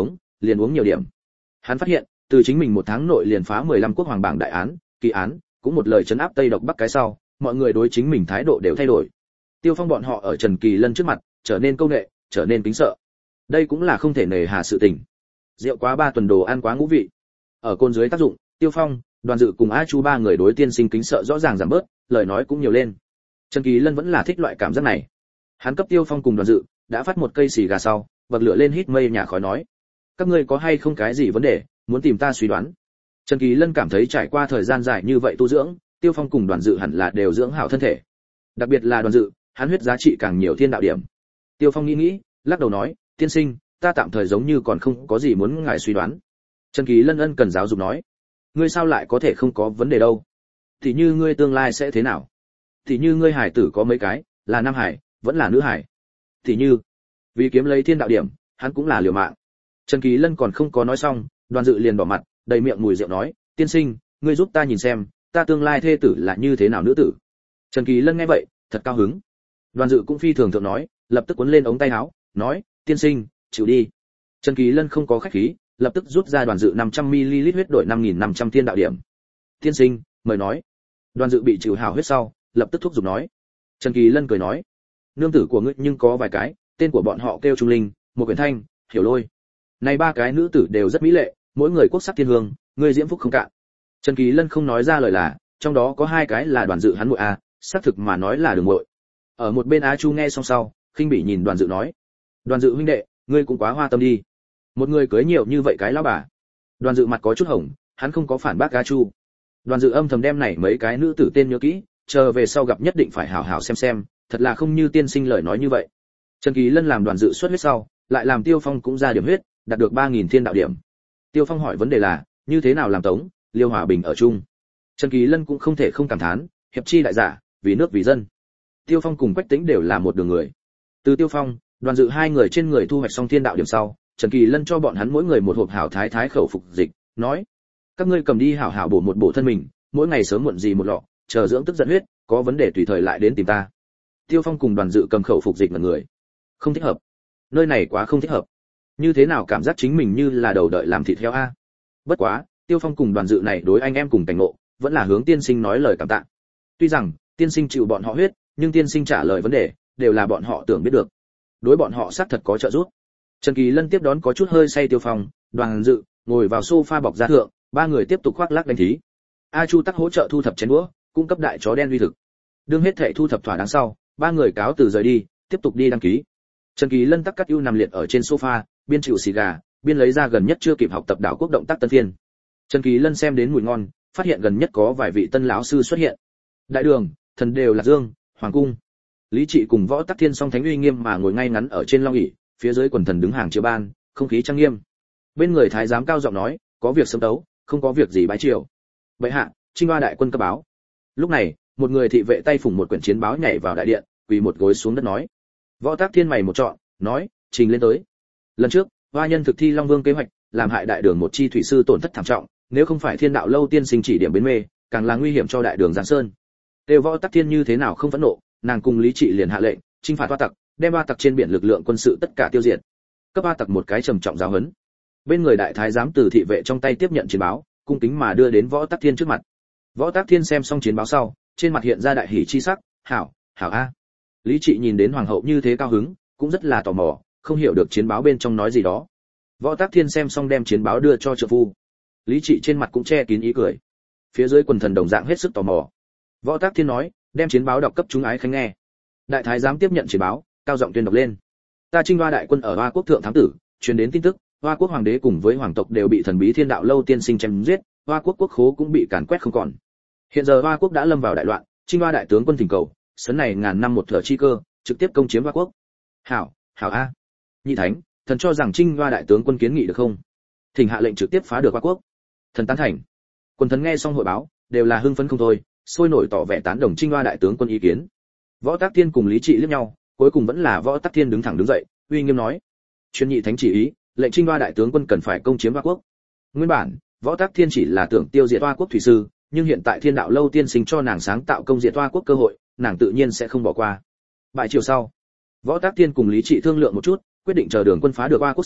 [SPEAKER 1] liền uống nhiều điểm. Hắn phát hiện, từ chính mình một tháng nội liền phá 15 quốc hoàng bảng đại án, kỳ án, cũng một lời trấn áp Tây độc Bắc cái sau, mọi người đối chính mình thái độ đều thay đổi. Tiêu Phong bọn họ ở Trần Kỳ Lân trước mặt, trở nên câu nệ, trở nên kính sợ. Đây cũng là không thể nề hà sự tình. Rượu quá 3 tuần đồ ăn quá ngũ vị. Ở côn dưới tác dụng, Tiêu Phong, Đoàn Dự cùng A Chu ba người đối tiên sinh kính sợ rõ ràng giảm bớt, lời nói cũng nhiều lên. Trần Kỳ Lân vẫn là thích loại cảm giác này. Hắn cấp Tiêu Phong cùng Đoàn Dự đã phát một cây xì gà sau, bật lửa lên hít mây nhà khói nói: "Các ngươi có hay không cái gì vấn đề, muốn tìm ta suy đoán?" Trần Kỳ Lân cảm thấy trải qua thời gian dài như vậy tu dưỡng, Tiêu Phong cùng Đoàn Dự hẳn là đều dưỡng hảo thân thể. Đặc biệt là Đoàn Dự, hắn huyết giá trị càng nhiều thiên đạo điểm. Tiêu Phong nghĩ nghĩ, lắc đầu nói: "Tiên sinh, ta tạm thời giống như còn không có gì muốn ngài suy đoán." Trần Kỳ Lân ân cần giáo dục nói: "Ngươi sao lại có thể không có vấn đề đâu? Thì như ngươi tương lai sẽ thế nào? Thì như ngươi hải tử có mấy cái, là nam hải, vẫn là nữ hải? Thì như, vì kiếm lấy thiên đạo điểm, hắn cũng là liều mạng." Trần Kỳ Lân còn không có nói xong, Đoàn Dự liền bỏ mặt, đầy miệng mùi rượu nói: "Tiên sinh, ngươi giúp ta nhìn xem, ta tương lai thê tử là như thế nào nữ tử?" Trần Kỳ Lân nghe vậy, thật cao hứng. Đoàn Dự cũng phi thường thượng nói, lập tức cuốn lên ống tay áo, nói: "Tiên sinh, chịu đi." Trần Kỳ Lân không có khách khí, lập tức rút ra Đoàn Dự 500 ml huyết đổi 5500 thiên đạo điểm. "Tiên sinh, mời nói." Đoàn Dự bị chịu hảo huyết sau, lập tức thúc giục nói. Trần Kỳ Lân cười nói: "Nương tử của ngươi nhưng có vài cái, tên của bọn họ kêu Trung Linh, một Quyển Thanh, Hiểu Lôi. Này ba cái nữ tử đều rất mỹ lệ, mỗi người quốc sắc thiên hương, ngươi diễm phúc không cạn." Trần Kỳ Lân không nói ra lời là, trong đó có 2 cái là Đoàn Dự hắn muội a, xác thực mà nói là đường muội. Ở một bên Á Chu nghe xong sau, khinh bỉ nhìn Đoàn Dự nói: "Đoàn Dự huynh đệ, ngươi cũng quá hoa tâm đi. Một người cưới nhiều như vậy cái lão bà." Đoàn Dự mặt có chút hồng, hắn không có phản bác Á Chu. Đoàn Dự âm thầm đem này mấy cái nữ tử tên nhớ kỹ, chờ về sau gặp nhất định phải hảo hảo xem, thật là không như tiên sinh lời nói như vậy. Trần Kỳ Lân làm Đoàn Dự xuất huyết sau, lại làm Tiêu Phong cũng ra điểm huyết, đạt được 3000 thiên đạo điểm. Tiêu Phong hỏi vấn đề là, như thế nào làm Tống, Liêu hòa bình ở chung. Trần Kỳ Lân cũng không thể không cảm thán, hiệp chi đại giả, vì nước vì dân. Tiêu Phong cùng Quách Tĩnh đều là một đường người. Từ Tiêu Phong, Đoàn Dự 2 người trên người thu hoạch xong thiên đạo điểm sau, Trần Kỳ Lân cho bọn hắn mỗi người một hộp hảo thái thái khẩu phục dịch, nói: "Các ngươi cầm đi hảo hảo bổ một bộ thân mình, mỗi ngày sớm muộn gì một lọ, chờ dưỡng tức giận huyết, có vấn đề tùy thời lại đến tìm ta." Tiêu Phong cùng Đoàn Dự cầm khẩu phục dịch mà người. Không thích hợp. Nơi này quá không thích hợp. Như thế nào cảm giác chính mình như là đầu đợi làm thịt heo a. Bất quá, Tiêu Phong cùng Đoàn Dự này đối anh em cùng cảnh ngộ, vẫn là hướng tiên sinh nói lời cảm tạ. Tuy rằng tiên sinh chịu bọn họ huyết, nhưng tiên sinh trả lời vấn đề đều là bọn họ tưởng biết được. Đối bọn họ xác thật có trợ giúp. Trần Kỳ Lân tiếp đón có chút hơi say Tiêu Phong, Đoàn Dự ngồi vào sofa bọc da thượng, 3 người tiếp tục khoác lác đánh thí. A Chu tắc hỗ trợ thu thập chén đũa, cung cấp đại chó đen uy thực. Đương hết thảy thu thập thỏa đáng sau, 3 người cáo từ rời đi, tiếp tục đi đăng ký. Trần Kỳ Lân tắc cắt ưu nằm liệt ở trên sofa, biên chịu xì gà, biên lấy ra gần nhất chưa kịp học tập đảo quốc động tác tân phiên. Trần Kỳ Lân xem đến mùi ngon, phát hiện gần nhất có vài vị tân lão sư xuất hiện. Đại đường, thần đều là dương, hoàng cung. Lý Trị cùng Võ Tắc Thiên song thánh uy nghiêm mà ngồi ngay ngắn ở trên long ỷ, phía dưới quần thần đứng hàng chiều ban, không khí trang nghiêm. Bên người thái giám cao giọng nói, có việc sớm tấu, không có việc gì bái triều. Bệ hạ, Trinh Hoa đại quân cấp báo. Lúc này, một người thị vệ tay phủng một quyển chiến báo nhảy vào đại điện, quỳ một gối xuống đất nói. Võ Tắc Thiên mày một trọn, nói, trình lên tới. Lần trước, Hoa nhân thực thi Long Vương kế hoạch, làm hại đại đường một chi thủy sư tổn thất thảm trọng, nếu không phải Thiên đạo lâu tiên sinh chỉ điểm bến mê, càng là nguy hiểm cho đại đường Giang Sơn. Tiêu Võ Tắc Thiên như thế nào không phẫn nộ, nàng cùng Lý Trị liền hạ lệnh, chinh phạt Hoa tặc, đem Hoa tặc trên biển lực lượng quân sự tất cả tiêu diệt. Cấp Hoa tặc một cái trầm trọng giáo huấn. Bên người đại thái giám từ thị vệ trong tay tiếp nhận chiến báo, cung kính mà đưa đến Võ Tắc Thiên trước mặt. Võ Tắc Thiên xem xong chiến báo sau, trên mặt hiện ra đại hỉ chi sắc, "Hảo, hảo a." Lý Trị nhìn đến hoàng hậu như thế cao hứng, cũng rất là tò mò, không hiểu được chiến báo bên trong nói gì đó. Võ Tắc Thiên xem xong đem chiến báo đưa cho trợ phu. Lý Trị trên mặt cũng che kín ý cười. Phía dưới quần thần đồng dạng hết sức tò mò. Võ Tắc Thiên nói, đem chiến báo đọc cấp chúng ái khanh nghe. Đại thái giám tiếp nhận chiến báo, cao giọng tuyên đọc lên. Ta Trinh Hoa đại quân ở Hoa quốc thượng thám tử, truyền đến tin tức, Hoa quốc hoàng đế cùng với hoàng tộc đều bị thần bí Thiên đạo lâu tiên sinh chém giết, Hoa quốc quốc khố cũng bị càn quét không còn. Hiện giờ Hoa quốc đã lâm vào đại loạn, Trinh Hoa đại tướng quân thỉnh cầu, sấn này ngàn năm một thở chi cơ, trực tiếp công chiếm Hoa quốc. Hảo, hảo a. Nhị thánh, thần cho rằng Trinh Hoa đại tướng quân kiến nghị được không? Thỉnh hạ lệnh trực tiếp phá được Hoa quốc. Thần tán thành. Quân thần nghe xong hội báo, đều là hưng phấn không thôi, sôi nổi tỏ vẻ tán đồng Trinh Hoa đại tướng quân ý kiến. Võ Tắc Thiên cùng Lý Trị liếc nhau, cuối cùng vẫn là Võ Tắc Thiên đứng thẳng đứng dậy, uy nghiêm nói: "Truyền nhị thánh chỉ ý, lệnh Trinh Hoa đại tướng quân cần phải công chiếm Hoa quốc." Nguyên bản, Võ Tắc Thiên chỉ là tưởng tiêu diệt Hoa quốc thủy sư, nhưng hiện tại Thiên đạo lâu tiên sinh cho nàng sáng tạo công diệt Hoa quốc cơ hội, nàng tự nhiên sẽ không bỏ qua. Bại chiều sau, Võ Tắc Thiên cùng Lý Trị thương lượng một chút, quyết định chờ Đường quân phá được Hoa quốc sau,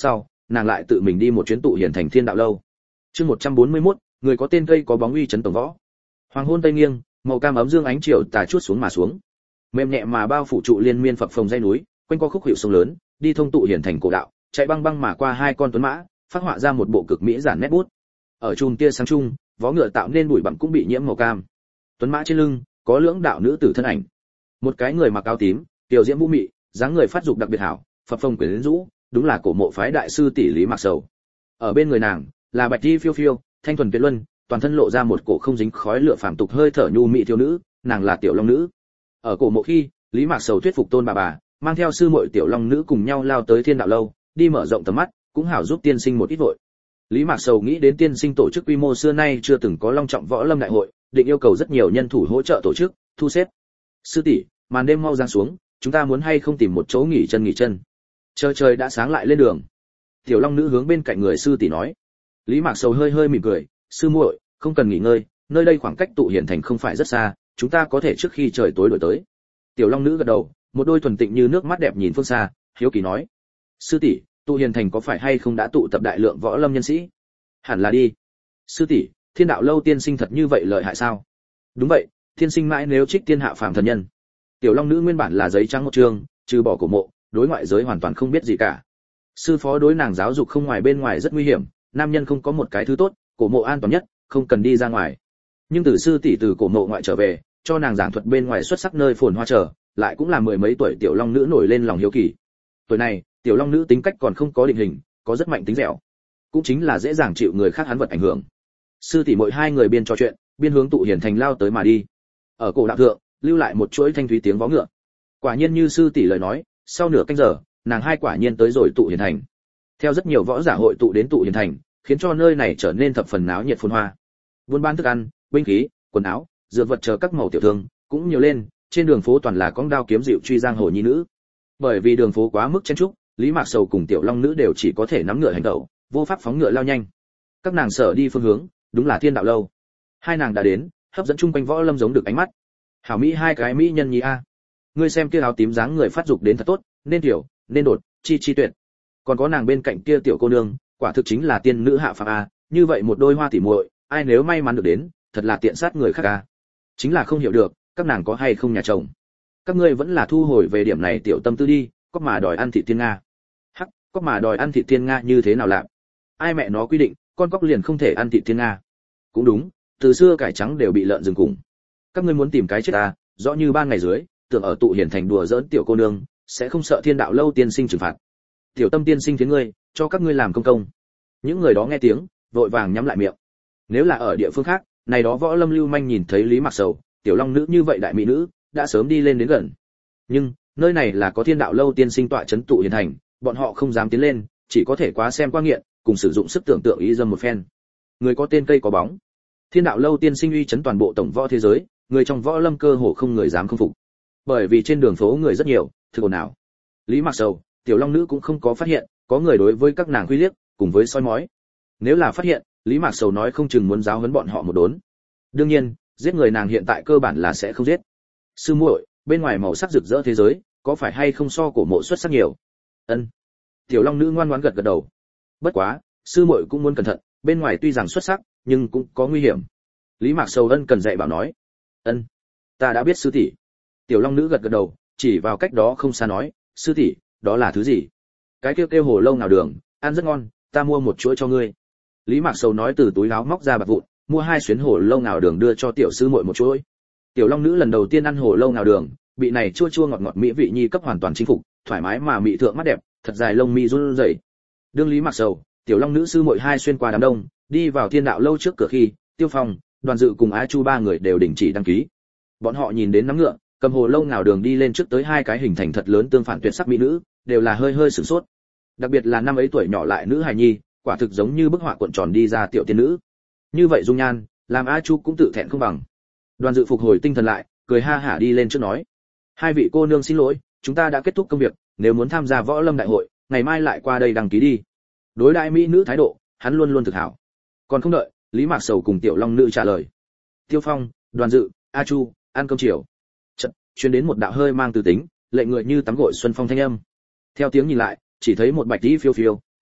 [SPEAKER 1] nàng lại tự mình đi một chuyến tụ hiển thành Thiên Đạo lâu. Chương 141, người có tên cây có bóng uy chấn tổng võ. Hoàng hôn tây nghiêng, màu cam ấm dương ánh chiều tà chuốt xuống mà xuống. Mềm nhẹ mà bao phủ trụ liên miên phập phồng dãy núi, quanh qua khúc hiệu sông lớn, đi thông tụ hiển thành cổ đạo, chạy băng băng mà qua hai con tuấn mã, phát họa ra một bộ cực mỹ giản nét bút. Ở chùm tia sáng trung, vó ngựa tạo nên bụi bặm cũng bị nhiễm màu cam. Tuấn mã trên lưng có lưỡng đạo nữ tử thân ảnh. Một cái người mặc áo tím, tiểu diễm vũ mị, dáng người phát dục đặc biệt hảo, phập phồng quyến rũ, đúng là cổ mộ phái đại sư tỷ Lý Mạc Sầu. Ở bên người nàng là bạch y phiêu phiêu, thanh thuần tuyệt luân, toàn thân lộ ra một cổ không dính khói lửa phàm tục hơi thở nhu mị thiếu nữ, nàng là Tiểu Long nữ. Ở cổ mộ khi, Lý Mạc Sầu thuyết phục Tôn bà, mang theo sư muội Tiểu Long nữ cùng nhau lao tới Thiên Đạo lâu, đi mở rộng tầm mắt, cũng hảo giúp tiên sinh một ít vội. Lý Mạc Sầu nghĩ đến tiên sinh tổ chức quy mô xưa nay chưa từng có long trọng võ lâm đại hội, định yêu cầu rất nhiều nhân thủ hỗ trợ tổ chức, thu xếp. Sư tỷ, màn đêm mau giáng xuống, chúng ta muốn hay không tìm một chỗ nghỉ chân. Trời đã sáng lại lên đường. Tiểu Long nữ hướng bên cạnh người sư tỷ nói. Lý Mạc Sầu hơi mỉm cười, sư muội, không cần nghỉ ngơi, nơi đây khoảng cách tụ hiển thành không phải rất xa, chúng ta có thể trước khi trời tối đổi tới. Tiểu Long nữ gật đầu, một đôi thuần tịnh như nước mắt đẹp nhìn phương xa, hiếu kỳ nói: sư tỷ, tụ hiển thành có phải hay không đã tụ tập đại lượng võ lâm nhân sĩ? Hẳn là đi. Sư tỷ, Thiên Đạo lâu tiên sinh thật như vậy lợi hại sao? Đúng vậy, tiên sinh mãi nếu trích tiên hạ phàm thần nhân. Tiểu Long nữ nguyên bản là giấy trắng một chương, trừ bỏ cổ mộ, đối ngoại giới hoàn toàn không biết gì cả. Sư phó đối nàng giáo dục không ngoài bên ngoài rất nguy hiểm, nam nhân không có một cái thứ tốt, cổ mộ an toàn nhất, không cần đi ra ngoài. Nhưng từ sư tỷ từ cổ mộ ngoại trở về, cho nàng giảng thuật bên ngoài xuất sắc nơi phồn hoa trở, lại cũng là mười mấy tuổi Tiểu Long nữ nổi lên lòng hiếu kỳ. Tuổi này, Tiểu Long nữ tính cách còn không có định hình, có rất mạnh tính dẻo, cũng chính là dễ dàng chịu người khác hắn vật ảnh hưởng. Sư tỷ mỗi hai người biên trò chuyện, biên hướng tụ hiển thành lao tới mà đi. Ở cổ đạo thượng, lưu lại một chuỗi thanh thúy tiếng vó ngựa. Quả nhiên như sư tỷ lời nói, sau nửa canh giờ, nàng hai quả nhiên tới rồi tụ hiển thành. Theo rất nhiều võ giả hội tụ đến tụ hiển thành, khiến cho nơi này trở nên thập phần náo nhiệt phồn hoa. Buôn bán thức ăn, binh khí, quần áo, dược vật chờ các màu tiểu thương cũng nhiều lên, trên đường phố toàn là cong đao kiếm dịu truy giang hồ nhi nữ. Bởi vì đường phố quá mức chen chúc, Lý Mạc Sầu cùng Tiểu Long nữ đều chỉ có thể nắm ngựa hành động, vô pháp phóng ngựa lao nhanh. Các nàng sở đi phương hướng, đúng là Thiên Đạo lâu. Hai nàng đã đến, hấp dẫn chung quanh võ lâm giống được ánh mắt. Hảo mỹ hai cái mỹ nhân nhi a. Ngươi xem kia áo tím dáng người phát dục đến thật tốt, nên tiểu, nên đột, chi tuyệt. Còn có nàng bên cạnh kia tiểu cô nương, quả thực chính là tiên nữ hạ phàm a, như vậy một đôi hoa tỉ muội, ai nếu may mắn được đến, thật là tiện sát người khác a. Chính là không hiểu được, các nàng có hay không nhà chồng. Các ngươi vẫn là thu hồi về điểm này tiểu tâm tư đi, có mà đòi ăn thịt tiên nga. Hắc, có mà đòi ăn thịt tiên nga như thế nào làm? Ai mẹ nó quy định, con cóc liền không thể ăn thịt tiên nga. Cũng đúng, từ xưa cải trắng đều bị lợn rừng cùng. Các ngươi muốn tìm cái chết à, rõ như ban ngày dưới, tưởng ở tụ hiển thành đùa giỡn tiểu cô nương, sẽ không sợ Thiên Đạo lâu tiên sinh trừng phạt. Tiểu tâm tiên sinh thiến ngươi, cho các ngươi làm công công. Những người đó nghe tiếng, vội vàng nhắm lại miệng. Nếu là ở địa phương khác, này đó võ lâm lưu manh nhìn thấy Lý Mạc Sầu, Tiểu Long nữ như vậy đại mỹ nữ, đã sớm đi lên đến gần. Nhưng, nơi này là có Thiên Đạo lâu tiên sinh tọa trấn tụ hiển thành, bọn họ không dám tiến lên, chỉ có thể quá xem qua nghiện, cùng sử dụng sức tưởng tượng ý dâm một phen. Người có tên cây có bóng. Thiên Đạo lâu tiên sinh uy chấn toàn bộ tổng võ thế giới, người trong võ lâm cơ hồ không người dám không phục. Bởi vì trên đường phố người rất nhiều, thực ồn ào. Lý Mạc Sầu, Tiểu Long nữ cũng không có phát hiện, có người đối với các nàng huy liếc, cùng với soi mói. Nếu là phát hiện, Lý Mạc Sầu nói không chừng muốn giáo huấn bọn họ một đốn. Đương nhiên, giết người nàng hiện tại cơ bản là sẽ không giết. Sư muội, bên ngoài màu sắc rực rỡ thế giới, có phải hay không so cổ mộ xuất sắc nhiều? Ân. Tiểu Long nữ ngoan ngoãn gật gật đầu. Bất quá, sư muội cũng muốn cẩn thận, bên ngoài tuy rằng xuất sắc, nhưng cũng có nguy hiểm. Lý Mạc Sầu ân cần dạy bảo nói. Ân, ta đã biết sư tỷ. Tiểu Long nữ gật gật đầu, chỉ vào cách đó không xa nói, sư tỷ, đó là thứ gì? Cái kêu hồ lâu nào đường, ăn rất ngon, ta mua một chuỗi cho ngươi. Lý Mạc Sầu nói từ túi áo móc ra bạc vụn, mua 2 xuyến hồ lâu nào đường đưa cho tiểu sư muội một chuỗi. Tiểu Long nữ lần đầu tiên ăn hồ lâu nào đường, bị này chua chua ngọt ngọt mỹ vị nhi cấp hoàn toàn chinh phục, thoải mái mà mị thượng mắt đẹp, thật dài lông mi run rẩy. Đương Lý Mạc Sầu, Tiểu Long nữ sư muội hai xuyên qua đám đông, đi vào Thiên Đạo lâu trước cửa khi, Tiêu Phong, Đoàn Dự cùng Á Chu ba người đều đình chỉ đăng ký. Bọn họ nhìn đến nắm ngựa, cầm hồ lâu nào đường đi lên trước tới hai cái hình thành thật lớn tương phản tuyệt sắc mỹ nữ, đều là hơi sửng sốt. Đặc biệt là năm ấy tuổi nhỏ lại nữ hài nhi, quả thực giống như bức họa cuộn tròn đi ra tiểu tiên nữ. Như vậy dung nhan, làm A Chu cũng tự thẹn không bằng. Đoàn Dự phục hồi tinh thần lại, cười ha hả đi lên trước nói: "Hai vị cô nương xin lỗi, chúng ta đã kết thúc công việc, nếu muốn tham gia võ lâm đại hội, ngày mai lại qua đây đăng ký đi." Đối đại mỹ nữ thái độ, hắn luôn luôn thực hảo. Còn không đợi Lý Mạc Sầu cùng Tiểu Long nữ trả lời, Tiêu Phong, Đoàn Dự, A Chu, ăn cơm chiều. Chợt truyền đến một đạo hơi mang từ tính, lệnh người như tắm gội xuân phong thanh âm. Theo tiếng nhìn lại, chỉ thấy một bạch y phiêu phiêu,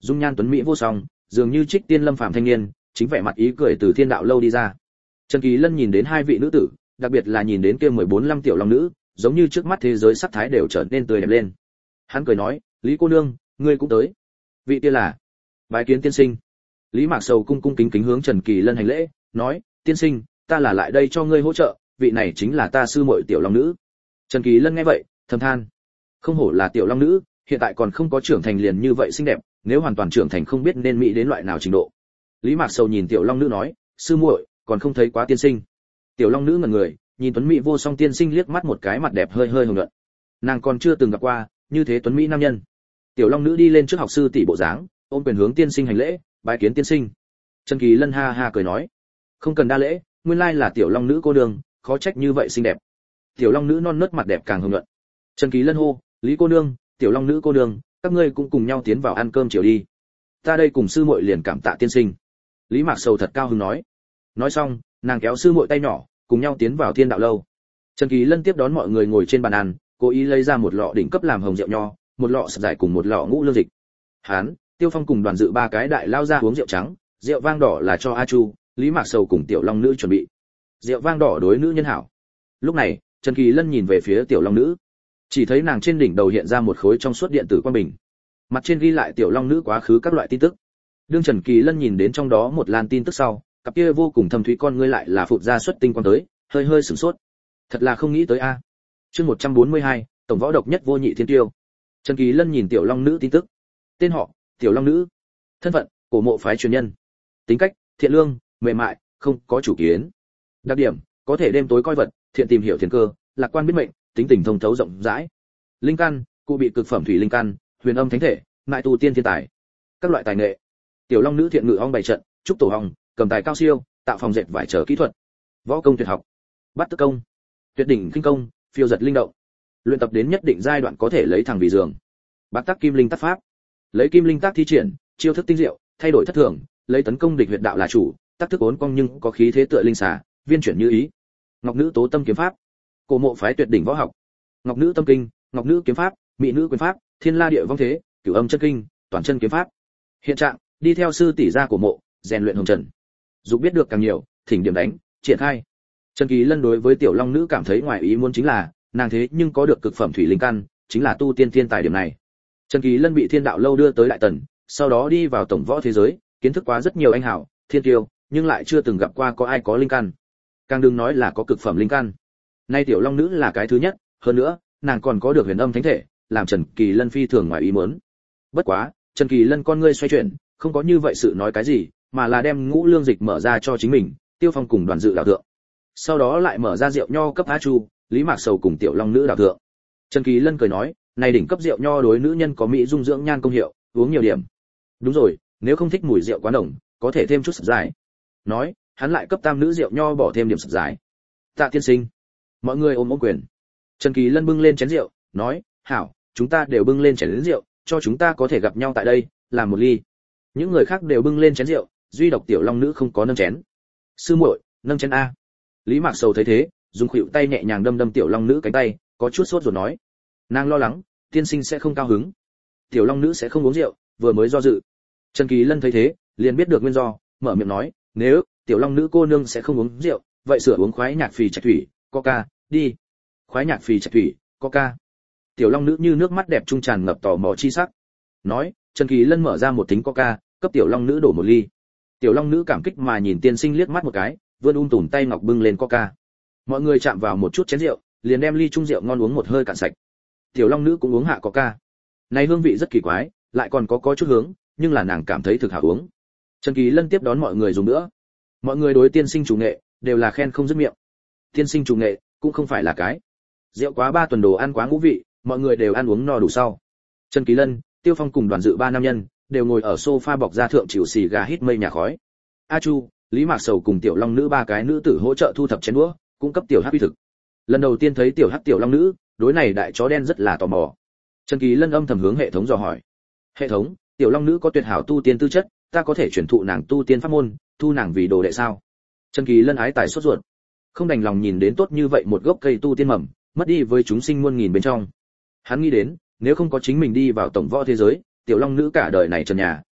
[SPEAKER 1] dung nhan tuấn mỹ vô song, dường như trích tiên lâm phàm thanh niên, chính vẻ mặt ý cười từ thiên đạo lâu đi ra. Trần Kỳ Lân nhìn đến hai vị nữ tử, đặc biệt là nhìn đến kia 14-15 tiểu long nữ, giống như trước mắt thế giới sắc thái đều trở nên tươi đẹp lên. Hắn cười nói, Lý cô nương, ngươi cũng tới. Vị kia là bái kiến tiên sinh. Lý Mạc Sầu cung cung kính kính hướng Trần Kỳ Lân hành lễ, nói, tiên sinh, ta là lại đây cho ngươi hỗ trợ, vị này chính là ta sư muội tiểu long nữ. Trần Kỳ Lân nghe vậy, thầm than, không hổ là tiểu long nữ, hiện tại còn không có trưởng thành liền như vậy xinh đẹp, nếu hoàn toàn trưởng thành không biết nên mỹ đến loại nào trình độ. Lý Mạc Sầu nhìn tiểu long nữ nói, sư muội, còn không thấy quá tiên sinh. Tiểu long nữ ngẩn người, nhìn tuấn mỹ vô song tiên sinh liếc mắt một cái, mặt đẹp hơi hơi hồng nhuận. Nàng còn chưa từng gặp qua như thế tuấn mỹ nam nhân. Tiểu long nữ đi lên trước học sư tỷ bộ dáng, ôm quyền hướng tiên sinh hành lễ, bái kiến tiên sinh. Trần Kỳ Lân ha ha cười nói, không cần đa lễ, nguyên lai là tiểu long nữ cô đường, khó trách như vậy xinh đẹp. Tiểu long nữ non nớt mặt đẹp càng hồng nhuận. Trần Kỳ Lân hô, Lý cô nương, tiểu long nữ cô nương, các ngươi cũng cùng nhau tiến vào ăn cơm chiều đi. Ta đây cùng sư muội liền cảm tạ tiên sinh. Lý Mạc Sầu thật cao hứng nói. Nói xong, nàng kéo sư muội tay nhỏ, cùng nhau tiến vào thiên đạo lâu. Trần Kỳ Lân tiếp đón mọi người ngồi trên bàn ăn, cố ý lấy ra một lọ đỉnh cấp làm hồng rượu nho, một lọ sập giải cùng một lọ ngũ lương dịch. Hán, Tiêu Phong cùng Đoàn Dự ba cái đại lao ra uống rượu trắng, rượu vang đỏ là cho A Chu, Lý Mạc Sầu cùng tiểu long nữ chuẩn bị. Rượu vang đỏ đối nữ nhân hảo. Lúc này, Trần Kỳ Lân nhìn về phía tiểu long nữ, chỉ thấy nàng trên đỉnh đầu hiện ra một khối trong suốt điện tử quang bình, mặt trên ghi lại tiểu long nữ quá khứ các loại tin tức. Đương Trần Kỳ Lân nhìn đến trong đó một lan tin tức sau, cặp kia vô cùng thâm thúy con ngươi lại là phụt ra xuất tinh quang tới, hơi hơi sửng sốt. Thật là không nghĩ tới a. Chương 142, tổng võ độc nhất vô nhị thiên tiêu. Trần Kỳ Lân nhìn tiểu long nữ tin tức. Tên họ, tiểu long nữ. Thân phận, cổ mộ phái truyền nhân. Tính cách, thiện lương, mềm mại, không có chủ kiến. Đặc điểm, có thể đêm tối coi vật, thiện tìm hiểu thiên cơ, lạc quan biết mệnh, tính tình thông thấu rộng rãi. Linh căn, cụ bị cực phẩm thủy linh căn, huyền âm thánh thể, mại tu tiên thiên tài. Các loại tài nghệ. Tiểu long nữ thiện ngự ong bày trận, trúc tổ hồng, cầm tài cao siêu, tạo phòng dệt vải trở kỹ thuật. Võ công tuyệt học. Bắt tức công, tuyệt đỉnh kinh công, phiêu giật linh động. Luyện tập đến nhất định giai đoạn có thể lấy thẳng vì giường. Bát tác kim linh tác pháp. Lấy kim linh tác thi triển, chiêu thức tinh diệu, thay đổi thất thường, lấy tấn công địch huyệt đạo là chủ, tác thức uốn cong nhưng có khí thế tựa linh xà, viên chuyển như ý. Ngọc nữ tố tâm kiếm pháp. Cổ mộ phái tuyệt đỉnh võ học. Ngọc nữ tâm kinh, ngọc nữ kiếm pháp, mỹ nữ quyền pháp, thiên la địa vong thế, cửu âm chân kinh, toàn chân kiếm pháp. Hiện trạng, đi theo sư tỷ gia của mộ, rèn luyện hồng trần. Dục biết được càng nhiều, thỉnh điểm đánh, triển khai. Trần Kỳ Lân đối với tiểu long nữ cảm thấy ngoài ý muốn chính là, nàng thế nhưng có được cực phẩm thủy linh căn, chính là tu tiên thiên tài điểm này. Trần Kỳ Lân bị thiên đạo lâu đưa tới Đại Tần, sau đó đi vào tổng võ thế giới, kiến thức quá rất nhiều anh hảo, thiên tiêu, nhưng lại chưa từng gặp qua có ai có linh căn. Càng đừng nói là có cực phẩm linh căn. Nay tiểu long nữ là cái thứ nhất, hơn nữa, nàng còn có được huyền âm thánh thể, làm Trần Kỳ Lân phi thường ngoài ý muốn. Bất quá, Trần Kỳ Lân con ngươi xoay chuyển, không có như vậy sự nói cái gì, mà là đem ngũ lương dịch mở ra cho chính mình, Tiêu Phong cùng Đoàn Dự đạo thượng. Sau đó lại mở ra rượu nho cấp A Chu, Lý Mạc Sầu cùng tiểu long nữ đạo thượng. Trần Kỳ Lân cười nói, này đỉnh cấp rượu nho đối nữ nhân có mỹ dung dưỡng nhan công hiệu, uống nhiều điểm. Đúng rồi, nếu không thích mùi rượu quá nồng, có thể thêm chút sập dài. Nói, hắn lại cấp tam nữ rượu nho bỏ thêm điểm sập dài. Tạ tiên sinh. Mọi người ôm quyền. Trần Kỳ Lân bưng lên chén rượu, nói, hảo, chúng ta đều bưng lên chén rượu, cho chúng ta có thể gặp nhau tại đây, làm một ly. Những người khác đều bưng lên chén rượu, duy độc tiểu long nữ không có nâng chén. Sư muội, nâng chén a. Lý Mạc Sầu thấy thế, dùng khuỷu tay nhẹ nhàng đâm đâm tiểu long nữ cánh tay, có chút sốt ruột nói, nàng lo lắng, tiên sinh sẽ không cao hứng. Tiểu long nữ sẽ không uống rượu, vừa mới do dự. Trần Kỳ Lân thấy thế, liền biết được nguyên do, mở miệng nói, nếu tiểu long nữ cô nương sẽ không uống rượu, vậy sửa uống khoái nhạc phì trạch thủy, coca, đi. Khoái nhạc phì trạch thủy, coca. Tiểu long nữ như nước mắt đẹp trung tràn ngập tò mò chi sắc. Nói, Trần Kỳ Lân mở ra một thính coca, cấp tiểu long nữ đổ một ly. Tiểu long nữ cảm kích mà nhìn tiên sinh liếc mắt một cái, vươn tùm tay ngọc bưng lên coca. Mọi người chạm vào một chút chén rượu, liền đem ly chung rượu ngon uống một hơi cạn sạch. Tiểu long nữ cũng uống hạ coca. Này hương vị rất kỳ quái, lại còn có chút hướng, nhưng là nàng cảm thấy thực hảo uống. Trần Kỳ Lân tiếp đón mọi người dùng nữa. Mọi người đối tiên sinh chủ nghệ đều là khen không dứt miệng. Tiên sinh chủ nghệ cũng không phải là cái rượu quá 3 tuần đồ ăn quá ngũ vị, mọi người đều ăn uống no đủ sau. Trần Kỳ Lân, Tiêu Phong cùng Đoàn Dự ba nam nhân đều ngồi ở sofa bọc da thượng chịu xì gà hít mây nhà khói. A Chu, Lý Mạc Sầu cùng tiểu long nữ ba cái nữ tử hỗ trợ thu thập chén đũa, cung cấp tiểu hắc uy thực. Lần đầu tiên thấy tiểu hắc tiểu long nữ, đối này đại chó đen rất là tò mò. Trần Kỳ Lân âm thầm hướng hệ thống dò hỏi. Hệ thống, tiểu long nữ có tuyệt hảo tu tiên tư chất, ta có thể chuyển thụ nàng tu tiên pháp môn, thu nàng vì đồ đệ sao? Trần Kỳ Lân ái tài sốt ruột, không đành lòng nhìn đến tốt như vậy một gốc cây tu tiên mầm, mất đi với chúng sinh muôn nghìn bên trong. Hắn nghĩ đến, nếu không có chính mình đi vào tổng võ thế giới, tiểu long nữ cả đời này trần nhà,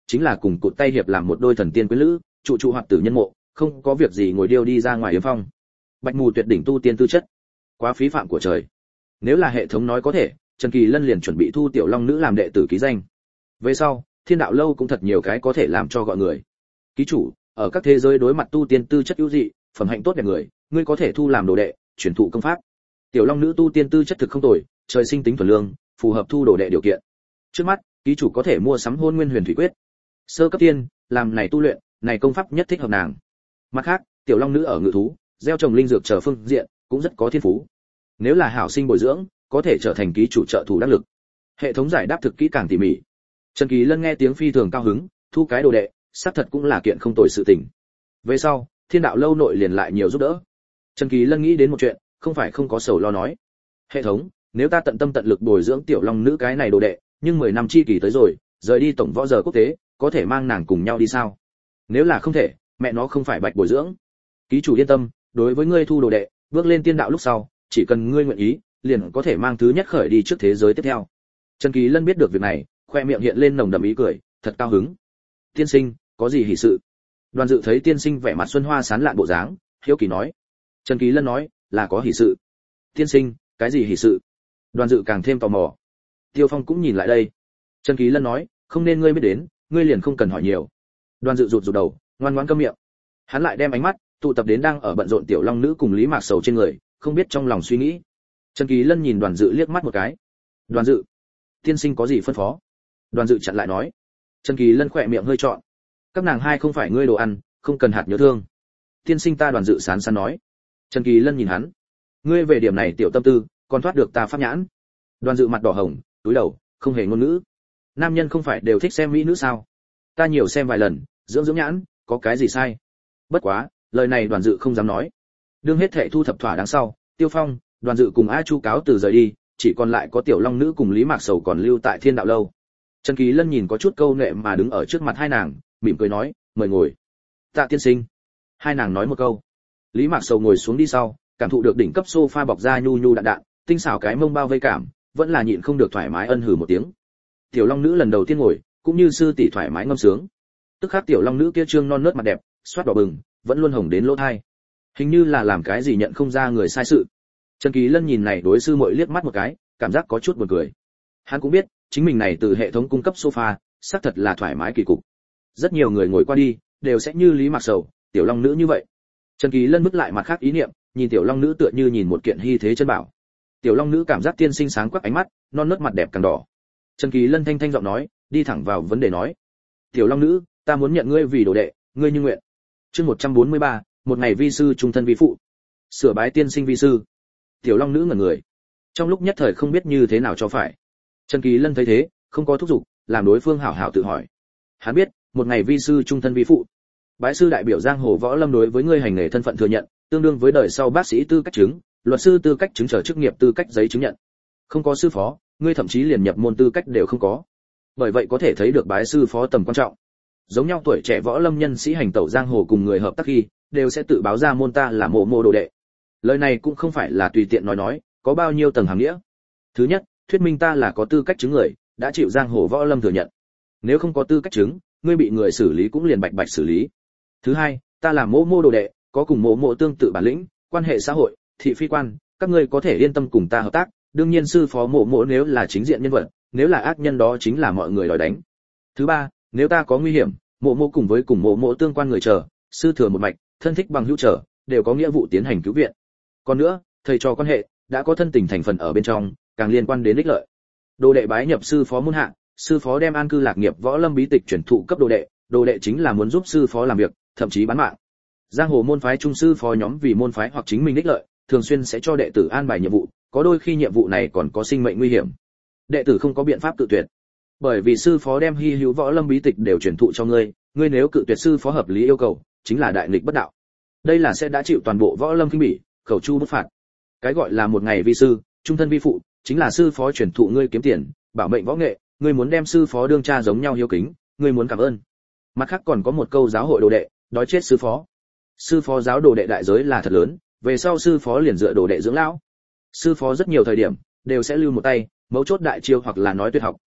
[SPEAKER 1] chính là cùng cụt tay hiệp làm một đôi thần tiên quyến lữ, trụ hoạt tử nhân mộ, không có việc gì ngồi điêu đi ra ngoài yếm phong. Bạch mù tuyệt đỉnh tu tiên tư chất, quá phí phạm của trời. Nếu là hệ thống nói có thể, Trần Kỳ Lân liền chuẩn bị thu tiểu long nữ làm đệ tử ký danh. Về sau, Thiên đạo lâu cũng thật nhiều cái có thể làm cho gọi người. Ký chủ, ở các thế giới đối mặt tu tiên tư chất ưu dị, phẩm hạnh tốt đẹp người, ngươi có thể thu làm đồ đệ, truyền thụ công pháp. Tiểu long nữ tu tiên tư chất thực không tồi, trời sinh tính thuần lương, phù hợp thu đồ đệ điều kiện. Trước mắt, ký chủ có thể mua sắm Hôn Nguyên Huyền Thủy Quyết. Sơ cấp tiên, làm này tu luyện, này công pháp nhất thích hợp nàng. Mặt khác, tiểu long nữ ở ngự thú, gieo trồng linh dược chờ phương diện, cũng rất có thiên phú. Nếu là hảo sinh bồi dưỡng, có thể trở thành ký chủ trợ thủ đắc lực. Hệ thống giải đáp thực kỹ càng tỉ mỉ. Trần Kỳ Lân nghe tiếng phi thường cao hứng, thu cái đồ đệ, xác thật cũng là kiện không tồi sự tình. Về sau, Thiên đạo lâu nội liền lại nhiều giúp đỡ. Trần Kỳ Lân nghĩ đến một chuyện, không phải không có sầu lo nói. Hệ thống, nếu ta tận tâm tận lực bồi dưỡng tiểu long nữ cái này đồ đệ, nhưng 10 năm chi kỳ tới rồi, rời đi tổng võ giờ quốc tế, có thể mang nàng cùng nhau đi sao? Nếu là không thể, mẹ nó không phải bạch bồi dưỡng. Ký chủ yên tâm, đối với ngươi thu đồ đệ, bước lên tiên đạo lúc sau, chỉ cần ngươi nguyện ý, liền có thể mang thứ nhất khởi đi trước thế giới tiếp theo. Trần Kỳ Lân biết được việc này, khoe miệng hiện lên nồng đậm ý cười, thật cao hứng. Tiên sinh, có gì hỉ sự? Đoàn Dự thấy tiên sinh vẻ mặt xuân hoa sán lạn bộ dáng, hiếu kỳ nói. Trần Kỳ Lân nói, là có hỉ sự. Tiên sinh, cái gì hỉ sự? Đoàn Dự càng thêm tò mò. Tiêu Phong cũng nhìn lại đây. Trần Kỳ Lân nói, không nên ngươi biết đến, ngươi liền không cần hỏi nhiều. Đoàn Dự rụt đầu, ngoan ngoãn câm miệng. Hắn lại đem ánh mắt tụ tập đến đang ở bận rộn tiểu long nữ cùng Lý Mạc Sầu trên người, không biết trong lòng suy nghĩ. Trần Kỳ Lân nhìn Đoàn Dự liếc mắt một cái. Đoàn Dự, tiên sinh có gì phân phó? Đoàn Dự chặn lại nói. Trần Kỳ Lân khỏe miệng hơi trọn. Các nàng hai không phải ngươi đồ ăn, không cần hạt nhớ thương. Tiên sinh ta Đoàn Dự sán sán nói. Trần Kỳ Lân nhìn hắn. Ngươi về điểm này tiểu tâm tư, còn thoát được ta pháp nhãn. Đoàn Dự mặt đỏ hồng, túi đầu, không hề ngôn ngữ. Nam nhân không phải đều thích xem mỹ nữ sao? Ta nhiều xem vài lần, dưỡng nhãn, có cái gì sai? Bất quá, lời này Đoàn Dự không dám nói. Đương hết thệ thu thập thỏa đáng sau, Tiêu Phong, Đoàn Dự cùng A Chu cáo từ rời đi, chỉ còn lại có tiểu long nữ cùng Lý Mạc Sầu còn lưu tại Thiên đạo lâu. Trần Kỳ Lân nhìn có chút câu nệ mà đứng ở trước mặt hai nàng, mỉm cười nói, mời ngồi. Tạ tiên sinh. Hai nàng nói một câu. Lý Mạc Sầu ngồi xuống đi sau, cảm thụ được đỉnh cấp sofa bọc da nhu nhu đạn đạn, tinh xảo cái mông bao vây cảm, vẫn là nhịn không được thoải mái ân hừ một tiếng. Tiểu long nữ lần đầu tiên ngồi, cũng như sư tỷ thoải mái ngâm sướng. Tức khắc tiểu long nữ kia trương non nớt mặt đẹp, xoát đỏ bừng, vẫn luôn hồng đến lỗ tai. Hình như là làm cái gì nhận không ra người sai sự. Trần Kỳ Lân nhìn này đối sư muội liếc mắt một cái, cảm giác có chút buồn cười. Hắn cũng biết, chính mình này từ hệ thống cung cấp sofa, xác thật là thoải mái kỳ cục. Rất nhiều người ngồi qua đi, đều sẽ như Lý Mạc Sầu, tiểu long nữ như vậy. Trần Kỳ Lân bước lại mặt khác ý niệm, nhìn tiểu long nữ tựa như nhìn một kiện hy thế chân bảo. Tiểu long nữ cảm giác tiên sinh sáng quắc ánh mắt, non nớt mặt đẹp càng đỏ. Trần Kỳ Lân thanh thanh giọng nói, đi thẳng vào vấn đề nói: "Tiểu long nữ, ta muốn nhận ngươi vì đồ đệ, ngươi như nguyện." Chương 143, một ngày vi sư trung thân vi phụ. Sửa bái tiên sinh vi sư. Tiểu long nữ ngẩn người, trong lúc nhất thời không biết như thế nào cho phải. Trần Kỳ Lân thấy thế, không có thúc giục, làm đối phương hảo hảo tự hỏi. Hắn biết, một ngày vi sư trung thân vi phụ. Bái sư đại biểu giang hồ võ lâm đối với ngươi hành nghề thân phận thừa nhận, tương đương với đời sau bác sĩ tư cách chứng, luật sư tư cách chứng trở chức nghiệp tư cách giấy chứng nhận. Không có sư phó, ngươi thậm chí liền nhập môn tư cách đều không có. Bởi vậy có thể thấy được bái sư phó tầm quan trọng. Giống nhau tuổi trẻ võ lâm nhân sĩ hành tẩu giang hồ cùng người hợp tác khi, đều sẽ tự báo ra môn ta là mộ mộ đồ đệ. Lời này cũng không phải là tùy tiện nói, có bao nhiêu tầng hàm nghĩa. Thứ nhất, thuyết minh ta là có tư cách chứng người, đã chịu giang hồ võ lâm thừa nhận. Nếu không có tư cách chứng, ngươi bị người xử lý cũng liền bạch bạch xử lý. Thứ hai, ta là mộ mộ đồ đệ, có cùng mộ mộ tương tự bản lĩnh, quan hệ xã hội, thị phi quan, các ngươi có thể yên tâm cùng ta hợp tác. Đương nhiên sư phó mộ mộ nếu là chính diện nhân vật, nếu là ác nhân đó chính là mọi người đòi đánh. Thứ ba, nếu ta có nguy hiểm, mộ mộ cùng mộ mộ tương quan người chờ, sư thừa một mạch, thân thích bằng hữu trở, đều có nghĩa vụ tiến hành cứu viện. Còn nữa, thầy trò quan hệ đã có thân tình thành phần ở bên trong, càng liên quan đến ích lợi. Đồ đệ bái nhập sư phó môn hạ, sư phó đem an cư lạc nghiệp võ lâm bí tịch chuyển thụ cấp đồ đệ chính là muốn giúp sư phó làm việc, thậm chí bán mạng. Giang hồ môn phái trung sư phó nhóm vì môn phái hoặc chính mình ích lợi, thường xuyên sẽ cho đệ tử an bài nhiệm vụ, có đôi khi nhiệm vụ này còn có sinh mệnh nguy hiểm. Đệ tử không có biện pháp tự tuyệt. Bởi vì sư phó đem hy hữu võ lâm bí tịch đều truyền thụ cho ngươi, ngươi nếu cự tuyệt sư phó hợp lý yêu cầu, chính là đại nghịch bất đạo. Đây là sẽ đã chịu toàn bộ võ lâm kinh bỉ, khẩu chu bút phạt. Cái gọi là một ngày vi sư, trung thân vi phụ, chính là sư phó truyền thụ ngươi kiếm tiền, bảo mệnh võ nghệ, ngươi muốn đem sư phó đương cha giống nhau hiếu kính, ngươi muốn cảm ơn. Mặt khác còn có một câu giáo hội đồ đệ, đói chết sư phó. Sư phó giáo đồ đệ đại giới là thật lớn, về sau sư phó liền dựa đồ đệ dưỡng lão. Sư phó rất nhiều thời điểm đều sẽ lưu một tay, mấu chốt đại chiêu hoặc là nói tuyệt học,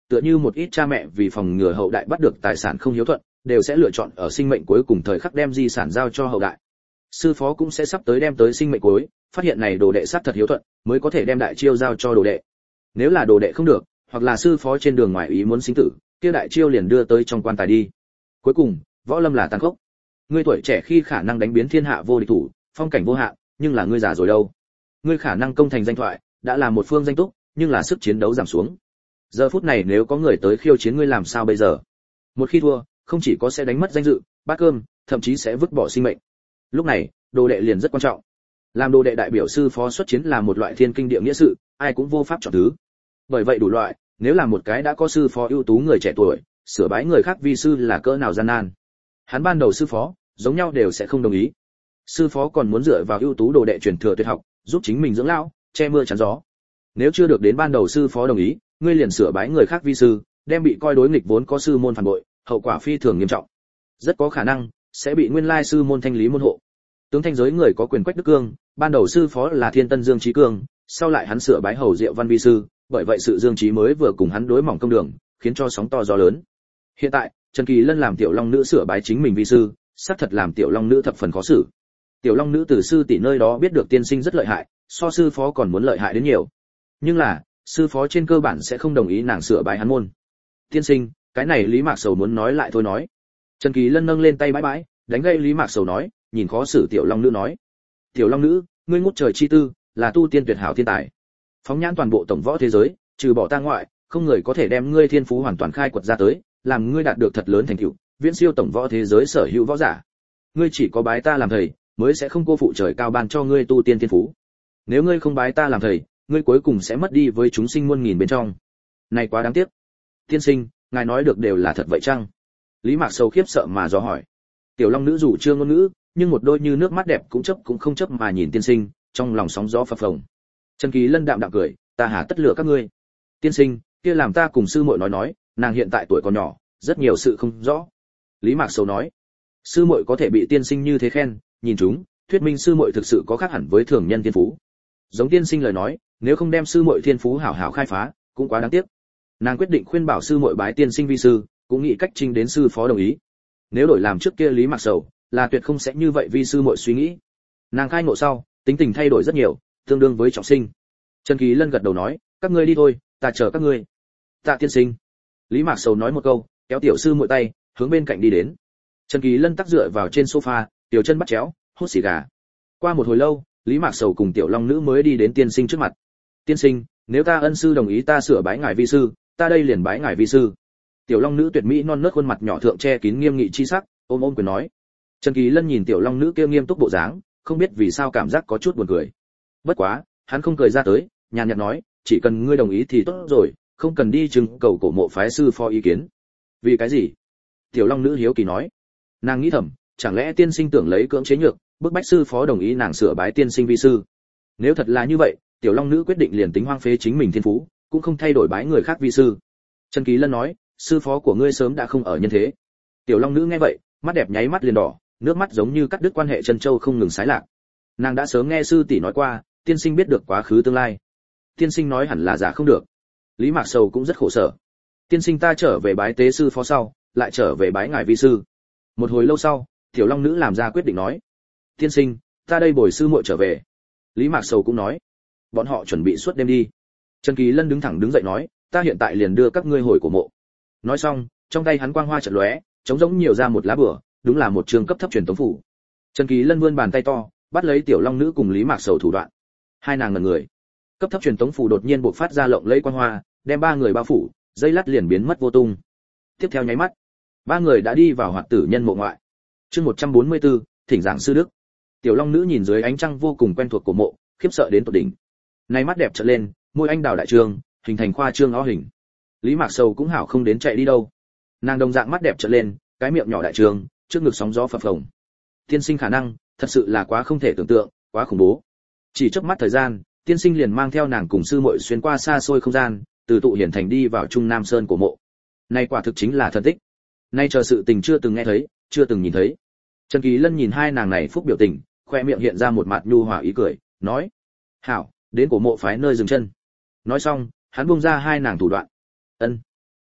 [SPEAKER 1] tựa như một ít cha mẹ vì phòng ngừa hậu đại bắt được tài sản không hiếu thuận, đều sẽ lựa chọn ở sinh mệnh cuối cùng thời khắc đem di sản giao cho hậu đại. Sư phó cũng sẽ sắp tới đem tới sinh mệnh cuối, phát hiện này đồ đệ sát thật hiếu thuận, mới có thể đem đại chiêu giao cho đồ đệ. Nếu là đồ đệ không được, hoặc là sư phó trên đường ngoài ý muốn sinh tử, kia đại chiêu liền đưa tới trong quan tài đi. Cuối cùng, võ lâm là tàn khốc. Ngươi tuổi trẻ khi khả năng đánh biến thiên hạ vô địch thủ, phong cảnh vô hạn, nhưng là ngươi già rồi đâu. Ngươi khả năng công thành danh thoại, đã là một phương danh túc, nhưng là sức chiến đấu giảm xuống. Giờ phút này nếu có người tới khiêu chiến ngươi làm sao bây giờ? Một khi thua, không chỉ có sẽ đánh mất danh dự, bát cơm, thậm chí sẽ vứt bỏ sinh mệnh. Lúc này, đồ đệ liền rất quan trọng. Làm đồ đệ đại biểu sư phó xuất chiến là một loại thiên kinh địa nghĩa sự, ai cũng vô pháp chọn thứ. Bởi vậy đủ loại, nếu là một cái đã có sư phó ưu tú người trẻ tuổi, sửa bái người khác vi sư là cỡ nào gian nan. Hắn ban đầu sư phó, giống nhau đều sẽ không đồng ý. Sư phó còn muốn dựa vào ưu tú đồ đệ truyền thừa tuyệt học, giúp chính mình dưỡng lão, che mưa chắn gió. Nếu chưa được đến ban đầu sư phó đồng ý, ngươi liền sửa bái người khác vi sư, đem bị coi đối nghịch vốn có sư môn phản bội, hậu quả phi thường nghiêm trọng. Rất có khả năng sẽ bị nguyên lai sư môn thanh lý môn hộ. Tướng thanh giới người có quyền Quách Đức Cương, ban đầu sư phó là Thiên Tân Dương Chí Cương, sau lại hắn sửa bái Hầu Diệu Văn vi sư, bởi vậy sự Dương Chí mới vừa cùng hắn đối mỏng công đường, khiến cho sóng to gió lớn. Hiện tại, Trần Kỳ Lân làm tiểu long nữ sửa bái chính mình vi sư, xác thật làm tiểu long nữ thập phần khó xử. Tiểu long nữ từ sư tỷ nơi đó biết được tiên sinh rất lợi hại, so sư phó còn muốn lợi hại đến nhiều. Nhưng là, sư phó trên cơ bản sẽ không đồng ý nàng sửa bái hắn môn. Tiên sinh, cái này Lý Mạc Sầu muốn nói lại thôi nói. Trần Kỳ Lân nâng lên tay bãi bãi, đánh gây Lý Mạc Sầu nói, nhìn khó xử tiểu long nữ nói. Tiểu long nữ, ngươi ngút trời chi tư, là tu tiên tuyệt hảo thiên tài. Phóng nhãn toàn bộ tổng võ thế giới, trừ bỏ ta ngoại, không người có thể đem ngươi thiên phú hoàn toàn khai quật ra tới, làm ngươi đạt được thật lớn thành tựu, viễn siêu tổng võ thế giới sở hữu võ giả. Ngươi chỉ có bái ta làm thầy, mới sẽ không cô phụ trời cao ban cho ngươi tu tiên thiên phú. Nếu ngươi không bái ta làm thầy, ngươi cuối cùng sẽ mất đi với chúng sinh muôn nghìn bên trong. Này quá đáng tiếc. Tiên sinh, ngài nói được đều là thật vậy chăng? Lý Mạc Sầu khiếp sợ mà dò hỏi. Tiểu long nữ dù chưa ngôn ngữ, nhưng một đôi như nước mắt đẹp cũng chấp cũng không chấp mà nhìn tiên sinh, trong lòng sóng gió phập phồng. Trần Kỳ Lân đạm đạm cười, ta hà tất lựa các ngươi. Tiên sinh, kia làm ta cùng sư muội nói, nàng hiện tại tuổi còn nhỏ, rất nhiều sự không rõ. Lý Mạc Sầu nói, sư muội có thể bị tiên sinh như thế khen, nhìn chúng, thuyết minh sư muội thực sự có khác hẳn với thường nhân thiên phú. Giống tiên sinh lời nói, nếu không đem sư muội thiên phú hảo hảo khai phá, cũng quá đáng tiếc. Nàng quyết định khuyên bảo sư muội bái tiên sinh vi sư, cũng nghĩ cách trình đến sư phó đồng ý. Nếu đổi làm trước kia Lý Mạc Sầu, là tuyệt không sẽ như vậy vi sư muội suy nghĩ. Nàng khai ngộ sau, tính tình thay đổi rất nhiều, tương đương với trọng sinh. Trần Kỳ Lân gật đầu nói, các ngươi đi thôi, ta chờ các ngươi. Tạ tiên sinh. Lý Mạc Sầu nói một câu, kéo tiểu sư muội tay, hướng bên cạnh đi đến. Trần Kỳ Lân tắc dựa vào trên sofa, tiểu chân bắt chéo, hút xì gà. Qua một hồi lâu, Lý Mạc Sầu cùng tiểu long nữ mới đi đến tiên sinh trước mặt. Tiên sinh, nếu ta ân sư đồng ý ta sửa bái ngài vi sư, ta đây liền bái ngài vi sư. Tiểu long nữ tuyệt mỹ non nớt khuôn mặt nhỏ thượng che kín nghiêm nghị chi sắc, ôm quyền nói. Trần Kỳ Lân nhìn tiểu long nữ kia nghiêm túc bộ dáng, không biết vì sao cảm giác có chút buồn cười. Bất quá, hắn không cười ra tới, nhàn nhạt nói, chỉ cần ngươi đồng ý thì tốt rồi, không cần đi trưng cầu cổ mộ phái sư phó ý kiến. Vì cái gì? Tiểu long nữ hiếu kỳ nói. Nàng nghĩ thầm, chẳng lẽ tiên sinh tưởng lấy cưỡng chế nhược, bức bách sư phó đồng ý nàng sửa bái tiên sinh vi sư. Nếu thật là như vậy, tiểu long nữ quyết định liền tính hoang phế chính mình thiên phú, cũng không thay đổi bái người khác vi sư. Trần Kỳ Lân nói, sư phó của ngươi sớm đã không ở nhân thế. Tiểu long nữ nghe vậy, mắt đẹp nháy mắt liền đỏ, nước mắt giống như cắt đứt quan hệ chân châu không ngừng sái lạc. Nàng đã sớm nghe sư tỷ nói qua, tiên sinh biết được quá khứ tương lai. Tiên sinh nói hẳn là giả không được. Lý Mạc Sầu cũng rất khổ sở. Tiên sinh ta trở về bái tế sư phó sau, lại trở về bái ngài vi sư. Một hồi lâu sau, tiểu long nữ làm ra quyết định nói, tiên sinh, ta đây bồi sư muội trở về. Lý Mạc Sầu cũng nói, bọn họ chuẩn bị suốt đêm đi. Trần Kỳ Lân đứng thẳng đứng dậy nói, ta hiện tại liền đưa các ngươi hồi cổ mộ. Nói xong, trong tay hắn quang hoa chợt lóe, trống rỗng nhiều ra một lá bùa, đúng là một trường cấp thấp truyền tống phủ. Trần Kỳ Lân vươn bàn tay to, bắt lấy tiểu long nữ cùng Lý Mạc Sầu thủ đoạn. Hai nàng ngẩn người. Cấp thấp truyền tống phủ đột nhiên bộc phát ra lộng lẫy quang hoa, đem ba người bao phủ, dây lát liền biến mất vô tung. Tiếp theo nháy mắt, ba người đã đi vào hoạt tử nhân mộ ngoại. Chương 144, thỉnh giảng sư đức. Tiểu long nữ nhìn dưới ánh trăng vô cùng quen thuộc của mộ, khiếp sợ đến tột đỉnh. Nay mắt đẹp trợn lên, môi anh đào đại trường, hình thành khoa trương ó hình. Lý Mạc Sầu cũng hảo không đến chạy đi đâu. Nàng đồng dạng mắt đẹp trợn lên, cái miệng nhỏ đại trường, trước ngực sóng gió phập phồng. Tiên sinh khả năng, thật sự là quá không thể tưởng tượng, quá khủng bố. Chỉ chớp mắt thời gian, tiên sinh liền mang theo nàng cùng sư muội xuyên qua xa xôi không gian, từ tụ hiển thành đi vào trung nam sơn của mộ. Này quả thực chính là thần tích. Nay chờ sự tình chưa từng nghe thấy, chưa từng nhìn thấy. Trần Kỳ Lân nhìn hai nàng này phúc biểu tình, khoe miệng hiện ra một mặt nhu hòa ý cười, nói: "Hảo, đến cổ mộ phái nơi dừng chân." Nói xong, hắn buông ra hai nàng thủ đoạn. "Ân."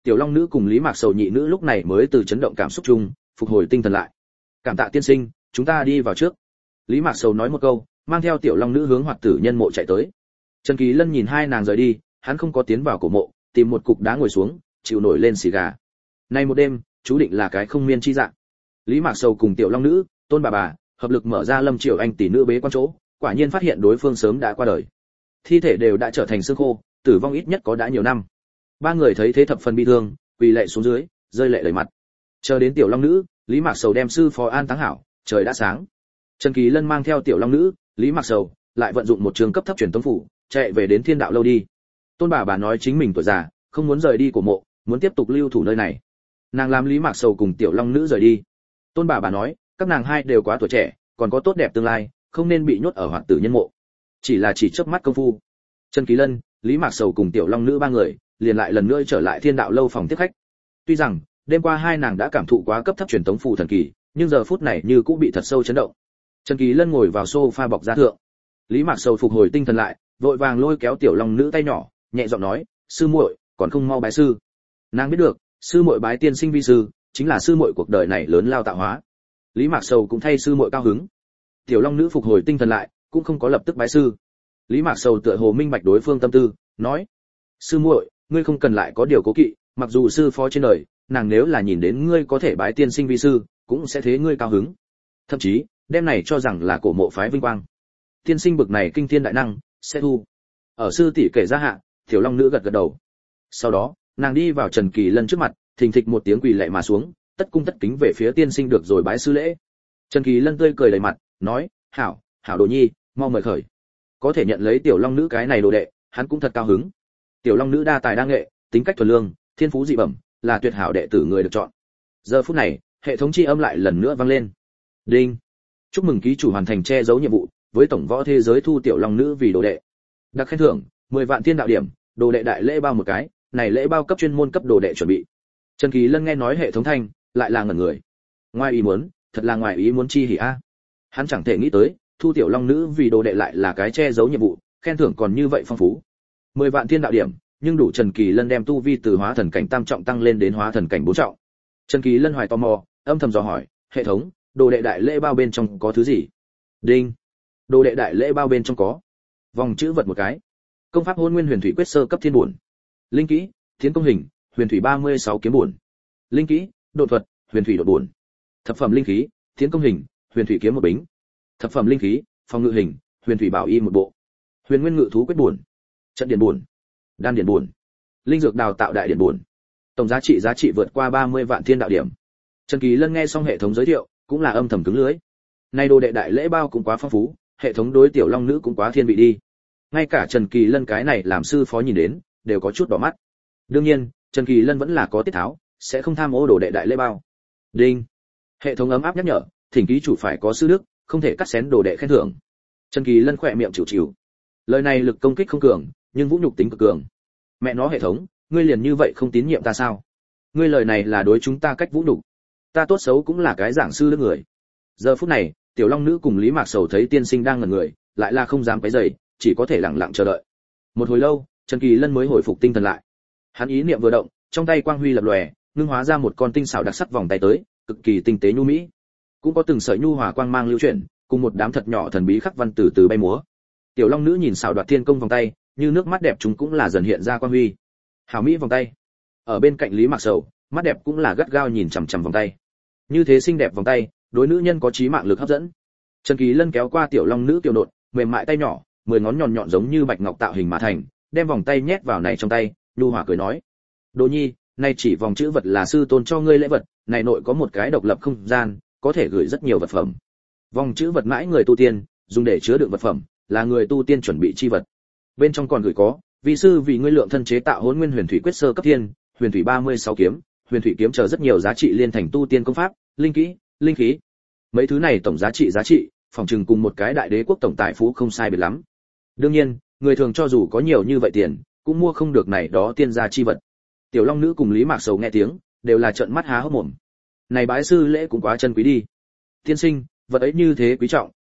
[SPEAKER 1] Tiểu Long nữ cùng Lý Mạc Sầu nhị nữ lúc này mới từ chấn động cảm xúc chung phục hồi tinh thần lại. Cảm tạ tiên sinh, chúng ta đi vào trước. Lý Mạc Sầu nói một câu, mang theo Tiểu Long nữ hướng Hoạt Tử Nhân mộ chạy tới. Trần Kỳ Lân nhìn hai nàng rời đi, hắn không có tiến vào cổ mộ, tìm một cục đá ngồi xuống, chịu nổi lên xì gà. Nay một đêm, chú định là cái không miên chi dạng. Lý Mạc Sầu cùng Tiểu Long nữ, Tôn bà hợp lực mở ra Lâm Triều Anh tỷ nữ bế quan chỗ, quả nhiên phát hiện đối phương sớm đã qua đời. Thi thể đều đã trở thành xương khô, tử vong ít nhất có đã nhiều năm. Ba người thấy thế thập phần bi thương, quỳ lạy xuống dưới, rơi lệ đầy mặt. Chờ đến Tiểu Long nữ, Lý Mạc Sầu đem sư phó an táng hảo, trời đã sáng. Trần Kỳ Lân mang theo Tiểu Long nữ, Lý Mạc Sầu, lại vận dụng một trường cấp thấp truyền tống phủ, chạy về đến Thiên Đạo lâu đi. Tôn bà nói chính mình tuổi già, không muốn rời đi của mộ, muốn tiếp tục lưu thủ nơi này. Nàng làm Lý Mạc Sầu cùng Tiểu Long nữ rời đi. Tôn bà nói, các nàng hai đều quá tuổi trẻ, còn có tốt đẹp tương lai, không nên bị nhốt ở Hoạt Tử Nhân mộ. Chỉ chớp mắt công phu, Trần Kỳ Lân, Lý Mạc Sầu cùng Tiểu Long nữ ba người, liền lại lần nữa trở lại Thiên Đạo lâu phòng tiếp khách. Tuy rằng đêm qua hai nàng đã cảm thụ quá cấp thấp truyền tống phù thần kỳ, nhưng giờ phút này như cũng bị thật sâu chấn động. Trần Kỳ Lân ngồi vào sofa bọc da thượng. Lý Mạc Sầu phục hồi tinh thần lại, vội vàng lôi kéo Tiểu Long nữ tay nhỏ, nhẹ giọng nói, sư muội, còn không mau bái sư. Nàng biết được, sư muội bái tiên sinh vi sư, chính là sư muội cuộc đời này lớn lao tạo hóa. Lý Mạc Sầu cũng thay sư muội cao hứng. Tiểu Long nữ phục hồi tinh thần lại, cũng không có lập tức bái sư. Lý Mạc Sầu tựa hồ minh bạch đối phương tâm tư, nói: "Sư muội, ngươi không cần lại có điều cố kỵ, mặc dù sư phó trên đời, nàng nếu là nhìn đến ngươi có thể bái tiên sinh vi sư, cũng sẽ thế ngươi cao hứng. Thậm chí, đem này cho rằng là cổ mộ phái vinh quang. Tiên sinh bực này kinh thiên đại năng, sẽ thu." Ở sư tỷ kể ra hạ, Tiểu Long nữ gật gật đầu. Sau đó, nàng đi vào Trần Kỳ Lân trước mặt, thình thịch một tiếng quỳ lạy mà xuống, tất cung tất kính về phía tiên sinh được rồi bái sư lễ. Trần Kỳ Lân tươi cười đầy mặt, nói: "Hảo, hảo đồ nhi, mau mời khởi." Có thể nhận lấy Tiểu Long nữ cái này đồ đệ, hắn cũng thật cao hứng. Tiểu Long nữ đa tài đa nghệ, tính cách thuần lương, thiên phú dị bẩm, là tuyệt hảo đệ tử người được chọn. Giờ phút này, hệ thống chi âm lại lần nữa vang lên. Đinh. Chúc mừng ký chủ hoàn thành che giấu nhiệm vụ, với tổng võ thế giới thu Tiểu Long nữ vì đồ đệ. Đặc khen thưởng, 10 vạn thiên đạo điểm, đồ đệ đại lễ bao một cái, này lễ bao cấp chuyên môn cấp đồ đệ chuẩn bị. Trần Kỳ Lân nghe nói hệ thống thanh, lại là ngẩn người. Ngoài ý muốn, thật là ngoài ý muốn chi hỉ a. Hắn chẳng thể nghĩ tới, thu Tiểu Long nữ vì đồ đệ lại là cái che giấu nhiệm vụ, khen thưởng còn như vậy phong phú. 10 vạn thiên đạo điểm, nhưng đủ Trần Kỳ Lân đem tu vi từ hóa thần cảnh tam trọng tăng lên đến hóa thần cảnh 4 trọng. Trần Kỳ Lân hoài tò mò, âm thầm dò hỏi, hệ thống, đồ đệ đại lễ bao bên trong có thứ gì? Đinh. Đồ đệ đại lễ bao bên trong có vòng chữ vật một cái, công pháp Hôn Nguyên Huyền Thủy Quyết sơ cấp thiên bổn, linh kỹ, Thiến công hình, Huyền Thủy 36 kiếm bổn, linh kỹ, Độn thuật, Huyền Thủy độn bổn, thập phẩm linh khí, Thiến công hình, Huyền Thủy kiếm một bính, thập phẩm linh khí, phòng ngự hình, Huyền Thủy bảo y một bộ, Huyền Nguyên ngự thú quyết bổn, trận điện bổn, đan điện bổn, linh dược đào tạo đại điện bổn. Tổng giá trị vượt qua 30 vạn thiên đạo điểm. Trần Kỳ Lân nghe xong hệ thống giới thiệu, cũng là âm thầm cứng lưỡi. Nay đồ đệ đại lễ bao cũng quá phong phú, hệ thống đối Tiểu Long nữ cũng quá thiên vị đi. Ngay cả Trần Kỳ Lân cái này làm sư phó nhìn đến, đều có chút đỏ mắt. Đương nhiên, Trần Kỳ Lân vẫn là có tiết tháo, sẽ không tham ô đồ đệ đại lễ bao. Đinh. Hệ thống ấm áp nhắc nhở, thỉnh ký chủ phải có sư đức, không thể cắt xén đồ đệ khen thưởng. Trần Kỳ Lân khỏe miệng chịu chịu. Lời này lực công kích không cường, nhưng vũ nhục tính cực cường. Mẹ nó hệ thống, ngươi liền như vậy không tín nhiệm ta sao? Ngươi lời này là đối chúng ta cách vũ nhục. Ta tốt xấu cũng là cái giảng sư đức người. Giờ phút này, Tiểu Long nữ cùng Lý Mạc Sầu thấy tiên sinh đang ngẩn người, lại là không dám quấy rầy, chỉ có thể lặng lặng chờ đợi. Một hồi lâu, Trần Kỳ Lân mới hồi phục tinh thần lại. Hắn ý niệm vừa động, trong tay quang huy lập lòe, ngưng hóa ra một con tinh xảo đặc sắc vòng tay tới, cực kỳ tinh tế nhu mỹ. Cũng có từng sợi nhu hòa quang mang lưu chuyển, cùng một đám thật nhỏ thần bí khắc văn từ từ bay múa. Tiểu Long nữ nhìn xảo đoạt thiên công vòng tay, như nước mắt đẹp chúng cũng là dần hiện ra quang huy. Hảo mỹ vòng tay. Ở bên cạnh Lý Mạc Sầu, mắt đẹp cũng là gắt gao nhìn chằm chằm vòng tay. Như thế xinh đẹp vòng tay, đối nữ nhân có chí mạng lực hấp dẫn. Trần Kỳ Lân kéo qua Tiểu Long nữ tiểu nộn, mềm mại tay nhỏ, 10 ngón nhọn nhọn giống như bạch ngọc tạo hình mà thành, đem vòng tay nhét vào này trong tay, nhu hòa cười nói: "Đồ nhi, này chỉ vòng chữ vật là sư tôn cho ngươi lễ vật, này nội có một cái độc lập không gian, có thể gửi rất nhiều vật phẩm. Vòng chữ vật mãi người tu tiên, dùng để chứa đựng vật phẩm, là người tu tiên chuẩn bị chi vật. Bên trong còn gửi có, vị sư vì ngươi lượng thân chế tạo Hỗn Nguyên Huyền Thủy Quyết sơ cấp thiên, Huyền Thủy 36 kiếm, Huyền Thủy kiếm chờ rất nhiều giá trị liên thành tu tiên công pháp, linh kỹ, linh khí. Mấy thứ này tổng giá trị, phòng trừng cùng một cái đại đế quốc tổng tài phú không sai biệt lắm. Đương nhiên, người thường cho dù có nhiều như vậy tiền, cũng mua không được này đó tiên gia chi vật." Tiểu Long nữ cùng Lý Mạc Sầu nghe tiếng, đều là trợn mắt há hốc mồm. Này bái sư lễ cũng quá chân quý đi. Tiên sinh, vật ấy như thế quý trọng,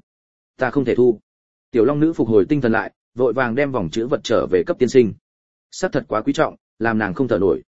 [SPEAKER 1] ta không thể thu. Tiểu Long nữ phục hồi tinh thần lại, vội vàng đem vòng chữ vật trở về cấp tiên sinh. Sắc thật quá quý trọng, làm nàng không thở nổi.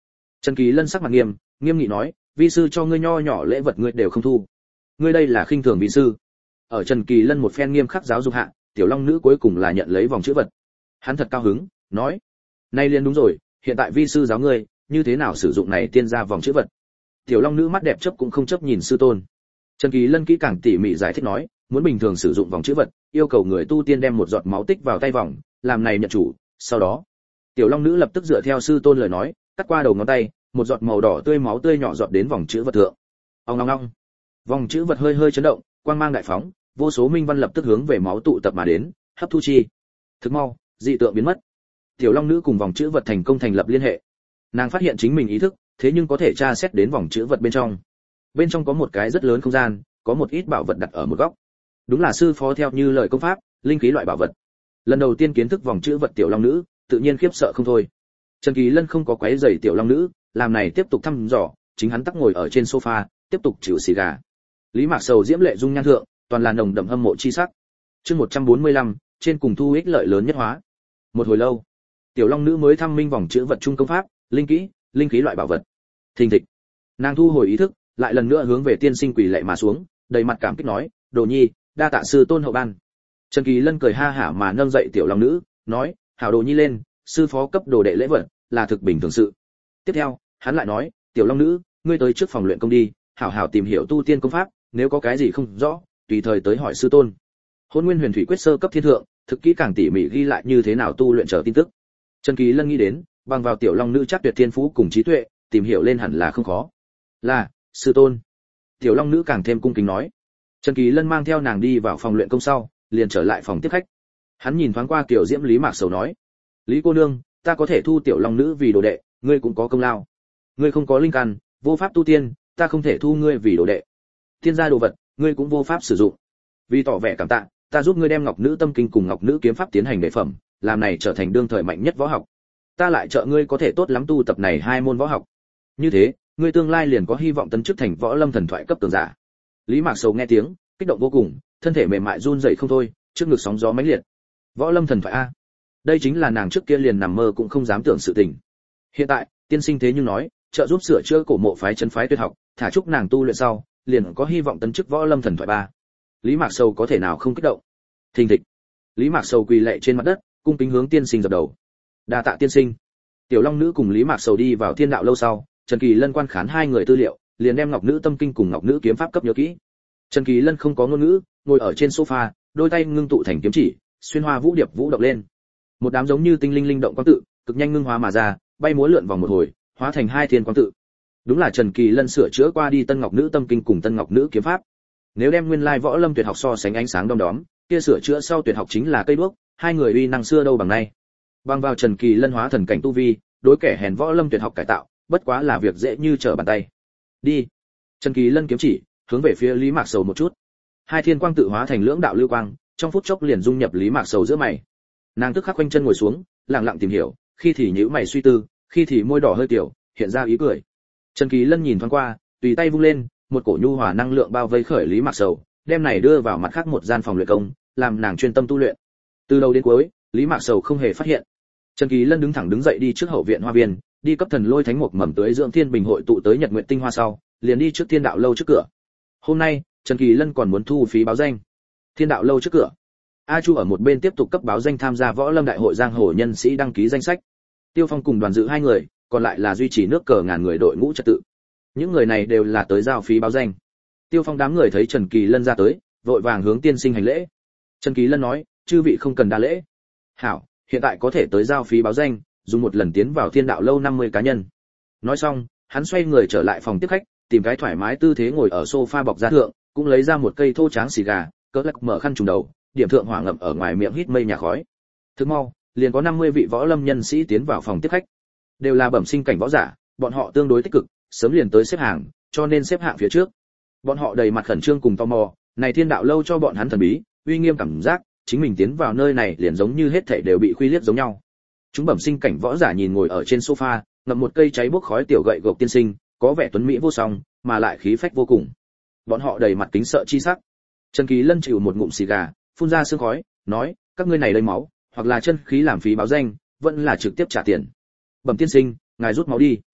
[SPEAKER 1] Trần Kỳ Lân sắc mặt nghiêm nghị nói, vi sư cho ngươi nho nhỏ lễ vật ngươi đều không thu, ngươi đây là khinh thường vi sư. Ở Trần Kỳ Lân một phen nghiêm khắc giáo dục hạ, tiểu long nữ cuối cùng là nhận lấy vòng chữ vật. Hắn thật cao hứng, nói, nay liền đúng rồi, hiện tại vi sư giáo ngươi, như thế nào sử dụng này tiên gia vòng chữ vật. Tiểu long nữ mắt đẹp chớp cũng không chớp nhìn sư tôn. Trần Kỳ Lân kỹ càng tỉ mỉ giải thích nói, muốn bình thường sử dụng vòng chữ vật, yêu cầu người tu tiên đem một giọt máu tích vào tay vòng, làm này nhận chủ, sau đó, tiểu long nữ lập tức dựa theo sư tôn lời nói, cắt qua đầu ngón tay, một giọt màu đỏ tươi máu tươi nhỏ giọt đến vòng chữ vật thượng. Ong ong ong. Vòng chữ vật hơi hơi chấn động, quang mang đại phóng, vô số minh văn lập tức hướng về máu tụ tập mà đến, hấp thu chi. Thực mau, dị tượng biến mất. Tiểu long nữ cùng vòng chữ vật thành công thành lập liên hệ. Nàng phát hiện chính mình ý thức, thế nhưng có thể tra xét đến vòng chữ vật bên trong. Bên trong có một cái rất lớn không gian, có một ít bảo vật đặt ở một góc. Đúng là sư phó theo như lời công pháp, linh khí loại bảo vật. Lần đầu tiên kiến thức vòng chữ vật tiểu long nữ, tự nhiên khiếp sợ không thôi. Trần Kỳ Lân không có quấy rầy tiểu long nữ, làm này tiếp tục thăm dò, chính hắn tắc ngồi ở trên sofa, tiếp tục chịu xì gà. Lý Mạc Sầu diễm lệ dung nhan thượng, toàn là nồng đậm hâm mộ chi sắc. Chương 145, trên cùng thu ích lợi lớn nhất hóa. Một hồi lâu, tiểu long nữ mới thăm minh vòng chữ vật trung công pháp, linh kỹ, linh khí loại bảo vật. Thình thịch. Nàng thu hồi ý thức, lại lần nữa hướng về tiên sinh quỳ lạy mà xuống, đầy mặt cảm kích nói, "Đồ nhi, đa tạ sư tôn hậu ban." Trần Kỳ Lân cười ha hả mà nâng dậy tiểu long nữ, nói, "Hảo Đồ nhi lên, sư phó cấp đồ đệ lễ vật, là thực bình thường sự." Tiếp theo, hắn lại nói, "Tiểu long nữ, ngươi tới trước phòng luyện công đi, hảo hảo tìm hiểu tu tiên công pháp, nếu có cái gì không rõ, tùy thời tới hỏi sư tôn." Hôn Nguyên Huyền Thủy Quyết sơ cấp thiên thượng, thực kỹ càng tỉ mỉ ghi lại như thế nào tu luyện trở tin tức. Trần Kỳ Lân nghĩ đến, bằng vào tiểu long nữ chắc tuyệt thiên phú cùng trí tuệ, tìm hiểu lên hẳn là không khó. "Là, sư tôn." Tiểu long nữ càng thêm cung kính nói. Trần Kỳ Lân mang theo nàng đi vào phòng luyện công sau, liền trở lại phòng tiếp khách. Hắn nhìn thoáng qua tiểu diễm Lý Mạc Sầu nói, "Lý cô nương, ta có thể thu tiểu long nữ vì đồ đệ, ngươi cũng có công lao. Ngươi không có linh căn, vô pháp tu tiên, ta không thể thu ngươi vì đồ đệ. Tiên gia đồ vật, ngươi cũng vô pháp sử dụng. Vì tỏ vẻ cảm tạ, ta giúp ngươi đem Ngọc Nữ Tâm Kinh cùng Ngọc Nữ Kiếm Pháp tiến hành đệ phẩm, làm này trở thành đương thời mạnh nhất võ học. Ta lại trợ ngươi có thể tốt lắm tu tập này hai môn võ học. Như thế, ngươi tương lai liền có hy vọng tấn chức thành võ lâm thần thoại cấp tường giả." Lý Mạc Sầu nghe tiếng, kích động vô cùng, thân thể mềm mại run rẩy không thôi, trước ngực sóng gió mãnh liệt. Võ lâm thần thoại a, đây chính là nàng trước kia liền nằm mơ cũng không dám tưởng sự tình. Hiện tại, tiên sinh thế nhưng nói, trợ giúp sửa chữa cổ mộ phái chân phái tuyệt học, thả chúc nàng tu luyện sau, liền có hy vọng tấn chức võ lâm thần thoại ba. Lý Mạc Sầu có thể nào không kích động? Thình thịch. Lý Mạc Sầu quỳ lạy trên mặt đất, cung kính hướng tiên sinh dập đầu. "Đa tạ tiên sinh." Tiểu long nữ cùng Lý Mạc Sầu đi vào Thiên Đạo lâu sau, Trần Kỳ Lân quan khán hai người tư liệu, liền đem Ngọc Nữ Tâm Kinh cùng Ngọc Nữ Kiếm Pháp cấp nhớ kỹ. Trần Kỳ Lân không có ngôn ngữ, ngồi ở trên sofa, đôi tay ngưng tụ thành kiếm chỉ, xuyên hoa vũ điệp vũ động lên. Một đám giống như tinh linh linh động quang tự, cực nhanh ngưng hóa mà ra, bay múa lượn vòng một hồi, hóa thành hai thiên quang tự. Đúng là Trần Kỳ Lân sửa chữa qua đi Tân Ngọc Nữ Tâm Kinh cùng Tân Ngọc Nữ Kiếm Pháp. Nếu đem nguyên lai võ lâm tuyệt học so sánh ánh sáng đom đóm, kia sửa chữa sau tuyệt học chính là cây đuốc, hai người uy năng xưa đâu bằng nay. Bằng vào Trần Kỳ Lân hóa thần cảnh tu vi, đối kẻ hèn võ lâm tuyệt học cải tạo, bất quá là việc dễ như trở bàn tay. Đi. Trần Kỳ Lân kiếm chỉ, hướng về phía Lý Mạc Sầu một chút. Hai thiên quang tự hóa thành lưỡng đạo lưu quang, trong phút chốc liền dung nhập Lý Mạc Sầu giữa mày. Nàng tức khắc quanh chân ngồi xuống, lặng lặng tìm hiểu, khi thì nhíu mày suy tư, khi thì môi đỏ hơi tiểu, hiện ra ý cười. Trần Kỳ Lân nhìn thoáng qua, tùy tay vung lên, một cổ nhu hòa năng lượng bao vây khởi Lý Mạc Sầu, đem này đưa vào mặt khác một gian phòng luyện công, làm nàng chuyên tâm tu luyện. Từ đầu đến cuối, Lý Mạc Sầu không hề phát hiện. Trần Kỳ Lân đứng thẳng đứng dậy đi trước hậu viện hoa viên, đi cấp thần lôi thánh mục mầm tưới dưỡng thiên bình hội tụ tới nhật nguyện tinh hoa sau, liền đi trước Thiên Đạo lâu trước cửa. Hôm nay, Trần Kỳ Lân còn muốn thu phí báo danh. Thiên Đạo lâu trước cửa, A Chu ở một bên tiếp tục cấp báo danh tham gia võ lâm đại hội giang hồ nhân sĩ đăng ký danh sách. Tiêu Phong cùng đoàn dự hai người, còn lại là duy trì nước cờ ngàn người đội ngũ trật tự. Những người này đều là tới giao phí báo danh. Tiêu Phong đám người thấy Trần Kỳ Lân ra tới, vội vàng hướng tiên sinh hành lễ. Trần Kỳ Lân nói, chư vị không cần đa lễ. Hảo, hiện tại có thể tới giao phí báo danh, dùng một lần tiến vào Thiên Đạo lâu 50 cá nhân. Nói xong, hắn xoay người trở lại phòng tiếp khách, tìm cái thoải mái tư thế ngồi ở sofa bọc da thượng, cũng lấy ra một cây thô tráng xì gà, cỡ lắc mở khăn trùm đầu, điểm thượng hỏa ngậm ở ngoài miệng hít mây nhà khói. Thức mau, liền có 50 vị võ lâm nhân sĩ tiến vào phòng tiếp khách. Đều là bẩm sinh cảnh võ giả, bọn họ tương đối tích cực, sớm liền tới xếp hàng, cho nên xếp hạng phía trước. Bọn họ đầy mặt khẩn trương cùng tò mò, này Thiên Đạo lâu cho bọn hắn thần bí, uy nghiêm cảm giác, chính mình tiến vào nơi này liền giống như hết thảy đều bị khuy liếc giống nhau. Chúng bẩm sinh cảnh võ giả nhìn ngồi ở trên sofa, ngậm một cây cháy bốc khói tiểu gậy gộc tiên sinh, có vẻ tuấn mỹ vô song, mà lại khí phách vô cùng. Bọn họ đầy mặt kính sợ chi sắc. Trần Kỳ Lân chịu một ngụm xì gà, phun ra sương khói, nói, các ngươi này lấy máu, hoặc là chân khí làm phí báo danh, vẫn là trực tiếp trả tiền. Bẩm tiên sinh, ngài rút máu đi.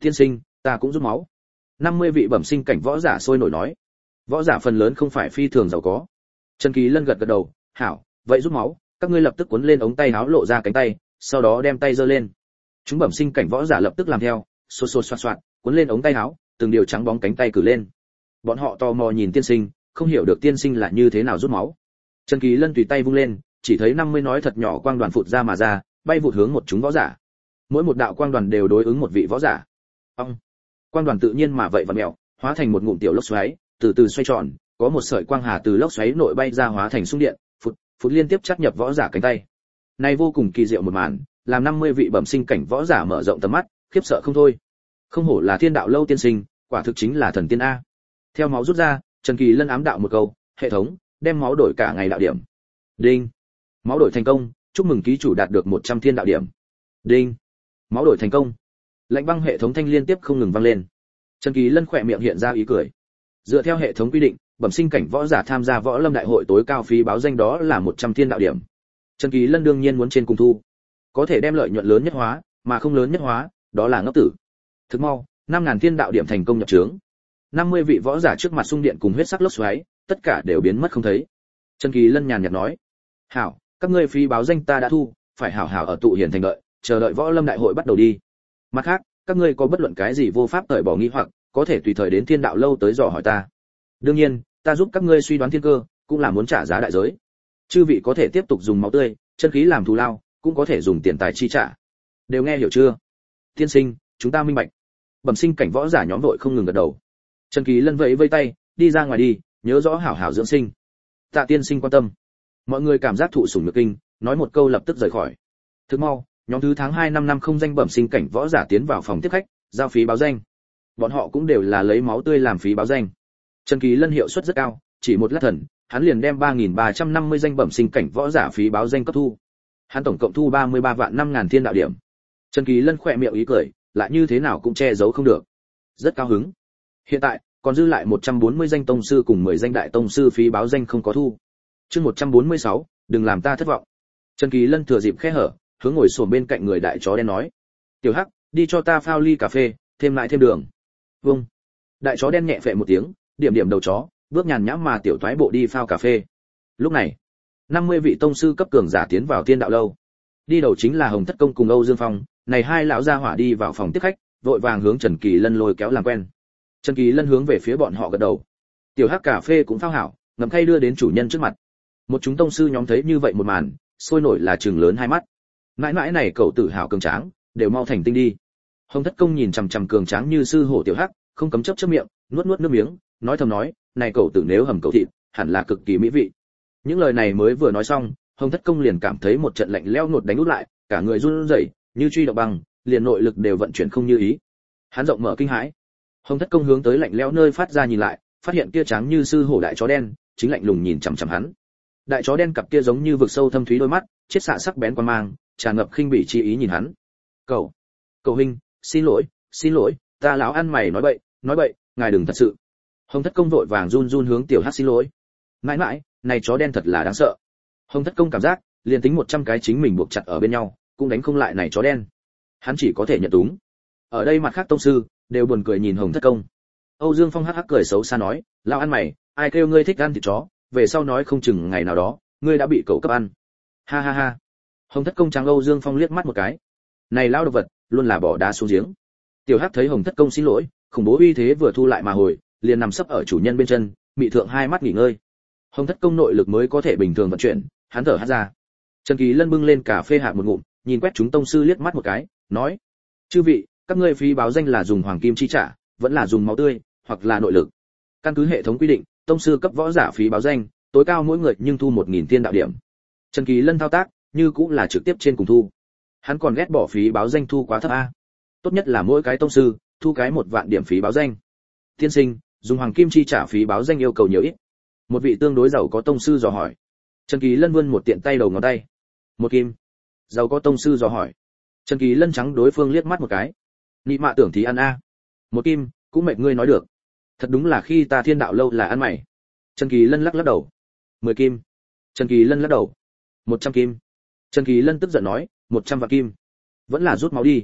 [SPEAKER 1] tiên sinh, ta cũng rút máu. 50 vị bẩm sinh cảnh võ giả sôi nổi nói. Võ giả phần lớn không phải phi thường giàu có. Trần Kỳ Lân gật gật đầu, hảo, vậy rút máu, các ngươi lập tức cuốn lên ống tay áo lộ ra cánh tay, sau đó đem tay giơ lên. Chúng bẩm sinh cảnh võ giả lập tức làm theo, xô xô xoạt xoạt, cuốn lên ống tay áo, từng điều trắng bóng cánh tay cử lên. Bọn họ tò mò nhìn tiên sinh, không hiểu được tiên sinh là như thế nào rút máu. Trần Kỳ Lân tùy tay vung lên, chỉ thấy 50 nói thật nhỏ quang đoàn phụt ra mà ra, bay vụt hướng một chúng võ giả. Mỗi một đạo quang đoàn đều đối ứng một vị võ giả. Ông, quang đoàn tự nhiên mà vậy vặn mèo, hóa thành một ngụm tiểu lốc xoáy, từ từ xoay tròn, có một sợi quang hà từ lốc xoáy nội bay ra hóa thành xung điện, phụt liên tiếp chắt nhập võ giả cánh tay. Này vô cùng kỳ diệu một màn, làm 50 vị bẩm sinh cảnh võ giả mở rộng tầm mắt, khiếp sợ không thôi. Không hổ là Thiên Đạo lâu tiên sinh, quả thực chính là thần tiên a. Theo máu rút ra, Trần Kỳ Lân ám đạo một câu, hệ thống, đem máu đổi cả ngày đạo điểm. Đinh. Máu đổi thành công, chúc mừng ký chủ đạt được 100 thiên đạo điểm. Đinh. Máu đổi thành công. Lệnh băng hệ thống thanh liên tiếp không ngừng vang lên. Trần Kỳ Lân khỏe miệng hiện ra ý cười. Dựa theo hệ thống quy định, bẩm sinh cảnh võ giả tham gia võ lâm đại hội tối cao phí báo danh đó là 100 thiên đạo điểm. Trần Kỳ Lân đương nhiên muốn trên cùng thu. Có thể đem lợi nhuận lớn nhất hóa, mà không lớn nhất hóa, đó là ngốc tử. Thực mau, 5000 thiên đạo điểm thành công nhập trướng. 50 vị võ giả trước mặt xung điện cùng huyết sắc lốc xoáy, tất cả đều biến mất không thấy. Trần Kỳ Lân nhàn nhạt nói: "Hảo, các ngươi phí báo danh ta đã thu, phải hảo hảo ở tụ hiền thành đợi, chờ đợi võ lâm đại hội bắt đầu đi. Mặt khác, các ngươi có bất luận cái gì vô pháp tẩy bỏ nghi hoặc, có thể tùy thời đến Thiên Đạo lâu tới dò hỏi ta. Đương nhiên, ta giúp các ngươi suy đoán thiên cơ, cũng là muốn trả giá đại giới. Chư vị có thể tiếp tục dùng máu tươi, chân khí làm thù lao, cũng có thể dùng tiền tài chi trả. Đều nghe hiểu chưa?" "Tiên sinh, chúng ta minh bạch." Bẩm sinh cảnh võ giả nhóm đội không ngừng gật đầu. Trần Kỳ Lân vẫy vây tay, "Đi ra ngoài đi, nhớ rõ hảo hảo dưỡng sinh." Tạ tiên sinh quan tâm. Mọi người cảm giác thụ sủng nhược kinh, nói một câu lập tức rời khỏi. Thức mau, nhóm thứ tháng 2 năm không danh bẩm sinh cảnh võ giả tiến vào phòng tiếp khách, giao phí báo danh. Bọn họ cũng đều là lấy máu tươi làm phí báo danh. Trần Kỳ Lân hiệu suất rất cao, chỉ một lát thần, hắn liền đem 3350 danh bẩm sinh cảnh võ giả phí báo danh cấp thu. Hắn tổng cộng thu 33 vạn 5000 thiên đạo điểm. Trần Kỳ Lân khỏe miệng ý cười, lại như thế nào cũng che giấu không được. Rất cao hứng. Hiện tại, còn dư lại 140 danh tông sư cùng 10 danh đại tông sư phí báo danh không có thu. Chương 146, đừng làm ta thất vọng. Trần Kỳ Lân thừa dịp khe hở, hướng ngồi xổm bên cạnh người đại chó đen nói: "Tiểu Hắc, đi cho ta phao ly cà phê, thêm lại thêm đường." Vâng. Đại chó đen nhẹ phệ một tiếng, điểm điểm đầu chó, bước nhàn nhã mà tiểu thoái bộ đi phao cà phê. Lúc này, 50 vị tông sư cấp cường giả tiến vào Thiên Đạo lâu. Đi đầu chính là Hồng Thất Công cùng Âu Dương Phong, này hai lão gia hỏa đi vào phòng tiếp khách, vội vàng hướng Trần Kỳ Lân lôi kéo làm quen. Trần Kỳ Lân hướng về phía bọn họ gật đầu. Tiểu Hắc cà phê cũng phao hảo, ngậm khay đưa đến chủ nhân trước mặt. Một chúng tông sư nhóm thấy như vậy một màn, sôi nổi là trừng lớn hai mắt. Mãi mãi này cậu tự hào cường tráng, đều mau thành tinh đi. Hồng Thất Công nhìn chằm chằm cường tráng như sư hổ Tiểu Hắc, không cấm chớp miệng, nuốt nuốt nước miếng, nói thầm nói, này cậu tử nếu hầm cậu thịt, hẳn là cực kỳ mỹ vị. Những lời này mới vừa nói xong, Hồng Thất Công liền cảm thấy một trận lạnh lẽo nuốt đánh út lại, cả người run rẩy, như truy động băng, liền nội lực đều vận chuyển không như ý. Hắn rộng mở kinh hãi. Hồng Thất Công hướng tới lạnh lẽo nơi phát ra nhìn lại, phát hiện kia tráng như sư hổ đại chó đen, chính lạnh lùng nhìn chằm chằm hắn. Đại chó đen cặp kia giống như vực sâu thâm thúy đôi mắt, chiết xạ sắc bén quan mang, tràn ngập khinh bỉ chi ý nhìn hắn. Cậu huynh, xin lỗi, ta lão ăn mày nói bậy, ngài đừng thật sự." Hồng Thất Công vội vàng run run hướng Tiểu Hắc xin lỗi. Mãi mãi, này chó đen thật là đáng sợ. Hồng Thất Công cảm giác, liền tính 100 cái chính mình buộc chặt ở bên nhau, cũng đánh không lại này chó đen. Hắn chỉ có thể nhận túng. Ở đây mặt khác tông sư đều buồn cười nhìn Hồng Thất Công. Âu Dương Phong hắc hắc cười xấu xa nói, "Lão ăn mày, ai kêu ngươi thích ăn thịt chó, về sau nói không chừng ngày nào đó, ngươi đã bị cậu cấp ăn." Ha ha ha. Hồng Thất Công trắng Âu Dương Phong liếc mắt một cái. Này lão độc vật, luôn là bỏ đá xuống giếng. Tiểu Hắc thấy Hồng Thất Công xin lỗi, khủng bố uy thế vừa thu lại mà hồi, liền nằm sấp ở chủ nhân bên chân, mị thượng hai mắt nghỉ ngơi. Hồng Thất Công nội lực mới có thể bình thường vận chuyển, hắn thở hắt ra. Trần Kỳ Lân bưng lên cà phê hạ một ngụm, nhìn quét chúng tông sư liếc mắt một cái, nói: "Chư vị, các ngươi phí báo danh là dùng hoàng kim chi trả, vẫn là dùng máu tươi, hoặc là nội lực?" Căn cứ hệ thống quy định, tông sư cấp võ giả phí báo danh, tối cao mỗi người nhưng thu 1000 thiên đạo điểm. Trần Kỳ Lân thao tác, như cũng là trực tiếp trên cùng thu. Hắn còn ghét bỏ phí báo danh thu quá thấp a. Tốt nhất là mỗi cái tông sư thu cái 1 vạn điểm phí báo danh. Tiên sinh, dùng hoàng kim chi trả phí báo danh yêu cầu nhiều ít? Một vị tương đối giàu có tông sư dò hỏi. Trần Kỳ Lân vươn một tiện tay đầu ngón tay. 1 kim. Giàu có tông sư dò hỏi. Trần Kỳ Lân trắng đối phương liếc mắt một cái. Nị mạ tưởng thì ăn a. 1 kim, cũng mệt ngươi nói được. Thật đúng là khi ta Thiên Đạo lâu là ăn mày. Trần Kỳ Lân lắc lắc đầu. 10 kim. Trần Kỳ Lân lắc đầu. 100 kim. Trần Kỳ Lân tức giận nói, 100 vạn kim. Vẫn là rút máu đi.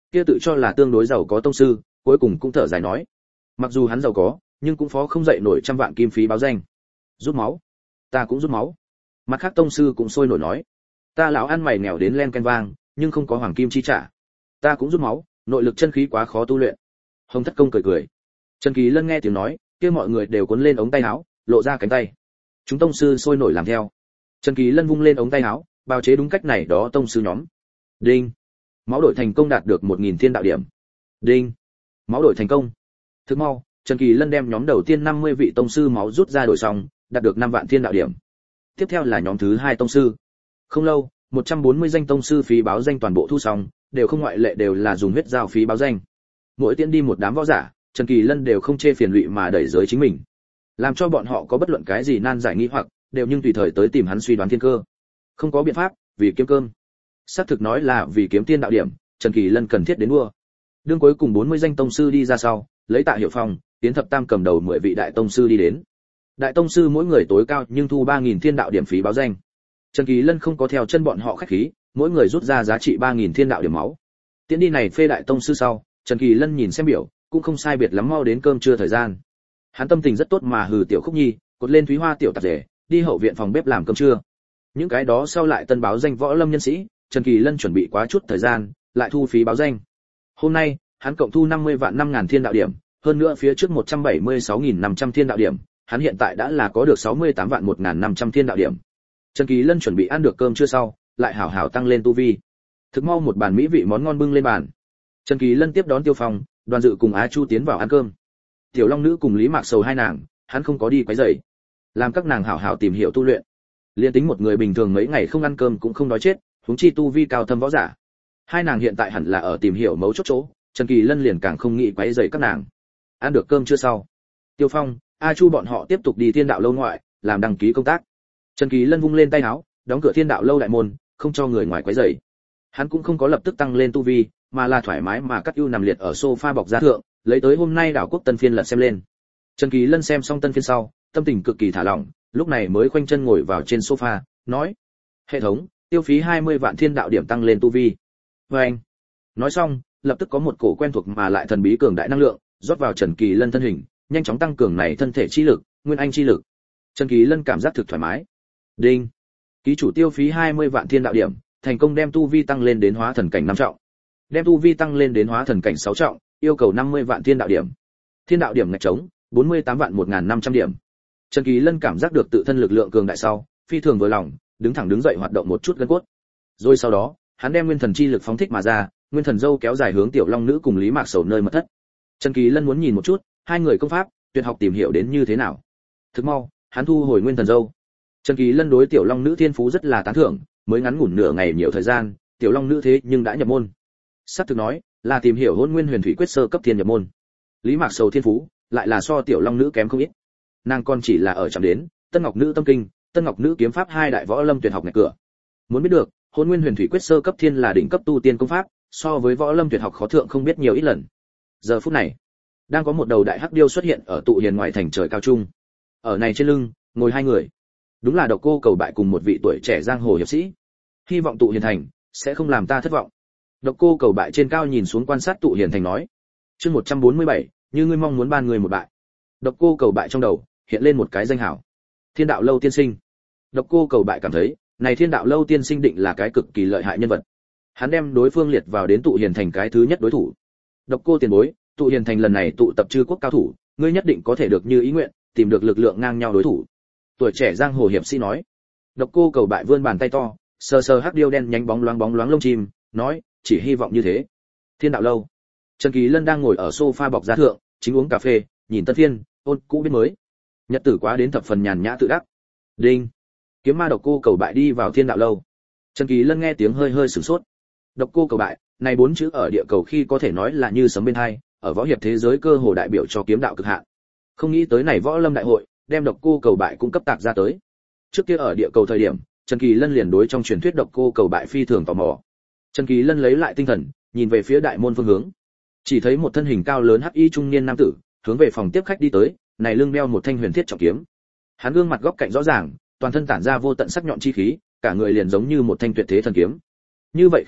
[SPEAKER 1] kia tự cho là tương đối giàu có tông sư cuối cùng cũng thở dài nói, mặc dù hắn giàu có nhưng cũng phó không dậy nổi trăm vạn kim phí báo danh. Rút máu, ta cũng rút máu. Mặt khác tông sư cũng sôi nổi nói, ta lão ăn mày nghèo đến len ken vang nhưng không có hoàng kim chi trả. Ta cũng rút máu, nội lực chân khí quá khó tu luyện. Hồng Thất Công cười cười. Trần Kỳ Lân nghe tiếng nói, kia mọi người đều cuốn lên ống tay áo, lộ ra cánh tay. Chúng tông sư sôi nổi làm theo. Trần Kỳ Lân vung lên ống tay áo, bào chế đúng cách này đó tông sư nhóm. Đinh. Máu đổi thành công đạt được 1000 thiên đạo điểm. Đinh. Máu đổi thành công. Thức mau, Trần Kỳ Lân đem nhóm đầu tiên 50 vị tông sư máu rút ra đổi xong, đạt được 5 vạn thiên đạo điểm. Tiếp theo là nhóm thứ 2 tông sư. Không lâu, 140 danh tông sư phí báo danh toàn bộ thu xong, đều không ngoại lệ đều là dùng huyết giao phí báo danh. Mỗi tiễn đi một đám võ giả, Trần Kỳ Lân đều không chê phiền lụy mà đẩy giới chính mình, làm cho bọn họ có bất luận cái gì nan giải nghi hoặc, đều nhưng tùy thời tới tìm hắn suy đoán thiên cơ. Không có biện pháp, vì kiếm cơm. Xác thực nói là vì kiếm tiên đạo điểm, Trần Kỳ Lân cần thiết đến mua. Đương cuối cùng 40 danh tông sư đi ra sau, lấy Tạ Hiệu Phong, Tiến Thập Tam cầm đầu 10 vị đại tông sư đi đến. Đại tông sư mỗi người tối cao nhưng thu 3000 thiên đạo điểm phí báo danh. Trần Kỳ Lân không có theo chân bọn họ khách khí, mỗi người rút ra giá trị 3000 thiên đạo điểm máu. Tiến đi này phê đại tông sư sau, Trần Kỳ Lân nhìn xem biểu, cũng không sai biệt lắm mau đến cơm trưa thời gian. Hắn tâm tình rất tốt mà hừ tiểu Khúc Nhi, cột lên Thúy Hoa tiểu tạp dề, đi hậu viện phòng bếp làm cơm trưa. Những cái đó sau lại tân báo danh võ lâm nhân sĩ, Trần Kỳ Lân chuẩn bị quá chút thời gian, lại thu phí báo danh. Hôm nay, hắn cộng thu 50 vạn 5000 thiên đạo điểm, hơn nữa phía trước 176.500 thiên đạo điểm, hắn hiện tại đã là có được 68 vạn 1500 thiên đạo điểm. Trần Kỳ Lân chuẩn bị ăn được cơm trưa sau, lại hảo hảo tăng lên tu vi. Thực mau một bàn mỹ vị món ngon bưng lên bàn. Trần Kỳ Lân tiếp đón Tiêu Phong, Đoàn Dự cùng Á Chu tiến vào ăn cơm. Tiểu Long Nữ cùng Lý Mạc Sầu hai nàng, hắn không có đi quấy rầy, làm các nàng hảo hảo tìm hiểu tu luyện. Liên tính một người bình thường mấy ngày không ăn cơm cũng không đói chết, huống chi tu vi cao thâm võ giả. Hai nàng hiện tại hẳn là ở tìm hiểu mấu chốt chỗ, Trần Kỳ Lân liền càng không nghĩ quấy rầy các nàng. Ăn được cơm chưa sau, Tiêu Phong, A Chu bọn họ tiếp tục đi Thiên Đạo lâu ngoại, làm đăng ký công tác. Trần Kỳ Lân vung lên tay áo, đóng cửa Thiên Đạo lâu đại môn, không cho người ngoài quấy rầy. Hắn cũng không có lập tức tăng lên tu vi, mà là thoải mái mà cắt ưu nằm liệt ở sofa bọc da thượng, lấy tới hôm nay đảo quốc tân phiên lật xem lên. Trần Kỳ Lân xem xong tân phiên sau, tâm tình cực kỳ thả lỏng, lúc này mới khoanh chân ngồi vào trên sofa, nói: "Hệ thống, tiêu phí 20 vạn thiên đạo điểm tăng lên tu vi." Và anh nói xong, lập tức có một cổ quen thuộc mà lại thần bí cường đại năng lượng rót vào Trần Kỳ Lân thân hình, nhanh chóng tăng cường này thân thể chi lực, nguyên anh chi lực. Trần Kỳ Lân cảm giác thực thoải mái. Đinh. Ký chủ tiêu phí 20 vạn thiên đạo điểm, thành công đem tu vi tăng lên đến hóa thần cảnh 5 trọng. Đem tu vi tăng lên đến hóa thần cảnh 6 trọng, yêu cầu 50 vạn thiên đạo điểm. Thiên đạo điểm ngạch trống, 48 vạn 1500 điểm. Trần Kỳ Lân cảm giác được tự thân lực lượng cường đại sau, phi thường vừa lòng, đứng thẳng đứng dậy hoạt động một chút gân cốt. Rồi sau đó, hắn đem nguyên thần chi lực phóng thích mà ra, nguyên thần dâu kéo dài hướng Tiểu Long Nữ cùng Lý Mạc Sầu nơi mật thất. Trần Kỳ Lân muốn nhìn một chút, hai người công pháp, tuyệt học tìm hiểu đến như thế nào. Thực mau, hắn thu hồi nguyên thần dâu. Trần Kỳ Lân đối Tiểu Long Nữ thiên phú rất là tán thưởng, mới ngắn ngủn nửa ngày nhiều thời gian, Tiểu Long Nữ thế nhưng đã nhập môn. Sắp thực nói, là tìm hiểu Hỗn Nguyên Huyền Thủy Quyết sơ cấp thiên nhập môn. Lý Mạc Sầu thiên phú, lại là so Tiểu Long Nữ kém không ít. Nàng còn chỉ là ở chạm đến Tân Ngọc Nữ tâm kinh, Tân Ngọc Nữ kiếm pháp hai đại võ lâm tuyệt học ngạch cửa. Muốn biết được, Hỗn Nguyên Huyền Thủy Quyết sơ cấp thiên là đỉnh cấp tu tiên công pháp, so với võ lâm tuyệt học khó thượng không biết nhiều ít lần. Giờ phút này, đang có một đầu đại hắc điêu xuất hiện ở tụ hiền ngoài thành trời cao trung. Ở này trên lưng, ngồi hai người. Đúng là Độc Cô Cầu Bại cùng một vị tuổi trẻ giang hồ hiệp sĩ. Hy vọng tụ hiền thành sẽ không làm ta thất vọng. Độc Cô Cầu Bại trên cao nhìn xuống quan sát tụ hiền thành nói. Chương 147, như ngươi mong muốn ban người một bại. Độc Cô Cầu Bại trong đầu hiện lên một cái danh hảo. Thiên Đạo lâu tiên sinh. Độc Cô Cầu Bại cảm thấy, này Thiên Đạo lâu tiên sinh định là cái cực kỳ lợi hại nhân vật. Hắn đem đối phương liệt vào đến tụ hiền thành cái thứ nhất đối thủ. Độc Cô tiền bối, tụ hiền thành lần này tụ tập chư quốc cao thủ, ngươi nhất định có thể được như ý nguyện, tìm được lực lượng ngang nhau đối thủ. Tuổi trẻ giang hồ hiệp sĩ nói. Độc Cô Cầu Bại vươn bàn tay to, sờ sờ hắc điêu đen nhánh bóng loáng lông chim, nói, chỉ hy vọng như thế. Thiên Đạo lâu. Trần Kỳ Lân đang ngồi ở sofa bọc da thượng, chính uống cà phê, nhìn tân phiên, ôn cũ biết mới. Nhật tử quá đến thập phần nhàn nhã tự đắc. Đinh. Kiếm ma Độc Cô Cầu Bại đi vào Thiên Đạo lâu. Trần Kỳ Lân nghe tiếng hơi hơi sửng sốt. Độc Cô Cầu Bại, này bốn chữ ở địa cầu khi có thể nói là như sấm bên tai, ở võ hiệp thế giới cơ hồ đại biểu cho kiếm đạo cực hạn. Không nghĩ tới này võ lâm đại hội, đem Độc Cô Cầu Bại cũng cấp tạc ra tới. Trước kia ở địa cầu thời điểm, Trần Kỳ Lân liền đối trong truyền thuyết Độc Cô Cầu Bại phi thường tò mò. Trần Kỳ Lân lấy lại tinh thần, nhìn về phía đại môn phương hướng. Chỉ thấy một thân hình cao lớn hắc y trung niên nam tử, hướng về phòng tiếp khách đi tới, này lưng đeo một thanh huyền thiết trọng kiếm. Hắn gương mặt góc cạnh rõ ràng, toàn thân tản ra vô tận sắc nhọn chi khí, cả người liền giống như một thanh tuyệt thế thần kiếm. Như vậy khí chất,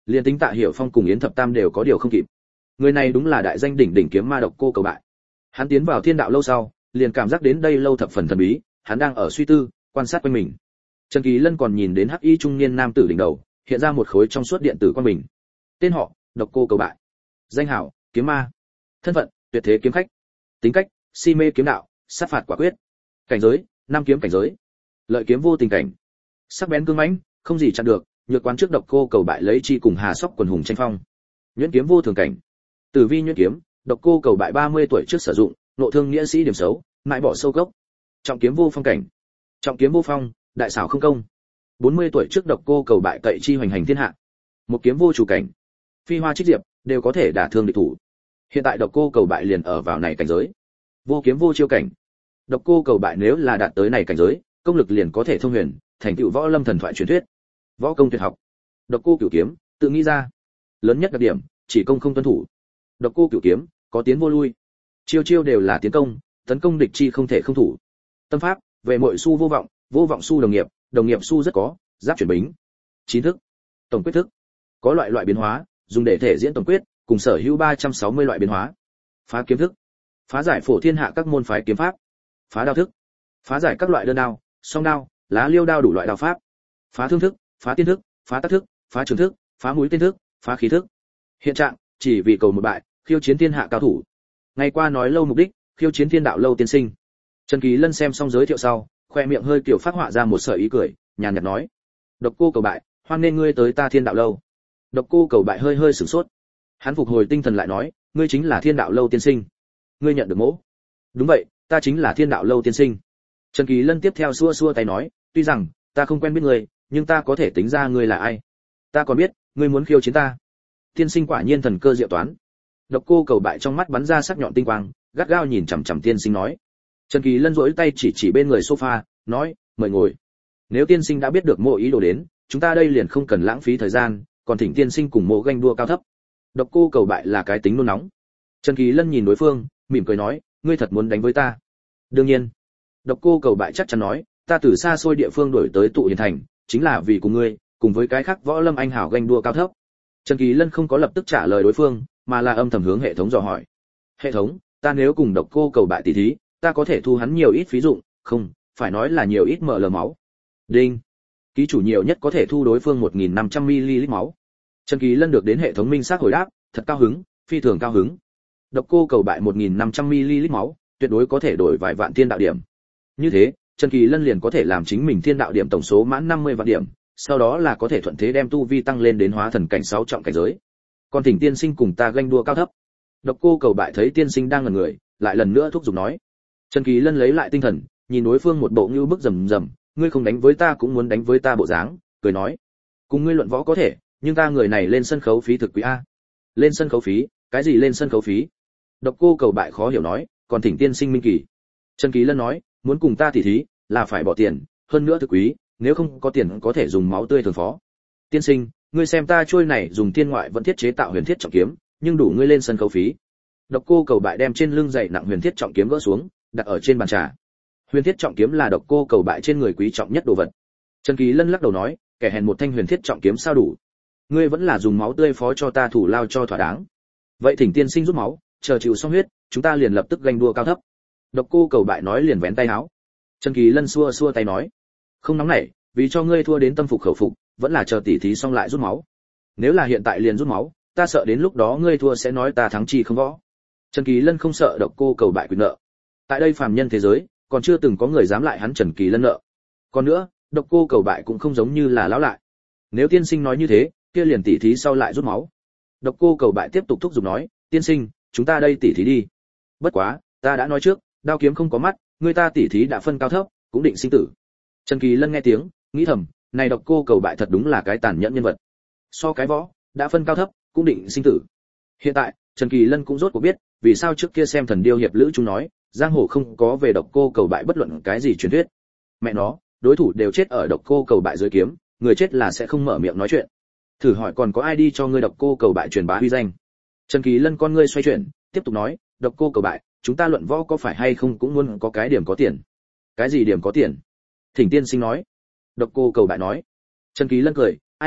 [SPEAKER 1] liền tính Tạ Hiểu Phong cùng Yến Thập Tam đều có điều không kịp. Người này đúng là đại danh đỉnh đỉnh kiếm ma Độc Cô Cầu Bại. Hắn tiến vào Thiên Đạo lâu sau, liền cảm giác đến đây lâu thập phần thần bí, hắn đang ở suy tư, quan sát quanh mình. Trần Kỳ Lân còn nhìn đến hắc y trung niên nam tử đỉnh đầu, hiện ra một khối trong suốt điện tử quan bình. Tên họ: Độc Cô Cầu Bại. Danh hảo: Kiếm ma. Thân phận: Tuyệt thế kiếm khách. Tính cách: si mê kiếm đạo, sát phạt quả quyết. Cảnh giới: Nam kiếm cảnh giới. Lợi kiếm vô tình cảnh. Sắc bén cương mãnh, không gì chặn được, nhược quán trước Độc Cô Cầu Bại lấy chi cùng Hà Sóc quần hùng tranh phong. Nhuyễn kiếm vô thường cảnh. Tử vi nhuyễn kiếm, Độc Cô Cầu Bại 30 tuổi trước sử dụng, nộ thương nghĩa sĩ điểm xấu, mãi bỏ sâu gốc. Trọng kiếm vô phong cảnh. Trọng kiếm vô phong, đại xảo không công. 40 tuổi trước Độc Cô Cầu Bại cậy chi hoành hành thiên hạ. Một kiếm vô chủ cảnh. Phi hoa trích diệp, đều có thể đả thương địch thủ. Hiện tại Độc Cô Cầu Bại liền ở vào này cảnh giới. Vô kiếm vô chiêu cảnh. Độc Cô Cầu Bại nếu là đạt tới này cảnh giới, công lực liền có thể thông huyền, thành tựu võ lâm thần thoại truyền thuyết. Võ công tuyệt học. Độc Cô Cửu kiếm, tự nghĩ ra. Lớn nhất đặc điểm, chỉ công không tuân thủ. Độc Cô Cửu kiếm, có tiến vô lui. Chiêu chiêu đều là tiến công, tấn công địch chi không thể không thủ. Tâm pháp, về mọi su vô vọng, vô vọng su đồng nghiệp su rất có, giáp chuyển bính. Chín thức. Tổng quyết thức. Có loại loại biến hóa, dùng để thể diễn tổng quyết, cùng sở hữu 360 loại biến hóa. Phá kiếm thức. Phá giải phổ thiên hạ các môn phái kiếm pháp. Phá đao thức. Phá giải các loại đơn đao, song đao, lá liêu đao đủ loại đao pháp. Phá thương thức, phá tiên thức, phá tác thức, phá trường thức, phá mũi tên thức, phá khí thức. Hiện trạng, chỉ vì cầu một bại, khiêu chiến thiên hạ cao thủ. Ngày qua nói lâu mục đích, khiêu chiến Thiên Đạo lâu tiên sinh. Trần Kỳ Lân xem xong giới thiệu sau, khoe miệng hơi kiểu phát họa ra một sợi ý cười, nhàn nhạt nói: Độc Cô Cầu Bại, hoan nên ngươi tới ta Thiên Đạo lâu. Độc Cô Cầu Bại hơi hơi sửng sốt. Hắn phục hồi tinh thần lại nói: ngươi chính là Thiên Đạo lâu tiên sinh. Ngươi nhận được mỗ? Đúng vậy, ta chính là Thiên Đạo lâu tiên sinh. Trần Kỳ Lân tiếp theo xua xua tay nói: tuy rằng ta không quen biết ngươi, nhưng ta có thể tính ra ngươi là ai. Ta còn biết, ngươi muốn khiêu chiến ta. Tiên sinh quả nhiên thần cơ diệu toán. Độc Cô Cầu Bại trong mắt bắn ra sắc nhọn tinh quang, gắt gao nhìn chằm chằm tiên sinh nói. Trần Kỳ Lân duỗi tay chỉ bên người sofa, nói: mời ngồi. Nếu tiên sinh đã biết được mộ ý đồ đến, chúng ta đây liền không cần lãng phí thời gian, còn thỉnh tiên sinh cùng mộ ganh đua cao thấp. Độc Cô Cầu Bại là cái tính nôn nóng. Trần Kỳ Lân nhìn đối phương, mỉm cười nói: ngươi thật muốn đánh với ta? Đương nhiên. Độc Cô Cầu Bại chắc chắn nói: ta từ xa xôi địa phương đuổi tới tụ hiền thành, chính là vì cùng ngươi, cùng với cái khác võ lâm anh hảo ganh đua cao thấp. Trần Kỳ Lân không có lập tức trả lời đối phương, mà là âm thầm hướng hệ thống dò hỏi. Hệ thống, ta nếu cùng Độc Cô Cầu Bại tỷ thí, ta có thể thu hắn nhiều ít phí dụng, không, phải nói là nhiều ít ml máu. Đinh. Ký chủ nhiều nhất có thể thu đối phương 1500 ml máu. Trần Kỳ Lân được đến hệ thống minh xác hồi đáp, thật cao hứng, phi thường cao hứng. Độc Cô Cầu Bại 1500 ml máu, tuyệt đối có thể đổi vài vạn thiên đạo điểm. Như thế, Trần Kỳ Lân liền có thể làm chính mình thiên đạo điểm tổng số mãn 50 vạn điểm, sau đó là có thể thuận thế đem tu vi tăng lên đến hóa thần cảnh 6 trọng cảnh giới. Còn thỉnh tiên sinh cùng ta ganh đua cao thấp. Độc Cô Cầu Bại thấy tiên sinh đang ngẩn người, lại lần nữa thúc giục nói. Trần Kỳ Lân lấy lại tinh thần, nhìn đối phương một bộ như bức rầm rầm, ngươi không đánh với ta cũng muốn đánh với ta bộ dáng, cười nói: cùng ngươi luận võ có thể, nhưng ta người này lên sân khấu phí thực quý a. Lên sân khấu phí? Cái gì lên sân khấu phí? Độc Cô Cầu Bại khó hiểu nói, còn thỉnh tiên sinh minh kỳ. Trần Kỳ Lân nói, muốn cùng ta tỉ thí, là phải bỏ tiền, hơn nữa thực quý, nếu không có tiền có thể dùng máu tươi thường phó. Tiên sinh, ngươi xem ta trôi này dùng thiên ngoại vẫn thiết chế tạo huyền thiết trọng kiếm, nhưng đủ ngươi lên sân khấu phí. Độc Cô Cầu Bại đem trên lưng dày nặng huyền thiết trọng kiếm gỡ xuống, đặt ở trên bàn trà. Huyền thiết trọng kiếm là Độc Cô Cầu Bại trên người quý trọng nhất đồ vật. Trần Kỳ Lân lắc đầu nói, kẻ hèn một thanh huyền thiết trọng kiếm sao đủ? Ngươi vẫn là dùng máu tươi phó cho ta thủ lao cho thỏa đáng. Vậy thỉnh tiên sinh rút máu, chờ chịu xong huyết, chúng ta liền lập tức ganh đua cao thấp. Độc Cô Cầu Bại nói liền vén tay áo. Trần Kỳ Lân xua xua tay nói, không nóng nảy, vì cho ngươi thua đến tâm phục khẩu phục, vẫn là chờ tỉ thí xong lại rút máu. Nếu là hiện tại liền rút máu, ta sợ đến lúc đó ngươi thua sẽ nói ta thắng chi không võ. Trần Kỳ Lân không sợ Độc Cô Cầu Bại quyền nợ. Tại đây phàm nhân thế giới, còn chưa từng có người dám lại hắn Trần Kỳ Lân nợ. Còn nữa, Độc Cô Cầu Bại cũng không giống như là lão lại. Nếu tiên sinh nói như thế, kia liền tỉ thí sau lại rút máu. Độc Cô Cầu Bại tiếp tục thúc giục nói, tiên sinh, chúng ta đây tỉ thí đi. Bất quá, ta đã nói trước, đao kiếm không có mắt, người ta tỉ thí đã phân cao thấp, cũng định sinh tử. Trần Kỳ Lân nghe tiếng, nghĩ thầm, này Độc Cô Cầu Bại thật đúng là cái tàn nhẫn nhân vật. So cái võ, đã phân cao thấp, cũng định sinh tử. Hiện tại, Trần Kỳ Lân cũng rốt cuộc biết, vì sao trước kia xem Thần Điêu hiệp lữ chúng nói, giang hồ không có về Độc Cô Cầu Bại bất luận cái gì truyền thuyết. Mẹ nó, đối thủ đều chết ở Độc Cô Cầu Bại dưới kiếm, người chết là sẽ không mở miệng nói chuyện. Thử hỏi còn có ai đi cho ngươi Độc Cô Cầu Bại truyền bá uy danh? Trần Kỳ Lân con ngươi xoay chuyển, tiếp tục nói, Độc Cô Cầu Bại, chúng ta luận võ có phải hay không cũng muốn có cái điểm có tiền. Cái gì điểm có tiền? Thỉnh tiên sinh nói. Độc Cô Cầu Bại nói. Trần Kỳ Lân cười, ai bại,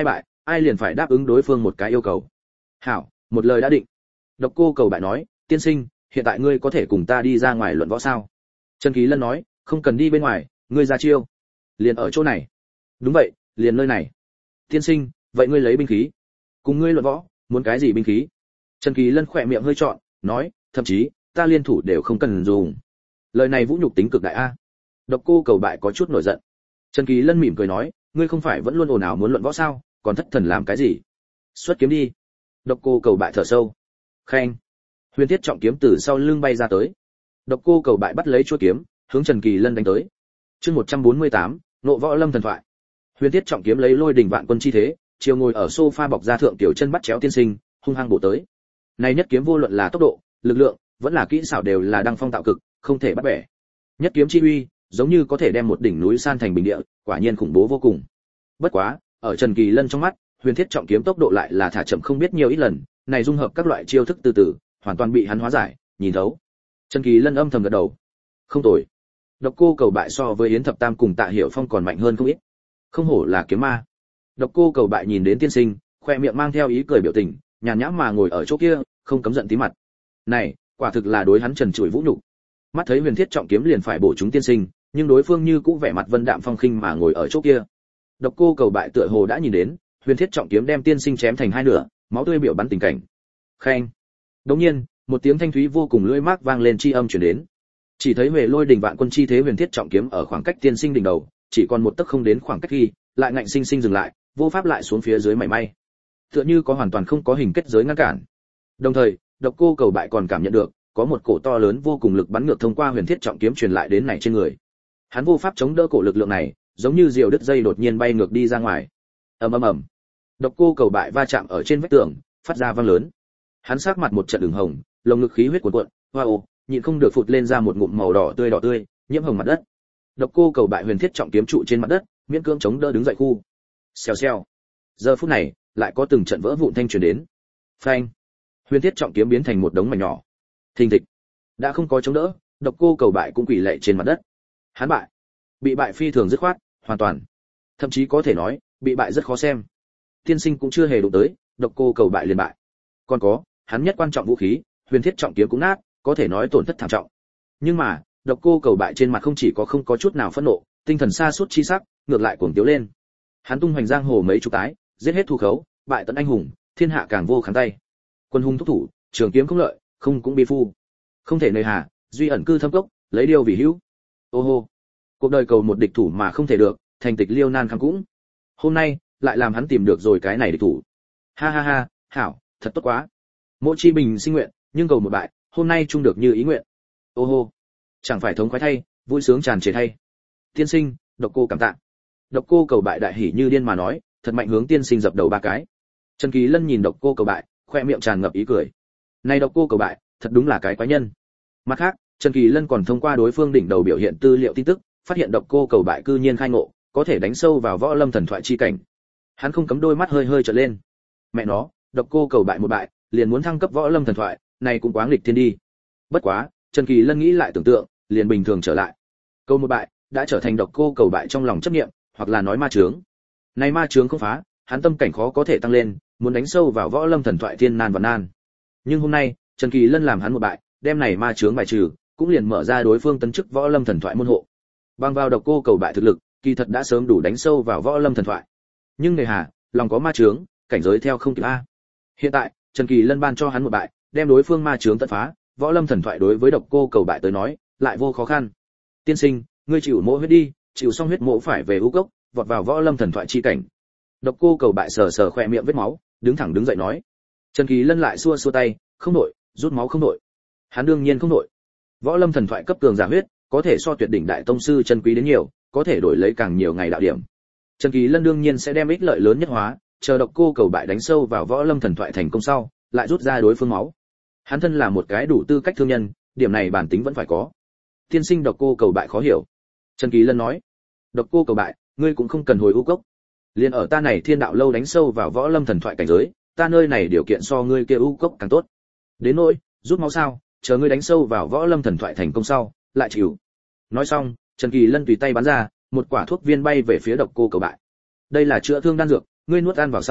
[SPEAKER 1] ai liền phải đáp ứng đối phương một cái yêu cầu. Hảo, một lời đã định. Độc Cô Cầu Bại nói, tiên sinh, hiện tại ngươi có thể cùng ta đi ra ngoài luận võ sao? Trần Kỳ Lân nói, không cần đi bên ngoài, ngươi ra chiêu. Liền ở chỗ này. Đúng vậy, liền nơi này. Tiên sinh, vậy ngươi lấy binh khí. Cùng ngươi luận võ, muốn cái gì binh khí? Trần Kỳ Lân khỏe miệng hơi trọn, nói, thậm chí, ta liên thủ đều không cần dùng. Lời này vũ nhục tính cực đại a. Độc Cô Cầu Bại có chút nổi giận. Trần Kỳ Lân mỉm cười nói, ngươi không phải vẫn luôn ồn ào muốn luận võ sao, còn thất thần làm cái gì? Xuất kiếm đi. Độc Cô Cầu Bại thở sâu. Khen. Huyền Thiết trọng kiếm từ sau lưng bay ra tới. Độc Cô Cầu Bại bắt lấy chuôi kiếm, hướng Trần Kỳ Lân đánh tới. Chương 148, Ngộ Võ Lâm thần thoại. Huyền Thiết trọng kiếm lấy lôi đỉnh vạn quân chi thế, chiều ngồi ở sofa bọc da thượng tiểu chân bắt chéo tiên sinh, hung hăng bổ tới. Này nhất kiếm vô luận là tốc độ, lực lượng, vẫn là kỹ xảo đều là đăng phong tạo cực, không thể bắt bẻ. Nhất kiếm chi uy, giống như có thể đem một đỉnh núi san thành bình địa, quả nhiên khủng bố vô cùng. Bất quá, ở Trần Kỳ Lân trong mắt, Huyền Thiết trọng kiếm tốc độ lại là thả chậm không biết nhiều ít lần, này dung hợp các loại chiêu thức từ từ, hoàn toàn bị hắn hóa giải, nhìn thấu. Trần Kỳ Lân âm thầm gật đầu. Không tồi. Độc Cô Cầu Bại so với Yến Thập Tam cùng Tạ Hiểu Phong còn mạnh hơn không ít. Không hổ là kiếm ma. Độc Cô Cầu Bại nhìn đến tiên sinh, khoe miệng mang theo ý cười biểu tình, nhàn nhã mà ngồi ở chỗ kia, không cấm giận tí mặt. Này, quả thực là đối hắn trần trụi vũ nhục. Mắt thấy Huyền Thiết trọng kiếm liền phải bổ trúng tiên sinh, nhưng đối phương như cũ vẻ mặt vân đạm phong khinh mà ngồi ở chỗ kia. Độc Cô Cầu Bại tựa hồ đã nhìn đến, Huyền Thiết trọng kiếm đem tiên sinh chém thành hai nửa, máu tươi biểu bắn tình cảnh. Khen. Đột nhiên, một tiếng thanh thúy vô cùng lưỡi mác vang lên chi âm truyền đến. Chỉ thấy Huệ Lôi đỉnh vạn quân chi thế Huyền Thiết trọng kiếm ở khoảng cách tiên sinh đỉnh đầu, chỉ còn một tấc không đến khoảng cách khi, lại ngạnh sinh sinh dừng lại, vô pháp lại xuống phía dưới mảy may. Tựa như có hoàn toàn không có hình kết giới ngăn cản. Đồng thời, Độc Cô Cầu Bại còn cảm nhận được, có một cổ to lớn vô cùng lực bắn ngược thông qua Huyền Thiết trọng kiếm truyền lại đến này trên người. Hắn vô pháp chống đỡ cổ lực lượng này, giống như diều đứt dây đột nhiên bay ngược đi ra ngoài. Ầm ầm ầm. Độc Cô Cầu Bại va chạm ở trên vách tường, phát ra vang lớn. Hắn sắc mặt một trận ửng hồng, lồng ngực khí huyết cuồn cuộn, wow, nhịn không được phụt lên ra một ngụm màu đỏ tươi, nhiễm hồng mặt đất. Độc Cô Cầu Bại Huyền Thiết trọng kiếm trụ trên mặt đất, miễn cưỡng chống đỡ đứng dậy khu. Xèo xèo. Giờ phút này, lại có từng trận vỡ vụn thanh truyền đến. Phanh. Huyền Thiết trọng kiếm biến thành một đống mảnh nhỏ. Thình thịch. Đã không có chống đỡ, Độc Cô Cầu Bại cũng quỳ lạy trên mặt đất. Hắn bại. Bị bại phi thường dứt khoát, hoàn toàn. Thậm chí có thể nói, bị bại rất khó xem. Tiên sinh cũng chưa hề đụng tới, Độc Cô Cầu Bại liền bại. Còn có, hắn nhất quan trọng vũ khí, Huyền Thiết trọng kiếm cũng nát, có thể nói tổn thất thảm trọng. Nhưng mà, Độc Cô Cầu Bại trên mặt không chỉ có không có chút nào phẫn nộ, tinh thần sa sút chi sắc, ngược lại cuồng tiếu lên. Hắn tung hoành giang hồ mấy chục tái, giết hết thù khấu, bại tận anh hùng, thiên hạ càng vô kháng tay. Quân hùng thúc thủ, trường kiếm không lợi, không cũng bi phu. Không thể nơi hà, duy ẩn cư thâm cốc, lấy điều vì hữu. Ô hô. Cuộc đời cầu một địch thủ mà không thể được, thành tịch liêu nan kham cũng. Hôm nay, lại làm hắn tìm được rồi cái này địch thủ. Ha ha ha, hảo, thật tốt quá. Mộ Chi Bình sinh nguyện, nhưng cầu một bại, hôm nay chung được như ý nguyện. Ô hô. Chẳng phải thống khoái thay, vui sướng tràn trề thay. Tiên sinh, Độc Cô cảm tạ. Độc Cô Cầu Bại đại hỉ như điên mà nói, thật mạnh hướng tiên sinh dập đầu ba cái. Trần Kỳ Lân nhìn Độc Cô Cầu Bại, khoe miệng tràn ngập ý cười. Này Độc Cô Cầu Bại, thật đúng là cái quái nhân. Mặt khác, Trần Kỳ Lân còn thông qua đối phương đỉnh đầu biểu hiện tư liệu tin tức, phát hiện Độc Cô Cầu Bại cư nhiên khai ngộ, có thể đánh sâu vào võ lâm thần thoại chi cảnh. Hắn không cấm đôi mắt hơi hơi trợn lên. Mẹ nó, Độc Cô Cầu Bại một bại, liền muốn thăng cấp võ lâm thần thoại, này cũng quá nghịch thiên đi. Bất quá, Trần Kỳ Lân nghĩ lại tưởng tượng, liền bình thường trở lại. Câu một bại, đã trở thành Độc Cô Cầu Bại trong lòng chấp niệm, hoặc là nói ma chướng. Này ma chướng không phá, hắn tâm cảnh khó có thể tăng lên, muốn đánh sâu vào võ lâm thần thoại thiên nan và nan. Nhưng hôm nay, Trần Kỳ Lân làm hắn một bại, đem này ma chướng bài trừ, cũng liền mở ra đối phương tấn chức võ lâm thần thoại môn hộ. Bằng vào Độc Cô Cầu Bại thực lực, kỳ thật đã sớm đủ đánh sâu vào võ lâm thần thoại. Nhưng người hà, lòng có ma chướng, cảnh giới theo không kịp a. Hiện tại, Trần Kỳ Lân ban cho hắn một bại, đem đối phương ma chướng tận phá, võ lâm thần thoại đối với Độc Cô Cầu Bại tới nói, lại vô khó khăn. Tiên sinh, ngươi chịu mộ huyết đi, chịu xong huyết mộ phải về u cốc, vọt vào võ lâm thần thoại chi cảnh. Độc Cô Cầu Bại sờ sờ khỏe miệng vết máu, đứng thẳng đứng dậy nói. Trần Kỳ Lân lại xua xua tay, không nội, rút máu không nội. Hắn đương nhiên không nội. Võ lâm thần thoại cấp cường giả huyết, có thể so tuyệt đỉnh đại tông sư chân quý đến nhiều, có thể đổi lấy càng nhiều ngày đạo điểm. Trần Kỳ Lân đương nhiên sẽ đem ích lợi lớn nhất hóa, chờ Độc Cô Cầu Bại đánh sâu vào võ lâm thần thoại thành công sau, lại rút ra đối phương máu. Hắn thân là một cái đủ tư cách thương nhân, điểm này bản tính vẫn phải có. Tiên sinh Độc Cô Cầu Bại khó hiểu. Trần Kỳ Lân nói, Độc Cô Cầu Bại, ngươi cũng không cần hồi u cốc. Liên ở ta này Thiên Đạo lâu đánh sâu vào võ lâm thần thoại cảnh giới, ta nơi này điều kiện so ngươi kia u cốc càng tốt. Đến nỗi rút máu sao, chờ ngươi đánh sâu vào võ lâm thần thoại thành công sau, lại chịu. Nói xong, Trần Kỳ Lân tùy tay bắn ra, một quả thuốc viên bay về phía Độc Cô Cầu Bại. Đây là chữa thương đan dược, ngươi nuốt ăn vào sau,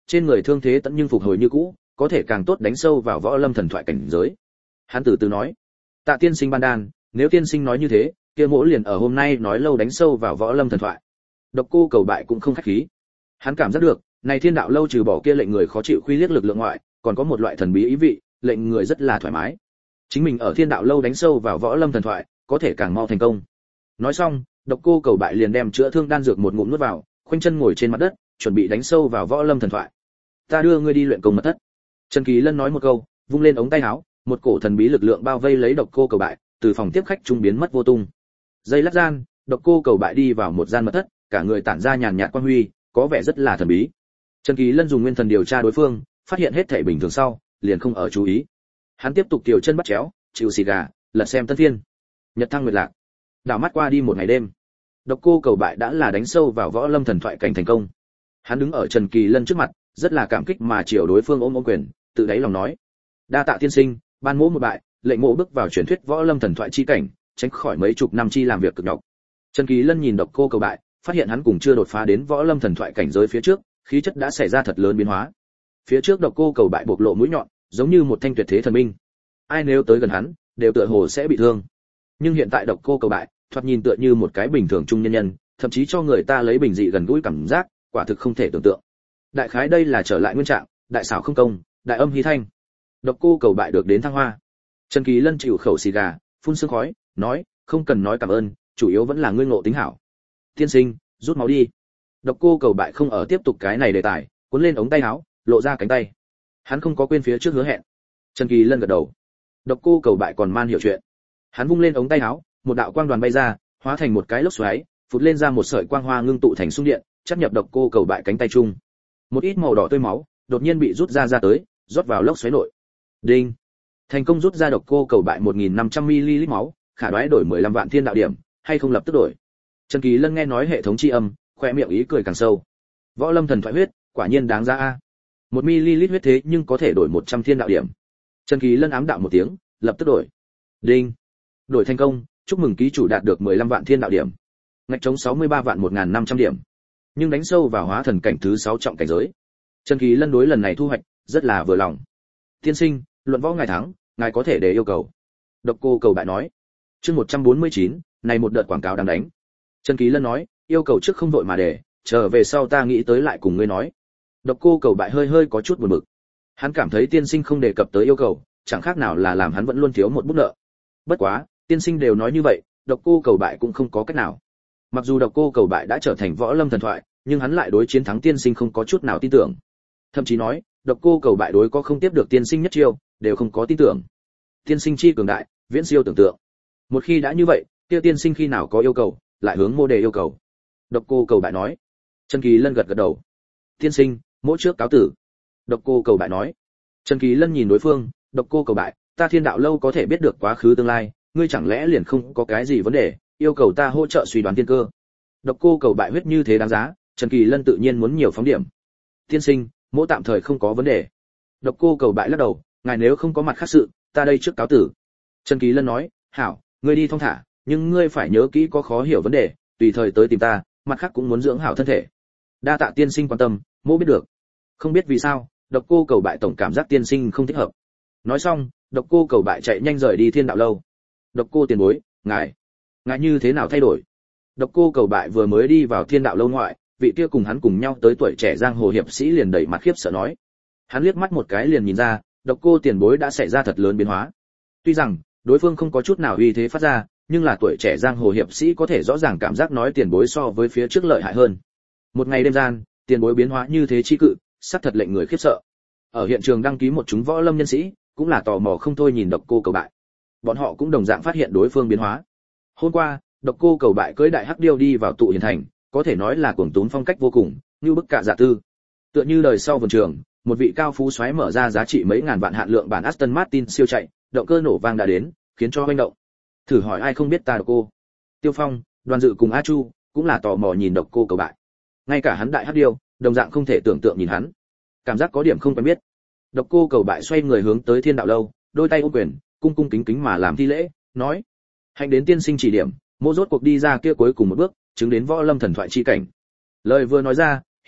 [SPEAKER 1] trên người thương thế tận nhưng phục hồi như cũ, có thể càng tốt đánh sâu vào võ lâm thần thoại cảnh giới. Hắn từ từ nói, Tạ tiên sinh ban đan, nếu tiên sinh nói như thế, kia mỗ liền ở hôm nay nói lâu đánh sâu vào võ lâm thần thoại. Độc Cô Cầu Bại cũng không khách khí. Hắn cảm giác được, này Thiên Đạo lâu trừ bỏ kia lệnh người khó chịu khuy liếc lực lượng ngoại, còn có một loại thần bí ý vị, lệnh người rất là thoải mái. Chính mình ở Thiên Đạo lâu đánh sâu vào võ lâm thần thoại, có thể càng mau thành công. Nói xong, Độc Cô Cầu Bại liền đem chữa thương đan dược một ngụm nuốt vào, khoanh chân ngồi trên mặt đất, chuẩn bị đánh sâu vào võ lâm thần thoại. Ta đưa ngươi đi luyện công mật thất. Trần Kỳ Lân nói một câu, vung lên ống tay áo, một cổ thần bí lực lượng bao vây lấy Độc Cô Cầu Bại, từ phòng tiếp khách trung biến mất vô tung. Giây lát gian, Độc Cô Cầu Bại đi vào một gian mật thất, cả người tản ra nhàn nhạt quang huy, có vẻ rất là thần bí. Trần Kỳ Lân dùng nguyên thần điều tra đối phương, phát hiện hết thảy bình thường sau, liền không ở chú ý. Hắn tiếp tục tiểu chân bắt chéo, chịu xì gà, lật xem tân phiên. Nhật thăng nguyệt lạc. Đảo mắt qua đi một ngày đêm. Độc Cô Cầu Bại đã là đánh sâu vào võ lâm thần thoại cảnh thành công. Hắn đứng ở Trần Kỳ Lân trước mặt, rất là cảm kích mà chiều đối phương ôm quyền, tự đáy lòng nói: "Đa tạ tiên sinh, ban mỗ một bại, lệnh mỗ bước vào truyền thuyết võ lâm thần thoại chi cảnh, tránh khỏi mấy chục năm chi làm việc cực nhọc." Trần Kỳ Lân nhìn Độc Cô Cầu Bại, phát hiện hắn cùng chưa đột phá đến võ lâm thần thoại cảnh giới phía trước, khí chất đã xảy ra thật lớn biến hóa. Phía trước Độc Cô Cầu Bại bộc lộ mũi nhọn, giống như một thanh tuyệt thế thần binh. Ai nếu tới gần hắn, đều tựa hồ sẽ bị thương. Nhưng hiện tại Độc Cô Cầu Bại, thoạt nhìn tựa như một cái bình thường trung nhân nhân, thậm chí cho người ta lấy bình dị gần gũi cảm giác, quả thực không thể tưởng tượng. Đại khái đây là trở lại nguyên trạng, đại xảo không công, đại âm hí thanh. Độc Cô Cầu Bại được đến thăng hoa. Trần Kỳ Lân chịu khẩu xì gà, phun sương khói, nói: "Không cần nói cảm ơn, chủ yếu vẫn là ngươi ngộ tính hảo. Tiên sinh, rút máu đi." Độc Cô Cầu Bại không ở tiếp tục cái này đề tài, cuốn lên ống tay áo, lộ ra cánh tay. Hắn không có quên phía trước hứa hẹn. Trần Kỳ Lân gật đầu. Độc Cô Cầu Bại còn man hiểu chuyện. Hắn vung lên ống tay áo, một đạo quang đoàn bay ra, hóa thành một cái lốc xoáy, phụt lên ra một sợi quang hoa ngưng tụ thành xung điện, chắp nhập Độc Cô Cầu Bại cánh tay chung. Một ít màu đỏ tươi máu, đột nhiên bị rút ra tới, rót vào lốc xoáy nội. Đinh. Thành công rút ra Độc Cô Cầu Bại 1500 ml máu, khả đoái đổi 15 vạn thiên đạo điểm, hay không lập tức đổi. Trần Kỳ Lân nghe nói hệ thống chi âm, khoe miệng ý cười càng sâu. Võ lâm thần thoại huyết, quả nhiên đáng giá a. 1 ml huyết thế nhưng có thể đổi 100 thiên đạo điểm. Trần Kỳ Lân ám đạo một tiếng, lập tức đổi. Đinh. Đổi thành công, chúc mừng ký chủ đạt được 15 vạn thiên đạo điểm. Ngạch trống 63 vạn 1500 điểm. Nhưng đánh sâu vào hóa thần cảnh thứ 6 trọng cảnh giới. Trần Kỳ Lân đối lần này thu hoạch rất là vừa lòng. Tiên sinh, luận võ ngài thắng, ngài có thể để yêu cầu. Độc Cô Cầu Bại nói. Chương 149, này một đợt quảng cáo đang đánh. Trần Kỳ Lân nói, yêu cầu trước không vội mà để, chờ về sau ta nghĩ tới lại cùng ngươi nói. Độc Cô Cầu Bại hơi hơi có chút buồn bực. Hắn cảm thấy tiên sinh không đề cập tới yêu cầu, chẳng khác nào là làm hắn vẫn luôn thiếu một bút nợ. Bất quá, tiên sinh đều nói như vậy, Độc Cô Cầu Bại cũng không có cách nào. Mặc dù Độc Cô Cầu Bại đã trở thành võ lâm thần thoại, nhưng hắn lại đối chiến thắng tiên sinh không có chút nào tin tưởng. Thậm chí nói, Độc Cô Cầu Bại đối có không tiếp được tiên sinh nhất chiêu, đều không có tin tưởng. Tiên sinh chi cường đại, viễn siêu tưởng tượng. Một khi đã như vậy, kia tiên sinh khi nào có yêu cầu, lại hướng mô đề yêu cầu. Độc Cô Cầu Bại nói. Trần Kỳ Lân gật gật đầu. Tiên sinh, mỗi trước cáo tử. Độc Cô Cầu Bại nói. Trần Kỳ Lân nhìn đối phương, Độc Cô Cầu Bại, ta Thiên Đạo lâu có thể biết được quá khứ tương lai, ngươi chẳng lẽ liền không có cái gì vấn đề, yêu cầu ta hỗ trợ suy đoán tiên cơ. Độc Cô Cầu Bại huyết như thế đáng giá, Trần Kỳ Lân tự nhiên muốn nhiều phóng điểm. Tiên sinh, mỗi tạm thời không có vấn đề. Độc Cô Cầu Bại lắc đầu, ngài nếu không có mặt khác sự, ta đây trước cáo tử. Trần Kỳ Lân nói, hảo, ngươi đi thong thả, nhưng ngươi phải nhớ kỹ có khó hiểu vấn đề, tùy thời tới tìm ta, mặt khác cũng muốn dưỡng hảo thân thể. Đa tạ tiên sinh quan tâm, mỗ biết được. Không biết vì sao, Độc Cô Cầu Bại tổng cảm giác tiên sinh không thích hợp. Nói xong, Độc Cô Cầu Bại chạy nhanh rời đi Thiên Đạo lâu. Độc Cô tiền bối, ngài như thế nào thay đổi? Độc Cô Cầu Bại vừa mới đi vào Thiên Đạo lâu ngoại, vị kia cùng hắn cùng nhau tới tuổi trẻ giang hồ hiệp sĩ liền đẩy mặt khiếp sợ nói. Hắn liếc mắt một cái liền nhìn ra, Độc Cô tiền bối đã xảy ra thật lớn biến hóa. Tuy rằng đối phương không có chút nào uy thế phát ra, nhưng là tuổi trẻ giang hồ hiệp sĩ có thể rõ ràng cảm giác nói tiền bối so với phía trước lợi hại hơn. Một ngày đêm gian, tiền bối biến hóa như thế chi cự, sắp thật lệnh người khiếp sợ. Ở hiện trường đăng ký một chúng võ lâm nhân sĩ, cũng là tò mò không thôi nhìn Độc Cô Cầu Bại. Bọn họ cũng đồng dạng phát hiện đối phương biến hóa. Hôm qua, Độc Cô Cầu Bại cưỡi đại hắc điêu đi vào tụ hiền thành, có thể nói là cuồng tún phong cách vô cùng, như bức cả dạ tư. Tựa như đời sau vườn trường, một vị cao phú soái mở ra giá trị mấy ngàn vạn hạn lượng bản Aston Martin siêu chạy, động cơ nổ vang đã đến, khiến cho hoành động. Thử hỏi ai không biết ta Độc Cô. Tiêu Phong, Đoàn Dự cùng A Chu cũng là tò mò nhìn Độc Cô Cầu Bại. Ngay cả hắn đại hắc điêu, đồng dạng không thể tưởng tượng nhìn hắn. Cảm giác có điểm không quen biết. Độc Cô Cầu Bại xoay người hướng tới Thiên Đạo lâu, đôi tay ôm quyền, cung cung kính kính mà làm thi lễ, nói: "Hạnh đến tiên sinh chỉ điểm, mô rốt cuộc đi ra kia cuối cùng một bước, chứng đến võ lâm thần thoại chi cảnh." Lời vừa nói ra,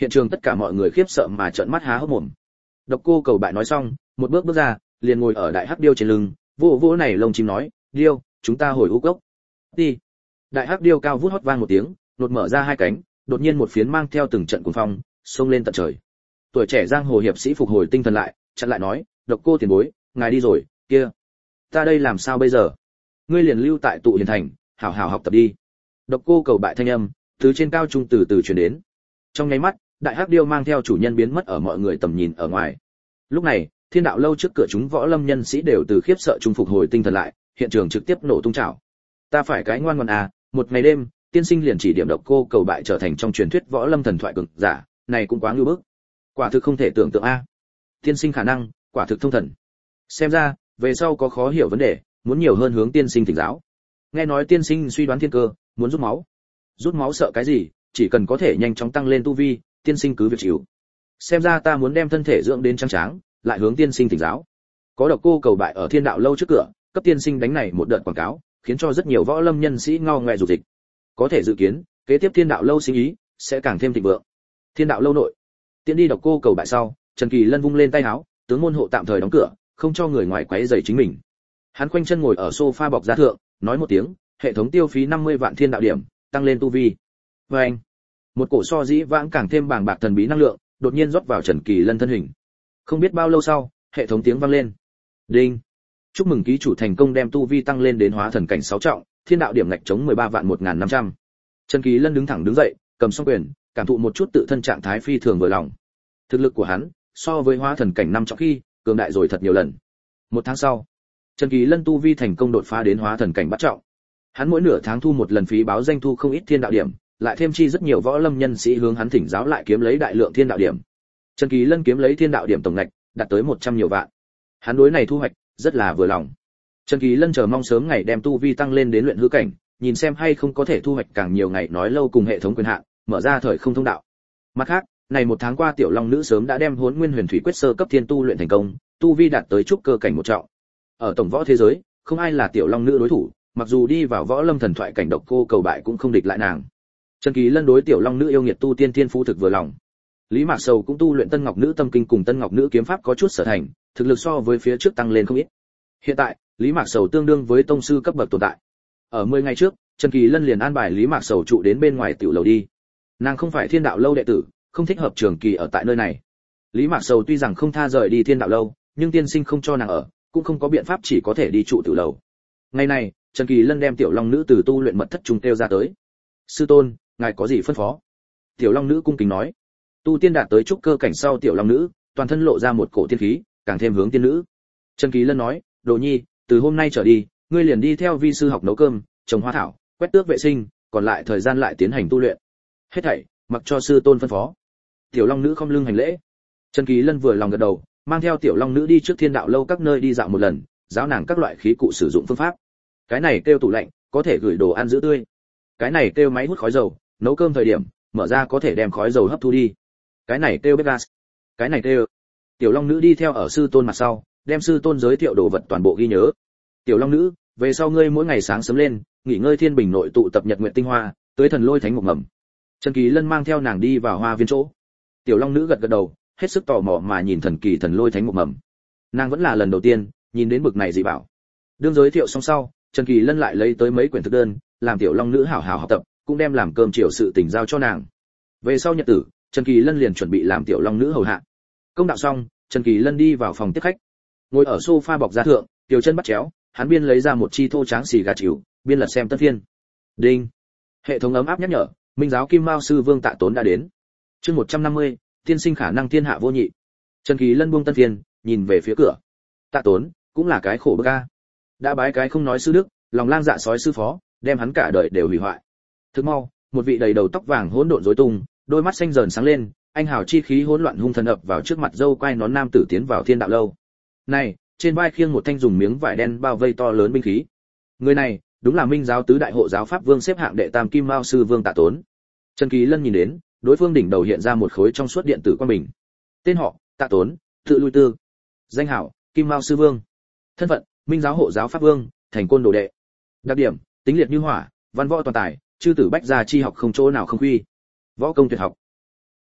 [SPEAKER 1] Hiện trường tất cả mọi người khiếp sợ mà trợn mắt há hốc mồm. Độc Cô Cầu Bại nói xong, một bước bước ra, liền ngồi ở đại hắc điêu trên lưng, vỗ vỗ này lông chim nói, "Điêu, chúng ta hồi u cốc." Đi. Đại hắc điêu cao vút hót vang một tiếng, đột mở ra hai cánh, đột nhiên một phiến mang theo từng trận cuồng phong, xông lên tận trời. Tuổi trẻ giang hồ hiệp sĩ phục hồi tinh thần lại, chặn lại nói, "Độc Cô tiền bối, ngài đi rồi, kia, ta đây làm sao bây giờ? Ngươi liền lưu tại tụ hiền thành, hảo hảo học tập đi." Độc Cô Cầu Bại thanh âm từ trên cao trung từ từ truyền đến. Trong nháy mắt, đại hắc điêu mang theo chủ nhân biến mất ở mọi người tầm nhìn ở ngoài. Lúc này, Thiên Đạo lâu trước cửa chúng võ lâm nhân sĩ đều từ khiếp sợ trung phục hồi tinh thần lại, hiện trường trực tiếp nổ tung trào. Ta phải cái ngoan ngoãn à, một ngày đêm, tiên sinh liền chỉ điểm Độc Cô Cầu Bại trở thành trong truyền thuyết võ lâm thần thoại cường giả, này cũng quá ngưu bức. Quả thực không thể tưởng tượng a. Tiên sinh khả năng, quả thực thông thần. Xem ra, về sau có khó hiểu vấn đề, muốn nhiều hơn hướng tiên sinh thỉnh giáo. Nghe nói tiên sinh suy đoán thiên cơ, muốn rút máu. Rút máu sợ cái gì, chỉ cần có thể nhanh chóng tăng lên tu vi, tiên sinh cứ việc chịu. Xem ra ta muốn đem thân thể dưỡng đến trắng tráng, lại hướng tiên sinh thỉnh giáo. Có Độc Cô Cầu Bại ở Thiên Đạo lâu trước cửa, cấp tiên sinh đánh này một đợt quảng cáo, khiến cho rất nhiều võ lâm nhân sĩ ngao ngoe dục dịch. Có thể dự kiến, kế tiếp Thiên Đạo lâu sinh ý sẽ càng thêm thịnh vượng. Thiên Đạo lâu nội, tiễn đi Độc Cô Cầu Bại sau, Trần Kỳ Lân vung lên tay áo, tướng môn hộ tạm thời đóng cửa, không cho người ngoài quấy rầy chính mình. Hắn khoanh chân ngồi ở sofa bọc da thượng, nói một tiếng, hệ thống tiêu phí 50 vạn thiên đạo điểm, tăng lên tu vi. Và anh, một cổ so dĩ vãng càng thêm bàng bạc thần bí năng lượng, đột nhiên rót vào Trần Kỳ Lân thân hình. Không biết bao lâu sau, hệ thống tiếng vang lên. Đinh. Chúc mừng ký chủ thành công đem tu vi tăng lên đến hóa thần cảnh 6 trọng, thiên đạo điểm ngạch chống 13 vạn 1500. Trần Kỳ Lân đứng thẳng đứng dậy, cầm song quyền, cảm thụ một chút tự thân trạng thái phi thường vừa lòng. Thực lực của hắn, so với hóa thần cảnh 5 trọng khi, cường đại rồi thật nhiều lần. Một tháng sau, Trần Kỳ Lân tu vi thành công đột phá đến hóa thần cảnh bát trọng. Hắn mỗi nửa tháng thu một lần phí báo danh thu không ít thiên đạo điểm, lại thêm chi rất nhiều võ lâm nhân sĩ hướng hắn thỉnh giáo lại kiếm lấy đại lượng thiên đạo điểm. Trần Kỳ Lân kiếm lấy thiên đạo điểm tổng ngạch đạt tới 100 nhiều vạn. Hắn đối này thu hoạch rất là vừa lòng. Trần Kỳ Lân chờ mong sớm ngày đem tu vi tăng lên đến luyện hư cảnh, nhìn xem hay không có thể thu hoạch càng nhiều ngày nói lâu cùng hệ thống quyền hạn, mở ra thời không thông đạo. Mặt khác, này một tháng qua tiểu long nữ sớm đã đem Hỗn Nguyên Huyền Thủy Quyết sơ cấp thiên tu luyện thành công, tu vi đạt tới trúc cơ cảnh một trọng. Ở tổng võ thế giới, không ai là tiểu long nữ đối thủ, mặc dù đi vào võ lâm thần thoại cảnh Độc Cô Cầu Bại cũng không địch lại nàng. Trần Kỳ Lân đối tiểu long nữ yêu nghiệt tu tiên thiên phú thực vừa lòng. Lý Mạc Sầu cũng tu luyện Tân Ngọc Nữ Tâm Kinh cùng Tân Ngọc Nữ Kiếm Pháp có chút sở thành, thực lực so với phía trước tăng lên không ít. Hiện tại, Lý Mạc Sầu tương đương với tông sư cấp bậc tồn tại. Ở 10 ngày trước, Trần Kỳ Lân liền an bài Lý Mạc Sầu trụ đến bên ngoài tiểu lầu đi. Nàng không phải Thiên Đạo lâu đệ tử, không thích hợp trường kỳ ở tại nơi này. Lý Mạc Sầu tuy rằng không tha rời đi Thiên Đạo lâu, nhưng tiên sinh không cho nàng ở, cũng không có biện pháp chỉ có thể đi trụ tiểu lầu. Ngày này, Trần Kỳ Lân đem tiểu long nữ từ tu luyện mật thất trung kêu ra tới. "Sư tôn, ngài có gì phân phó?" Tiểu long nữ cung kính nói. Tu tiên đạt tới trúc cơ cảnh sau tiểu long nữ, toàn thân lộ ra một cổ tiên khí, càng thêm hướng tiên nữ. Trần Kỳ Lân nói, "Đồ nhi, từ hôm nay trở đi, ngươi liền đi theo vi sư học nấu cơm, trồng hoa thảo, quét tước vệ sinh, còn lại thời gian lại tiến hành tu luyện. Hết thảy mặc cho sư tôn phân phó." Tiểu long nữ không lưng hành lễ. Trần Kỳ Lân vừa lòng gật đầu, mang theo tiểu long nữ đi trước Thiên Đạo lâu các nơi đi dạo một lần, giáo nàng các loại khí cụ sử dụng phương pháp. Cái này kêu tủ lạnh, có thể gửi đồ ăn giữ tươi. Cái này kêu máy hút khói dầu, nấu cơm thời điểm, mở ra có thể đem khói dầu hấp thu đi. Cái này kêu bếp gas. Cái này kêu. Tiểu long nữ đi theo ở sư tôn mặt sau, đem sư tôn giới thiệu đồ vật toàn bộ ghi nhớ. Tiểu long nữ, về sau ngươi mỗi ngày sáng sớm lên, nghỉ ngơi thiên bình nội tụ tập nhật nguyện tinh hoa, tới thần lôi thánh một mầm. Trần Kỳ Lân mang theo nàng đi vào hoa viên chỗ. Tiểu long nữ gật gật đầu, hết sức tò mò mà nhìn thần kỳ thần lôi thánh một mầm. Nàng vẫn là lần đầu tiên nhìn đến bực này dị bảo. Đương giới thiệu xong sau, Trần Kỳ Lân lại lấy tới mấy quyển thực đơn, làm tiểu long nữ hảo hảo học tập, cũng đem làm cơm chiều sự tình giao cho nàng. Về sau nhật tử, Trần Kỳ Lân liền chuẩn bị làm tiểu long nữ hầu hạ. Công đạo xong, Trần Kỳ Lân đi vào phòng tiếp khách. Ngồi ở sofa bọc da thượng, tiểu chân bắt chéo, hắn biên lấy ra một chi thô tráng xì gà chịu, biên lật xem tân phiên. Đinh. Hệ thống ấm áp nhắc nhở, Minh giáo Kim Mao sư Vương Tạ Tốn đã đến. Chương 150, tiên sinh khả năng thiên hạ vô nhị. Trần Kỳ Lân buông tân phiên, nhìn về phía cửa. Tạ Tốn, cũng là cái khổ bức a. Đã bái cái không nói sư đức, lòng lang dạ sói sư phó, đem hắn cả đời đều hủy hoại. Thức mau, một vị đầy đầu tóc vàng hỗn độn rối tung, đôi mắt xanh dờn sáng lên, anh hào chi khí hỗn loạn hung thần ập vào trước mặt dâu quai nón nam tử tiến vào Thiên Đạo lâu. Này, trên vai khiêng một thanh dùng miếng vải đen bao vây to lớn binh khí. Người này, đúng là Minh giáo tứ đại hộ giáo pháp vương xếp hạng đệ tam Kim Mao sư Vương Tạ Tốn. Trần Kỳ Lân nhìn đến, đối phương đỉnh đầu hiện ra một khối trong suốt điện tử quang bình. Tên họ: Tạ Tốn, tự lui tư. Danh hảo: Kim Mao sư Vương. Thân phận: Minh giáo hộ giáo pháp vương, thành côn đồ đệ. Đặc điểm: tính liệt như hỏa, văn võ toàn tài, chư tử bách gia chi học không chỗ nào không quy. Võ công tuyệt học.